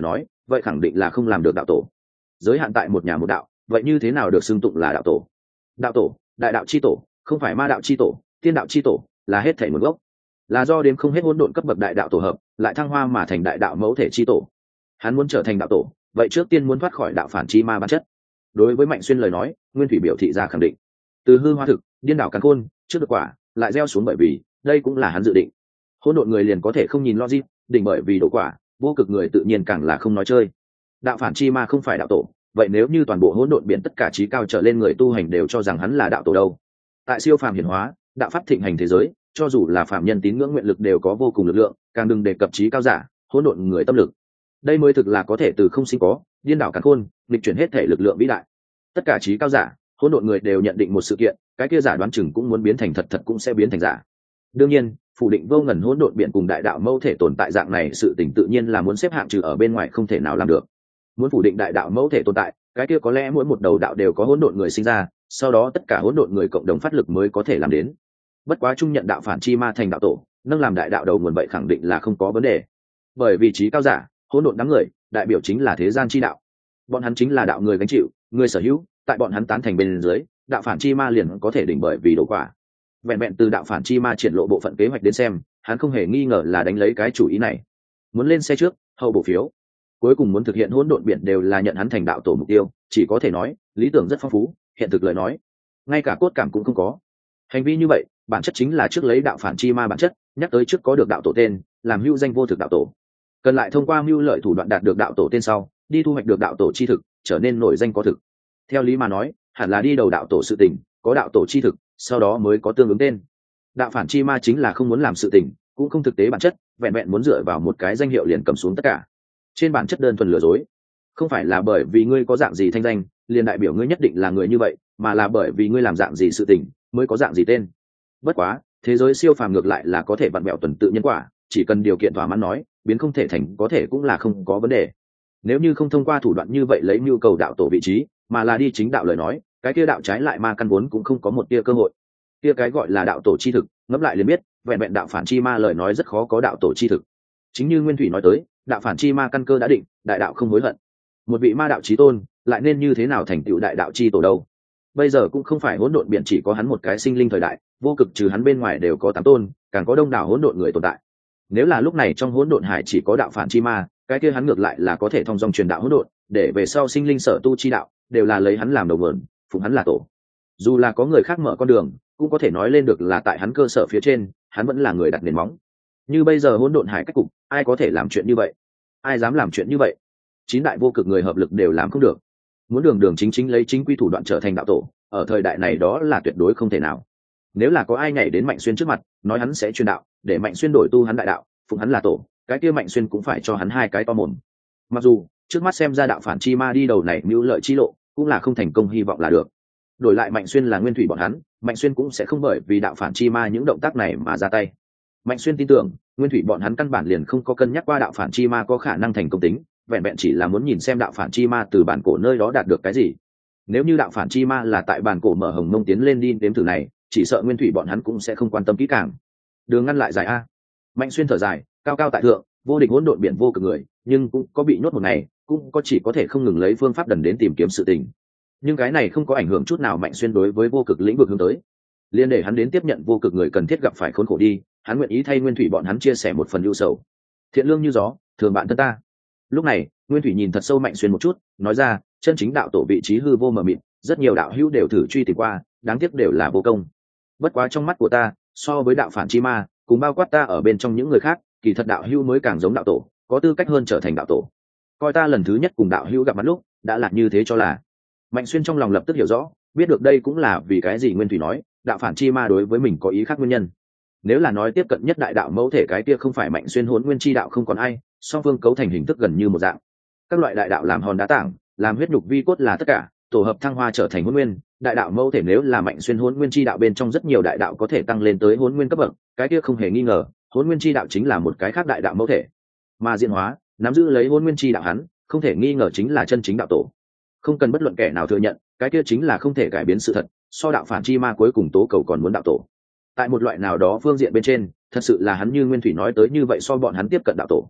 vậy khẳng định là không làm được đạo tổ. Giới hạn tại một nhà một đạo, vậy như thế nào được xưng tụng là đạo tổ? Đạo tổ, đại đạo chi tổ, không phải ma đạo chi tổ, tiên đạo chi tổ, là hết thảy nguồn gốc, là do đến không hết hỗn độn cấp bậc đại đạo tổ hợp lại thăng hoa mà thành đại đạo mẫu thể chi tổ. Hắn muốn trở thành đạo tổ, vậy trước tiên muốn thoát khỏi đạo phản chi ma bản chất. Đối với Mạnh Xuyên lời nói, Nguyên Thủy biểu thị ra khẳng định. Từ hư hóa thực, điên đảo càn khôn, trước được quả, lại gieo xuống, bởi vì đây cũng là hắn dự định. Hỗn độn người liền có thể không nhìn logic, đỉnh bởi vì độ quả, vô cực người tự nhiên càng là không nói chơi. Đạo phản chi ma không phải đạo tổ, vậy nếu như toàn bộ hỗn độn biển tất cả trí cao trở lên người tu hành đều cho rằng hắn là đạo tổ đâu? Tại siêu phàm hiển hóa, đạo pháp thịnh hành thế giới, cho dù là phàm nhân tín ngưỡng nguyện lực đều có vô cùng lực lượng, càng đừng đề cập trí cao giả, hỗn độn người tâm lực. Đây mới thực là có thể từ không sinh có, điên đảo càn khôn, nghịch chuyển hết thể lực lượng vĩ đại. Tất cả trí cao giả, hỗn độn người đều nhận định một sự kiện, cái kia giả đoán chừng cũng muốn biến thành thật, thật cũng sẽ biến thành giả. Đương nhiên, phủ định vô ngần hỗn độn biển cùng đại đạo mẫu thể tồn tại dạng này sự tình tự nhiên là muốn xếp hạng trừ ở bên ngoài không thể nào làm được. Muốn phủ định đại đạo mẫu thể tồn tại, cái kia có lẽ mỗi một đầu đạo đều có hỗn độn người sinh ra, sau đó tất cả hỗn độn người cộng đồng phát lực mới có thể làm đến. Bất quá trung nhận đạo phản chi ma thành đạo tổ, nâng làm đại đạo đầu nguồn, vậy khẳng định là không có vấn đề. Bởi vì trí cao giả, hỗn độn đám người, đại biểu chính là thế gian chi đạo. Bọn hắn chính là đạo người gánh chịu, người sở hữu, tại bọn hắn tán thành bên dưới, đạo phản chi ma liền có thể đỉnh bởi vì độ quả. Vẹn vẹn từ đạo phản chi ma triển lộ bộ phận kế hoạch đến xem, hắn không hề nghi ngờ là đánh lấy cái chủ ý này. Muốn lên xe trước, hậu bổ phiếu. Cuối cùng muốn thực hiện hỗn độn biển đều là nhận hắn thành đạo tổ mục tiêu, chỉ có thể nói, lý tưởng rất phong phú, hiện thực lời nói, ngay cả cốt cảm cũng không có. Hành vi như vậy, bản chất chính là trước lấy đạo phản chi ma bản chất, nhắc tới trước có được đạo tổ tên, làm hữu danh vô thực đạo tổ. Cần lại thông qua mưu lợi thủ đoạn đạt được đạo tổ tên sau, đi thu hoạch được đạo tổ chi thực, trở nên nổi danh có thực. Theo lý mà nói, hẳn là đi đầu đạo tổ sự tình, có đạo tổ chi thực, sau đó mới có tương ứng tên. Đạo phản chi ma chính là không muốn làm sự tình, cũng không thực tế bản chất, vẹn vẹn muốn dựa vào một cái danh hiệu liền cầm xuống tất cả. Trên bản chất đơn thuần lừa dối. Không phải là bởi vì ngươi có dạng gì thanh danh, liền đại biểu ngươi nhất định là người như vậy, mà là bởi vì ngươi làm dạng gì sự tình, mới có dạng gì tên. Bất quá, thế giới siêu phàm ngược lại là có thể vặn vẹo tuần tự nhân quả, chỉ cần điều kiện thỏa mãn nói, biến không thể thành có thể cũng là không có vấn đề. Nếu như không thông qua thủ đoạn như vậy lấy nhu cầu đạo tổ vị trí, mà là đi chính đạo lời nói, cái kia đạo trái lại ma căn vốn cũng không có một tia cơ hội. Kia cái gọi là đạo tổ chi thực, ngẫm lại liền biết, vẹn vẹn đạo phản chi ma lời nói rất khó có đạo tổ chi thực. Chính như Nguyên Thủy nói tới, đạo phản chi ma căn cơ đã định, đại đạo không hối hận. Một vị ma đạo chí tôn, lại nên như thế nào thành tựu đại đạo chi tổ đâu? Bây giờ cũng không phải hỗn độn biển chỉ có hắn một cái sinh linh thời đại, vô cực trừ hắn bên ngoài đều có 8 tôn, càng có đông đảo hỗn độn người tồn tại. Nếu là lúc này trong hỗn độn hải chỉ có đạo phản chi ma, cái kia hắn ngược lại là có thể thông dong truyền đạo hỗn độn, để về sau sinh linh sở tu chi đạo đều là lấy hắn làm đầu nguồn, phụng hắn là tổ. Dù là có người khác mở con đường, cũng có thể nói lên được là tại hắn cơ sở phía trên, hắn vẫn là người đặt nền móng. Như bây giờ hỗn độn hải cách cục, ai có thể làm chuyện như vậy? Ai dám làm chuyện như vậy? 9 đại vô cực người hợp lực đều làm không được. Muốn đường đường chính chính lấy chính quy thủ đoạn trở thành đạo tổ, ở thời đại này đó là tuyệt đối không thể nào. Nếu là có ai nhảy đến Mạnh Xuyên trước mặt, nói hắn sẽ truyền đạo, để Mạnh Xuyên đổi tu hắn đại đạo, phụng hắn là tổ, cái kia Mạnh Xuyên cũng phải cho hắn 2 cái to mồm. Mặc dù trước mắt xem ra đạo phản chi ma đi đầu này mưu lợi chi lộ, cũng là không thành công, hy vọng là được. Đổi lại Mạnh Xuyên là Nguyên Thủy bọn hắn, Mạnh Xuyên cũng sẽ không bởi vì đạo phản chi ma những động tác này mà ra tay. Mạnh Xuyên tin tưởng, Nguyên Thủy bọn hắn căn bản liền không có cân nhắc qua đạo phản chi ma có khả năng thành công tính, vẹn vẹn chỉ là muốn nhìn xem đạo phản chi ma từ bản cổ nơi đó đạt được cái gì. Nếu như đạo phản chi ma là tại bản cổ mở hồng mông tiến lên đi đếm thử này, chỉ sợ Nguyên Thủy bọn hắn cũng sẽ không quan tâm kỹ càng. Đường ngăn lại dài a. Mạnh Xuyên thở dài, cao cao tại thượng, vô địch hỗn độn biển vô cực người, nhưng cũng có bị nhốt một ngày, cũng có chỉ có thể không ngừng lấy phương pháp đần đến tìm kiếm sự tình. Nhưng cái này không có ảnh hưởng chút nào Mạnh Xuyên đối với vô cực lĩnh vực hướng tới. Liên để hắn đến tiếp nhận vô cực người cần thiết gặp phải khốn khổ đi, hắn nguyện ý thay Nguyên Thủy bọn hắn chia sẻ một phần ưu sầu. Thiện lương như gió, thường bạn thân ta. Lúc này, Nguyên Thủy nhìn thật sâu Mạnh Xuyên một chút, nói ra, chân chính đạo tổ vị trí hư vô mờ mịt, rất nhiều đạo hữu đều thử truy tìm qua, đáng tiếc đều là vô công. Bất quá trong mắt của ta, so với đạo phản chi ma, cùng bao quát ta ở bên trong những người khác, kỳ thật đạo hữu mới càng giống đạo tổ, có tư cách hơn trở thành đạo tổ. Coi ta lần thứ nhất cùng đạo hữu gặp mặt lúc, đã là như thế cho là. Mạnh Xuyên trong lòng lập tức hiểu rõ, biết được đây cũng là vì cái gì Nguyên Thủy nói, đạo phản chi ma đối với mình có ý khác nguyên nhân. Nếu là nói tiếp cận nhất đại đạo mẫu thể cái kia không phải Mạnh Xuyên hỗn nguyên chi đạo không còn ai, song phương cấu thành hình thức gần như một dạng. Các loại đại đạo làm hòn đá tảng, làm huyết nhục vi cốt là tất cả, tổ hợp thăng hoa trở thành hỗn nguyên. Đại đạo mẫu thể nếu là Mạnh Xuyên hỗn nguyên chi đạo bên trong rất nhiều đại đạo có thể tăng lên tới hỗn nguyên cấp bậc, cái kia không hề nghi ngờ, hỗn nguyên chi đạo chính là một cái khác đại đạo mẫu thể. Mà diễn hóa, nắm giữ lấy hỗn nguyên chi đạo hắn, không thể nghi ngờ chính là chân chính đạo tổ. Không cần bất luận kẻ nào thừa nhận, cái kia chính là không thể cải biến sự thật, so đạo phản chi ma cuối cùng tố cầu còn muốn đạo tổ. Tại một loại nào đó phương diện bên trên, thật sự là hắn như Nguyên Thủy nói tới như vậy, so bọn hắn tiếp cận đạo tổ.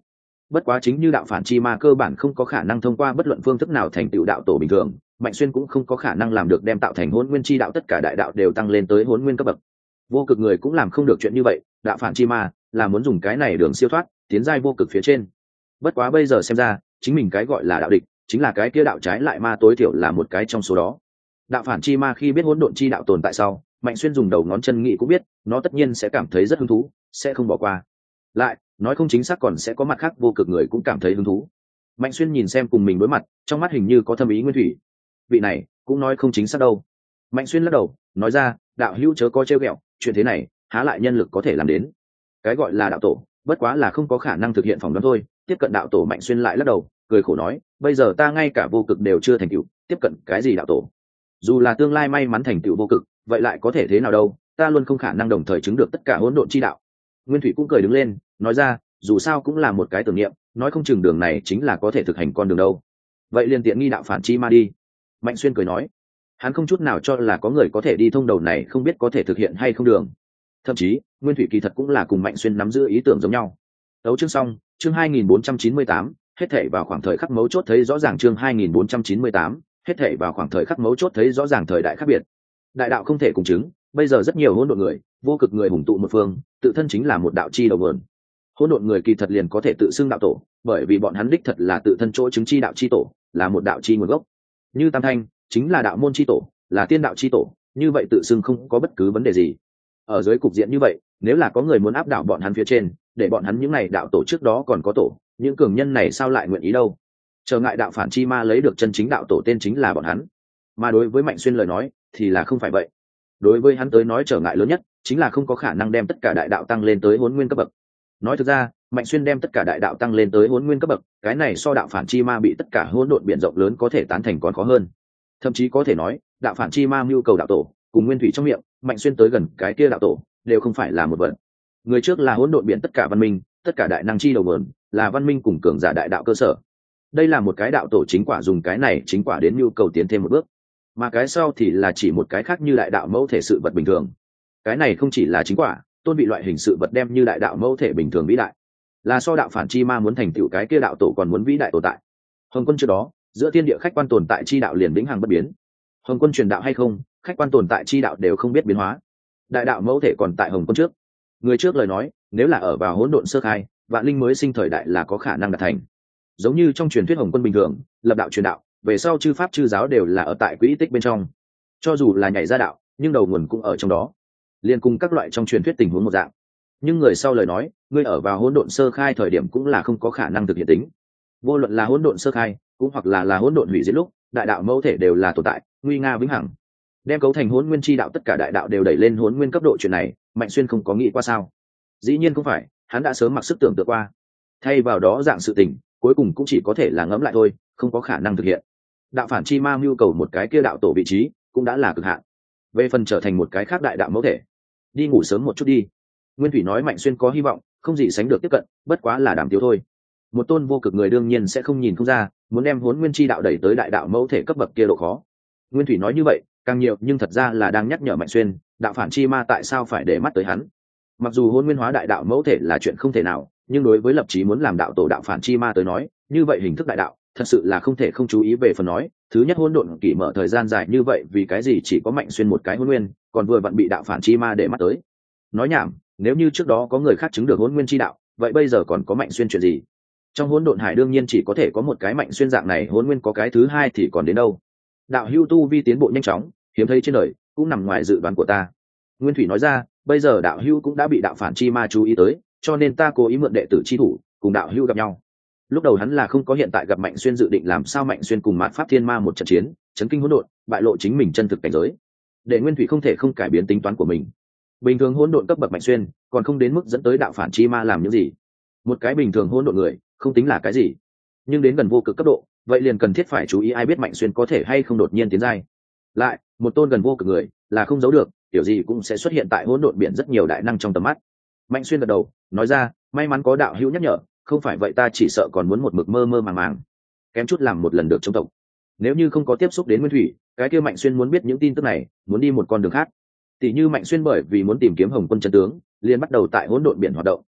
bất quá chính như đạo phản chi ma cơ bản không có khả năng thông qua bất luận phương thức nào thành tựu đạo tổ bình thường, Mạnh Xuyên cũng không có khả năng làm được đem tạo thành hỗn nguyên chi đạo tất cả đại đạo đều tăng lên tới hỗn nguyên cấp bậc. Vô cực người cũng làm không được chuyện như vậy, đạo phản chi ma là muốn dùng cái này đường siêu thoát, tiến giai vô cực phía trên. Bất quá bây giờ xem ra, chính mình cái gọi là đạo địch, chính là cái kia đạo trái lại ma tối thiểu là một cái trong số đó. Đạo phản chi ma khi biết hỗn độn chi đạo tồn tại sau, Mạnh Xuyên dùng đầu ngón chân nghĩ cũng biết, nó tất nhiên sẽ cảm thấy rất hứng thú, sẽ không bỏ qua. Lại, nói không chính xác còn sẽ có mặt khác vô cực người cũng cảm thấy hứng thú. Mạnh Xuyên nhìn xem cùng mình đối mặt, trong mắt hình như có thâm ý nguyên thủy. Vị này cũng nói không chính xác đâu. Mạnh Xuyên lắc đầu, nói ra, đạo hữu chớ có trêu ghẹo, chuyện thế này há lại nhân lực có thể làm đến. Cái gọi là đạo tổ, bất quá là không có khả năng thực hiện phỏng đoán thôi. Tiếp cận đạo tổ, Mạnh Xuyên lại lắc đầu, cười khổ nói, bây giờ ta ngay cả vô cực đều chưa thành tựu, tiếp cận cái gì đạo tổ? Dù là tương lai may mắn thành tựu vô cực, vậy lại có thể thế nào đâu? Ta luôn không khả năng đồng thời chứng được tất cả hỗn độn chi đạo. Nguyên Thủy cũng cười đứng lên, nói ra, dù sao cũng là một cái tưởng niệm, nói không chừng đường này chính là có thể thực hành con đường đâu. Vậy liền tiện nghi đạo phản chi ma đi. Mạnh Xuyên cười nói, hắn không chút nào cho là có người có thể đi thông đầu này không biết có thể thực hiện hay không đường. Thậm chí Nguyên Thủy kỳ thật cũng là cùng Mạnh Xuyên nắm giữ ý tưởng giống nhau. Đấu chương xong, chương 2498, hết thảy vào khoảng thời khắc mấu chốt thấy rõ ràng. Chương 2498, hết thảy vào khoảng thời khắc mấu chốt thấy rõ ràng thời đại khác biệt. Đại đạo không thể cùng chứng, bây giờ rất nhiều hỗn độn người, vô cực người hùng tụ một phương, tự thân chính là một đạo chi đầu nguồn. Hỗn độn người kỳ thật liền có thể tự xưng đạo tổ, bởi vì bọn hắn đích thật là tự thân chỗ chứng chi đạo chi tổ, là một đạo chi nguồn gốc. Như Tam Thanh chính là đạo môn chi tổ, là tiên đạo chi tổ, như vậy tự xưng không có bất cứ vấn đề gì. Ở dưới cục diện như vậy, nếu là có người muốn áp đảo bọn hắn phía trên, để bọn hắn những này đạo tổ trước đó còn có tổ, những cường nhân này sao lại nguyện ý đâu? Trở ngại đạo phản chi ma lấy được chân chính đạo tổ tên chính là bọn hắn. Mà đối với Mạnh Xuyên lời nói thì là không phải vậy. Đối với hắn tới nói trở ngại lớn nhất chính là không có khả năng đem tất cả đại đạo tăng lên tới hỗn nguyên cấp bậc. Nói thực ra, Mạnh Xuyên đem tất cả đại đạo tăng lên tới hỗn nguyên cấp bậc, cái này so đạo phản chi ma bị tất cả hỗn độn biển rộng lớn có thể tán thành còn khó hơn. Thậm chí có thể nói, đạo phản chi ma mưu cầu đạo tổ, cùng Nguyên Thủy trong miệng, Mạnh Xuyên tới gần cái kia đạo tổ, đều không phải là một vật. Người trước là hỗn độn biển tất cả văn minh, tất cả đại năng chi đầu nguồn, là văn minh cùng cường giả đại đạo cơ sở. Đây là một cái đạo tổ chính quả, dùng cái này chính quả đến nhu cầu tiến thêm một bước. Mà cái sau thì là chỉ một cái khác như đại đạo mẫu thể sự vật bình thường. Cái này không chỉ là chính quả, tôn bị loại hình sự vật đem như đại đạo mẫu thể bình thường vĩ đại, là so đạo phản chi ma muốn thành tựu cái kia đạo tổ còn muốn vĩ đại tồn tại. Hồng Quân trước đó, giữa thiên địa khách quan tồn tại chi đạo liền vĩnh hằng bất biến. Hồng Quân truyền đạo hay không, khách quan tồn tại chi đạo đều không biết biến hóa. Đại đạo mẫu thể còn tại Hồng Quân trước. Người trước lời nói, nếu là ở vào hỗn độn sơ khai, vạn linh mới sinh thời đại là có khả năng đạt thành. Giống như trong truyền thuyết Hồng Quân bình thường, lập đạo truyền đạo, về sau chư pháp chư giáo đều là ở tại quỹ tích bên trong. Cho dù là nhảy ra đạo, nhưng đầu nguồn cũng ở trong đó. Liên cùng các loại trong truyền thuyết tình huống một dạng. Nhưng người sau lời nói, ngươi ở vào hỗn độn sơ khai thời điểm cũng là không có khả năng thực hiện tính. Vô luận là hỗn độn sơ khai, cũng hoặc là hỗn độn hủy diệt lúc, đại đạo mẫu thể đều là tồn tại, nguy nga vĩnh hằng. Đem cấu thành hỗn nguyên chi đạo tất cả đại đạo đều đẩy lên hỗn nguyên cấp độ, chuyện này, Mạnh Xuyên không có nghĩ qua sao? Dĩ nhiên không phải, hắn đã sớm mặc sức tưởng tượng qua. Thay vào đó dạng sự tình, cuối cùng cũng chỉ có thể là ngẫm lại thôi, không có khả năng thực hiện. Đạo phản chi ma mưu cầu một cái kia đạo tổ vị trí, cũng đã là cực hạn. Về phần trở thành một cái khác đại đạo mẫu thể, đi ngủ sớm một chút đi. Nguyên Thủy nói Mạnh Xuyên có hy vọng, không gì sánh được tiếp cận, bất quá là đàm tiếu thôi. Một tôn vô cực người đương nhiên sẽ không nhìn không ra, muốn đem hỗn nguyên chi đạo đẩy tới đại đạo mẫu thể cấp bậc kia độ khó. Nguyên Thủy nói như vậy, càng nhiều nhưng thật ra là đang nhắc nhở Mạnh Xuyên, đạo phản chi ma tại sao phải để mắt tới hắn. Mặc dù hỗn nguyên hóa đại đạo mẫu thể là chuyện không thể nào, nhưng đối với lập chí muốn làm đạo tổ đạo phản chi ma tới nói, như vậy hình thức đại đạo thật sự là không thể không chú ý về phần nói. Thứ nhất, hỗn độn kỷ mở thời gian dài như vậy, vì cái gì chỉ có Mạnh Xuyên một cái hỗn nguyên, còn vừa vặn bị đạo phản chi ma để mắt tới. Nói nhảm, nếu như trước đó có người khác chứng được hỗn nguyên chi đạo, vậy bây giờ còn có Mạnh Xuyên chuyện gì? Trong hỗn độn hải đương nhiên chỉ có thể có một cái Mạnh Xuyên dạng này hỗn nguyên, có cái thứ hai thì còn đến đâu. Đạo hưu tu vi tiến bộ nhanh chóng, hiếm thấy trên đời, cũng nằm ngoài dự đoán của ta. Nguyên Thủy nói ra, bây giờ đạo hưu cũng đã bị đạo phản chi ma chú ý tới, cho nên ta cố ý mượn đệ tử chi thủ, cùng đạo hưu gặp nhau. Lúc đầu hắn là không có hiện tại gặp Mạnh Xuyên, dự định làm sao Mạnh Xuyên cùng Mạt Pháp Thiên Ma một trận chiến, chấn kinh hỗn độn, bại lộ chính mình chân thực cảnh giới. Để Nguyên Thủy không thể không cải biến tính toán của mình. Bình thường hỗn độn cấp bậc Mạnh Xuyên, còn không đến mức dẫn tới đạo phản chi ma làm những gì. Một cái bình thường hỗn độn người, không tính là cái gì. Nhưng đến gần vô cực cấp độ, vậy liền cần thiết phải chú ý ai biết Mạnh Xuyên có thể hay không đột nhiên tiến giai. Lại, một tôn gần vô cực người, là không giấu được, kiểu gì cũng sẽ xuất hiện tại hỗn độn biển rất nhiều đại năng trong tầm mắt. Mạnh Xuyên gật đầu, nói ra, may mắn có đạo hữu nhắc nhở, không phải vậy ta chỉ sợ còn muốn một mực mơ mơ màng màng, kém chút làm một lần được trong tộc. Nếu như không có tiếp xúc đến Nguyên Thủy, cái kia Mạnh Xuyên muốn biết những tin tức này, muốn đi một con đường khác. Tỷ như Mạnh Xuyên bởi vì muốn tìm kiếm Hồng Quân chân tướng, liền bắt đầu tại hỗn độn biển hoạt động.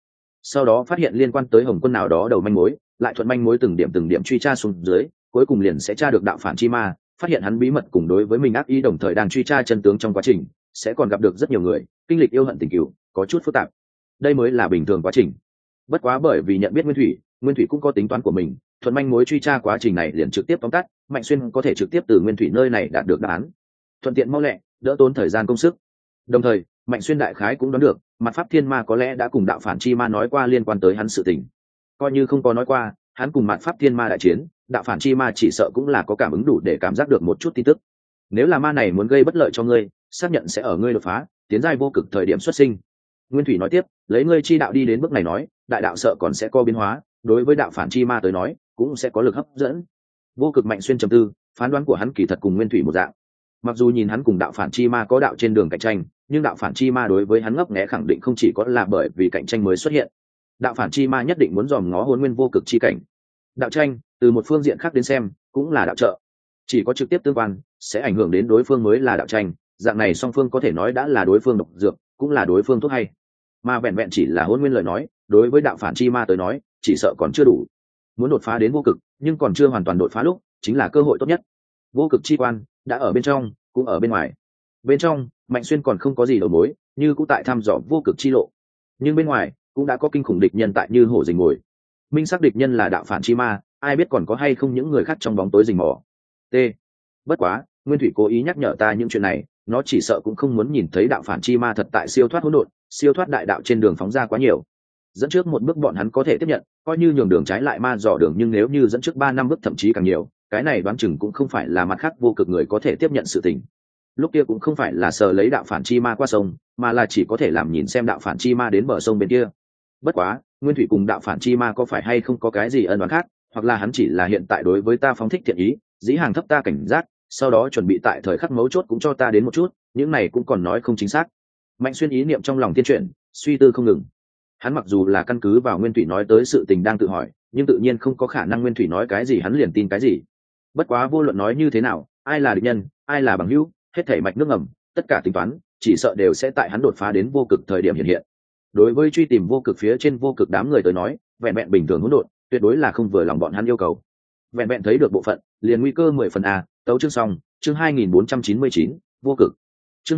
sau đó phát hiện liên quan tới Hồng Quân nào đó đầu manh mối, lại thuận manh mối từng điểm truy tra xuống dưới, cuối cùng liền sẽ tra được đạo phản chi ma, phát hiện hắn bí mật cùng đối với mình ác ý, đồng thời đang truy tra chân tướng trong quá trình sẽ còn gặp được rất nhiều người, kinh lịch yêu hận tình cửu, có chút phức tạp. Đây mới là bình thường quá trình. Bất quá bởi vì nhận biết Nguyên Thủy cũng có tính toán của mình, thuận manh mối truy tra quá trình này liền trực tiếp tóm tắt, Mạnh Xuyên có thể trực tiếp từ Nguyên Thủy nơi này đạt được đáp án, thuận tiện mau lẹ, đỡ tốn thời gian công sức. Đồng thời Mạnh Xuyên đại khái cũng đoán được mặt pháp thiên ma có lẽ đã cùng đạo phản chi ma nói qua liên quan tới hắn sự tình, coi như không có nói qua, hắn cùng mặt pháp thiên ma đại chiến, đạo phản chi ma chỉ sợ cũng là có cảm ứng đủ để cảm giác được một chút tin tức. Nếu là ma này muốn gây bất lợi cho ngươi, xác nhận sẽ ở ngươi đột phá tiến giai vô cực thời điểm xuất sinh. Nguyên Thủy nói tiếp, lấy ngươi chi đạo đi đến bước này nói, đại đạo sợ còn sẽ có biến hóa, đối với đạo phản chi ma tới nói cũng sẽ có lực hấp dẫn. Vô cực Mạnh Xuyên trầm tư, phán đoán của hắn kỳ thật cùng Nguyên Thủy một dạng. Mặc dù nhìn hắn cùng đạo phản chi ma có đạo trên đường cạnh tranh, nhưng đạo phản chi ma đối với hắn ngấp nghé khẳng định không chỉ có là bởi vì cạnh tranh mới xuất hiện. Đạo phản chi ma nhất định muốn dòm ngó Hôn Nguyên vô cực chi cảnh. Đạo tranh từ một phương diện khác đến xem cũng là đạo trợ, chỉ có trực tiếp tương quan sẽ ảnh hưởng đến đối phương mới là đạo tranh, dạng này song phương có thể nói đã là đối phương độc dược, cũng là đối phương thuốc hay. Mà vẹn vẹn chỉ là Hôn Nguyên lời nói, đối với đạo phản chi ma tới nói chỉ sợ còn chưa đủ. Muốn đột phá đến vô cực nhưng còn chưa hoàn toàn đột phá lúc, chính là cơ hội tốt nhất. Vô cực chi quan đã ở bên trong cũng ở bên ngoài. Bên trong Mạnh Xuyên còn không có gì đầu mối, như cũng tại thăm dò vô cực chi lộ, nhưng bên ngoài cũng đã có kinh khủng địch nhân tại như hổ rình mồi. Minh xác địch nhân là đạo phản chi ma, ai biết còn có hay không những người khác trong bóng tối rình mò. T. Bất quá Nguyên Thủy cố ý nhắc nhở ta những chuyện này, nó chỉ sợ cũng không muốn nhìn thấy đạo phản chi ma thật tại siêu thoát hỗn độn, siêu thoát đại đạo trên đường phóng ra quá nhiều. Dẫn trước một bước bọn hắn có thể tiếp nhận, coi như nhường đường trái lại ma dò đường, nhưng nếu như dẫn trước 3 năm bước thậm chí càng nhiều, cái này đoán chừng cũng không phải là mặt khác vô cực người có thể tiếp nhận sự tình. Lúc kia cũng không phải là sờ lấy đạo phản chi ma qua sông, mà là chỉ có thể làm nhìn xem đạo phản chi ma đến bờ sông bên kia. Bất quá Nguyên Thủy cùng đạo phản chi ma có phải hay không có cái gì ân oán khác, hoặc là hắn chỉ là hiện tại đối với ta phóng thích thiện ý, dĩ hàng thấp ta cảnh giác, sau đó chuẩn bị tại thời khắc mấu chốt cũng cho ta đến một chút, những này cũng còn nói không chính xác. Mạnh Xuyên ý niệm trong lòng tiên chuyển, suy tư không ngừng. Hắn mặc dù là căn cứ vào Nguyên Thủy nói tới sự tình đang tự hỏi, nhưng tự nhiên không có khả năng Nguyên Thủy nói cái gì hắn liền tin cái gì. Bất quá vô luận nói như thế nào, ai là địch nhân, ai là bằng hữu, hết thảy mạch nước ngầm, tất cả tính toán chỉ sợ đều sẽ tại hắn đột phá đến vô cực thời điểm hiện hiện. Đối với truy tìm vô cực phía trên vô cực đám người tới nói, vẹn vẹn bình thường hỗn độn tuyệt đối là không vừa lòng bọn hắn yêu cầu. Vẹn vẹn thấy được bộ phận liền nguy cơ 10 phần a. Tấu chương xong, chương 2499, vô cực. Chương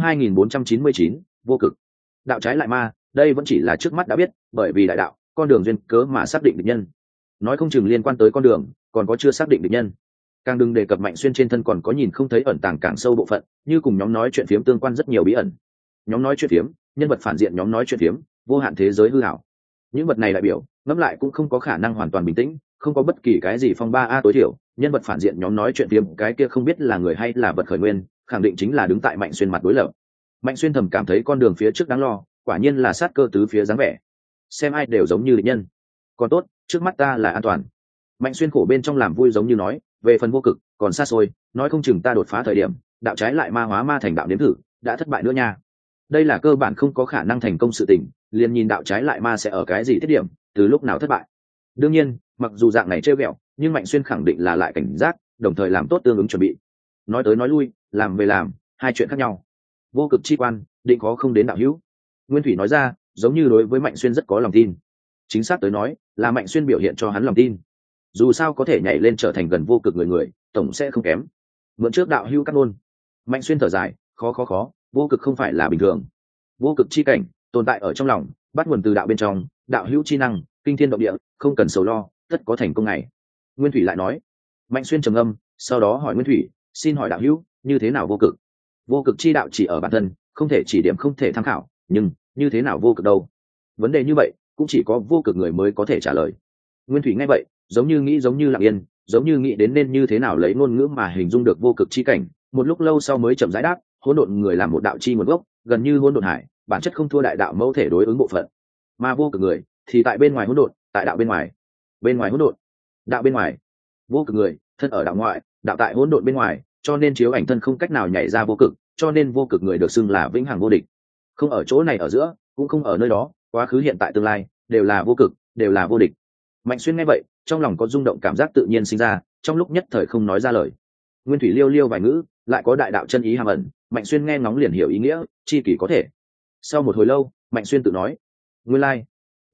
2499, vô cực. Đạo trái lại ma, đây vẫn chỉ là trước mắt đã biết, bởi vì đại đạo con đường duyên cớ mà xác định địch nhân, nói không chừng liên quan tới con đường còn có chưa xác định địch nhân. Càng đừng đề cập Mạnh Xuyên trên thân còn có nhìn không thấy ẩn tàng càng sâu bộ phận, như cùng nhóm nói chuyện phiếm tương quan rất nhiều bí ẩn. Nhóm nói chuyện phiếm, nhân vật phản diện nhóm nói chuyện phiếm, vô hạn thế giới hư ảo. Những vật này đại biểu ngẫm lại cũng không có khả năng hoàn toàn bình tĩnh, không có bất kỳ cái gì phong ba a tối thiểu nhân vật phản diện nhóm nói chuyện phiếm cái kia không biết là người hay là vật khởi nguyên, khẳng định chính là đứng tại Mạnh Xuyên mặt đối lập. Mạnh Xuyên thầm cảm thấy con đường phía trước đáng lo, quả nhiên là sát cơ tứ phía dáng vẻ, xem ai đều giống như địch nhân. Còn tốt trước mắt ta là an toàn. Mạnh Xuyên khổ bên trong làm vui giống như nói, về phần vô cực còn xa xôi, nói không chừng ta đột phá thời điểm đạo trái lại ma hóa ma thành đạo nếm thử đã thất bại nữa nha. Đây là cơ bản không có khả năng thành công sự tình, liền nhìn đạo trái lại ma sẽ ở cái gì tiết điểm, từ lúc nào thất bại. Đương nhiên mặc dù dạng này trêu ghẹo, nhưng Mạnh Xuyên khẳng định là lại cảnh giác, đồng thời làm tốt tương ứng chuẩn bị. Nói tới nói lui, làm về làm, hai chuyện khác nhau. Vô cực chi quan định khó không đến đạo hữu. Nguyên Thủy nói ra, giống như đối với Mạnh Xuyên rất có lòng tin. Chính xác tới nói là Mạnh Xuyên biểu hiện cho hắn lòng tin. Dù sao có thể nhảy lên trở thành gần vô cực người tổng sẽ không kém. Mượn trước đạo hữu cắt ngôn. Mạnh Xuyên thở dài, khó, vô cực không phải là bình thường. Vô cực chi cảnh tồn tại ở trong lòng, bắt nguồn từ đạo bên trong, đạo hữu chi năng kinh thiên động địa, không cần sầu lo, tất có thành công ngày. Nguyên Thủy lại nói. Mạnh Xuyên trầm ngâm, sau đó hỏi Nguyên Thủy, xin hỏi đạo hữu như thế nào vô cực? Vô cực chi đạo chỉ ở bản thân, không thể chỉ điểm, không thể tham khảo, nhưng như thế nào vô cực đâu? Vấn đề như vậy cũng chỉ có vô cực người mới có thể trả lời. Nguyên Thủy nghe vậy giống như nghĩ, giống như lặng yên, giống như nghĩ đến nên như thế nào lấy ngôn ngữ mà hình dung được vô cực chi cảnh, một lúc lâu sau mới chậm rãi đáp, hỗn độn người làm một đạo chi nguồn gốc, gần như hỗn độn hải, bản chất không thua đại đạo mẫu thể đối ứng bộ phận. Mà vô cực người thì tại bên ngoài hỗn độn, tại đạo bên ngoài. Bên ngoài hỗn độn, đạo bên ngoài. Vô cực người thân ở đạo ngoại, đạo tại hỗn độn bên ngoài, cho nên chiếu ảnh thân không cách nào nhảy ra vô cực, cho nên vô cực người được xưng là vĩnh hằng vô địch. Không ở chỗ này ở giữa, cũng không ở nơi đó, quá khứ hiện tại tương lai đều là vô cực, đều là vô địch. Mạnh Xuyên nghe vậy trong lòng có rung động cảm giác tự nhiên sinh ra, trong lúc nhất thời không nói ra lời. Nguyên Thủy liêu liêu vài ngữ, lại có đại đạo chân ý hàm ẩn, Mạnh Xuyên nghe ngóng liền hiểu ý nghĩa, chi kỷ có thể. Sau một hồi lâu Mạnh Xuyên tự nói, nguyên lai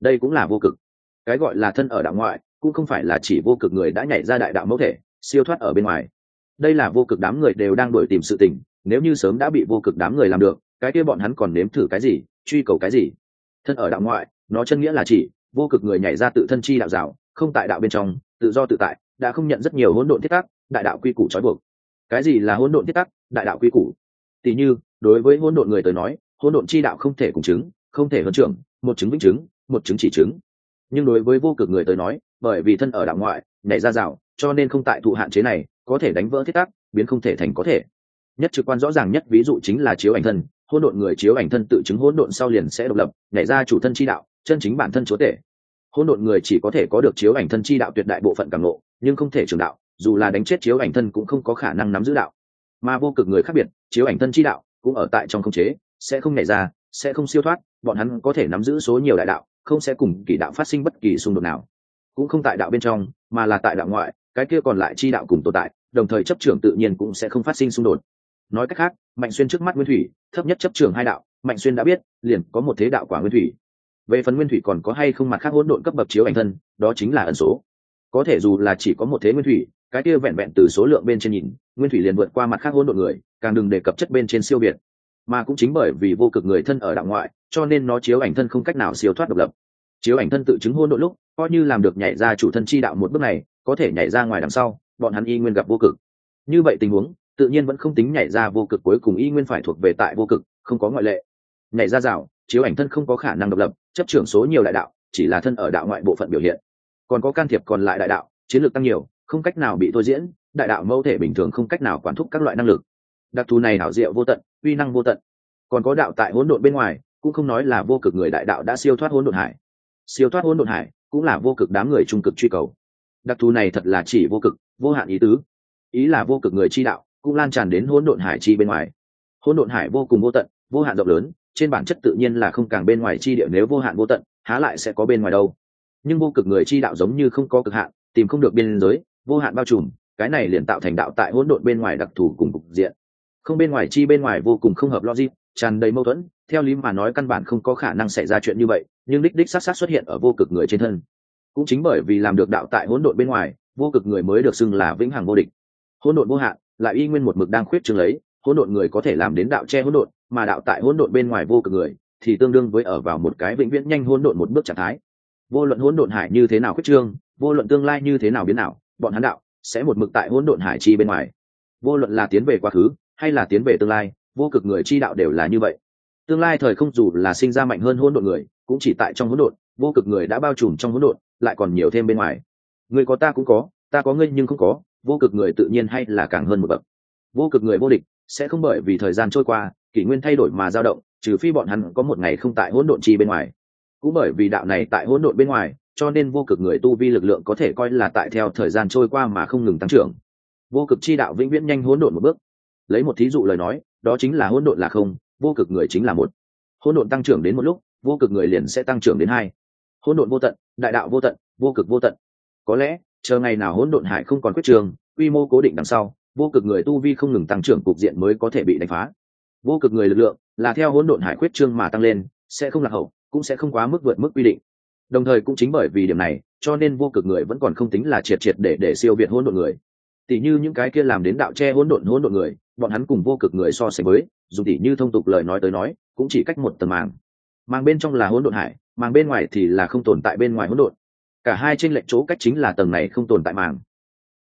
đây cũng là vô cực. Cái gọi là thân ở đạo ngoại cũng không phải là chỉ vô cực người đã nhảy ra đại đạo mẫu thể siêu thoát ở bên ngoài. Đây là vô cực đám người đều đang đuổi tìm sự tình, nếu như sớm đã bị vô cực đám người làm được, cái kia bọn hắn còn nếm thử cái gì, truy cầu cái gì. Thân ở đạo ngoại, nó chân nghĩa là chỉ vô cực người nhảy ra tự thân chi đạo rào, không tại đạo bên trong, tự do tự tại, đã không nhận rất nhiều hỗn độn thiết tắc, đại đạo quy củ trói buộc. Cái gì là hỗn độn thiết tắc, đại đạo quy củ? Tỷ như, đối với hỗn độn người tới nói, hỗn độn chi đạo không thể cùng chứng, không thể hơn trưởng, một chứng vĩnh chứng, một chứng chỉ chứng. Nhưng đối với vô cực người tới nói, bởi vì thân ở đạo ngoại, nhảy ra rào, cho nên không tại thụ hạn chế này, có thể đánh vỡ thiết tắc, biến không thể thành có thể. Nhất trực quan rõ ràng nhất ví dụ chính là chiếu ảnh thân, hỗn độn người chiếu ảnh thân tự chứng hỗn độn sau liền sẽ độc lập, nhảy ra chủ thân chi đạo, chân chính bản thân chúa tể. Hỗn độn người chỉ có thể có được chiếu ảnh thân chi đạo tuyệt đại bộ phận cảm ngộ, nhưng không thể trường đạo, dù là đánh chết chiếu ảnh thân cũng không có khả năng nắm giữ đạo. Mà vô cực người khác biệt, chiếu ảnh thân chi đạo cũng ở tại trong khống chế, sẽ không nhảy ra, sẽ không siêu thoát, bọn hắn có thể nắm giữ số nhiều đại đạo, không sẽ cùng kỳ đạo phát sinh bất kỳ xung đột nào. Cũng không tại đạo bên trong, mà là tại đạo ngoại, cái kia còn lại chi đạo cùng tồn tại, đồng thời chấp trưởng tự nhiên cũng sẽ không phát sinh xung đột. Nói cách khác, Mạnh Xuyên trước mắt nguyên thủy, thấp nhất chấp trưởng hai đạo, Mạnh Xuyên đã biết, liền có một thế đạo quả nguyên thủy. Về phần nguyên thủy còn có hay không mặt khác hỗn độn cấp bậc chiếu ảnh thân, đó chính là ẩn số. Có thể dù là chỉ có một thế nguyên thủy, cái kia vẹn vẹn từ số lượng bên trên nhìn, nguyên thủy liền vượt qua mặt khác hỗn độn người, càng đừng đề cập chất bên trên siêu việt. Mà cũng chính bởi vì vô cực người thân ở đạo ngoại, cho nên nó chiếu ảnh thân không cách nào siêu thoát độc lập. Chiếu ảnh thân tự chứng hỗn độn lúc, coi như làm được nhảy ra chủ thân chi đạo một bước này, có thể nhảy ra ngoài đằng sau, bọn hắn y nguyên gặp vô cực. Như vậy tình huống, tự nhiên vẫn không tính nhảy ra vô cực, cuối cùng y nguyên phải thuộc về tại vô cực, không có ngoại lệ. Nhảy ra rào, chiếu ảnh thân không có khả năng độc lập, chấp trưởng số nhiều đại đạo, chỉ là thân ở đạo ngoại bộ phận biểu hiện. Còn có can thiệp còn lại đại đạo, chiến lược tăng nhiều, không cách nào bị thôi diễn, đại đạo mẫu thể bình thường không cách nào quản thúc các loại năng lực. Đặc thù này hảo diệu vô tận, uy năng vô tận. Còn có đạo tại hỗn độn bên ngoài, cũng không nói là vô cực người đại đạo đã siêu thoát hỗn độn hải. Siêu thoát hỗn độn hải cũng là vô cực đám người trung cực truy cầu. Đặc thù này thật là chỉ vô cực, vô hạn ý tứ. Ý là vô cực người chi đạo cũng lan tràn đến hỗn độn hải chi bên ngoài. Hỗn độn hải vô cùng vô tận, vô hạn rộng lớn, trên bản chất tự nhiên là không càng bên ngoài chi địa, nếu vô hạn vô tận, há lại sẽ có bên ngoài đâu. Nhưng vô cực người chi đạo giống như không có cực hạn, tìm không được biên giới, vô hạn bao trùm, cái này liền tạo thành đạo tại hỗn độn bên ngoài đặc thù cùng cục diện. Không bên ngoài chi bên ngoài vô cùng không hợp logic, tràn đầy mâu thuẫn, theo lý mà nói căn bản không có khả năng xảy ra chuyện như vậy, nhưng đích đích xác xác xuất hiện ở vô cực người trên thân. Cũng chính bởi vì làm được đạo tại hỗn độn bên ngoài, vô cực người mới được xưng là vĩnh hằng vô địch. Hỗn độn vô hạn, lại y nguyên một mực đang khuyết trương lấy, hỗn độn người có thể làm đến đạo che hỗn độn, mà đạo tại hỗn độn bên ngoài vô cực người thì tương đương với ở vào một cái vĩnh viễn nhanh hỗn độn một bước trạng thái. Vô luận hỗn độn hải như thế nào khuyết trương, vô luận tương lai như thế nào biến nào, bọn hắn đạo sẽ một mực tại hỗn độn hải chi bên ngoài. Vô luận là tiến về quá khứ hay là tiến về tương lai, vô cực người chi đạo đều là như vậy. Tương lai thời không dù là sinh ra mạnh hơn hỗn độn người, cũng chỉ tại trong hỗn độn, vô cực người đã bao trùm trong hỗn độn, lại còn nhiều thêm bên ngoài. Người có ta cũng có, ta có ngươi nhưng không có, vô cực người tự nhiên hay là càng hơn một bậc. Vô cực người vô địch, sẽ không bởi vì thời gian trôi qua, kỷ nguyên thay đổi mà dao động, trừ phi bọn hắn có một ngày không tại hỗn độn chi bên ngoài. Cũng bởi vì đạo này tại hỗn độn bên ngoài, cho nên vô cực người tu vi lực lượng có thể coi là tại theo thời gian trôi qua mà không ngừng tăng trưởng. Vô cực chi đạo vĩnh viễn nhanh hỗn độn một bước. Lấy một thí dụ lời nói, đó chính là hỗn độn là không, vô cực người chính là một. Hỗn độn tăng trưởng đến một lúc, vô cực người liền sẽ tăng trưởng đến hai. Hỗn độn vô tận, đại đạo vô tận, vô cực vô tận. Có lẽ chờ ngày nào hỗn độn hải không còn quyết trường, quy mô cố định đằng sau, vô cực người tu vi không ngừng tăng trưởng, cục diện mới có thể bị đánh phá. Vô cực người lực lượng là theo hỗn độn hải quyết trương mà tăng lên, sẽ không lạc hậu, cũng sẽ không quá mức vượt mức quy định. Đồng thời cũng chính bởi vì điểm này, cho nên vô cực người vẫn còn không tính là triệt triệt để siêu việt hỗn độn người. Tỷ như những cái kia làm đến đạo che hỗn độn người, bọn hắn cùng vô cực người so sánh với, dùng tỷ như thông tục lời nói tới nói, cũng chỉ cách một tầng màng. Màng bên trong là hỗn độn hải, màng bên ngoài thì là không tồn tại bên ngoài hỗn độn. Cả hai chênh lệch chỗ cách chính là tầng này không tồn tại màng.